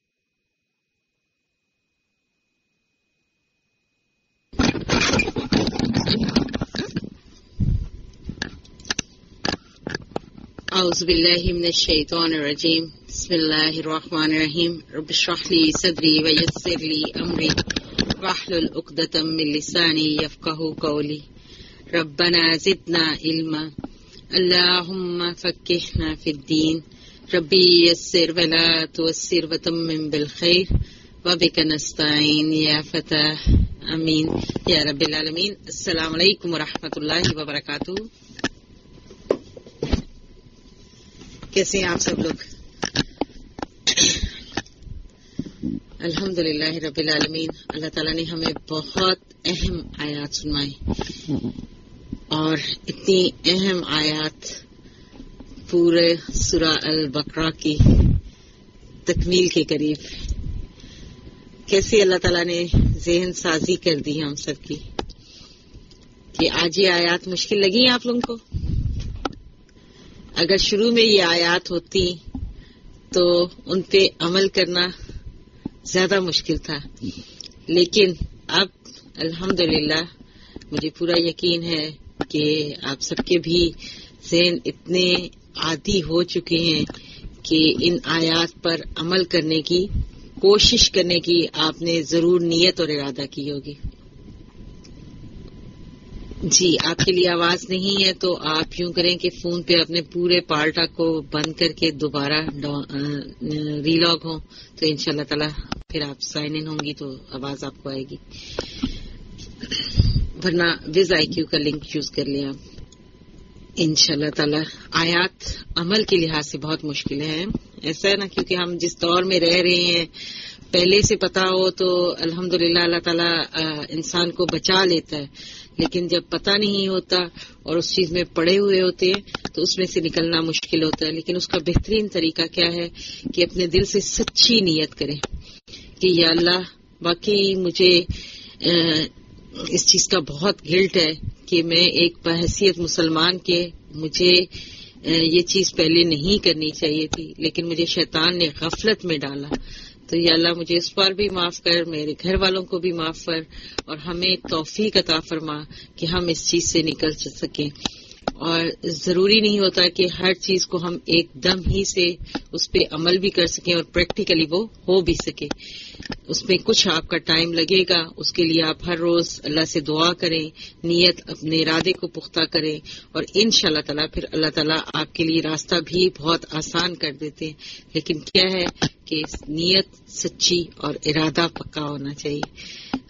أعوذ بالله من الشيطان الرجيم بسم الله الرحمن الرحيم رب اشرح لي صدري ويسر لي أمري واحلل عقدة من لساني يفقهوا قولي ربنا زدنا علما اللهم فقهنا في الدين ربي يسر ولا تعسر وتمم بالخير وبك نستعين يا فتاح آمين يا رب العالمين. السلام علیکم ورحمۃ اللہ وبرکاتہ. کیسے ہیں آپ سب لوگ؟ الحمدللہ رب العالمین. اللہ تعالیٰ نے ہمیں بہت اہم آیات سنائے اور اتنی اہم آیات پورے سورہ البقرہ کی تکمیل کے قریب. کیسے اللہ تعالیٰ نے ذہن سازی کر دی ہم سب کی کہ آج یہ آیات مشکل لگی ہیں آپ لوگوں کو. اگر شروع میں یہ آیات ہوتی تو ان پہ عمل کرنا زیادہ مشکل تھا، لیکن اب الحمدللہ مجھے پورا یقین ہے کہ آپ سب کے بھی ذہن اتنے عادی ہو چکے ہیں کہ ان آیات پر عمل کرنے کی کوشش کرنے کی آپ نے ضرور نیت اور ارادہ کی ہوگی. جی آپ کے لیے آواز نہیں ہے تو آپ یوں کریں کہ فون پہ اپنے پورے پارٹا کو بند کر کے دوبارہ ری لاگ ہوں تو انشاءاللہ تعالی پھر آپ سائن ان ہوں گی تو آواز آپ کو آئے گی، ورنہ وز آئی کیو کا لنک یوز کر لیں آپ. انشاءاللہ تعالی آیات عمل کے لحاظ سے بہت مشکل ہے. ایسا ہے نا، کیونکہ ہم جس دور میں رہ رہے ہیں پہلے سے پتا ہو تو الحمدللہ اللہ تعالیٰ انسان کو بچا لیتا ہے، لیکن جب پتہ نہیں ہوتا اور اس چیز میں پڑے ہوئے ہوتے ہیں تو اس میں سے نکلنا مشکل ہوتا ہے. لیکن اس کا بہترین طریقہ کیا ہے کہ اپنے دل سے سچی نیت کریں کہ یا اللہ واقعی مجھے اس چیز کا بہت گلٹ ہے کہ میں ایک بحیثیت مسلمان کے مجھے یہ چیز پہلے نہیں کرنی چاہیے تھی، لیکن مجھے شیطان نے غفلت میں ڈالا. تو یا اللہ مجھے اس پر بھی معاف کر، میرے گھر والوں کو بھی معاف کر، اور ہمیں توفیق عطا فرما کہ ہم اس چیز سے نکل سکیں. اور ضروری نہیں ہوتا کہ ہر چیز کو ہم ایک دم ہی سے اس پہ عمل بھی کر سکیں اور پریکٹیکلی وہ ہو بھی سکے. اس میں کچھ آپ کا ٹائم لگے گا. اس کے لیے آپ ہر روز اللہ سے دعا کریں، نیت اپنے ارادے کو پختہ کریں، اور انشاءاللہ تعالیٰ پھر اللہ تعالیٰ آپ کے لیے راستہ بھی بہت آسان کر دیتے ہیں. لیکن کیا ہے کہ نیت سچی اور ارادہ پکا ہونا چاہیے.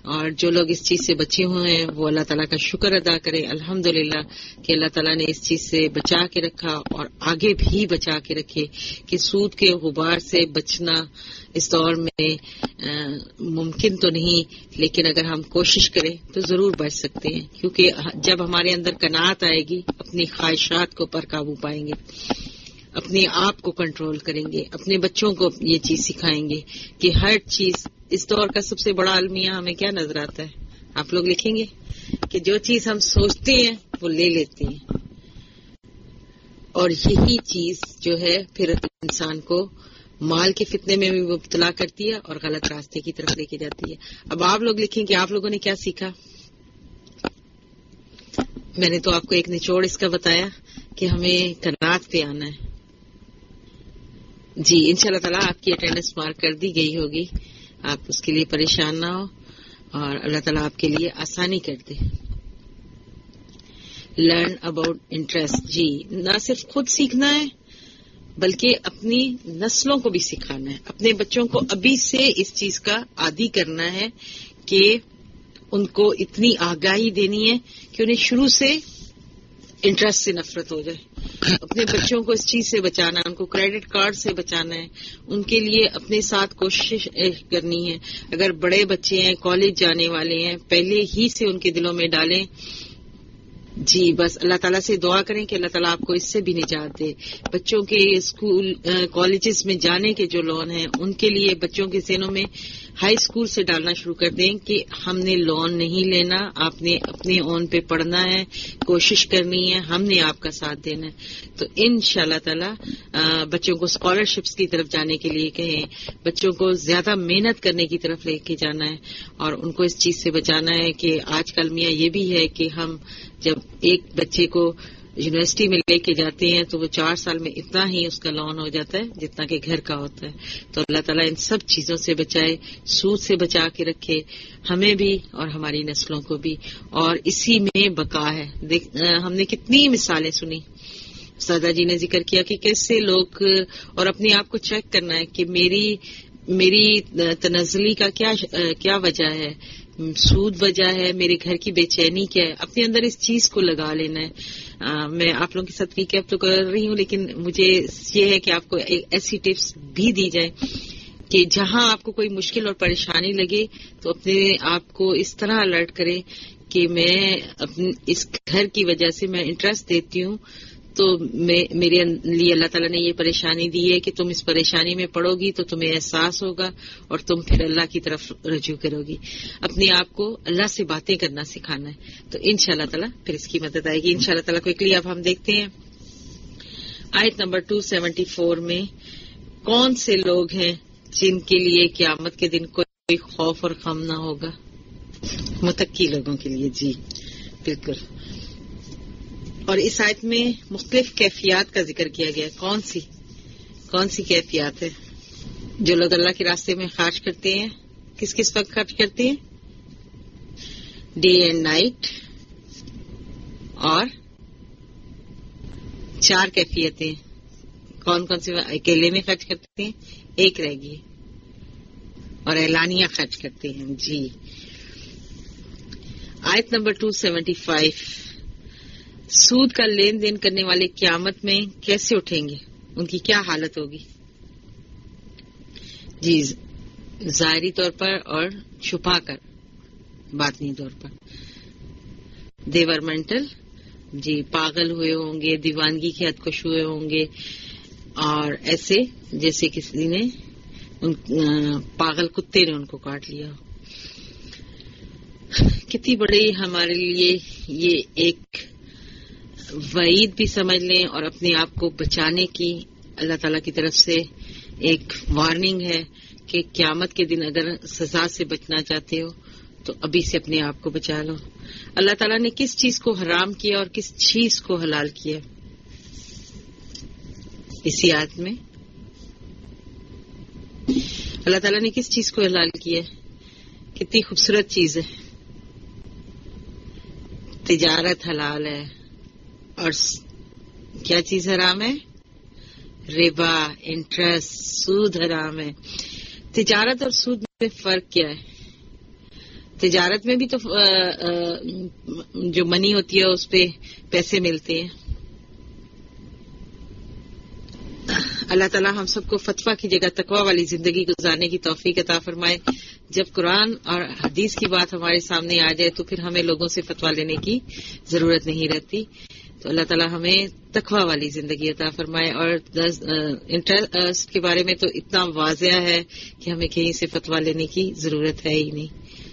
اور جو لوگ اس چیز سے بچے ہوئے ہیں وہ اللہ تعالیٰ کا شکر ادا کریں الحمدللہ کہ اللہ تعالیٰ نے اس چیز سے بچا کے رکھا اور آگے بھی بچا کے رکھے کہ سود کے غبار سے بچنا اس دور میں ممکن تو نہیں، لیکن اگر ہم کوشش کریں تو ضرور بچ سکتے ہیں، کیونکہ جب ہمارے اندر قناعت آئے گی اپنی خواہشات کو پر قابو پائیں گے، اپنے آپ کو کنٹرول کریں گے، اپنے بچوں کو یہ چیز سکھائیں گے کہ ہر چیز اس دور کا سب سے بڑا المیہ ہمیں کیا نظر آتا ہے؟ آپ لوگ لکھیں گے کہ جو چیز ہم سوچتے ہیں وہ لے لیتے ہیں، اور یہی چیز جو ہے پھر انسان کو مال کے فتنے میں بھی مبتلا کرتی ہے اور غلط راستے کی طرف لے کے جاتی ہے۔ اب آپ لوگ لکھیں کہ آپ لوگوں نے کیا سیکھا۔ میں نے تو آپ کو ایک نچوڑ اس کا بتایا کہ ہمیں قناعت پہ آنا ہے۔ جی انشاءاللہ تعالیٰ آپ کی اٹینڈنس مارک کر دی گئی ہوگی، آپ اس کے لیے پریشان نہ ہو اور اللہ تعالیٰ آپ کے لیے آسانی کر دے۔ لرن اباؤٹ انٹرسٹ، جی نہ صرف خود سیکھنا ہے بلکہ اپنی نسلوں کو بھی سکھانا ہے، اپنے بچوں کو ابھی سے اس چیز کا عادی کرنا ہے کہ ان کو اتنی آگاہی دینی ہے کہ انہیں شروع سے انٹرسٹ سے نفرت ہو جائے، اپنے بچوں کو اس چیز سے بچانا ہے، ان کو کریڈٹ کارڈ سے بچانا ہے، ان کے لیے اپنے ساتھ کوشش کرنی ہے۔ اگر بڑے بچے ہیں کالج جانے والے ہیں پہلے ہی سے ان کے دلوں میں ڈالیں، جی بس اللہ تعالیٰ سے دعا کریں کہ اللہ تعالیٰ آپ کو اس سے بھی نجات دے۔ بچوں کے اسکول کالجز میں جانے کے جو لون ہیں ان کے لیے بچوں کے ذہنوں میں ہائی اسکول سے ڈالنا شروع کر دیں کہ ہم نے لون نہیں لینا، آپ نے اپنے اون پہ پڑھنا ہے، کوشش کرنی ہے، ہم نے آپ کا ساتھ دینا ہے۔ تو انشاءاللہ تعالیٰ بچوں کو اسکالرشپس کی طرف جانے کے لیے کہیں، بچوں کو زیادہ محنت کرنے کی طرف لے کے جانا ہے اور ان کو اس چیز سے بچانا ہے کہ آج کل میاں یہ بھی ہے کہ ہم جب ایک بچے کو یونیورسٹی میں لے کے جاتے ہیں تو وہ 4 سال میں اتنا ہی اس کا لون ہو جاتا ہے جتنا کہ گھر کا ہوتا ہے۔ تو اللہ تعالیٰ ان سب چیزوں سے بچائے، سود سے بچا کے رکھے ہمیں بھی اور ہماری نسلوں کو بھی، اور اسی میں بقا ہے۔ ہم نے کتنی مثالیں سنی، سادہ جی نے ذکر کیا کہ کیسے لوگ، اور اپنے آپ کو چیک کرنا ہے کہ میری تنزلی کا کیا وجہ ہے، سود وجہ ہے، میرے گھر کی بے چینی کیا ہے، اپنے اندر اس چیز کو لگا لینا ہے۔ میں آپ لوگوں کے ساتھ ریکیپ تو کر رہی ہوں لیکن مجھے یہ ہے کہ آپ کو ایسی ٹپس بھی دی جائیں کہ جہاں آپ کو کوئی مشکل اور پریشانی لگے تو اپنے آپ کو اس طرح الرٹ کریں کہ میں اس گھر کی وجہ سے میں انٹرسٹ دیتی ہوں، تو میرے لیے اللہ تعالیٰ نے یہ پریشانی دی ہے کہ تم اس پریشانی میں پڑو گی تو تمہیں احساس ہوگا اور تم پھر اللہ کی طرف رجوع کرو گی۔ اپنے آپ کو اللہ سے باتیں کرنا سکھانا ہے تو انشاءاللہ تعالیٰ پھر اس کی مدد آئے گی انشاءاللہ تعالیٰ۔ کوئکلی اب ہم دیکھتے ہیں آیت نمبر 274 میں کون سے لوگ ہیں جن کے لیے قیامت کے دن کوئی خوف اور غم نہ ہوگا۔ متقی لوگوں کے لیے، جی بالکل۔ اور اس آیت میں مختلف کیفیات کا ذکر کیا گیا ہے۔ کون سی کیفیات ہے؟ جو لوگ اللہ کے راستے میں خرچ کرتے ہیں، کس وقت خرچ کرتے ہیں؟ Day and night. اور 4 کیفیتیں کون سی؟ اکیلے میں خرچ کرتے ہیں، ایک رہ گئی، اور اعلانیہ خرچ کرتے ہیں۔ جی آیت نمبر 275، سود کا لین دین کرنے والے قیامت میں کیسے اٹھیں گے، ان کی کیا حالت ہوگی؟ جی ظاہری طور پر اور چھپا کر باطنی طور پر۔ دیور مینٹل، جی پاگل ہوئے ہوں گے، دیوانگی کے حد کش ہوئے ہوں گے، اور ایسے جیسے کسی نے پاگل کتے نے ان کو کاٹ لیا ہو۔ کتنی بڑی ہمارے لیے یہ ایک وعید بھی سمجھ لیں اور اپنے آپ کو بچانے کی اللہ تعالیٰ کی طرف سے ایک وارننگ ہے کہ قیامت کے دن اگر سزا سے بچنا چاہتے ہو تو ابھی سے اپنے آپ کو بچا لو۔ اللہ تعالیٰ نے کس چیز کو حرام کیا اور کس چیز کو حلال کیا اسی آیت میں؟ اللہ تعالیٰ نے کس چیز کو حلال کیا؟ کتنی خوبصورت چیز ہے۔ تجارت حلال ہے، اور کیا چیز حرام ہے؟ ربا، انٹرسٹ، سود حرام ہے۔ تجارت اور سود میں فرق کیا ہے؟ تجارت میں بھی تو جو منی ہوتی ہے اس پہ پیسے ملتے ہیں. اللہ تعالیٰ ہم سب کو فتویٰ کی جگہ تقویٰ والی زندگی گزارنے کی توفیق عطا فرمائے. جب قرآن اور حدیث کی بات ہمارے سامنے آ جائے تو پھر ہمیں لوگوں سے فتویٰ لینے کی ضرورت نہیں رہتی. تو اللہ تعالیٰ ہمیں تقویٰ والی زندگی عطا فرمائے. اور انٹرسٹ کے بارے میں تو اتنا واضح ہے کہ ہمیں کہیں سے فتویٰ لینے کی ضرورت ہے ہی نہیں.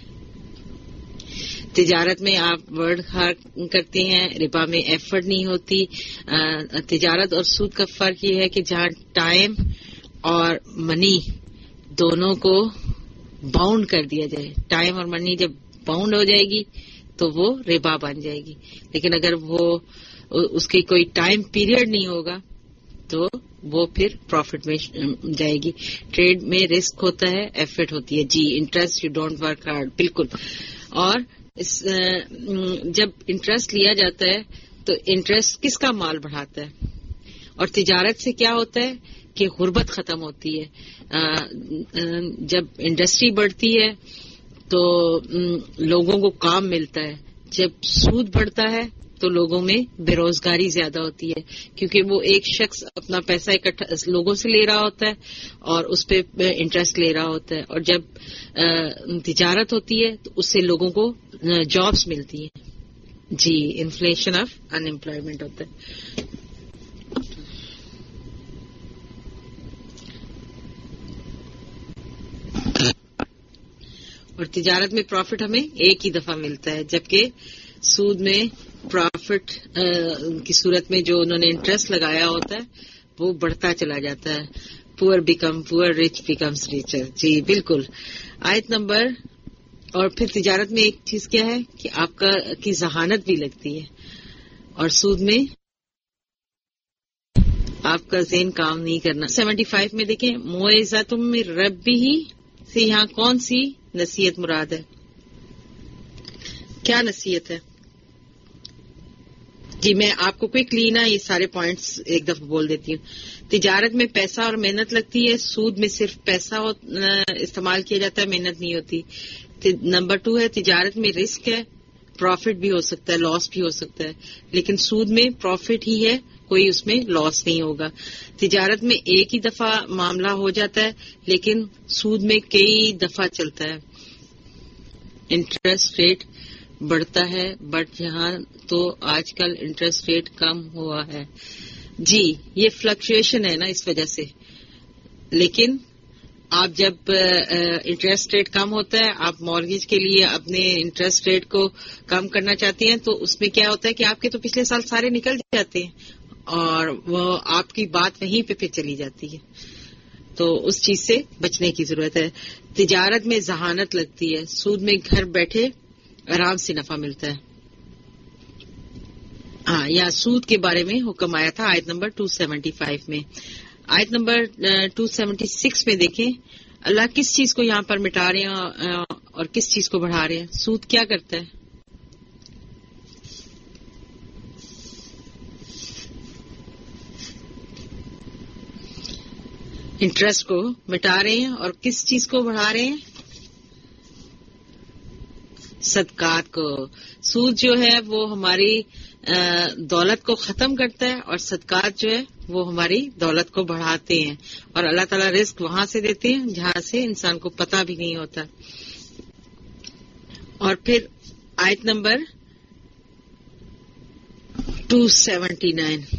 تجارت میں آپ ورڈ ہار کرتے ہیں، ربا میں ایفرٹ نہیں ہوتی. تجارت اور سود کا فرق یہ ہے کہ جہاں ٹائم اور منی دونوں کو باؤنڈ کر دیا جائے، ٹائم اور منی جب باؤنڈ ہو جائے گی تو وہ ربا بن جائے گی. لیکن اگر وہ اس کی کوئی ٹائم پیریڈ نہیں ہوگا تو وہ پھر پروفٹ میں جائے گی. ٹریڈ میں رسک ہوتا ہے، ایفرٹ ہوتی ہے. جی interest, you don't work hard. بالکل. اور جب انٹرسٹ لیا جاتا ہے تو انٹرسٹ کس کا مال بڑھاتا ہے؟ اور تجارت سے کیا ہوتا ہے کہ غربت ختم ہوتی ہے. جب انڈسٹری بڑھتی ہے تو لوگوں کو کام ملتا ہے. جب سود بڑھتا ہے تو لوگوں میں بے روزگاری زیادہ ہوتی ہے، کیونکہ وہ ایک شخص اپنا پیسہ اکٹھا لوگوں سے لے رہا ہوتا ہے اور اس پہ انٹرسٹ لے رہا ہوتا ہے. اور جب تجارت ہوتی ہے تو اس سے لوگوں کو جابس ملتی ہیں. جی انفلیشن آف ان امپلائمنٹ ہوتا ہے. اور تجارت میں پروفٹ ہمیں ایک ہی دفعہ ملتا ہے، جبکہ سود میں پروفٹ کی صورت میں جو انہوں نے انٹرسٹ لگایا ہوتا ہے وہ بڑھتا چلا جاتا ہے. پور بیکم پور، رچ بیکمس ریچر. جی بالکل. آیت نمبر. اور پھر تجارت میں ایک چیز کیا ہے کہ آپ کی ذہانت بھی لگتی ہے، اور سود میں آپ کا ذہن کام نہیں کرنا. 75 میں دیکھیں، موعظۃ من ربہ سے یہاں کون سی نصیحت مراد ہے؟ کیا نصیحت ہے؟ جی میں آپ کو کوئکلی نا یہ سارے پوائنٹس ایک دفعہ بول دیتی ہوں. تجارت میں پیسہ اور محنت لگتی ہے، سود میں صرف پیسہ استعمال کیا جاتا ہے، محنت نہیں ہوتی. نمبر 2 ہے تجارت میں رسک ہے، پروفٹ بھی ہو سکتا ہے، لاس بھی ہو سکتا ہے. لیکن سود میں پروفٹ ہی ہے، کوئی اس میں لاس نہیں ہوگا. تجارت میں ایک ہی دفعہ معاملہ ہو جاتا ہے، لیکن سود میں کئی دفعہ چلتا ہے. انٹرسٹ ریٹ بڑھتا ہے، بٹ یہاں تو آج کل انٹرسٹ ریٹ کم ہوا ہے. جی یہ فلکچویشن ہے نا اس وجہ سے. لیکن آپ جب انٹرسٹ ریٹ کم ہوتا ہے، آپ مارگیج کے لیے اپنے انٹرسٹ ریٹ کو کم کرنا چاہتے ہیں، تو اس میں کیا ہوتا ہے کہ آپ کے تو پچھلے سال سارے نکل جاتے ہیں اور وہ آپ کی بات وہیں پہ پھر چلی جاتی ہے. تو اس چیز سے بچنے کی ضرورت ہے. تجارت میں ذہانت لگتی ہے، سود میں گھر بیٹھے آرام سے نفع ملتا ہے. ہاں یا سود کے بارے میں حکم آیا تھا آیت نمبر 275 میں. آیت نمبر 276 میں دیکھیں اللہ کس چیز کو یہاں پر مٹا رہے ہیں اور کس چیز کو بڑھا رہے ہیں. سود کیا کرتا ہے؟ انٹرسٹ کو مٹا رہے ہیں اور کس چیز کو بڑھا رہے ہیں؟ صدقات کو. سود جو ہے وہ ہماری دولت کو ختم کرتا ہے اور صدقات جو ہے وہ ہماری دولت کو بڑھاتے ہیں. اور اللہ تعالیٰ رزق وہاں سے دیتے ہیں جہاں سے انسان کو پتہ بھی نہیں ہوتا. اور پھر آیت نمبر 279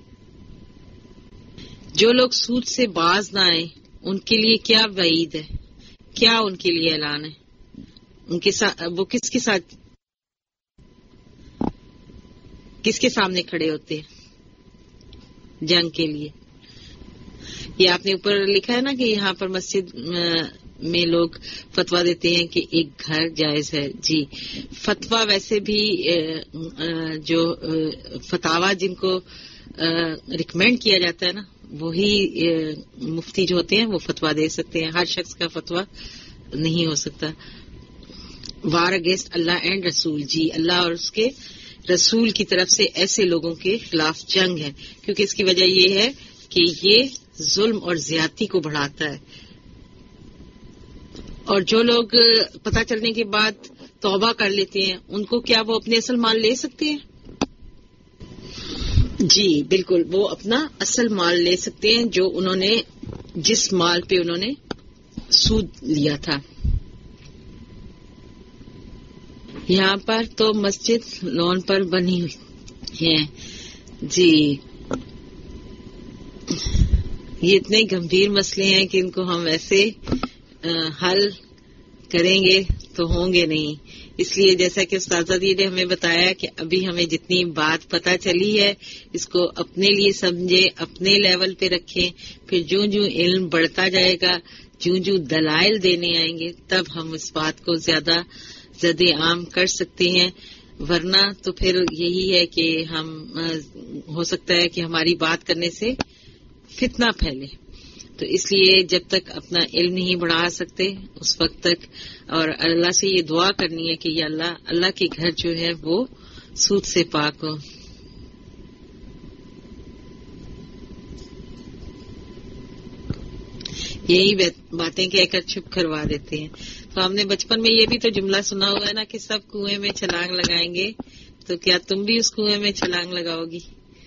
جو لوگ سود سے باز نہ آئیں ان کے لیے کیا وعید ہے، کیا ان کے لیے اعلان ہے؟ ان کے ساتھ وہ کس کے سامنے کھڑے ہوتے ہیں جنگ کے لیے؟ یہ آپ نے اوپر لکھا ہے نا کہ یہاں پر مسجد میں لوگ فتویٰ دیتے ہیں کہ ایک گھر جائز ہے. جی فتویٰ ویسے بھی جو فتاوی جن کو ریکمینڈ کیا جاتا ہے نا وہی مفتی جو ہوتے ہیں وہ فتویٰ دے سکتے ہیں. ہر شخص کا فتویٰ نہیں ہو سکتا. وار اگینسٹ اللہ اینڈ رسول. جی اللہ اور اس کے رسول کی طرف سے ایسے لوگوں کے خلاف جنگ ہے، کیونکہ اس کی وجہ یہ ہے کہ یہ ظلم اور زیادتی کو بڑھاتا ہے. اور جو لوگ پتہ چلنے کے بعد توبہ کر لیتے ہیں ان کو کیا وہ اپنے اصل مال لے سکتے ہیں؟ جی بالکل، وہ اپنا اصل مال لے سکتے ہیں جو انہوں نے جس مال پہ انہوں نے سود لیا تھا. یہاں پر تو مسجد لون پر بنی ہوئی ہے. جی یہ اتنے گمبھیر مسئلے ہیں کہ ان کو ہم ایسے حل کریں گے تو ہوں گے نہیں. اس لیے جیسا کہ استاذہ جی نے ہمیں بتایا کہ ابھی ہمیں جتنی بات پتہ چلی ہے اس کو اپنے لیے سمجھے، اپنے لیول پہ رکھیں، پھر جوں جوں علم بڑھتا جائے گا، جوں جوں دلائل دینے آئیں گے تب ہم اس بات کو زیادہ زد عام کر سکتے ہیں. ورنہ تو پھر یہی ہے کہ ہم ہو سکتا ہے کہ ہماری بات کرنے سے فتنہ پھیلے. تو اس لیے جب تک اپنا علم نہیں بڑھا سکتے اس وقت تک، اور اللہ سے یہ دعا کرنی ہے کہ یا اللہ کے گھر جو ہے وہ سود سے پاک ہو. یہی باتیں کہہ کر چھپ کروا دیتے ہیں. تو ہم نے بچپن میں یہ بھی تو جملہ سنا ہوا ہے نا کہ سب کنویں میں چھلانگ لگائیں گے، تو کیا تم بھی اس کنویں میں چھلانگ لگاؤ گی؟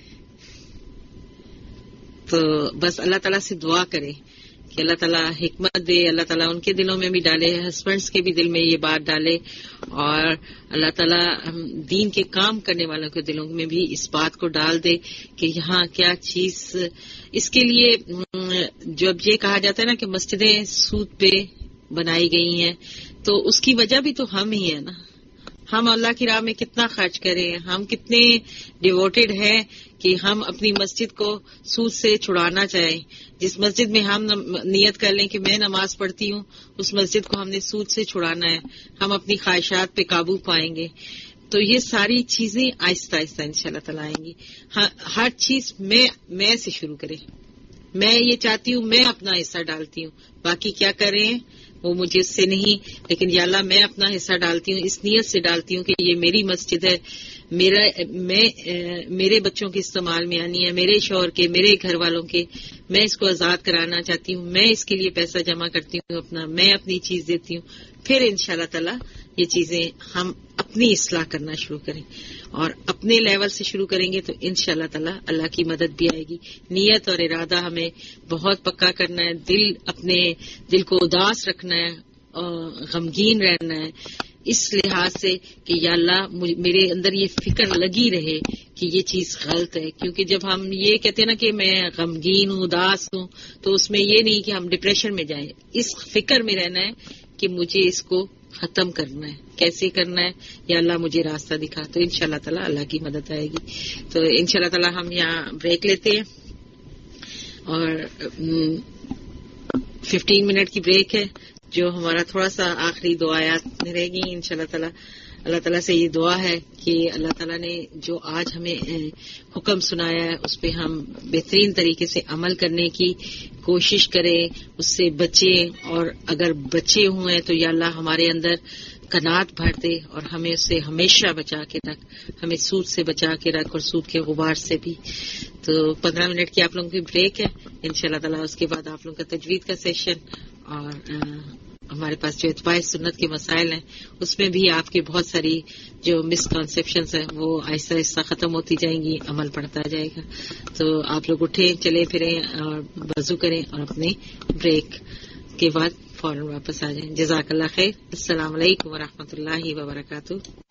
تو بس اللہ تعالیٰ سے دعا کرے کہ اللہ تعالیٰ حکمت دے، اللہ تعالیٰ ان کے دلوں میں بھی ڈالے، ہسبینڈس کے بھی دل میں یہ بات ڈالے، اور اللہ تعالیٰ دین کے کام کرنے والوں کے دلوں میں بھی اس بات کو ڈال دے کہ یہاں کیا چیز. اس کے لیے جب یہ کہا جاتا ہے نا کہ مسجدیں سود پہ بنائی گئی ہیں، تو اس کی وجہ بھی تو ہم ہی ہیں نا. ہم اللہ کی راہ میں کتنا خرچ کریں، ہم کتنے ڈیووٹیڈ ہیں کہ ہم اپنی مسجد کو سود سے چھڑانا چاہیں. جس مسجد میں ہم نیت کر لیں کہ میں نماز پڑھتی ہوں، اس مسجد کو ہم نے سود سے چھڑانا ہے. ہم اپنی خواہشات پہ قابو پائیں گے. تو یہ ساری چیزیں آہستہ آہستہ انشاءاللہ تعالیٰ آئیں گی. ہر چیز میں سے شروع کریں. میں یہ چاہتی ہوں، میں اپنا حصہ ڈالتی ہوں، باقی کیا کریں وہ مجھے اس سے نہیں، لیکن یا اللہ میں اپنا حصہ ڈالتی ہوں، اس نیت سے ڈالتی ہوں کہ یہ میری مسجد ہے، میرے بچوں کے استعمال میں آنی ہے، میرے شوہر کے، میرے گھر والوں کے. میں اس کو آزاد کرانا چاہتی ہوں، میں اس کے لیے پیسہ جمع کرتی ہوں اپنا، میں اپنی چیز دیتی ہوں. پھر انشاءاللہ تعالی یہ چیزیں ہم اپنی اصلاح کرنا شروع کریں، اور اپنے لیول سے شروع کریں گے تو انشاءاللہ تعالی اللہ کی مدد بھی آئے گی. نیت اور ارادہ ہمیں بہت پکا کرنا ہے. اپنے دل کو اداس رکھنا ہے، غمگین رہنا ہے اس لحاظ سے کہ یا اللہ میرے اندر یہ فکر لگی رہے کہ یہ چیز غلط ہے. کیونکہ جب ہم یہ کہتے ہیں نا کہ میں غمگین ہوں، اداس ہوں، تو اس میں یہ نہیں کہ ہم ڈپریشن میں جائیں. اس فکر میں رہنا ہے کہ مجھے اس کو ختم کرنا ہے. کیسے کرنا ہے یا اللہ مجھے راستہ دکھا. تو انشاءاللہ تعالی اللہ کی مدد آئے گی. تو انشاءاللہ تعالی ہم یہاں بریک لیتے ہیں، اور 15 منٹ کی بریک ہے جو ہمارا تھوڑا سا آخری دعایات میں رہے گی. انشاءاللہ تعالی اللہ تعالیٰ سے یہ دعا ہے کہ اللہ تعالیٰ نے جو آج ہمیں حکم سنایا ہے اس پہ ہم بہترین طریقے سے عمل کرنے کی کوشش کریں، اس سے بچیں، اور اگر بچے ہوئے تو یا اللہ ہمارے اندر قناعت بھر دے اور ہمیں اس سے ہمیشہ بچا کے رکھ، ہمیں سود سے بچا کے رکھ اور سود کے غبار سے بھی. تو 15 منٹ کی آپ لوگوں کی بریک ہے انشاءاللہ تعالیٰ. اس کے بعد آپ لوگوں کا تجوید کا سیشن، اور ہمارے پاس جو اتباع سنت کے مسائل ہیں اس میں بھی آپ کے بہت ساری جو مسکنسیپشنز ہیں وہ آہستہ آہستہ ختم ہوتی جائیں گی، عمل بڑھتا جائے گا. تو آپ لوگ اٹھیں، چلیں پھریں اور وضو کریں، اور اپنے بریک کے بعد فوراً واپس آ جائیں. جزاک اللہ خیر. السلام علیکم ورحمۃ اللہ وبرکاتہ.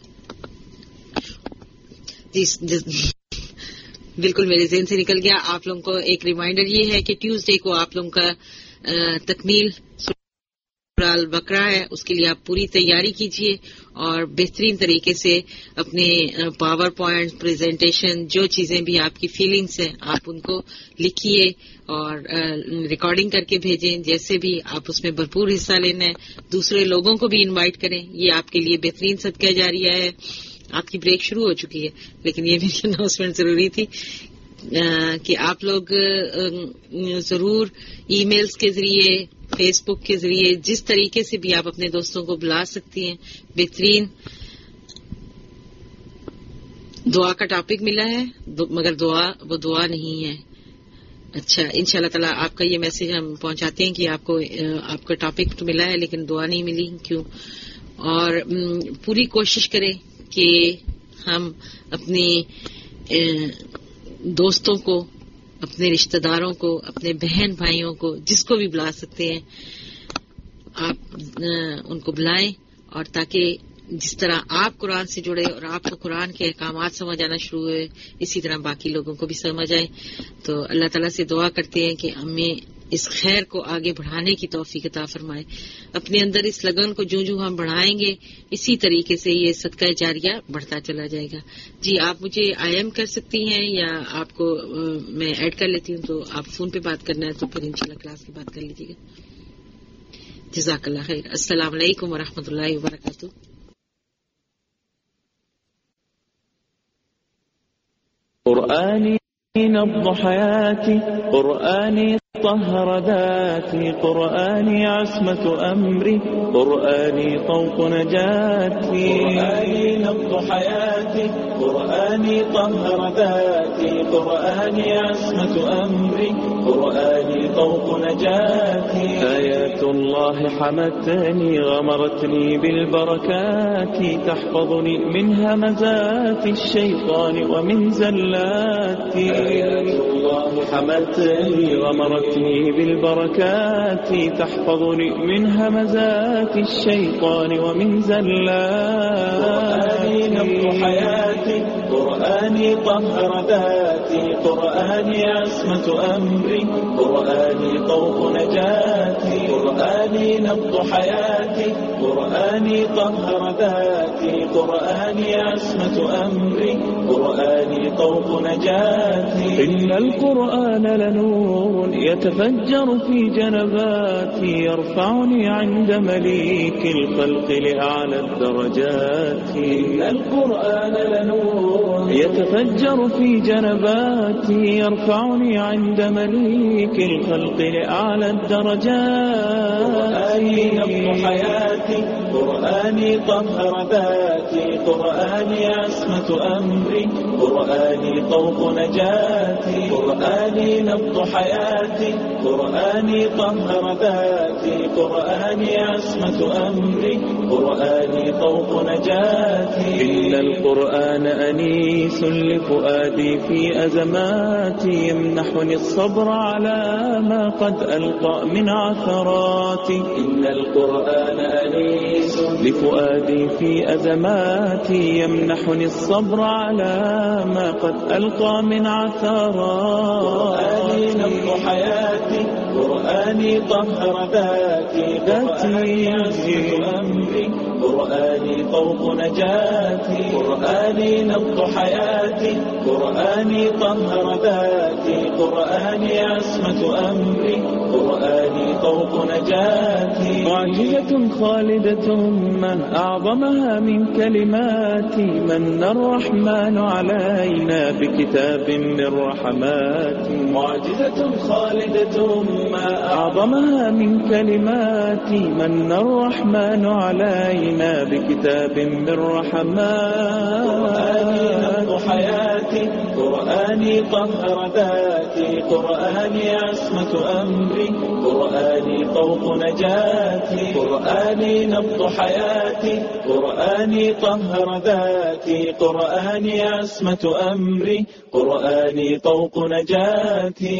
بالکل میرے ذہن سے نکل گیا. آپ لوگوں کو ایک ریمائنڈر یہ ہے کہ ٹیوزڈے کو آپ لوگوں کا تکمیل البقرہ ہے، اس کے لیے آپ پوری تیاری کیجیے، اور بہترین طریقے سے اپنے پاور پوائنٹ پریزنٹیشن جو چیزیں بھی آپ کی فیلنگس ہیں آپ ان کو لکھیے اور ریکارڈنگ کر کے بھیجیں. جیسے بھی آپ اس میں بھرپور حصہ لینا ہے، دوسرے لوگوں کو بھی انوائٹ کریں. یہ آپ کے لیے بہترین صدقہ جاریہ ہے. آپ کی بریک شروع ہو چکی ہے، لیکن یہ میری اناؤنسمنٹ ضروری تھی کہ آپ لوگ ضرور ای میلز کے ذریعے، فیس بک کے ذریعے، جس طریقے سے بھی آپ اپنے دوستوں کو بلا سکتی ہیں. بہترین دعا کا ٹاپک ملا ہے، مگر وہ دعا نہیں ہے. اچھا انشاءاللہ تعالیٰ آپ کا یہ میسج ہم پہنچاتے ہیں کہ آپ کو ٹاپک تو ملا ہے لیکن دعا نہیں ملی. کیوں؟ और पूरी कोशिश करें कि हम अपने दोस्तों को, अपने रिश्तेदारों को, अपने बहन भाइयों को, जिसको भी बुला सकते हैं आप उनको बुलाएं, और ताकि जिस तरह आप कुरान से जुड़े और आपको कुरान के अहकामात समझ आना शुरू हुए, इसी तरह बाकी लोगों को भी समझ आए। तो अल्लाह ताला से दुआ करते हैं कि हमें इस खैर को आगे बढ़ाने की तौफीक अता फरमाए। अपने अंदर इस लगन को जो जो हम बढ़ाएंगे, इसी तरीके से ये सदका जारिया बढ़ता चला जाएगा। जी, आप मुझे IM कर सकती हैं या आपको मैं ऐड कर लेती हूँ, तो आप फोन पे बात करना है तो फिर इंशाल्लाह क्लास की बात कर लीजिएगा। जज़ाकल्लाह खैर। अस्सलाम वालेकुम व रहमतुल्लाहि व बरकातुहू। قرآني نبض حياتي، قرآني طهر ذاتي، قرآني عصمة أمري، قرآني طوق نجاتي. قرآني نبض حياتي، قرآني طهر ذاتي، قرآني عصمة أمري، قرآني طوق نجاتي. آيات الله حمتني، غمرتني بالبركات، تحفظني من همزات الشيطان ومن زلاتي. آيات الله حمتني، غمرتني بالبركات، تحفظني من همزات الشيطان ومن زلاتي. قرآني نبض حياتي، قرآني طهر ذاتي، قرآني عصمة أمري، قرآني طوق نجاتي. قرآني نبض حياتي، قرآني طهر ذاتي، قرآني عصمة أمري، قرآني طوق نجاتي. إن القرآن لنور يتفجر في جنباتي، يرفعني عند مليك الخلق لأعلى الدرجات. إن القرآن لنور يتفجر في جنباتي، يرفعني عند مليك الخلق لأعلى الدرجات. قرآني نبض حياتي، قرآني طهر ذاتي، قرآني عصمة أمري، قرآني طوق نجاتي. قرآني نبض حياتي، قرآني طهر ذاتي، قرآني عصمة أمري، قرآني طوق نجاتي. إن القرآن أنيس لفؤادي في أزماتي، يمنحني الصبر على ما قد ألقى من عثراتي. إن القرآن أنيس لفؤادي في أزماتي، يمنحني الصبر على ما قد ألقى من عثراتي. قرآني نبض حياتي، قرآني طهر ذاتي، قرآني عصمة أمري، قرآني طوق نجاتي. قرآني نبض حياتي، قرآني طهر ذاتي، قرآني عصمة أمري، قرآني طوق نجاتي. معجزة خالدة ما أعظمها من كلماتي، من الرحمن علينا بكتاب من رحماتي. معجزة خالدة ما أعظمها من كلماتي، من الرحمن علينا بكتاب من رحماتي. قرآني نبض حياتي، قرآني طهر ذاتي، قرآني عصمة أمري، قرآني طوق نجاتي. قرآني نبض حياتي، قرآني طهر ذاتي، قرآني عصمة أمري، قرآني طوق نجاتي.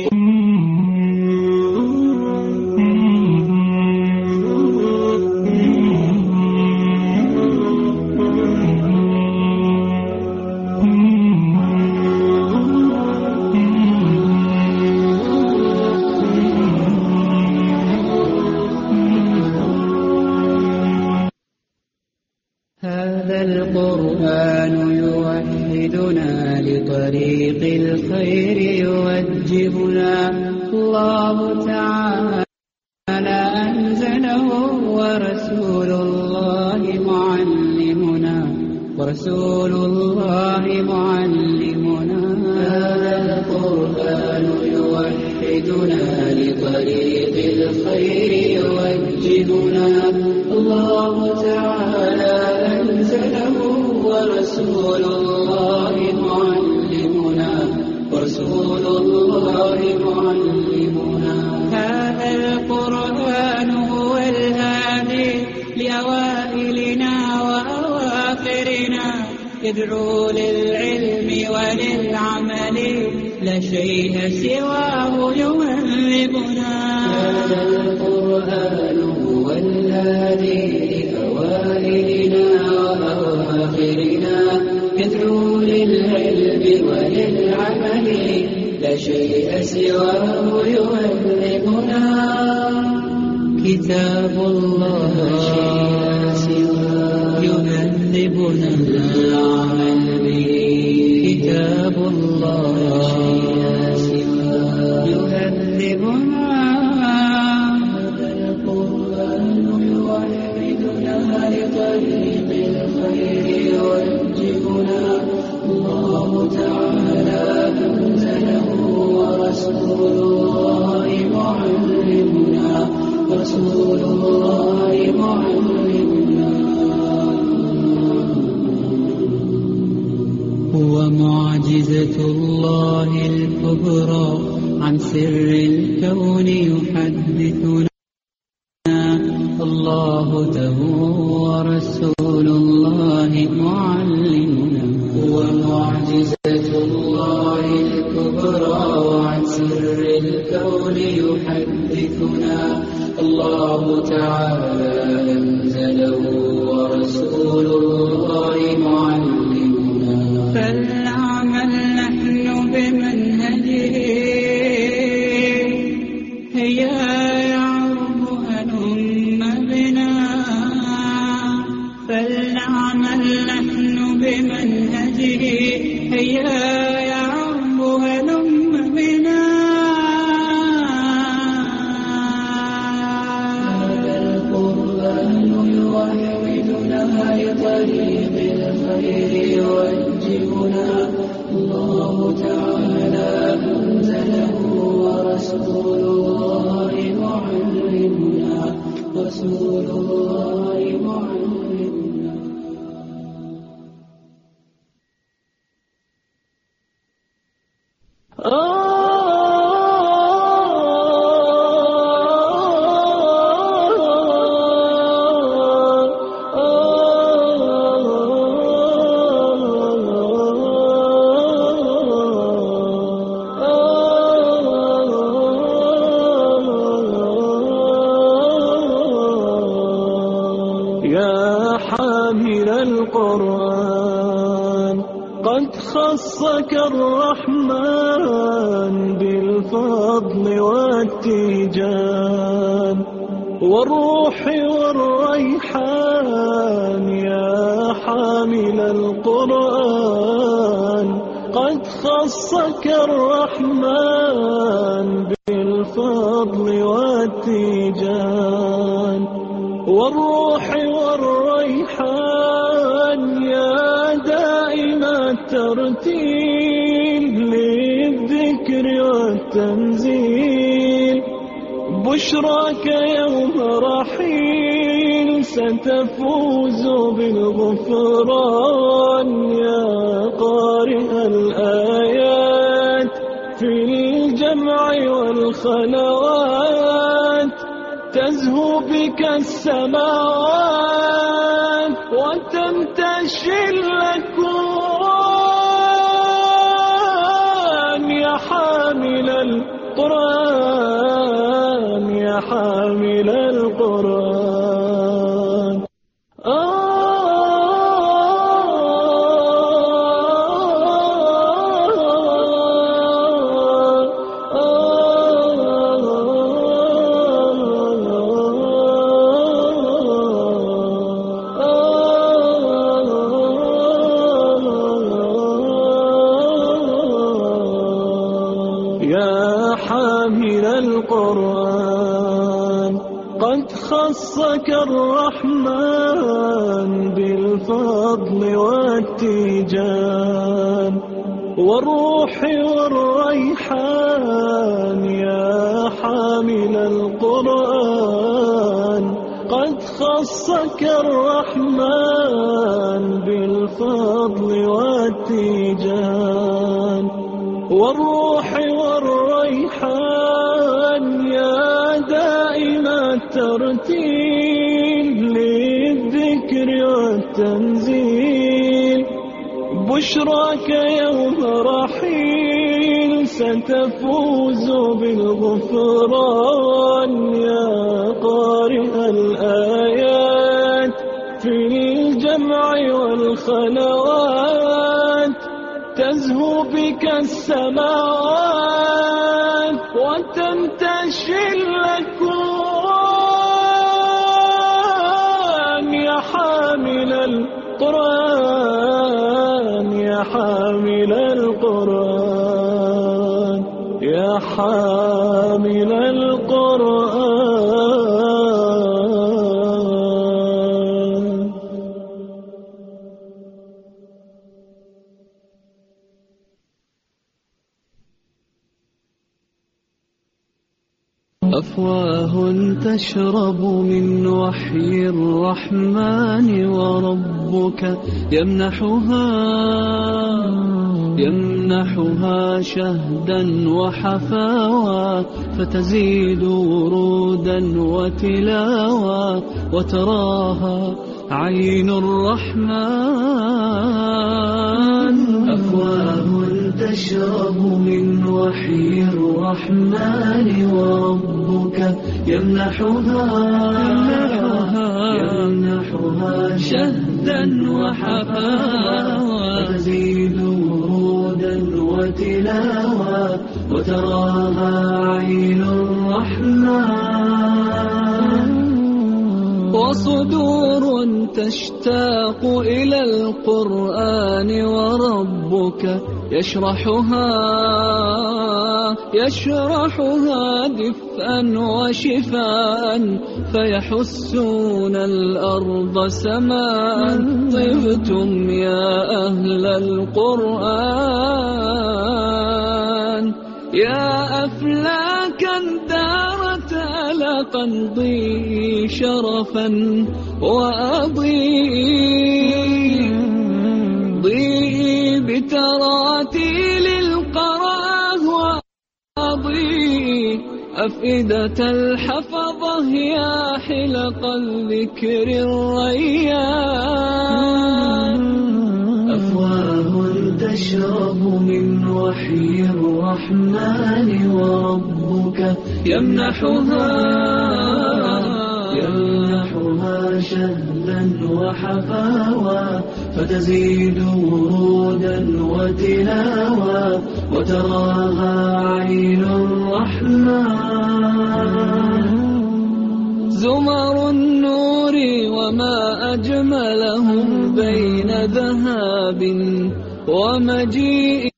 هذا القرآن يوحدنا لطريق الخير، يوجهنا الله تعالى أنزله، ورسول الله معلمنا، ورسول الله معلمنا. هذا القرآن يوحدنا لطريق الخير، يوجهنا الله تعالى أنزله، ورسول الله معلمنا، ورسول الله معلمنا. هذا القرآن هو الهادي لأوائلنا ادعوا للعلم وللعمل لا شيء سواه يهذبنا. هذا القرآن هو الهادي لأوائلنا وأواخرنا يدعو للعلم وللعمل لا شيء سواه يهذبنا. كتاب الله يهذبنا العمل به. كتاب الله يهذبنا. هذا القرآن يوحدنا لطريق الخير يوجهنا. الله تعالى أنزله ورسول الله معلمنا. رسول الله معلمنا. هو معجزة الله الكبرى عن سر الكون يحدثنا. الله هو رسول الله معلمنا. هو معجزة الله الكبرى عن سر الكون يحدثنا. الله تعالى أنزله ورسول الله معلمنا. فلنعمل نحن بمنهجه هيا يعرب هلم بنا. فلنعمل نحن بمنهجه هيا يعرب هلم بنا. لطريق الخير يوجهنا. الله تعالى أنزله ورسول الله معلمنا. رسول الله معلمنا. خصك الرحمن بالفضل والتيجان والروح والريحان يا حامل القرآن. قد خصك الرحمن بالفضل والتيجان والروح والريحان يا دائم الترتيل للذكر والتنزيل. بشراك يوم رحيل ستفوز بالغفران يا قارئ الآيات في الجمع والخلوات. تزهو بك السماوات وتمتشي الأكوان يا حامل القرآن. يا حامل القرآن. خصك الرحمن بالفضل والتيجان والروح والريحان يا حامل القرآن. قد خصك الرحمن بالفضل والتيجان والروح والريحان يا دائم الترتيل للذكر والتنزيل. بشراك يوم رحيل ستفوز بالغفران يا قارئ الآيات في الجمع والخلوات تزهو بك السماوات وتنتشي الأكوان يا حامل القرآن يا حامل القرآن يا حامل القرآن. أفواه تشرب من وحي الرحمن وربك يمنحها شهدا وحفاوى فتزيد ورودا وتلاوى وتراها عين الرحمن. أفواه تشرب من وحي الرحمن وربك يمنحها شهدا وحفاوى فتزيد ورودا وتلاوى وتراها عين الرحمن. وصدور تشتاق إلى القرآن وربك يشرحها دفءا وشفاء فيحسون الأرض سماء. طبتم يا أهل القرآن يا أفلاكا دارت ألقا ضيئي شرفا ضيئي بتراتيل القرآن وأضيئي أفئدة الحفظة يا حلق الذكر الريان. أفواه تشرب من وحي الرحمن وربك يمنحها شهدا وحفاوى فتزيد ورودا وتلاوى وتراها عين الرحمن. زمر النور وما أجملهم بين ذهاب ومجيء.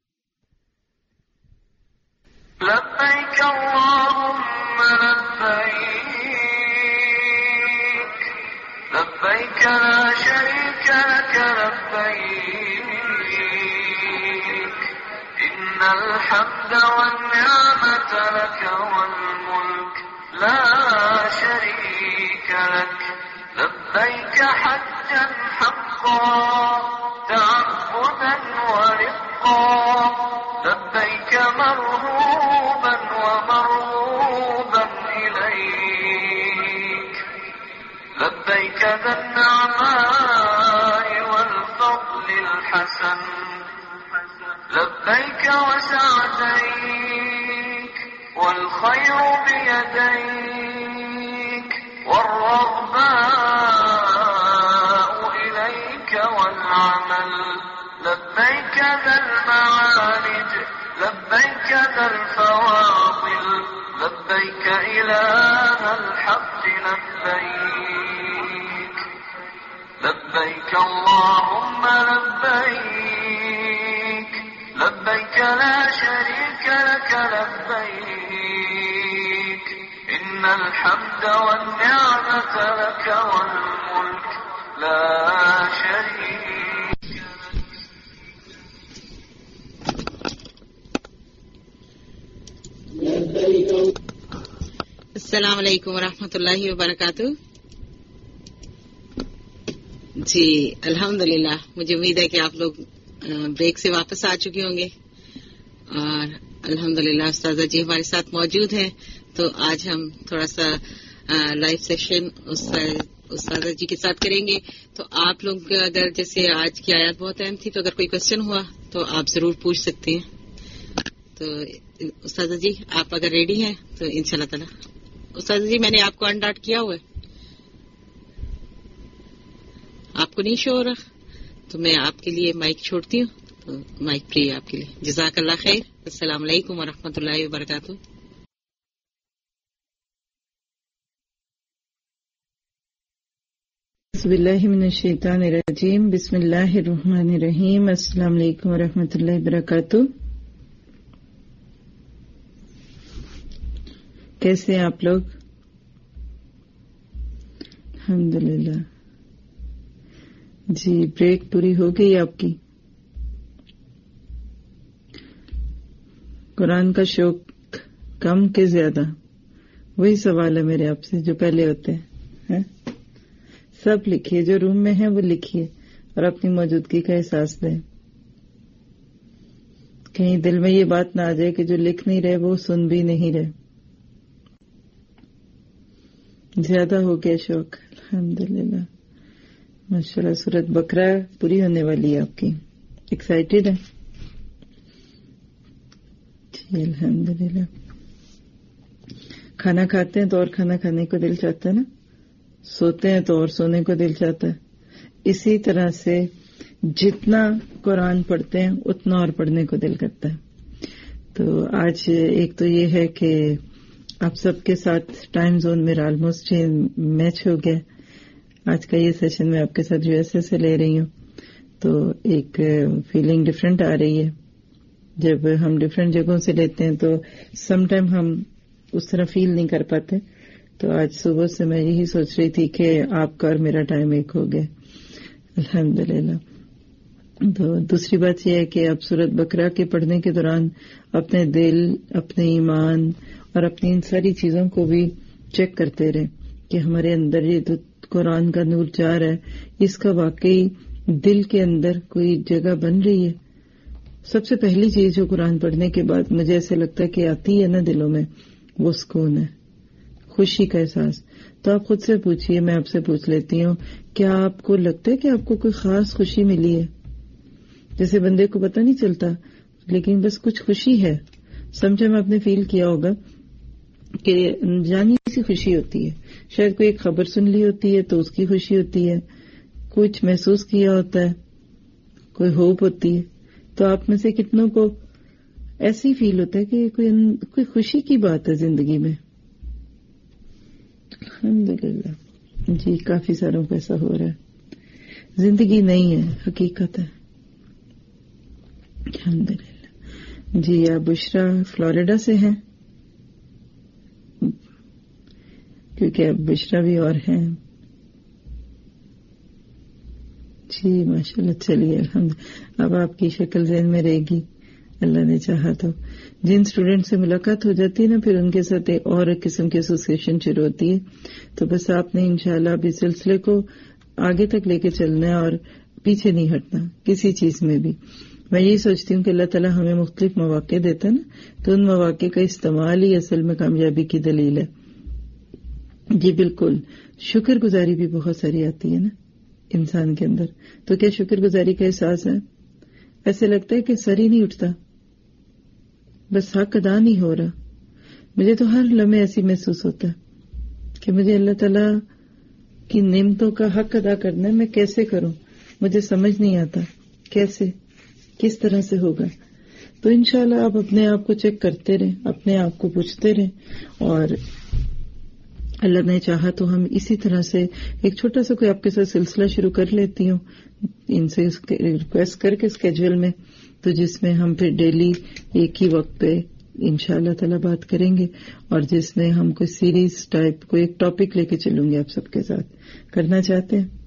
لبيك اللهم لبيك لبيك لا شريك لك لبيك إن الحمد والنعمة لك والملك لا شريك لك. لبيك حجا حقا تعبدا ورقا لبيك مرهوبا ومرغوبا إليك. لبيك ذا النعماء والفضل الحسن لبيك وسعديك والخير بيديك والرغباء إليك والعمل. لبيك ذا المعارج لبيك ذا الفواضل لبيك إله الحق لبيك. لبيك اللهم لبيك لبيك لا شريك لك لبيك إن الحمد والنعمة لك والملك لا شريك. अस्सलाम वालेकुम रहमतुल्लाहि व बरकातुहू। जी अल्हम्दुलिल्लाह, मुझे उम्मीद है कि आप लोग ब्रेक से वापस आ चुके होंगे और अल्हम्दुलिल्लाह उस्तादा जी हमारे साथ मौजूद हैं। तो आज हम थोड़ा सा लाइव सेशन استاذہ جی کے ساتھ کریں گے. تو آپ لوگ اگر جیسے آج کی آیات بہت اہم تھی، تو اگر کوئی کوشچن ہوا تو آپ ضرور پوچھ سکتے ہیں. تو استاذہ جی آپ اگر ریڈی ہیں تو انشاءاللہ تعالی. استاذہ جی میں نے آپ کو انڈاٹ کیا ہوا ہے، آپ کو نہیں شو ہو رہا، تو میں آپ کے لیے مائک چھوڑتی ہوں. تو مائک فری ہے آپ کے لیے. جزاک اللہ خیر. السلام علیکم ورحمۃ اللہ وبرکاتہ. بسم اللہ من الشیطان الرجیم. بسم اللہ الرحمن الرحیم. السلام علیکم ورحمۃ اللہ وبرکاتہ. کیسے ہیں آپ لوگ؟ الحمدللہ. جی بریک پوری ہو گئی آپ کی؟ قرآن کا شوق کم کہ زیادہ؟ وہی سوال ہے میرے آپ سے جو پہلے ہوتے ہیں. سب لکھیے، جو روم میں ہیں وہ لکھیے اور اپنی موجودگی کا احساس دیں. کہیں دل میں یہ بات نہ آ جائے کہ جو لکھ نہیں رہے وہ سن بھی نہیں رہے. زیادہ ہو گیا شوق. الحمدللہ ماشاءاللہ. سورۃ بقرہ پوری ہونے والی ہے آپ کی. ایکسائٹیڈ ہے؟ جی الحمدللہ. کھانا کھاتے ہیں تو اور کھانا کھانے کو دل چاہتا ہے نا، سوتے ہیں تو اور سونے کو دل چاہتا ہے. اسی طرح سے جتنا قرآن پڑھتے ہیں اتنا اور پڑھنے کو دل کرتا ہے. تو آج ایک تو یہ ہے کہ آپ سب کے ساتھ ٹائم زون میرا آلموسٹ میچ ہو گیا. آج کا یہ سیشن میں آپ کے ساتھ USA سے لے رہی ہوں، تو ایک فیلنگ ڈفرینٹ آ رہی ہے. جب ہم ڈفرینٹ جگہوں سے لیتے ہیں تو سم ٹائم ہم اس طرح فیل نہیں کر پاتے. تو آج صبح سے میں یہی سوچ رہی تھی کہ آپ کا اور میرا ٹائم ایک ہو گیا. الحمدللہ. تو دوسری بات یہ ہے کہ آپ سورۃ بقرہ کے پڑھنے کے دوران اپنے دل، اپنے ایمان اور اپنی ان ساری چیزوں کو بھی چیک کرتے رہیں کہ ہمارے اندر یہ تو قرآن کا نور جا رہا ہے، اس کا واقعی دل کے اندر کوئی جگہ بن رہی ہے. سب سے پہلی چیز جو قرآن پڑھنے کے بعد مجھے ایسے لگتا ہے کہ آتی ہے نا دلوں میں، وہ سکون ہے، خوشی کا احساس. تو آپ خود سے پوچھئے، میں آپ سے پوچھ لیتی ہوں، کیا آپ کو لگتا ہے کہ آپ کو کوئی خاص خوشی ملی ہے؟ جیسے بندے کو پتہ نہیں چلتا لیکن بس کچھ خوشی ہے. سمجھے میں آپ نے فیل کیا ہوگا کہ جانی سی خوشی ہوتی ہے. شاید کوئی ایک خبر سن لی ہوتی ہے تو اس کی خوشی ہوتی ہے، کچھ محسوس کیا ہوتا ہے، کوئی ہوپ ہوتی ہے. تو آپ میں سے کتنوں کو ایسی فیل ہوتا ہے کہ کوئی خوشی کی بات ہے زندگی میں؟ الحمدللہ. جی کافی ساروں کو ایسا ہو رہا ہے. زندگی نہیں ہے، حقیقت ہے. الحمدللہ. جی آپ بشرا فلوریڈا سے ہیں، کیونکہ اب بشرا بھی اور ہیں. جی ماشاءاللہ. چلیے الحمدللہ. اب آپ کی شکل ذہن میں رہے گی اللہ نے چاہا تو. جن اسٹوڈینٹ سے ملاقات ہو جاتی ہے نا پھر ان کے ساتھ ایک اور قسم کی ایسوسیشن شروع ہوتی ہے. تو بس آپ نے انشاءاللہ اب اس سلسلے کو آگے تک لے کے چلنا ہے اور پیچھے نہیں ہٹنا کسی چیز میں بھی. میں یہی سوچتی ہوں کہ اللہ تعالیٰ ہمیں مختلف مواقع دیتا ہے نا، تو ان مواقع کا استعمال ہی اصل میں کامیابی کی دلیل ہے. جی بالکل. شکر گزاری بھی بہت ساری آتی ہے نا انسان کے اندر. تو کیا شکر گزاری کا احساس ہے؟ ایسے لگتا ہے کہ سر ہی نہیں اٹھتا، بس حق ادا نہیں ہو رہا. مجھے تو ہر لمحے ایسی محسوس ہوتا ہے کہ مجھے اللہ تعالیٰ کی نعمتوں کا حق ادا کرنا ہے. میں کیسے کروں؟ مجھے سمجھ نہیں آتا کیسے، کس طرح سے ہوگا. تو انشاءاللہ آپ اپنے آپ کو چیک کرتے رہیں، اپنے آپ کو پوچھتے رہیں، اور اللہ نے چاہا تو ہم اسی طرح سے ایک چھوٹا سا کوئی آپ کے ساتھ سلسلہ شروع کر لیتی ہوں ان سے ریکویسٹ کر کے اسکیجول میں، تو جس میں ہم پھر ڈیلی ایک ہی وقت پہ انشاءاللہ تعالیٰ بات کریں گے، اور جس میں ہم کوئی سیریز ٹائپ کوئی ایک ٹاپک لے کے چلوں گے آپ سب کے ساتھ. کرنا چاہتے ہیں؟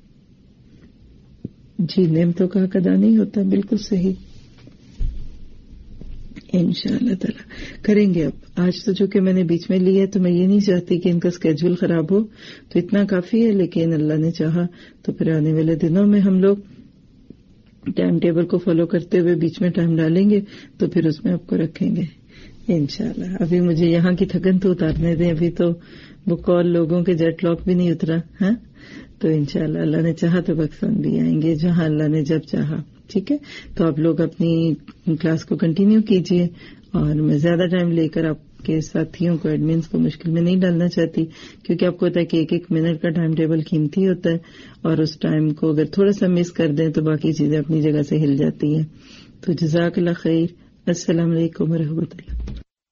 جی نعمتوں کا حق ادا نہیں ہوتا، بالکل صحیح. انشاءاللہ تعالیٰ کریں گے. اب آج تو جو کہ میں نے بیچ میں لی ہے تو میں یہ نہیں چاہتی کہ ان کا اسکیجول خراب ہو، تو اتنا کافی ہے. لیکن اللہ نے چاہا تو پھر آنے والے دنوں میں ہم لوگ ٹائم ٹیبل کو فالو کرتے ہوئے بیچ میں ٹائم ڈالیں گے، تو پھر اس میں آپ کو رکھیں گے انشاءاللہ. ابھی مجھے یہاں کی تھکن تو اتارنے دیں، ابھی تو بقول لوگوں کے جیٹ لاک بھی نہیں اترا. ہاں تو انشاءاللہ اللہ نے چاہا تو پاکستان بھی آئیں گے، جہاں اللہ نے جب چاہا. ٹھیک ہے، تو آپ لوگ اپنی کلاس کو کنٹینیو کیجیے، اور میں زیادہ ٹائم لے کر آپ کے ساتھیوں کو، ایڈمنس کو مشکل میں نہیں ڈالنا چاہتی، کیونکہ آپ کو پتا ہے کہ ایک ایک منٹ کا ٹائم ٹیبل قیمتی ہوتا ہے، اور اس ٹائم کو اگر تھوڑا سا مس کر دیں تو باقی چیزیں اپنی جگہ سے ہل جاتی ہیں. تو جزاک اللہ خیر. السلام علیکم ورحمۃ اللہ.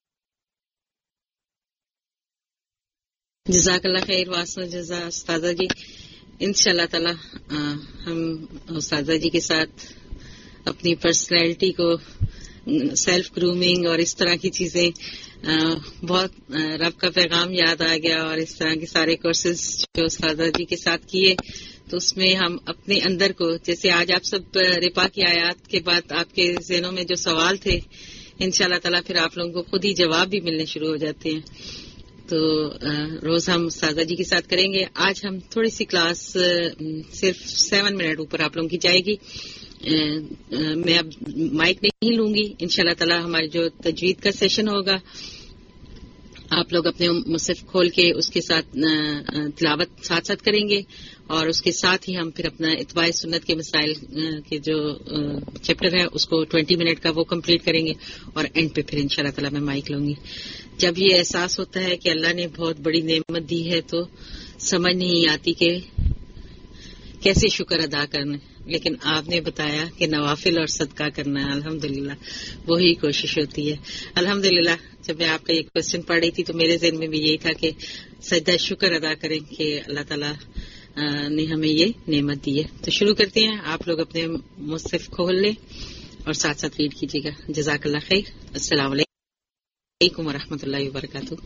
جزاک اللہ خیر. واسطہ جزا استاذہ جی. انشاءاللہ تعالی ہم استاذہ جی کے ساتھ اپنی پرسنالٹی کو، سیلف گرومنگ اور اس طرح کی چیزیں، بہت رب کا پیغام یاد آ گیا، اور اس طرح کے سارے کورسز جو استاذہ جی کے ساتھ کیے، تو اس میں ہم اپنے اندر کو، جیسے آج آپ سب رپا کی آیات کے بعد آپ کے ذہنوں میں جو سوال تھے، انشاءاللہ تعالیٰ پھر آپ لوگوں کو خود ہی جواب بھی ملنے شروع ہو جاتے ہیں. تو روز ہم استاذہ جی کے ساتھ کریں گے. آج ہم تھوڑی سی کلاس صرف 7 منٹ اوپر آپ لوگوں کی جائے گی. میں اب مائک نہیں لوں گی. انشاءاللہ تعالیٰ ہماری جو تجوید کا سیشن ہوگا، آپ لوگ اپنے مصحف کھول کے اس کے ساتھ تلاوت ساتھ ساتھ کریں گے، اور اس کے ساتھ ہی ہم پھر اپنا اتباع سنت کے مسائل کے جو چیپٹر ہے اس کو 20 منٹ کا وہ کمپلیٹ کریں گے، اور اینڈ پہ پھر انشاءاللہ تعالیٰ میں مائک لوں گی. جب یہ احساس ہوتا ہے کہ اللہ نے بہت بڑی نعمت دی ہے تو سمجھ نہیں آتی کہ کیسے شکر ادا کرنا، لیکن آپ نے بتایا کہ نوافل اور صدقہ کرنا ہے. الحمدللہ وہی کوشش ہوتی ہے. الحمدللہ جب میں آپ کا یہ کوشچن پڑھ رہی تھی تو میرے ذہن میں بھی یہی تھا کہ سجدہ شکر ادا کریں کہ اللہ تعالیٰ نے ہمیں یہ نعمت دی ہے. تو شروع کرتے ہیں. آپ لوگ اپنے مصحف کھول لیں اور ساتھ ساتھ ریڈ کیجیے گا. جزاک اللہ خیر. السلام علیکم ورحمۃ اللہ وبرکاتہ.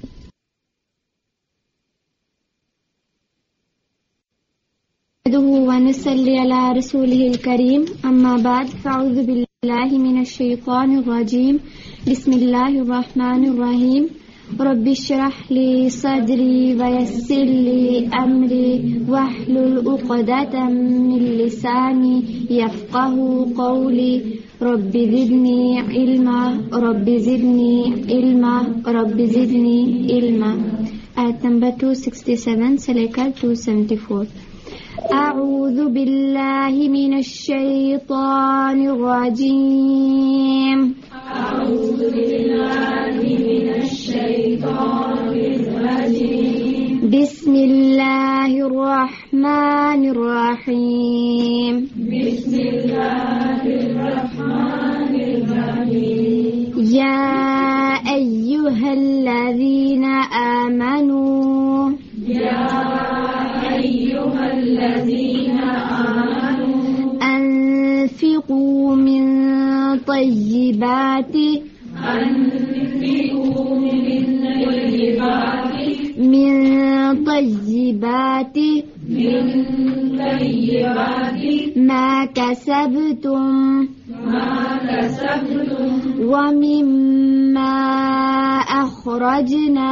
ونصلي على رسوله الكريم. أما بعد فأعوذ بالله من الشيطان الرجيم. بسم الله الرحمن الرحيم. رب اشرح لي صدري ويسر لي أمري واحلل عقدة من لساني يفقهوا قولي. رب زدني علما رب زدني علما رب زدني علما. آیت نمبر 267 سے لے کر 274. اعوذ باللہ من الشیطان الرجیم. اعوذ باللہ من الشیطان الرجیم. بسم اللہ الرحمن الرحیم. بسم اللہ الرحمن الرحیم. یا ایہا الذین آمنوا. یا أيها الذين آمنوا أنفقوا من طيبات ما كسبتم ومما أخرجنا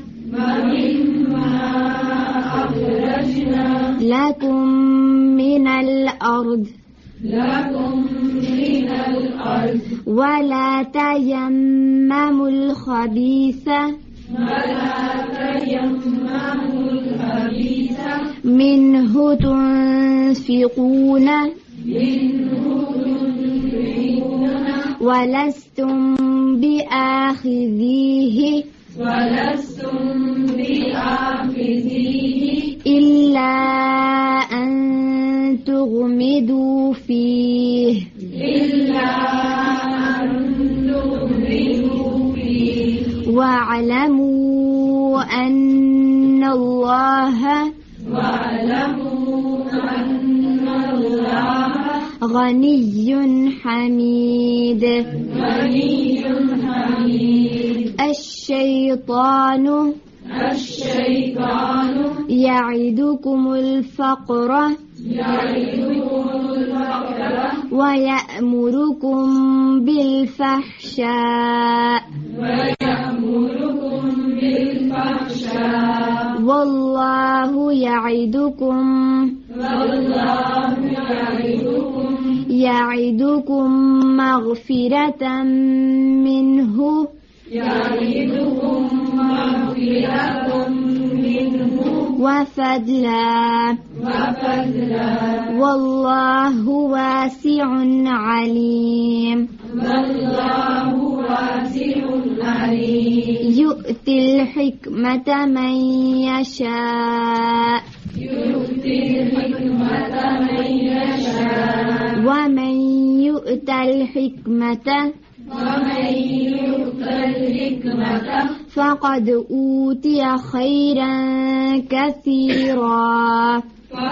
لكم من الأرض ولا تيمموا الخبيث منه تنفقون ولستم بآخذيه إلا أن تغمدوا فيه واعلموا أن الله غني حميد. الشيطان يعدكم الفقر ويأمركم بالفحشاء والله يعدكم مغفرة منه يعدكم مغفرة منه وفضلا والله واسع عليم يؤتي الحكمة من يشاء ومن يؤت الحكمة فقد أوتي خيرا كثيرا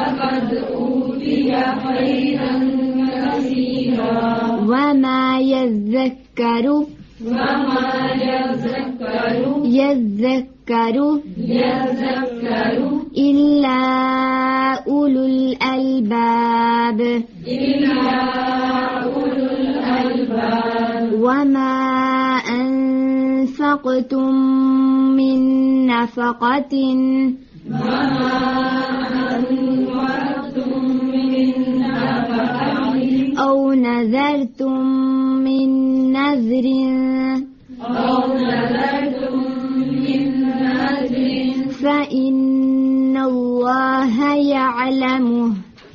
وما يذكر إلا أولو الألباب وما أنفقتم من نفقة أو نذرتم من نذر فإن الله يعلمه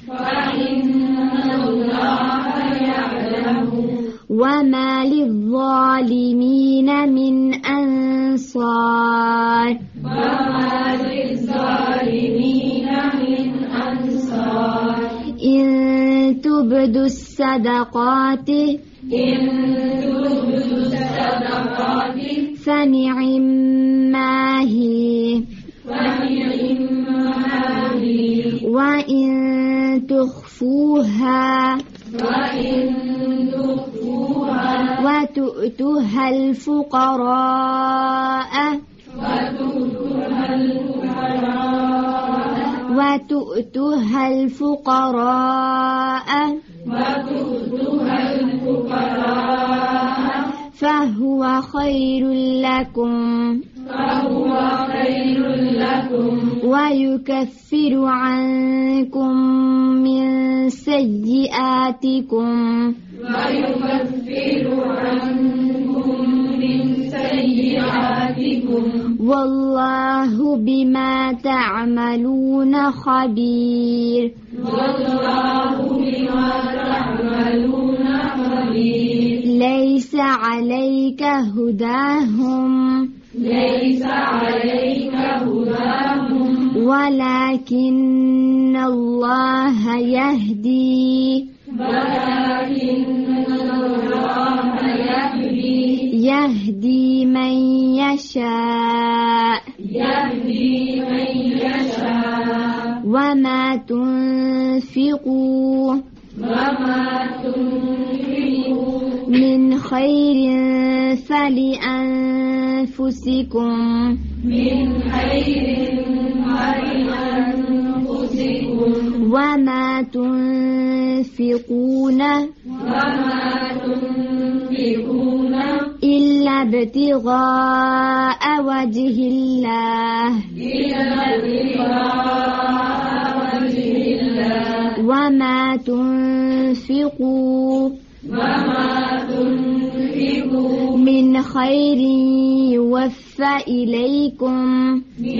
وما للظالمين من أنصار إن تبدوا الصدقات فنعما هي وإن تخفوها وتؤتوها الفقراء فهو خير لكم ويكفر عنكم من سيئاتكم والله بما تعملون خبير ليس عليك هداهم ولكن الله يهدي من يشاء وما تنفقوا من خير فلأنفسكم وما تنفقون إلا ابتغاء وجه الله وما تنفقوا من خير يوفى إليكم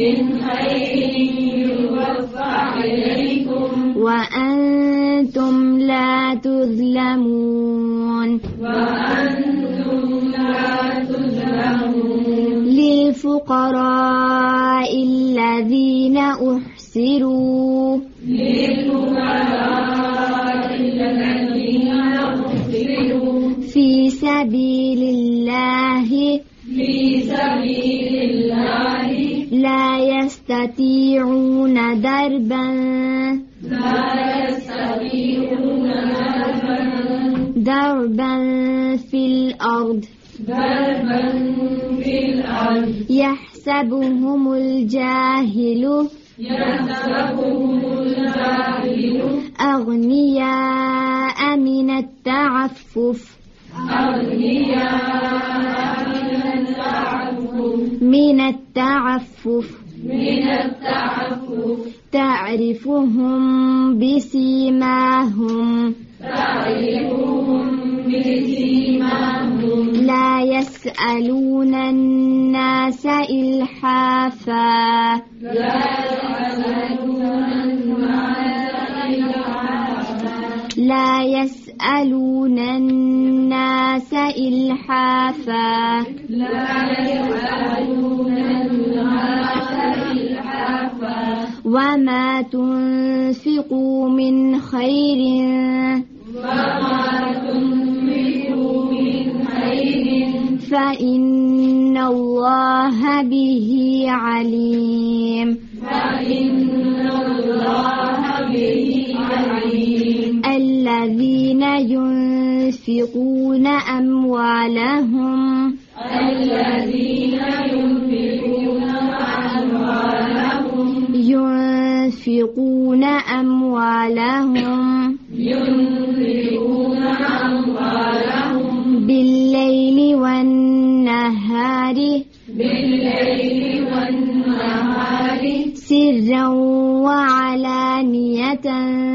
وأنتم لا تظلمون للفقراء الذين أحصروا في سبيل الله لا يستطيعون ضربا في الأرض يحسبهم الجاهل أغنياء من التعفف تعرفهم بسيماهم لا يسألون لا يسألون الناس إلحافا وما تنفقوا من خير فإن الله به عليم الذين ينفقون أموالهم بالليل والنهار سرا وعلانية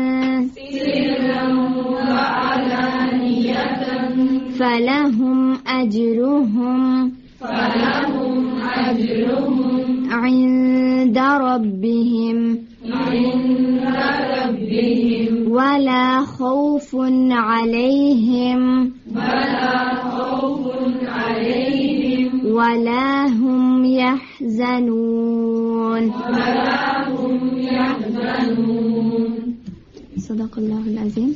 فلهم أجرهم عند ربهم ولا خوف عليهم ولا هم يحزنون صدق اللہ العظیم.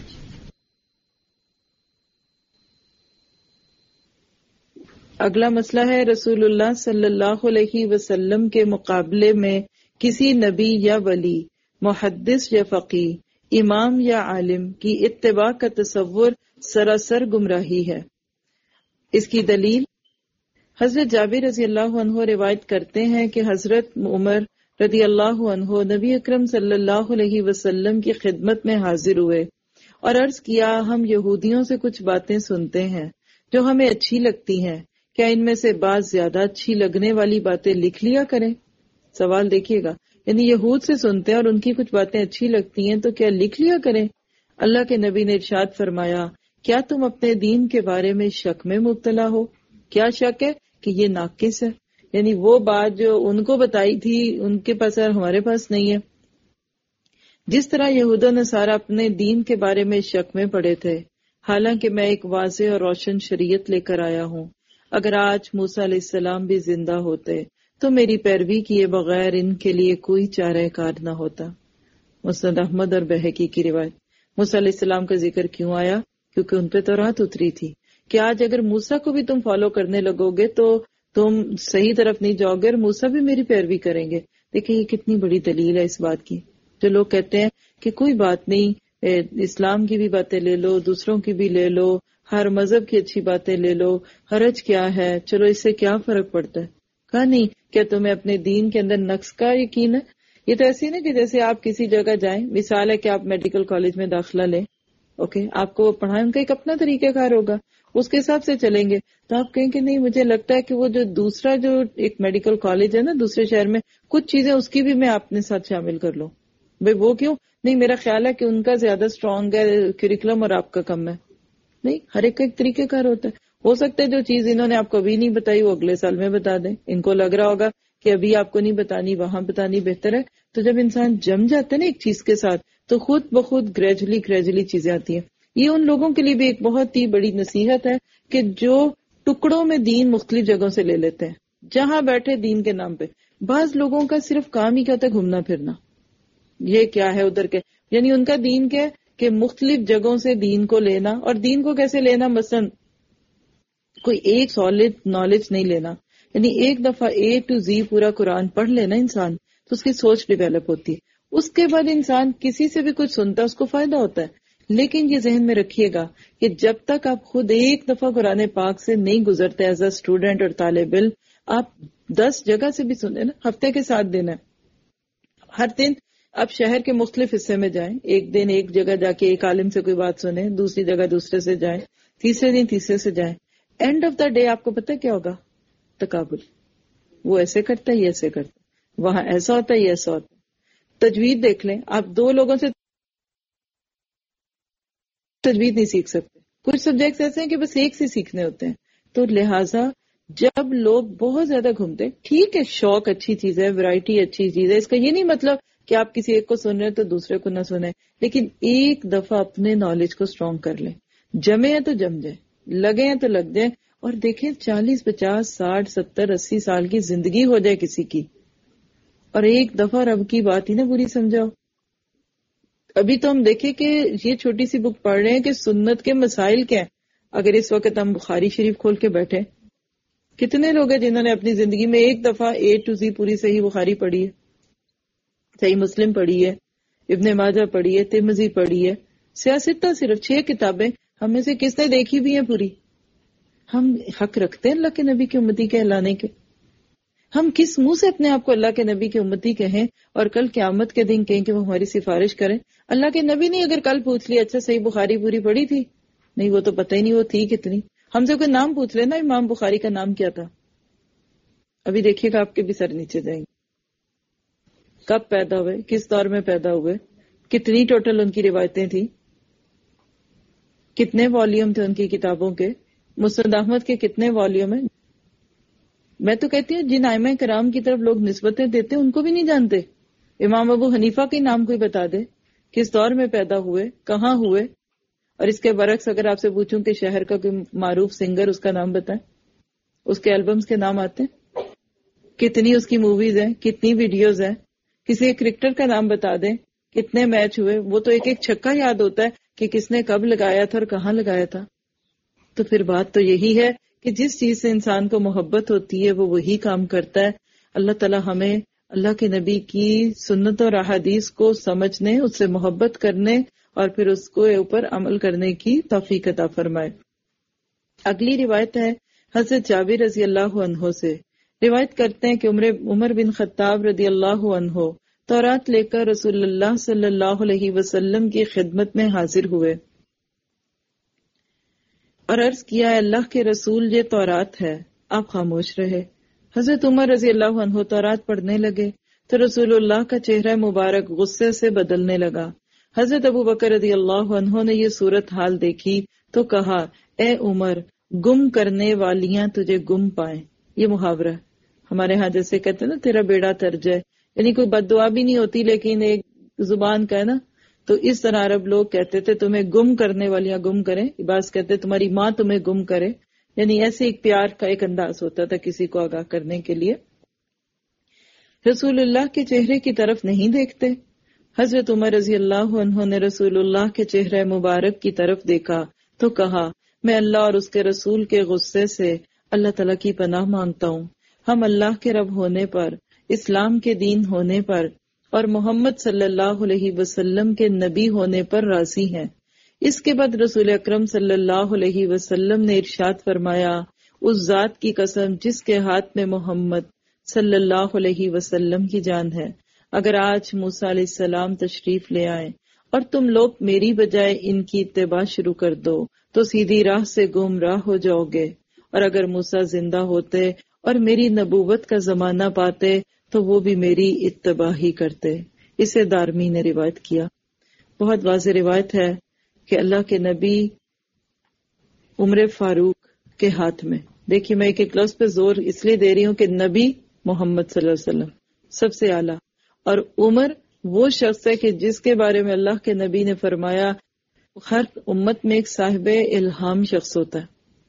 اگلا مسئلہ ہے رسول اللہ صلی اللہ علیہ وسلم کے مقابلے میں کسی نبی یا ولی، محدث یا فقیہ، امام یا عالم کی اتباع کا تصور سراسر گمراہی ہے. اس کی دلیل حضرت جابر رضی اللہ عنہ روایت کرتے ہیں کہ حضرت عمر رضی اللہ عنہ نبی اکرم صلی اللہ علیہ وسلم کی خدمت میں حاضر ہوئے اور عرض کیا، ہم یہودیوں سے کچھ باتیں سنتے ہیں جو ہمیں اچھی لگتی ہیں، کیا ان میں سے بعض زیادہ اچھی لگنے والی باتیں لکھ لیا کریں؟ سوال دیکھیے گا، یعنی یہود سے سنتے ہیں اور ان کی کچھ باتیں اچھی لگتی ہیں تو کیا لکھ لیا کریں؟ اللہ کے نبی نے ارشاد فرمایا، کیا تم اپنے دین کے بارے میں شک میں مبتلا ہو؟ کیا شک ہے؟ کہ یہ ناقص ہے، یعنی وہ بات جو ان کو بتائی تھی ان کے پاس اور ہمارے پاس نہیں ہے. جس طرح یہود و نصارہ اپنے دین کے بارے میں شک میں پڑے تھے، حالانکہ میں ایک واضح اور روشن شریعت لے کر آیا ہوں. اگر آج موسیٰ علیہ السلام بھی زندہ ہوتے تو میری پیروی کیے بغیر ان کے لیے کوئی چارہ کار نہ ہوتا. مسند احمد اور بہقی کی روایت. موسیٰ علیہ السلام کا ذکر کیوں آیا؟ کیونکہ ان پہ تورات اتری تھی کہ آج اگر موسیٰ کو بھی تم فالو کرنے لگو گے تو تم صحیح طرف نہیں جاؤ گے اور موسیٰ بھی میری پیروی کریں گے. دیکھیں یہ کتنی بڑی دلیل ہے اس بات کی. جو لوگ کہتے ہیں کہ کوئی بات نہیں، اسلام کی بھی باتیں لے لو، دوسروں کی بھی لے لو، ہر مذہب کی اچھی باتیں لے لو، حرج کیا ہے، چلو اس سے کیا فرق پڑتا ہے. کہا نہیں، کیا تمہیں اپنے دین کے اندر نقص کا یقین ہے؟ یہ تو ایسی نا کہ جیسے آپ کسی جگہ جائیں، مثال ہے کہ آپ میڈیکل کالج میں داخلہ لیں، اوکے، آپ کو پڑھائیں، ان کا ایک اپنا طریقہ کار ہوگا، اس کے حساب سے چلیں گے. تو آپ کہیں کہ نہیں، مجھے لگتا ہے کہ وہ جو دوسرا جو ایک میڈیکل کالج ہے نا دوسرے شہر میں، کچھ چیزیں اس کی بھی میں اپنے ساتھ شامل کر لوں. بھائی وہ کیوں؟ نہیں، میرا خیال ہے کہ ان کا زیادہ اسٹرانگ ہے کریکولم اور آپ کا کم ہے. نہیں، ہر ایک کا ایک طریقہ کار ہوتا ہے. ہو سکتا ہے جو چیز انہوں نے آپ کو ابھی نہیں بتائی وہ اگلے سال میں بتا دیں. ان کو لگ رہا ہوگا کہ ابھی آپ کو نہیں بتانی، وہاں بتانی بہتر ہے. تو جب انسان جم جاتا ہے نا ایک چیز کے ساتھ تو خود بخود گریجولی چیزیں آتی ہیں. یہ ان لوگوں کے لیے بھی ایک بہت ہی بڑی نصیحت ہے کہ جو ٹکڑوں میں دین مختلف جگہوں سے لے لیتے ہیں، جہاں بیٹھے دین کے نام پہ. بعض لوگوں کا صرف کام ہی کیا ہوتا ہے گھومنا پھرنا، یہ کیا ہے ادھر کے، یعنی ان کا دین کیا ہے کہ مختلف جگہوں سے دین کو لینا. اور دین کو کیسے لینا؟ مثلا کوئی ایک سالڈ نالج نہیں لینا، یعنی ایک دفعہ A to Z پورا قرآن پڑھ لینا انسان تو اس کی سوچ ڈیولپ ہوتی ہے. اس کے بعد انسان کسی سے بھی کچھ سنتا ہے اس کو فائدہ ہوتا ہے. لیکن یہ ذہن میں رکھیے گا کہ جب تک آپ خود ایک دفعہ قرآن پاک سے نہیں گزرتے ایز اے اسٹوڈنٹ اور طالب علم، آپ 10 جگہ سے بھی سنیں نا، ہفتے کے 7 دن ہے، ہر دن آپ شہر کے مختلف حصے میں جائیں، ایک دن ایک جگہ جا کے ایک عالم سے کوئی بات سنیں، دوسری جگہ دوسرے سے جائیں، تیسرے دن تیسرے سے جائیں. اینڈ آف دا ڈے آپ کو پتہ کیا ہوگا؟ تقابل. وہ ایسے کرتا ہے، یہ ایسے کرتا ہے، وہاں ایسا ہوتا ہے، یہ ایسا ہوتا ہے. تجوید دیکھ لیں، آپ 2 لوگوں سے تجوید نہیں سیکھ سکتے. کچھ سبجیکٹس ایسے ہیں کہ بس ایک سے سیکھنے ہوتے ہیں. تو لہٰذا جب لوگ بہت زیادہ گھومتے، ٹھیک ہے شوق اچھی چیز ہے، ورائٹی اچھی چیز ہے، اس کا یہ نہیں مطلب کہ آپ کسی ایک کو سن رہے ہیں تو دوسرے کو نہ سنیں، لیکن ایک دفعہ اپنے نالج کو اسٹرانگ کر لیں. جمے ہیں تو جم جائیں، لگے ہیں تو لگ جائیں، اور دیکھیں 40 50 60 70 80 سال کی زندگی ہو جائے کسی کی، اور ایک دفعہ رب کی بات ہی نہ پوری سمجھاؤ. ابھی تو ہم دیکھیں کہ یہ چھوٹی سی بک پڑھ رہے ہیں کہ سنت کے مسائل کیا ہیں. اگر اس وقت ہم بخاری شریف کھول کے بیٹھے، کتنے لوگ ہیں جنہوں نے اپنی زندگی میں ایک دفعہ A to Z پوری صحیح بخاری پڑھی ہے، صحیح مسلم پڑھی ہے، ابن ماجہ پڑھی ہے، ترمذی پڑھی ہے، سیاستہ صرف 6 کتابیں ہم میں سے کس نے دیکھی بھی ہیں پوری. ہم حق رکھتے ہیں اللہ کے نبی کی امتی کہلانے کے؟ ہم کس منہ سے اپنے آپ کو اللہ کے نبی کی امتی کہیں اور کل قیامت کے دن کہیں کہ وہ ہماری سفارش کریں؟ اللہ کے نبی نے اگر کل پوچھ لیا اچھا صحیح بخاری پوری پڑھی تھی؟ نہیں، وہ تو پتہ ہی نہیں وہ تھی کتنی. ہم سے کوئی نام پوچھ لینا امام بخاری کا نام کیا تھا، ابھی دیکھیے گا آپ کے بھی سر نیچے جائیں گے. کب پیدا ہوئے، کس دور میں پیدا ہوئے، کتنی ٹوٹل ان کی روایتیں تھیں، کتنے والیوم تھے ان کی کتابوں کے، مسند احمد کے کتنے والیوم ہیں. میں تو کہتی ہوں جن ائمہ کرام کی طرف لوگ نسبتیں دیتے ان کو بھی نہیں جانتے. امام ابو حنیفہ کے نام کوئی بتا دے، کس دور میں پیدا ہوئے، کہاں ہوئے. اور اس کے برعکس اگر آپ سے پوچھوں کہ شہر کا کوئی معروف سنگر اس کا نام بتائیں، اس کے البمز کے نام آتے ہیں، کتنی اس کی موویز ہیں، کتنی ویڈیوز ہیں. کسی ایک کرکٹر کا نام بتا دیں، کتنے میچ ہوئے، وہ تو ایک ایک چھکا یاد ہوتا ہے کہ کس نے کب لگایا تھا اور کہاں لگایا تھا. تو پھر بات تو یہی ہے کہ جس چیز سے انسان کو محبت ہوتی ہے وہ وہی کام کرتا ہے. اللہ تعالی ہمیں اللہ کے نبی کی سنت اور احادیث کو سمجھنے، اس سے محبت کرنے اور پھر اس کو اوپر عمل کرنے کی توفیق عطا فرمائے. اگلی روایت ہے حضرت جابر رضی اللہ عنہ سے. روایت کرتے ہیں کہ عمر بن خطاب رضی اللہ عنہ تورات لے کر رسول اللہ صلی اللہ علیہ وسلم کی خدمت میں حاضر ہوئے اور عرض کیا ہے اللہ کے رسول یہ تورات ہے. آپ خاموش رہے. حضرت عمر رضی اللہ عنہ تورات پڑھنے لگے تو رسول اللہ کا چہرہ مبارک غصے سے بدلنے لگا. حضرت ابو بکر رضی اللہ عنہ نے یہ صورت حال دیکھی تو کہا اے عمر، گم کرنے والیاں تجھے گم پائیں. یہ محاورہ ہمارے ہاں جیسے کہتے ہیں نا تیرا بیڑا تر جائے، یعنی کوئی بد دعا بھی نہیں ہوتی لیکن ایک زبان کا ہے نا، تو اس طرح عرب لوگ کہتے تھے تمہیں گم کرنے والیاں گم کریں. بعض کہتے تمہاری ماں تمہیں گم کرے، یعنی ایسے ایک پیار کا ایک انداز ہوتا تھا کسی کو آگاہ کرنے کے لیے. رسول اللہ کے چہرے کی طرف نہیں دیکھتے. حضرت عمر رضی اللہ عنہ نے رسول اللہ کے چہرے مبارک کی طرف دیکھا تو کہا میں اللہ اور اس کے رسول کے غصے سے اللہ تعالیٰ کی پناہ مانگتا ہوں. ہم اللہ کے رب ہونے پر، اسلام کے دین ہونے پر اور محمد صلی اللہ علیہ وسلم کے نبی ہونے پر راضی ہیں. اس کے بعد رسول اکرم صلی اللہ علیہ وسلم نے ارشاد فرمایا اس ذات کی قسم جس کے ہاتھ میں محمد صلی اللہ علیہ وسلم کی جان ہے، اگر آج موسیٰ علیہ السلام تشریف لے آئیں اور تم لوگ میری بجائے ان کی اتباع شروع کر دو تو سیدھی راہ سے گمراہ ہو جاؤ گے، اور اگر موسیٰ زندہ ہوتے اور میری نبوت کا زمانہ پاتے تو وہ بھی میری اتباع ہی کرتے. اسے دارمی نے روایت کیا. بہت واضح روایت ہے کہ اللہ کے نبی عمر فاروق کے ہاتھ میں، دیکھیے میں ایک لفظ پہ زور اس لیے دے رہی ہوں کہ نبی محمد صلی اللہ علیہ وسلم سب سے اعلیٰ، اور عمر وہ شخص ہے کہ جس کے بارے میں اللہ کے نبی نے فرمایا ہر امت میں ایک صاحب الہام شخص ہوتا ہے،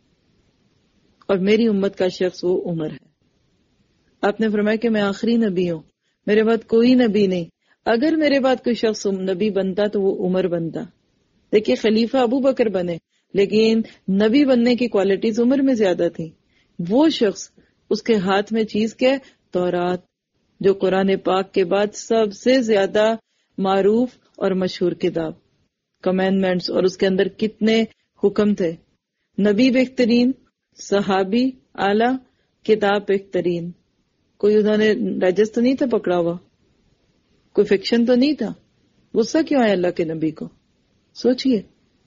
اور میری امت کا شخص وہ عمر ہے. آپ نے فرمایا کہ میں آخری نبی ہوں، میرے بعد کوئی نبی نہیں. اگر میرے بعد کوئی شخص نبی بنتا تو وہ عمر بنتا. دیکھیے خلیفہ ابو بکر بنے لیکن نبی بننے کی کوالٹیز عمر میں زیادہ تھی. وہ شخص اس کے ہاتھ میں چیز کیا؟ تورات، جو قرآن پاک کے بعد سب سے زیادہ معروف اور مشہور کتاب، کمینڈمنٹس، اور اس کے اندر کتنے حکم تھے. نبی بہترین، صحابی اعلیٰ، کتاب بہترین. کوئی انہوں نے ڈائجسٹ تو نہیں تھا پکڑا ہوا، کوئی فکشن تو نہیں تھا. غصہ کیوں آیا اللہ کے نبی کو؟ سوچئے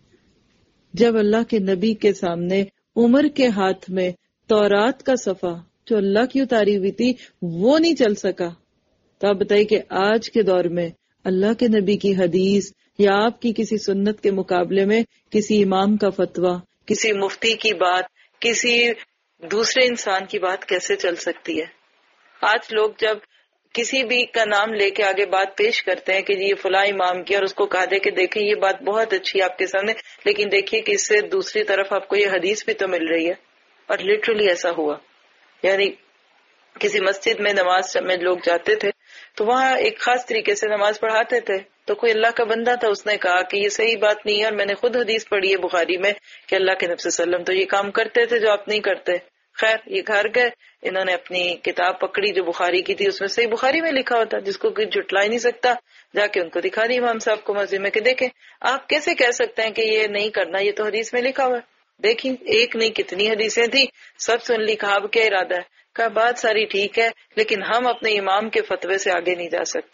جب اللہ کے نبی کے سامنے عمر کے ہاتھ میں تورات کا صفحہ جو اللہ کی اتاری ہوئی تھی وہ نہیں چل سکا، تو آپ بتائیے کہ آج کے دور میں اللہ کے نبی کی حدیث یا آپ کی کسی سنت کے مقابلے میں کسی امام کا فتویٰ، کسی مفتی کی بات، کسی دوسرے انسان کی بات کیسے چل سکتی ہے؟ آج لوگ جب کسی بھی کا نام لے کے آگے بات پیش کرتے ہیں کہ جی یہ فلاں امام کی، اور اس کو کہا دے کہ دیکھیں یہ بات بہت اچھی ہے آپ کے سامنے، لیکن دیکھیے کہ اس سے دوسری طرف آپ کو یہ حدیث بھی تو مل رہی ہے. اور لٹرلی ایسا ہوا. یعنی کسی مسجد میں نماز میں لوگ جاتے تھے تو وہاں ایک خاص طریقے سے نماز پڑھاتے تھے، تو کوئی اللہ کا بندہ تھا، اس نے کہا کہ یہ صحیح بات نہیں ہے، اور میں نے خود حدیث پڑھی ہے بخاری میں کہ اللہ کے نبی صلی اللہ علیہ وسلم تو یہ کام کرتے تھے جو آپ نہیں کرتے. خیر یہ گھر گئے، انہوں نے اپنی کتاب پکڑی جو بخاری کی تھی، اس میں صحیح بخاری میں لکھا ہوتا جس کو کوئی جھٹلا ہی نہیں سکتا. جا کے ان کو دکھا دی امام صاحب کو مسجد میں کہ دیکھیں آپ کیسے کہہ سکتے ہیں کہ یہ نہیں کرنا، یہ تو حدیث میں لکھا ہوا ہے. دیکھیں ایک نہیں کتنی حدیثیں تھی، سب سن لی. کہا اب کیا ارادہ ہے؟ کہا بات ساری ٹھیک ہے لیکن ہم اپنے امام کے فتوے سے آگے نہیں جا سکتے.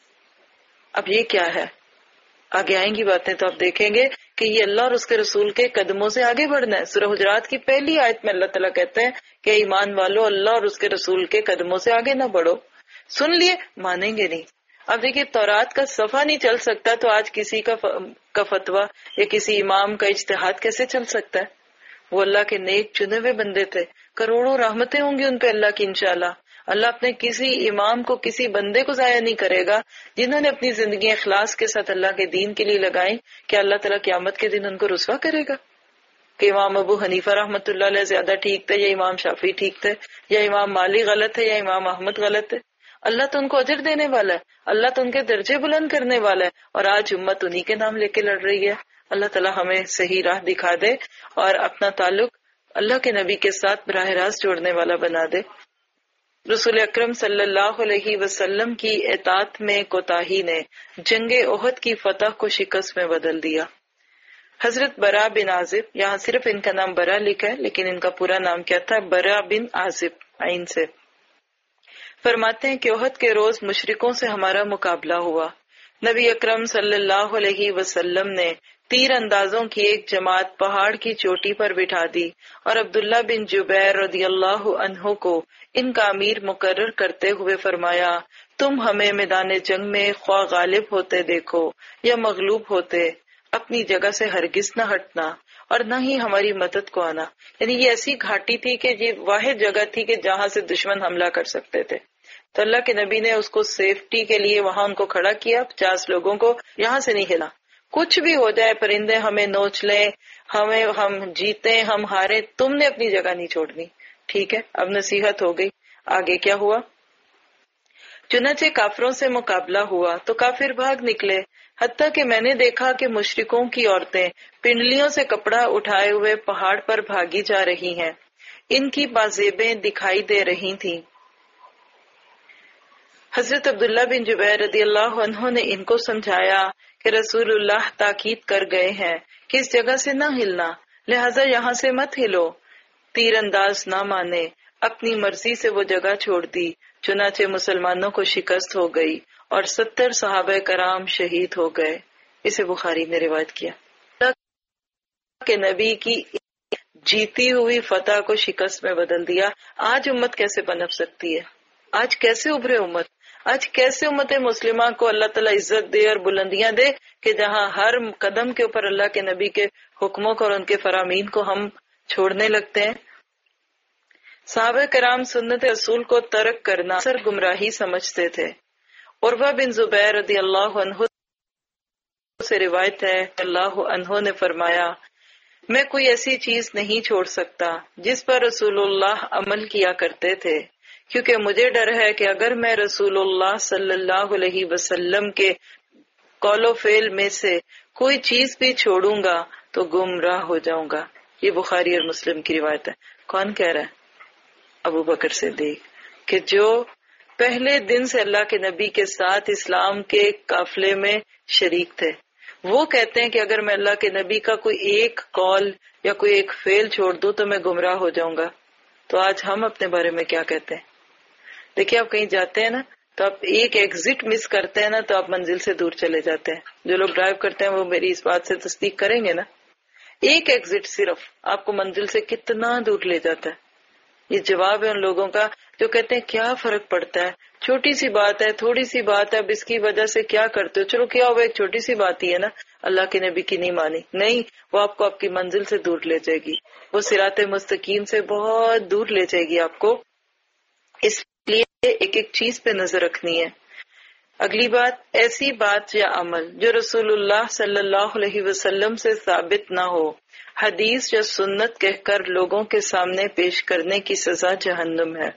اب یہ کیا ہے؟ آگے آئیں گی باتیں تو آپ دیکھیں گے کہ یہ اللہ اور اس کے رسول کے قدموں سے آگے بڑھنا ہے. سورہ حجرات کی پہلی آیت میں اللہ تعالیٰ کہتے ہیں کہ ایمان والو اللہ اور اس کے رسول کے قدموں سے آگے نہ بڑھو. سن لیے مانیں گے نہیں. اب دیکھیے تورات کا صفحہ نہیں چل سکتا تو آج کسی کا فتویٰ یا کسی امام کا اجتہاد کیسے چل سکتا ہے؟ وہ اللہ کے نیک چنے ہوئے بندے تھے، کروڑوں رحمتیں ہوں گی ان پہ اللہ کی انشاءاللہ. اللہ اپنے کسی امام کو کسی بندے کو ضائع نہیں کرے گا جنہوں نے اپنی زندگی اخلاص کے ساتھ اللہ کے دین کے لیے لگائیں کہ اللہ تعالیٰ قیامت کے دن ان کو رسوا کرے گا کہ امام ابو حنیفہ رحمۃ اللہ علیہ زیادہ ٹھیک تھے یا امام شافعی ٹھیک تھے یا امام مالک غلط ہے یا امام احمد غلط ہے. اللہ تو ان کو اجر دینے والا ہے، اللہ تو ان کے درجے بلند کرنے والا ہے، اور آج امت انہی کے نام لے کے لڑ رہی ہے. اللہ تعالیٰ ہمیں صحیح راہ دکھا دے اور اپنا تعلق اللہ کے نبی کے ساتھ براہ راست جوڑنے والا بنا دے. رسول اکرم صلی اللہ علیہ وسلم کی اطاعت میں کوتاہی نے جنگ احد کی فتح کو شکست میں بدل دیا. حضرت برا بن عازب، یہاں صرف ان کا نام برا لکھا ہے لیکن ان کا پورا نام کیا تھا؟ برا بن عازب عین سے. فرماتے ہیں کہ احد کے روز مشرکوں سے ہمارا مقابلہ ہوا. نبی اکرم صلی اللہ علیہ وسلم نے تیر اندازوں کی ایک جماعت پہاڑ کی چوٹی پر بٹھا دی اور عبداللہ بن جبیر رضی اللہ عنہ کو ان کا امیر مقرر کرتے ہوئے فرمایا، تم ہمیں میدان جنگ میں خواہ غالب ہوتے دیکھو یا مغلوب ہوتے، اپنی جگہ سے ہرگز نہ ہٹنا اور نہ ہی ہماری مدد کو آنا. یعنی یہ ایسی گھاٹی تھی کہ یہ واحد جگہ تھی کہ جہاں سے دشمن حملہ کر سکتے تھے. تو اللہ کے نبی نے اس کو سیفٹی کے لیے وہاں ان کو کھڑا کیا، 50 لوگوں کو، یہاں سے نہیں ہلا. کچھ بھی ہو جائے، پرندے ہمیں نوچ لیں، ہم جیتے ہم ہارے، تم نے اپنی جگہ نہیں چھوڑنی. ٹھیک ہے، اب نصیحت ہو گئی. آگے کیا ہوا؟ چنانچہ کافروں سے مقابلہ ہوا تو کافر بھاگ نکلے، حتیٰ کہ میں نے دیکھا کہ مشرکوں کی عورتیں پنڈلیوں سے کپڑا اٹھائے ہوئے پہاڑ پر بھاگی جا رہی ہیں. ان کی بازیبیں دکھائی دے رہی تھیں. حضرت عبداللہ بن جبیر رضی اللہ عنہ نے ان کو سمجھایا کہ رسول اللہ تاکید کر گئے ہیں کہ اس جگہ سے نہ ہلنا، لہذا یہاں سے مت ہلو. تیر انداز نہ مانے، اپنی مرضی سے وہ جگہ چھوڑ دی. چنانچہ مسلمانوں کو شکست ہو گئی اور 70 صحابہ کرام شہید ہو گئے. اسے بخاری نے روایت کیا. کہ نبی کی جیتی ہوئی فتح کو شکست میں بدل دیا. آج امت کیسے پنپ سکتی ہے؟ آج کیسے ابھرے امت؟ آج کیسے امت مسلمہ کو اللہ تعالیٰ عزت دے اور بلندیاں دے کہ جہاں ہر قدم کے اوپر اللہ کے نبی کے حکموں کو اور ان کے فرامین کو ہم چھوڑنے لگتے ہیں. صحابہ کرام سنت رسول کو ترک کرنا سر گمراہی سمجھتے تھے. عروہ بن زبیر رضی اللہ عنہ سے روایت ہے اللہ عنہ نے فرمایا، میں کوئی ایسی چیز نہیں چھوڑ سکتا جس پر رسول اللہ عمل کیا کرتے تھے، کیونکہ مجھے ڈر ہے کہ اگر میں رسول اللہ صلی اللہ علیہ وسلم کے قول و فعل میں سے کوئی چیز بھی چھوڑوں گا تو گمراہ ہو جاؤں گا. یہ بخاری اور مسلم کی روایت ہے. کون کہہ رہا ہے؟ ابو بکر صدیق، کہ جو پہلے دن سے اللہ کے نبی کے ساتھ اسلام کے قافلے میں شریک تھے. وہ کہتے ہیں کہ اگر میں اللہ کے نبی کا کوئی ایک قول یا کوئی ایک فعل چھوڑ دوں تو میں گمراہ ہو جاؤں گا. تو آج ہم اپنے بارے میں کیا کہتے ہیں؟ دیکھیے آپ کہیں جاتے ہیں نا تو آپ ایک ایگزٹ مس کرتے ہیں نا تو آپ منزل سے دور چلے جاتے ہیں. جو لوگ ڈرائیو کرتے ہیں وہ میری اس بات سے تصدیق کریں گے نا. ایک ایگزٹ صرف آپ کو منزل سے کتنا دور لے جاتا ہے. یہ جواب ہے ان لوگوں کا جو کہتے ہیں کیا فرق پڑتا ہے، چھوٹی سی بات ہے، تھوڑی سی بات ہے، اب اس کی وجہ سے کیا کرتے ہو، چلو کیا ہوا، ایک چھوٹی سی بات ہی ہے نا. اللہ کے نبی کی نہیں مانی، نہیں، وہ آپ کو آپ کی منزل سے دور لے جائے گی، وہ صراط مستقیم سے بہت دور لے جائے گی آپ کو. اس لیے ایک ایک چیز پہ نظر رکھنی ہے۔ اگلی بات، ایسی بات یا عمل جو رسول اللہ صلی اللہ علیہ وسلم سے ثابت نہ ہو، حدیث یا سنت کہہ کر لوگوں کے سامنے پیش کرنے کی سزا جہنم ہے۔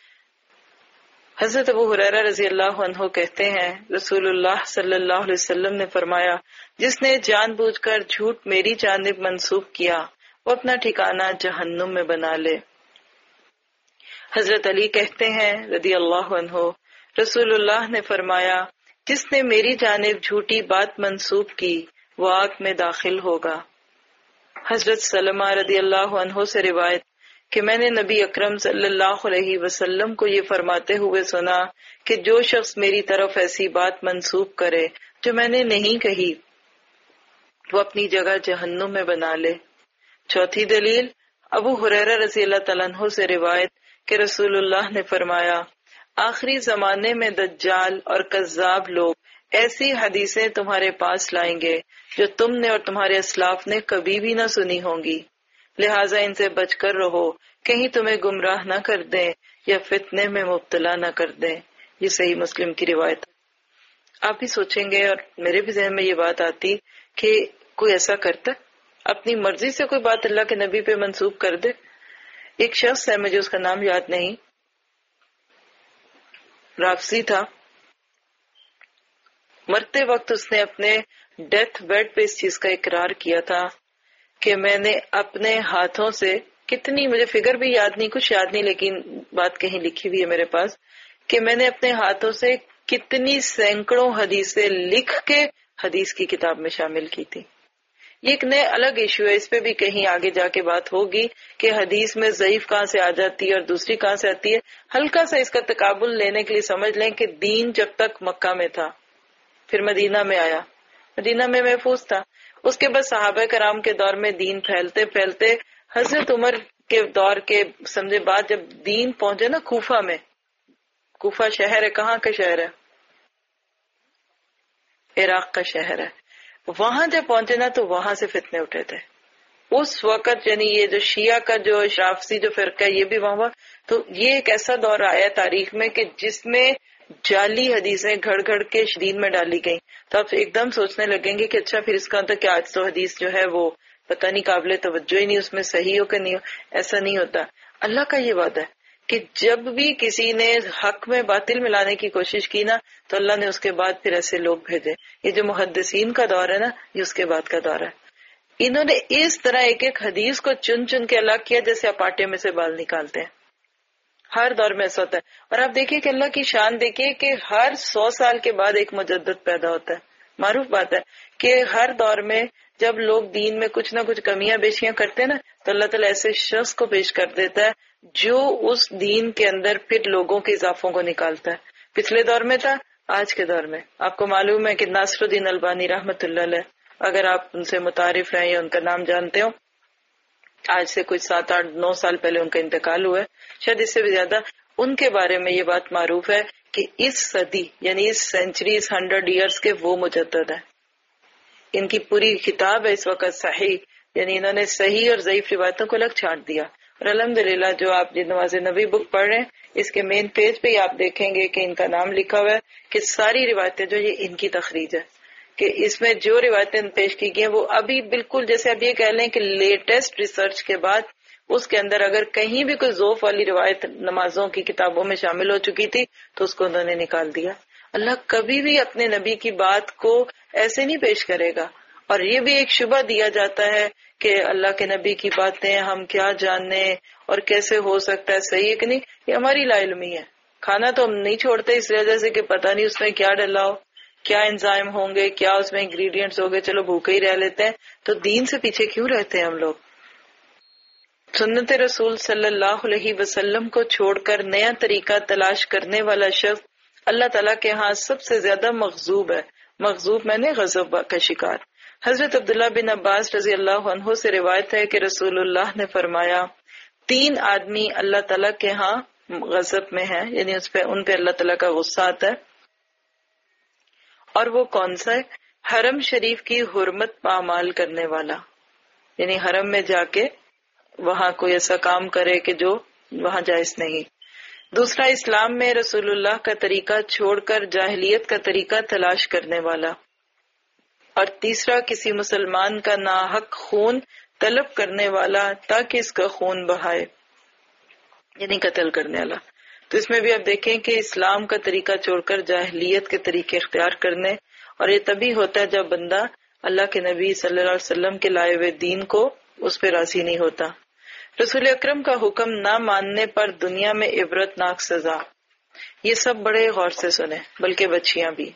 حضرت ابو ہریرہ رضی اللہ عنہ کہتے ہیں رسول اللہ صلی اللہ علیہ وسلم نے فرمایا، جس نے جان بوجھ کر جھوٹ میری جانب منسوب کیا وہ اپنا ٹھکانہ جہنم میں بنا لے۔ حضرت علی کہتے ہیں رضی اللہ عنہ، رسول اللہ نے فرمایا، جس نے میری جانب جھوٹی بات منسوب کی وہ آگ میں داخل ہوگا۔ حضرت سلمہ رضی اللہ عنہ سے روایت کہ میں نے نبی اکرم صلی اللہ علیہ وسلم کو یہ فرماتے ہوئے سنا کہ جو شخص میری طرف ایسی بات منسوب کرے جو میں نے نہیں کہی وہ اپنی جگہ جہنم میں بنا لے۔ چوتھی دلیل، ابو ہریرہ رضی اللہ تعالیٰ عنہ سے روایت کہ رسول اللہ نے فرمایا، آخری زمانے میں دجال اور کذاب لوگ ایسی حدیثیں تمہارے پاس لائیں گے جو تم نے اور تمہارے اسلاف نے کبھی بھی نہ سنی ہوں گی، لہٰذا ان سے بچ کر رہو، کہیں تمہیں گمراہ نہ کر دیں یا فتنے میں مبتلا نہ کر دیں۔ یہ صحیح مسلم کی روایت۔ آپ بھی سوچیں گے اور میرے بھی ذہن میں یہ بات آتی کہ کوئی ایسا کرتا اپنی مرضی سے کوئی بات اللہ کے نبی پہ منسوب کر دے۔ ایک شخص ہے، مجھے اس کا نام یاد نہیں، رافضی تھا، مرتے وقت اس نے اپنے ڈیتھ بیڈ پہ اس چیز کا اقرار کیا تھا کہ میں نے اپنے ہاتھوں سے کتنی، مجھے فگر بھی یاد نہیں، کچھ یاد نہیں، لیکن بات کہیں لکھی ہوئی ہے میرے پاس کہ میں نے اپنے ہاتھوں سے کتنی سینکڑوں حدیثیں لکھ کے حدیث کی کتاب میں شامل کی تھی۔ یہ ایک نئے الگ ایشو ہے، اس پہ بھی کہیں آگے جا کے بات ہوگی کہ حدیث میں ضعیف کہاں سے آ جاتی ہے اور دوسری کہاں سے آتی ہے۔ ہلکا سا اس کا تقابل لینے کے لیے سمجھ لیں کہ دین جب تک مکہ میں تھا، پھر مدینہ میں آیا، مدینہ میں محفوظ تھا، اس کے بعد صحابہ کرام کے دور میں دین پھیلتے پھیلتے حضرت عمر کے دور کے سمجھے بعد جب دین پہنچے نا کوفہ میں، کوفہ شہر ہے، کہاں کا شہر ہے؟ عراق کا شہر ہے۔ وہاں جب پہنچے نا تو وہاں سے فتنے اٹھے تھے اس وقت، یعنی یہ جو شیعہ کا جو رافضی جو فرقہ ہے یہ بھی وہاں، تو یہ ایک ایسا دور آیا تاریخ میں کہ جس میں جعلی حدیثیں گھڑ گھڑ کے دین میں ڈالی گئیں۔ تو آپ ایک دم سوچنے لگیں گے کہ اچھا پھر اس کا مطلب کہ آج تو حدیث جو ہے وہ پتہ نہیں قابل توجہ ہی نہیں، اس میں صحیح ہو کہ نہیں ہو، ایسا نہیں ہوتا۔ اللہ کا یہ وعدہ ہے کہ جب بھی کسی نے حق میں باطل ملانے کی کوشش کی نا تو اللہ نے اس کے بعد پھر ایسے لوگ بھیجے۔ یہ جو محدثین کا دور ہے نا، یہ اس کے بعد کا دور ہے۔ انہوں نے اس طرح ایک ایک حدیث کو چن چن کے الگ کیا جیسے آپ آٹے میں سے بال نکالتے ہیں۔ ہر دور میں ایسا ہوتا ہے، اور آپ دیکھیے کہ اللہ کی شان دیکھیے کہ ہر 100 سال کے بعد ایک مجدد پیدا ہوتا ہے۔ معروف بات ہے کہ ہر دور میں جب لوگ دین میں کچھ نہ کچھ کمیاں بیشیاں کرتے ہیں نا تو اللہ تعالیٰ ایسے شخص کو پیش کر دیتا ہے جو اس دین کے اندر پھر لوگوں کے اضافوں کو نکالتا ہے۔ پچھلے دور میں تھا، آج کے دور میں آپ کو معلوم ہے کہ ناصر الدین البانی رحمۃ اللہ علیہ، اگر آپ ان سے متعارف ہیں یا ان کا نام جانتے ہو، آج سے کچھ 7, 8, 9 سال پہلے ان کا انتقال ہوا ہے، شاید اس سے بھی زیادہ۔ ان کے بارے میں یہ بات معروف ہے کہ اس صدی یعنی اس سینچری، اس 100 ایئرس کے وہ مجدد ہیں۔ ان کی پوری کتاب ہے اس وقت صحیح، یعنی انہوں نے صحیح اور ضعیف روایتوں کو الگ چھانٹ دیا۔ اور الحمدللہ جو آپ نواز نبی بک پڑھ رہے ہیں اس کے مین پیج پہ ہی آپ دیکھیں گے کہ ان کا نام لکھا ہوا ہے کہ ساری روایتیں جو یہ ان کی تخریج ہے، کہ اس میں جو روایتیں پیش کی گئی ہیں وہ ابھی بالکل جیسے اب یہ کہہ لیں کہ لیٹسٹ ریسرچ کے بعد اس کے اندر اگر کہیں بھی کوئی ذوف والی روایت نمازوں کی کتابوں میں شامل ہو چکی تھی تو اس کو انہوں نے نکال دیا۔ اللہ کبھی بھی اپنے نبی کی بات کو ایسے نہیں پیش کرے گا۔ اور یہ بھی ایک شبہ دیا جاتا ہے کہ اللہ کے نبی کی باتیں ہم کیا جاننے اور کیسے ہو سکتا ہے صحیح ہے کہ نہیں، یہ ہماری لا علمی ہے۔ کھانا تو ہم نہیں چھوڑتے اس وجہ سے کہ پتہ نہیں اس میں کیا ڈلا ہو، کیا انزائم ہوں گے، کیا اس میں انگریڈینٹس ہوں گے، چلو بھوکے ہی رہ لیتے ہیں۔ تو دین سے پیچھے کیوں رہتے ہیں ہم لوگ؟ سنت رسول صلی اللہ علیہ وسلم کو چھوڑ کر نیا طریقہ تلاش کرنے والا شخص اللہ تعالیٰ کے ہاں سب سے زیادہ مغضوب ہے۔ مغضوب میں نے غضب کا شکار۔ حضرت عبداللہ بن عباس رضی اللہ عنہ سے روایت ہے کہ رسول اللہ نے فرمایا 3 آدمی اللہ تعالیٰ کے ہاں غضب میں ہیں، یعنی ان پہ اللہ تعالیٰ کا غصہ آتا ہے۔ اور وہ کون سا ہے؟ حرم شریف کی حرمت پامال کرنے والا، یعنی حرم میں جا کے وہاں کوئی ایسا کام کرے کہ جو وہاں جائز نہیں۔ دوسرا اسلام میں رسول اللہ کا طریقہ چھوڑ کر جاہلیت کا طریقہ تلاش کرنے والا، اور تیسرا کسی مسلمان کا ناحق خون طلب کرنے والا تاکہ اس کا خون بہائے، یعنی قتل کرنے والا۔ تو اس میں بھی آپ دیکھیں کہ اسلام کا طریقہ چھوڑ کر جاہلیت کے طریقے اختیار کرنے، اور یہ تبھی ہوتا ہے جب بندہ اللہ کے نبی صلی اللہ علیہ وسلم کے لائے ہوئے دین کو اس پہ راضی نہیں ہوتا۔ رسول اکرم کا حکم نہ ماننے پر دنیا میں عبرت ناک سزا، یہ سب بڑے غور سے سنیں، بلکہ بچیاں بھی۔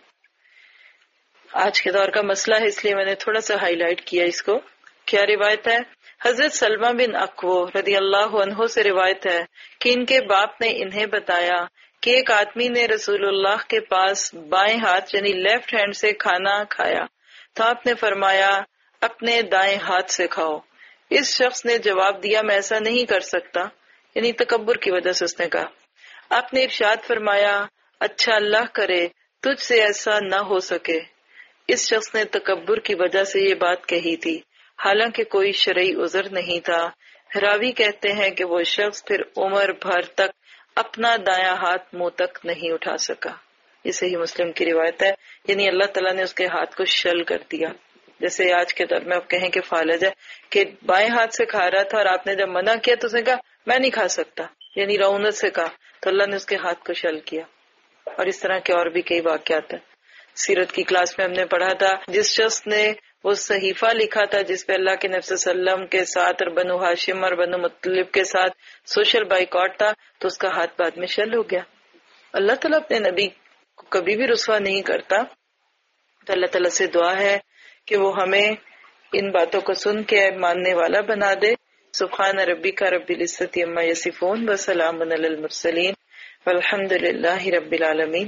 آج کے دور کا مسئلہ ہے، اس لیے میں نے تھوڑا سا ہائی لائٹ کیا اس کو۔ کیا روایت ہے؟ حضرت سلمہ بن اکوع رضی اللہ عنہ سے روایت ہے کہ ان کے باپ نے انہیں بتایا کہ ایک آدمی نے رسول اللہ کے پاس بائیں ہاتھ یعنی لیفٹ ہینڈ سے کھانا کھایا تو آپ نے فرمایا اپنے دائیں ہاتھ سے کھاؤ۔ اس شخص نے جواب دیا میں ایسا نہیں کر سکتا، یعنی تکبر کی وجہ سے اس نے کہا۔ آپ نے ارشاد فرمایا اچھا اللہ کرے تجھ سے ایسا نہ ہو سکے۔ اس شخص نے تکبر کی وجہ سے یہ بات کہی تھی، حالانکہ کوئی شرعی عذر نہیں تھا۔ راوی کہتے ہیں کہ وہ شخص پھر عمر بھر تک اپنا دایاں ہاتھ منہ تک نہیں اٹھا سکا۔ یہ صحیح مسلم کی روایت ہے، یعنی اللہ تعالیٰ نے اس کے ہاتھ کو شل کر دیا۔ جیسے آج کے دور میں آپ کہیں کہ فالج ہے کہ بائیں ہاتھ سے کھا رہا تھا اور آپ نے جب منع کیا تو اس نے کہا میں نہیں کھا سکتا، یعنی رعونت سے کہا، تو اللہ نے اس کے ہاتھ کو شل کیا۔ اور اس طرح کے اور بھی کئی واقعات ہیں۔ سیرت کی کلاس میں ہم نے پڑھا تھا جس شخص نے وہ صحیفہ لکھا تھا جس پہ اللہ کے نبی صلی اللہ علیہ وسلم کے ساتھ اور بنو ہاشم اور بنو مطلب کے ساتھ سوشل بائیکاٹ تھا، تو اس کا ہاتھ بعد میں شل ہو گیا۔ اللہ تعالیٰ اپنے نبی کو کبھی بھی رسوا نہیں کرتا، تو اللہ تعالیٰ سے دعا ہے کہ وہ ہمیں ان باتوں کو سن کے ماننے والا بنا دے۔ سبحان ربک رب العزت عما یصفون وسلام علی المرسلین والحمد للہ رب العالمین۔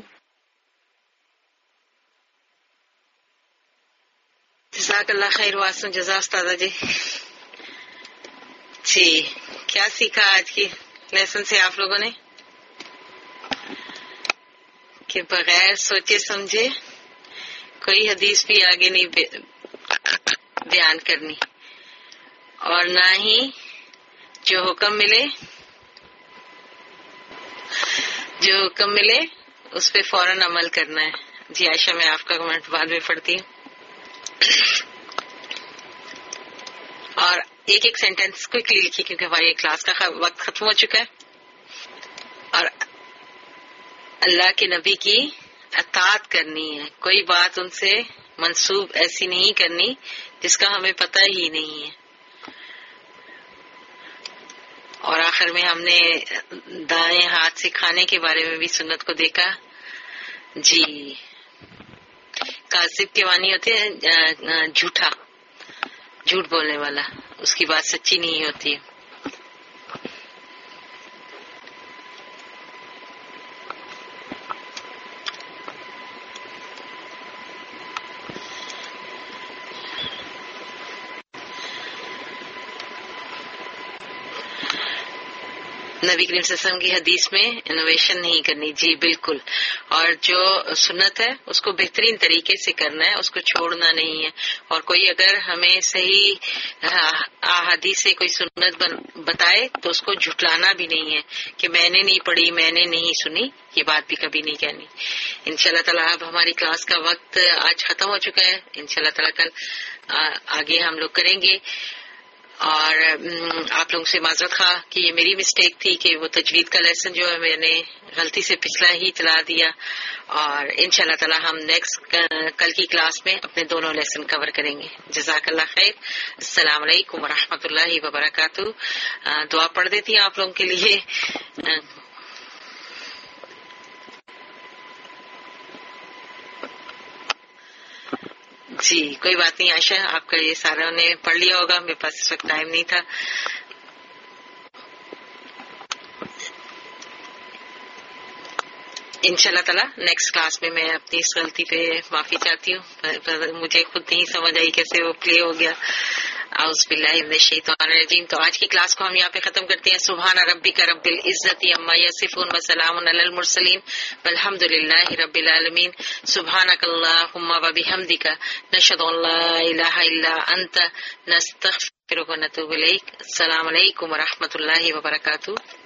جزاک اللہ خیر واسن جزا استاد جی۔ جی کیا سیکھا آج کی لیسن سے آپ لوگوں نے؟ کہ بغیر سوچے سمجھے کوئی حدیث بھی آگے نہیں بیان کرنی، اور نہ ہی جو حکم ملے اس پہ فوراً عمل کرنا ہے۔ جی عائشہ میں آپ کا کمنٹ بعد میں پڑھتی ہوں۔ اور ایک سینٹینس کوئکلی لکھی کیونکہ ہماری کلاس کا وقت ختم ہو چکا ہے۔ اور اللہ کے نبی کی اطاعت کرنی ہے، کوئی بات ان سے منسوب ایسی نہیں کرنی جس کا ہمیں پتہ ہی نہیں ہے۔ اور آخر میں ہم نے دائیں ہاتھ سے کھانے کے بارے میں بھی سنت کو دیکھا۔ جی کاذب کے معنی ہوتے ہیں جھوٹ بولنے والا، اس کی بات سچی نہیں ہوتی ہے۔ نبی کریم صلی اللہ علیہ وسلم کی حدیث میں انوویشن نہیں کرنی۔ جی بالکل، اور جو سنت ہے اس کو بہترین طریقے سے کرنا ہے، اس کو چھوڑنا نہیں ہے۔ اور کوئی اگر ہمیں صحیح احادیث سے کوئی سنت بتائے تو اس کو جھٹلانا بھی نہیں ہے کہ میں نے نہیں پڑھی، میں نے نہیں سنی، یہ بات بھی کبھی نہیں کہنی۔ انشاءاللہ تعالیٰ اب ہماری کلاس کا وقت آج ختم ہو چکا ہے، انشاءاللہ تعالیٰ کل آگے ہم لوگ کریں گے۔ اور آپ لوگوں سے معذرت خواہ کہ یہ میری مسٹیک تھی کہ وہ تجوید کا لیسن جو ہے میں نے غلطی سے پچھلا ہی چلا دیا، اور انشاءاللہ تعالی ہم نیکسٹ کل کی کلاس میں اپنے دونوں لیسن کور کریں گے۔ جزاک اللہ خیر۔ السلام علیکم ورحمۃ اللہ وبرکاتہ۔ دعا پڑھ دیتی ہیں آپ لوگوں کے لیے۔ جی کوئی بات نہیں عائشہ، آپ کا یہ سارا نے پڑھ لیا ہوگا، میرے پاس اس وقت ٹائم نہیں تھا۔ انشاءاللہ تعالیٰ نیکسٹ کلاس میں میں اپنی اس غلطی پہ معافی چاہتی ہوں، مجھے خود نہیں سمجھ آئی کیسے وہ پلے ہو گیا۔ اعوذ باللہ من الشیطان الرجیم۔ تو آج کی کلاس کو ہم یہاں پہ ختم کرتے ہیں۔ سبحان ربک رب العزت عما یصفون وسلام علی المرسلین والحمد للہ رب العالمین۔ سبحانک اللہم وبحمدک نشہد ان لا الہ الا انت نستغفرک ونتوب الیک۔ السلام علیکم ورحمۃ اللہ وبرکاتہ۔